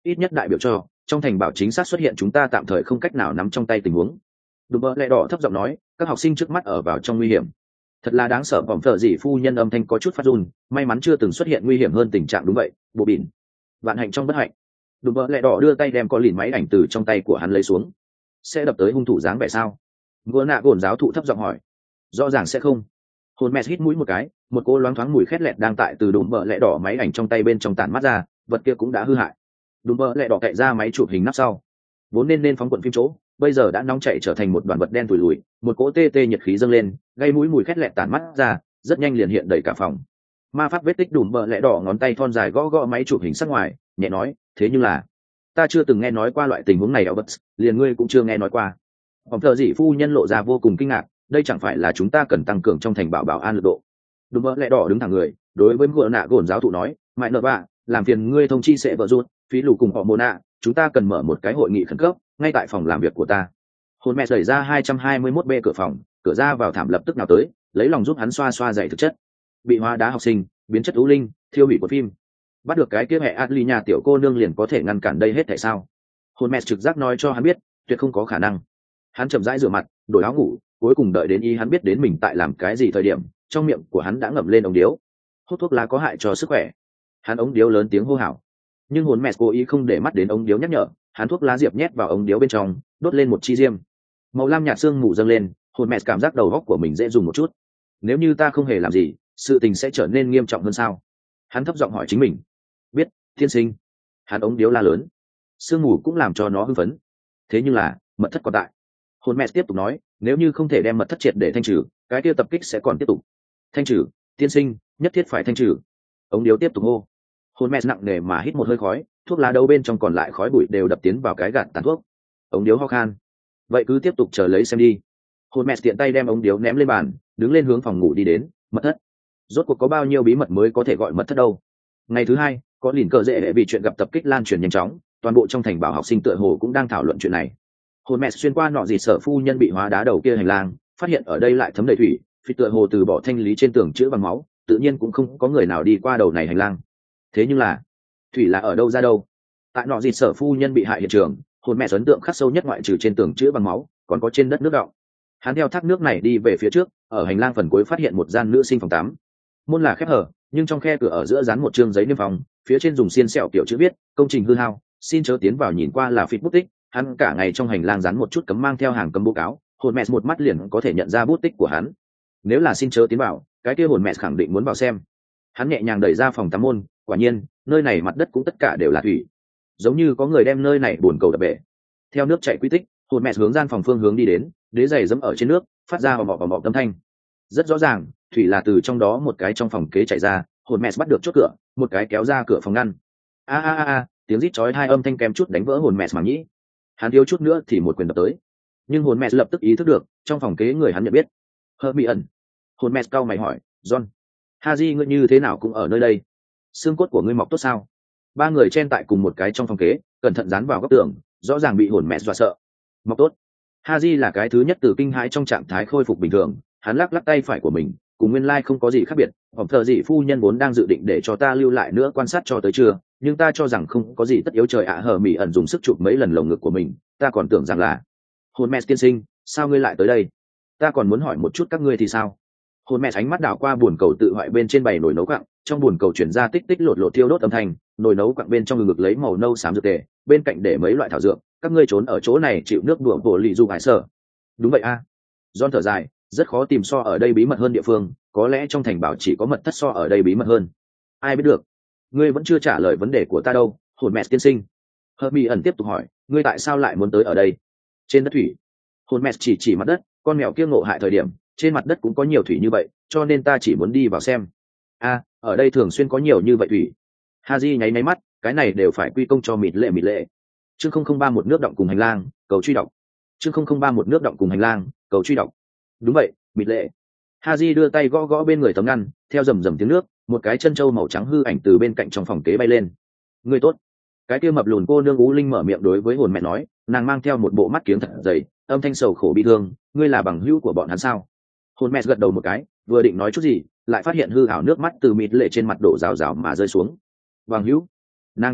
ít nhất đại biểu cho trong thành bảo chính xác xuất hiện chúng ta tạm thời không cách nào nắm trong tay tình huống. Đùm bơ lẹ đỏ thấp giọng nói, các học sinh trước mắt ở vào trong nguy hiểm. Thật là đáng sợ. Vòng thợ dị phu nhân âm thanh có chút phát run, may mắn chưa từng xuất hiện nguy hiểm hơn tình trạng. Đúng vậy, bộ bỉn, vạn hạnh trong bất hạnh. Đùm bơ lẹ đỏ đưa tay đem có lìn máy ảnh từ trong tay của hắn lấy xuống. Sẽ đập tới hung thủ dáng vẻ sao? Ngô nạ gồn giáo thụ thấp giọng hỏi. Rõ ràng sẽ không. Hồn mẹ hít mũi một cái, một cô loáng thoáng mùi khét lẹt đang tại từ đùm bơ lẹ đỏ máy ảnh trong tay bên trong tản mắt ra, vật kia cũng đã hư hại. Đùm bơ lẹ đỏ cậy ra máy chụp hình nắp sau, vốn nên nên phóng cuộn phim chỗ, bây giờ đã nóng chảy trở thành một đoàn vật đen tủi lùi, một cỗ tê tê nhiệt khí dâng lên, gây mũi mùi khét lẹt tản mắt ra, rất nhanh liền hiện đầy cả phòng. Ma pháp vết tích đùm bơ lẹ đỏ ngón tay thon dài gõ gõ máy chụp hình sắc ngoài, nhẹ nói, thế nhưng là ta chưa từng nghe nói qua loại tình huống này. Albert, liền ngươi cũng chưa nghe nói qua. Ông thợ dị phu nhân lộ ra vô cùng kinh ngạc, đây chẳng phải là chúng ta cần tăng cường trong thành bảo bảo an lực độ. Đùm bơ lẹ đỏ đứng thẳng người, đối với ngựa nạ gồn giáo thụ nói, mại nợ bạ, làm phiền ngươi thông chi sẽ vợ rút phí lù cùng họ mô nạ, chúng ta cần mở một cái hội nghị khẩn cấp ngay tại phòng làm việc của ta. Hồn mẹ đẩy ra hai trăm hai mươi mốt B cửa phòng, cửa ra vào thảm lập tức nào tới, lấy lòng giúp hắn xoa xoa dày thực chất. Bị hóa đá học sinh, biến chất ú linh, thiêu hủy của phim. Bắt được cái kia mẹ Adli nhà tiểu cô nương liền có thể ngăn cản đây hết tại sao? Hồn mẹ trực giác nói cho hắn biết, tuyệt không có khả năng. Hắn chậm rãi rửa mặt, đổi áo ngủ, cuối cùng đợi đến ý hắn biết đến mình tại làm cái gì thời điểm, trong miệng của hắn đã ngậm lên ống điếu. Hút thuốc lá có hại cho sức khỏe. Hắn ống điếu lớn tiếng hô hào. Nhưng hồn mẹ cố ý không để mắt đến ống điếu nhắc nhở, hắn thuốc lá diệp nhét vào ống điếu bên trong, đốt lên một chi diêm. Màu lam nhạt sương mù dâng lên, hồn mẹ cảm giác đầu óc của mình dễ dùng một chút. Nếu như ta không hề làm gì, sự tình sẽ trở nên nghiêm trọng hơn sao? Hắn thấp giọng hỏi chính mình. Biết, thiên sinh. Hắn ống điếu la lớn. Sương mù cũng làm cho nó hưng phấn. Thế nhưng là mật thất còn tại. Hồn mẹ tiếp tục nói, nếu như không thể đem mật thất triệt để thanh trừ, cái kia tập kích sẽ còn tiếp tục. Thanh trừ, tiên sinh, nhất thiết phải thanh trừ. Ống điếu tiếp tục hô. Hồn mẹ nặng nề mà hít một hơi khói, thuốc lá đâu bên trong còn lại khói bụi đều đập tiến vào cái gạt tàn thuốc. Ống điếu ho khan. Vậy cứ tiếp tục chờ lấy xem đi. Hồn mẹ tiện tay đem ống điếu ném lên bàn, đứng lên hướng phòng ngủ đi đến. Mật thất, rốt cuộc có bao nhiêu bí mật mới có thể gọi mật thất đâu? Ngày thứ hai, có lìn cờ dễ hệ vì chuyện gặp tập kích lan truyền nhanh chóng, toàn bộ trong thành bảo học sinh tựa hồ cũng đang thảo luận chuyện này. Hồn mẹ xuyên qua nọ gì sở phu nhân bị hóa đá đầu kia hành lang, phát hiện ở đây lại thấm đầy thủy, phi tựa hồ từ bỏ thanh lý trên tường chữ bằng máu, tự nhiên cũng không có người nào đi qua đầu này hành lang. Thế nhưng là thủy là ở đâu ra đâu? Tại nọ gì sở phu nhân bị hại hiện trường, hồn mẹ ấn tượng khắc sâu nhất ngoại trừ trên tường chữ bằng máu, còn có trên đất nước đọng. Hắn theo thác nước này đi về phía trước, ở hành lang phần cuối phát hiện một gian nữ sinh phòng tắm. Môn là khép hở, nhưng trong khe cửa ở giữa dán một chương giấy niêm phong, phía trên dùng xiên sẹo kiểu chữ viết, công trình hư hao, xin chớ tiến vào, nhìn qua là phít bút tích. Hắn cả ngày trong hành lang dán một chút cấm mang theo hàng cấm bố cáo, hồn mẹ một mắt liền có thể nhận ra bút tích của hắn. Nếu là xin chớ tiến vào, cái kia hồn mẹ khẳng định muốn vào xem. Hắn nhẹ nhàng đẩy ra phòng tắm môn, quả nhiên nơi này mặt đất cũng tất cả đều là thủy, giống như có người đem nơi này bồn cầu đập bể. Theo nước chảy quy tích, hồn mẹ hướng gian phòng phương hướng đi đến, đế giày dẫm ở trên nước, phát ra vào bọ vào bọ âm thanh. Rất rõ ràng, thủy là từ trong đó một cái trong phòng kế chảy ra. Hồn mẹ bắt được chốt cửa, một cái kéo ra cửa phòng ngăn. A a a a, tiếng rít chói hai âm thanh kèm chút đánh vỡ hồn mẹ màng nhĩ. Hắn thiếu chút nữa thì một quyền đập tới, nhưng hồn mẹ lập tức ý thức được trong phòng kế người hắn nhận biết. Hơ bị ẩn. Hồn mẹ cau mày hỏi, John, Haji ngươi như thế nào cũng ở nơi đây? Xương cốt của ngươi mọc tốt sao? Ba người chen tại cùng một cái trong phòng kế, cẩn thận dán vào góc tường, rõ ràng bị hồn mẹ dọa sợ. Mọc tốt. Haji là cái thứ nhất từ kinh hãi trong trạng thái khôi phục bình thường, hắn lắc lắc tay phải của mình, cùng nguyên lai không có gì khác biệt. Phòng thờ dị phu nhân vốn đang dự định để cho ta lưu lại nữa quan sát cho tới trưa, nhưng ta cho rằng không có gì tất yếu. Trời ạ, hờ mỹ ẩn dùng sức chụp mấy lần lồng ngực của mình, ta còn tưởng rằng là hồn mẹ tiên sinh, sao ngươi lại tới đây? Ta còn muốn hỏi một chút các ngươi thì sao? Hồn mẹ ánh mắt đảo qua buồn cầu tự hoại bên trên bày nồi nấu quặng, trong buồn cầu chuyển ra tích tích lột lột thiêu đốt âm thanh, nồi nấu quặng bên trong ngực lấy màu nâu xám dược tề, bên cạnh để mấy loại thảo dược. Các ngươi trốn ở chỗ này chịu nước đùa bộ lì du hải sở. Đúng vậy a. À. John thở dài, rất khó tìm so ở đây bí mật hơn địa phương, có lẽ trong thành bảo chỉ có mật thất so ở đây bí mật hơn. Ai biết được? Ngươi vẫn chưa trả lời vấn đề của ta đâu, hồn mẹ tiên sinh. Hermione ẩn tiếp tục hỏi, ngươi tại sao lại muốn tới ở đây? Trên đất thủy. Hồn mẹ chỉ chỉ mặt đất, con mèo kia ngộ hại thời điểm, trên mặt đất cũng có nhiều thủy như vậy, cho nên ta chỉ muốn đi vào xem. A, à, ở đây thường xuyên có nhiều như vậy thủy. Haji nháy máy mắt, cái này đều phải quy công cho mịt lệ mịt lệ. Chương không không ba một nước động cùng hành lang, cầu truy đọc. Chương không không ba một nước động cùng hành lang, cầu truy đọc. Đúng vậy, mịt lệ. Haji đưa tay gõ gõ bên người tấm ngăn, theo rầm rầm tiếng nước, một cái chân trâu màu trắng hư ảnh từ bên cạnh trong phòng kế bay lên. Người tốt. Cái kia mập lùn cô nương Ú Linh mở miệng đối với hồn mẹ nói, nàng mang theo một bộ mắt kiếng thật dày, âm thanh sầu khổ bi thương, ngươi là bằng hữu của bọn hắn sao? Hồn mẹ gật đầu một cái, vừa định nói chút gì, lại phát hiện hư ảo nước mắt từ mịt lệ trên mặt đổ rào rào mà rơi xuống. Bằng hữu? Nàng thét to,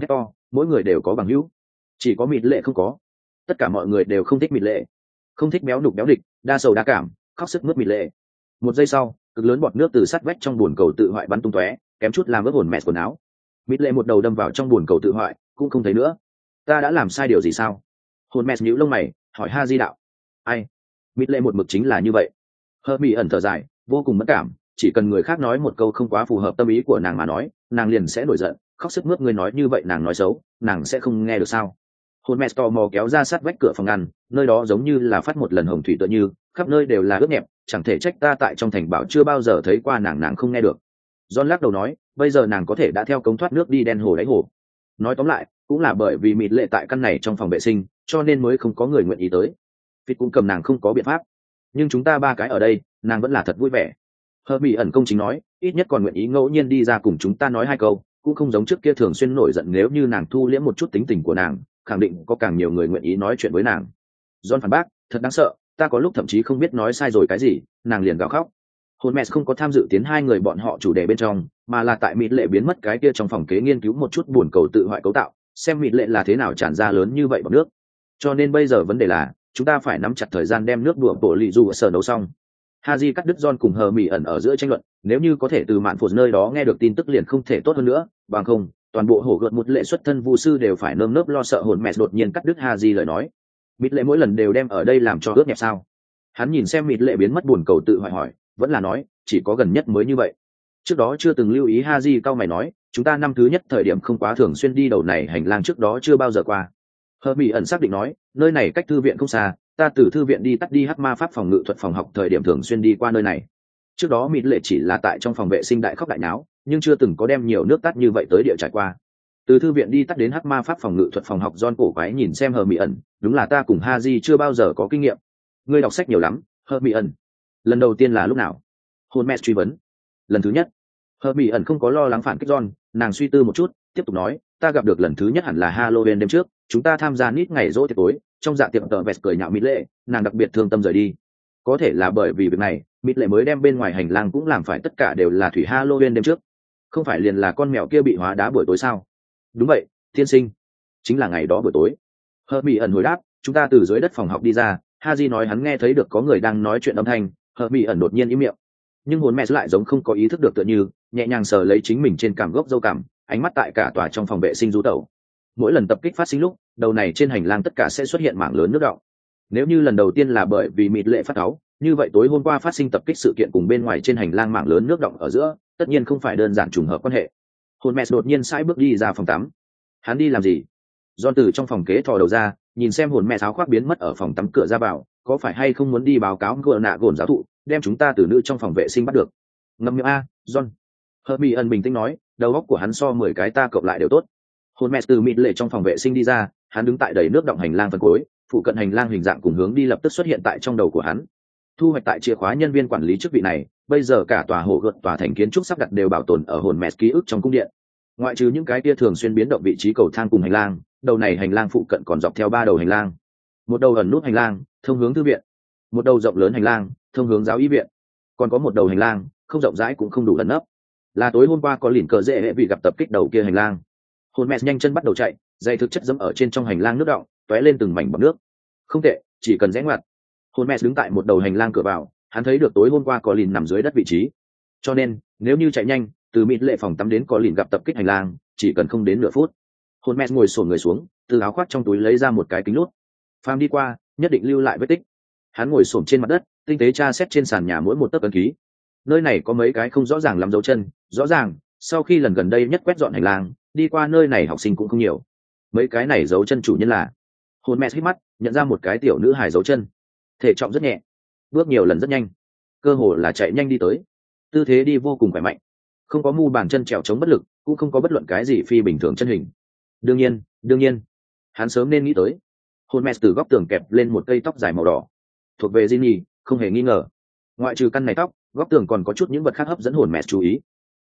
mỗi người đều có bằng hữu, chỉ có mịt lệ không có. Tất cả mọi người đều không thích mịt lệ, không thích béo đục béo địch, đa sầu đa cảm, khóc sức mướt mịt lệ. Một giây sau, cực lớn bọt nước từ sát vách trong bồn cầu tự hoại bắn tung tóe, kém chút làm ướt hồn mẹ quần áo. Mịt lệ một đầu đâm vào trong bồn cầu tự hoại, cũng không thấy nữa. Ta đã làm sai điều gì sao? Hồn mẹ nhíu lông mày, hỏi Ha Di đạo. Ai? Mịt lệ một mực chính là như vậy. Hơ Mỹ ẩn thở dài, vô cùng mất cảm, chỉ cần người khác nói một câu không quá phù hợp tâm ý của nàng mà nói, nàng liền sẽ nổi giận, khóc sức mướt. Người nói như vậy nàng nói xấu, nàng sẽ không nghe được sao? Hồn mẹ tò mò kéo ra sát vách cửa phòng ngăn, nơi đó giống như là phát một lần hồng thủy tựa như, khắp nơi đều là ướt nhẹp, chẳng thể trách ta tại trong thành bảo chưa bao giờ thấy qua nàng nàng không nghe được. John lắc đầu nói, bây giờ nàng có thể đã theo cống thoát nước đi đen hồ đáy hồ. Nói tóm lại, cũng là bởi vì mịt lệ tại căn này trong phòng vệ sinh, cho nên mới không có người nguyện ý tới. Vì cũng cầm nàng không có biện pháp. Nhưng chúng ta ba cái ở đây, nàng vẫn là thật vui vẻ. Hơ Mỹ ẩn công chính nói, ít nhất còn nguyện ý ngẫu nhiên đi ra cùng chúng ta nói hai câu, cũng không giống trước kia thường xuyên nổi giận. Nếu như nàng thu liễm một chút tính tình của nàng, khẳng định có càng nhiều người nguyện ý nói chuyện với nàng. John phản bác, thật đáng sợ, ta có lúc thậm chí không biết nói sai rồi cái gì, nàng liền gào khóc. Holmes không có tham dự tiến hai người bọn họ chủ đề bên trong, mà là tại mịt lệ biến mất cái kia trong phòng kế nghiên cứu một chút buồn cầu tự hoại cấu tạo, xem mịt lệ là thế nào tràn ra lớn như vậy bằng nước. Cho nên bây giờ vấn đề là, chúng ta phải nắm chặt thời gian đem nước đùa bộ lì dù ở sở nấu xong. Haji cắt đứt John cùng Hờ Mỹ ẩn ở giữa tranh luận, nếu như có thể từ mạn phụt nơi đó nghe được tin tức liền không thể tốt hơn nữa, bằng không, toàn bộ hổ gợt một lệ xuất thân vu sư đều phải nơm nớp lo sợ. Hồn mẹ đột nhiên cắt đứt Haji lời nói. Mịt lệ mỗi lần đều đem ở đây làm cho ướt nhẹp sao? Hắn nhìn xem mịt lệ biến mất buồn cầu tự hoại hỏi, vẫn là nói, chỉ có gần nhất mới như vậy. Trước đó chưa từng lưu ý. Haji cao mày nói, chúng ta năm thứ nhất thời điểm không quá thường xuyên đi đầu này hành lang, trước đó chưa bao giờ qua. Hờ Mỹ ẩn xác định nói, nơi này cách thư viện không xa, ta từ thư viện đi tắt đi hắc ma pháp phòng ngự thuật phòng học thời điểm thường xuyên đi qua nơi này. Trước đó mịt lệ chỉ là tại trong phòng vệ sinh đại khóc đại náo, nhưng chưa từng có đem nhiều nước tắt như vậy tới địa trải qua. Từ thư viện đi tắt đến hắc ma pháp phòng ngự thuật phòng học. John cổ quái nhìn xem Hờ Mỹ ẩn, đúng là ta cùng Haji chưa bao giờ có kinh nghiệm. Ngươi đọc sách nhiều lắm, Hờ Mỹ ẩn. Lần đầu tiên là lúc nào? Hồn mẹ truy vấn. Lần thứ nhất. Hờ Mỹ ẩn không có lo lắng phản kích John, nàng suy tư một chút, tiếp tục nói, ta gặp được lần thứ nhất hẳn là Halloween đêm trước, chúng ta tham gia nít ngày rỗ tiệc tối, trong dạ tiệc tờ vẹt cười nhạo mịt lệ, nàng đặc biệt thương tâm rời đi. Có thể là bởi vì việc này, mịt lệ mới đem bên ngoài hành lang cũng làm phải tất cả đều là thủy Halloween đêm trước. Không phải liền là con mèo kia bị hóa đá buổi tối sao? Đúng vậy, tiên sinh, chính là ngày đó buổi tối. Hờ Mỹ ẩn hồi đáp, chúng ta từ dưới đất phòng học đi ra, Haji nói hắn nghe thấy được có người đang nói chuyện âm thanh. Hờ Mỹ ẩn đột nhiên im miệng, nhưng hồn mẹ lại giống không có ý thức được tựa như, nhẹ nhàng sờ lấy chính mình trên cằm gốc râu cằm, ánh mắt tại cả tòa trong phòng vệ sinh du tẩu. Mỗi lần tập kích phát sinh lúc, đầu này trên hành lang tất cả sẽ xuất hiện mảng lớn nước đọng. Nếu như lần đầu tiên là bởi vì mịt lệ phát cáu, như vậy tối hôm qua phát sinh tập kích sự kiện cùng bên ngoài trên hành lang mảng lớn nước đọng ở giữa, tất nhiên không phải đơn giản trùng hợp quan hệ. Hồn mẹ đột nhiên sải bước đi ra phòng tắm. Hắn đi làm gì? John từ trong phòng kế thò đầu ra, nhìn xem hồn mẹ áo khoác biến mất ở phòng tắm cửa ra vào, có phải hay không muốn đi báo cáo gỡ nạ gồn giáo thụ, đem chúng ta từ nữ trong phòng vệ sinh bắt được? Ngâm miệng a, John. Hermione bình tĩnh nói, đầu óc của hắn so mười cái ta cộng lại đều tốt. Hồn mẹ từ mịt lệ trong phòng vệ sinh đi ra, hắn đứng tại đầy nước động hành lang phần cuối, phụ cận hành lang hình dạng cùng hướng đi lập tức xuất hiện tại trong đầu của hắn. Thu hoạch tại chìa khóa nhân viên quản lý chức vị này, bây giờ cả tòa hồ gợt tòa thành kiến trúc sắp đặt đều bảo tồn ở hồn mẹ ký ức trong cung điện. Ngoại trừ những cái kia thường xuyên biến động vị trí cầu thang cùng hành lang, đầu này hành lang phụ cận còn dọc theo ba đầu hành lang. Một đầu ẩn nút hành lang thông hướng thư viện, một đầu rộng lớn hành lang thông hướng giáo y viện, còn có một đầu hành lang không rộng rãi cũng không đủ lấn ấp, là tối hôm qua có lìn cờ dễ hệ vì gặp tập kích đầu kia hành lang. Hồn mẹ nhanh chân bắt đầu chạy, dây thực chất dẫm ở trên trong hành lang nước động, tóe lên từng mảnh bọt nước. Không tệ, chỉ cần rẽ ngoặt. Hồn mẹ đứng tại một đầu hành lang cửa vào, hắn thấy được tối hôm qua có lìn nằm dưới đất vị trí. Cho nên nếu như chạy nhanh từ mịt lệ phòng tắm đến có lìn gặp tập kích hành lang, chỉ cần không đến nửa phút. Hồn mẹ ngồi xổm người xuống, từ áo khoác trong túi lấy ra một cái kính lút. Phàm đi qua nhất định lưu lại vết tích. Hắn ngồi xổm trên mặt đất, tinh tế tra xét trên sàn nhà mỗi một tấc ấn ký. Nơi này có mấy cái không rõ ràng lắm dấu chân, rõ ràng sau khi lần gần đây nhất quét dọn hành lang, đi qua nơi này học sinh cũng không nhiều. Mấy cái này dấu chân chủ nhân là. Hồn mẹ hít mắt, nhận ra một cái tiểu nữ hài dấu chân. Thể trọng rất nhẹ, bước nhiều lần rất nhanh, cơ hồ là chạy nhanh đi tới, tư thế đi vô cùng khỏe mạnh, không có mu bàn chân trèo chống bất lực, cũng không có bất luận cái gì phi bình thường chân hình. Đương nhiên đương nhiên hắn sớm nên nghĩ tới. Hồn mẹ từ góc tường kẹp lên một cây tóc dài màu đỏ, thuộc về Ginny, không hề nghi ngờ. Ngoại trừ căn này tóc, góc tường còn có chút những vật khác hấp dẫn hồn mẹ chú ý.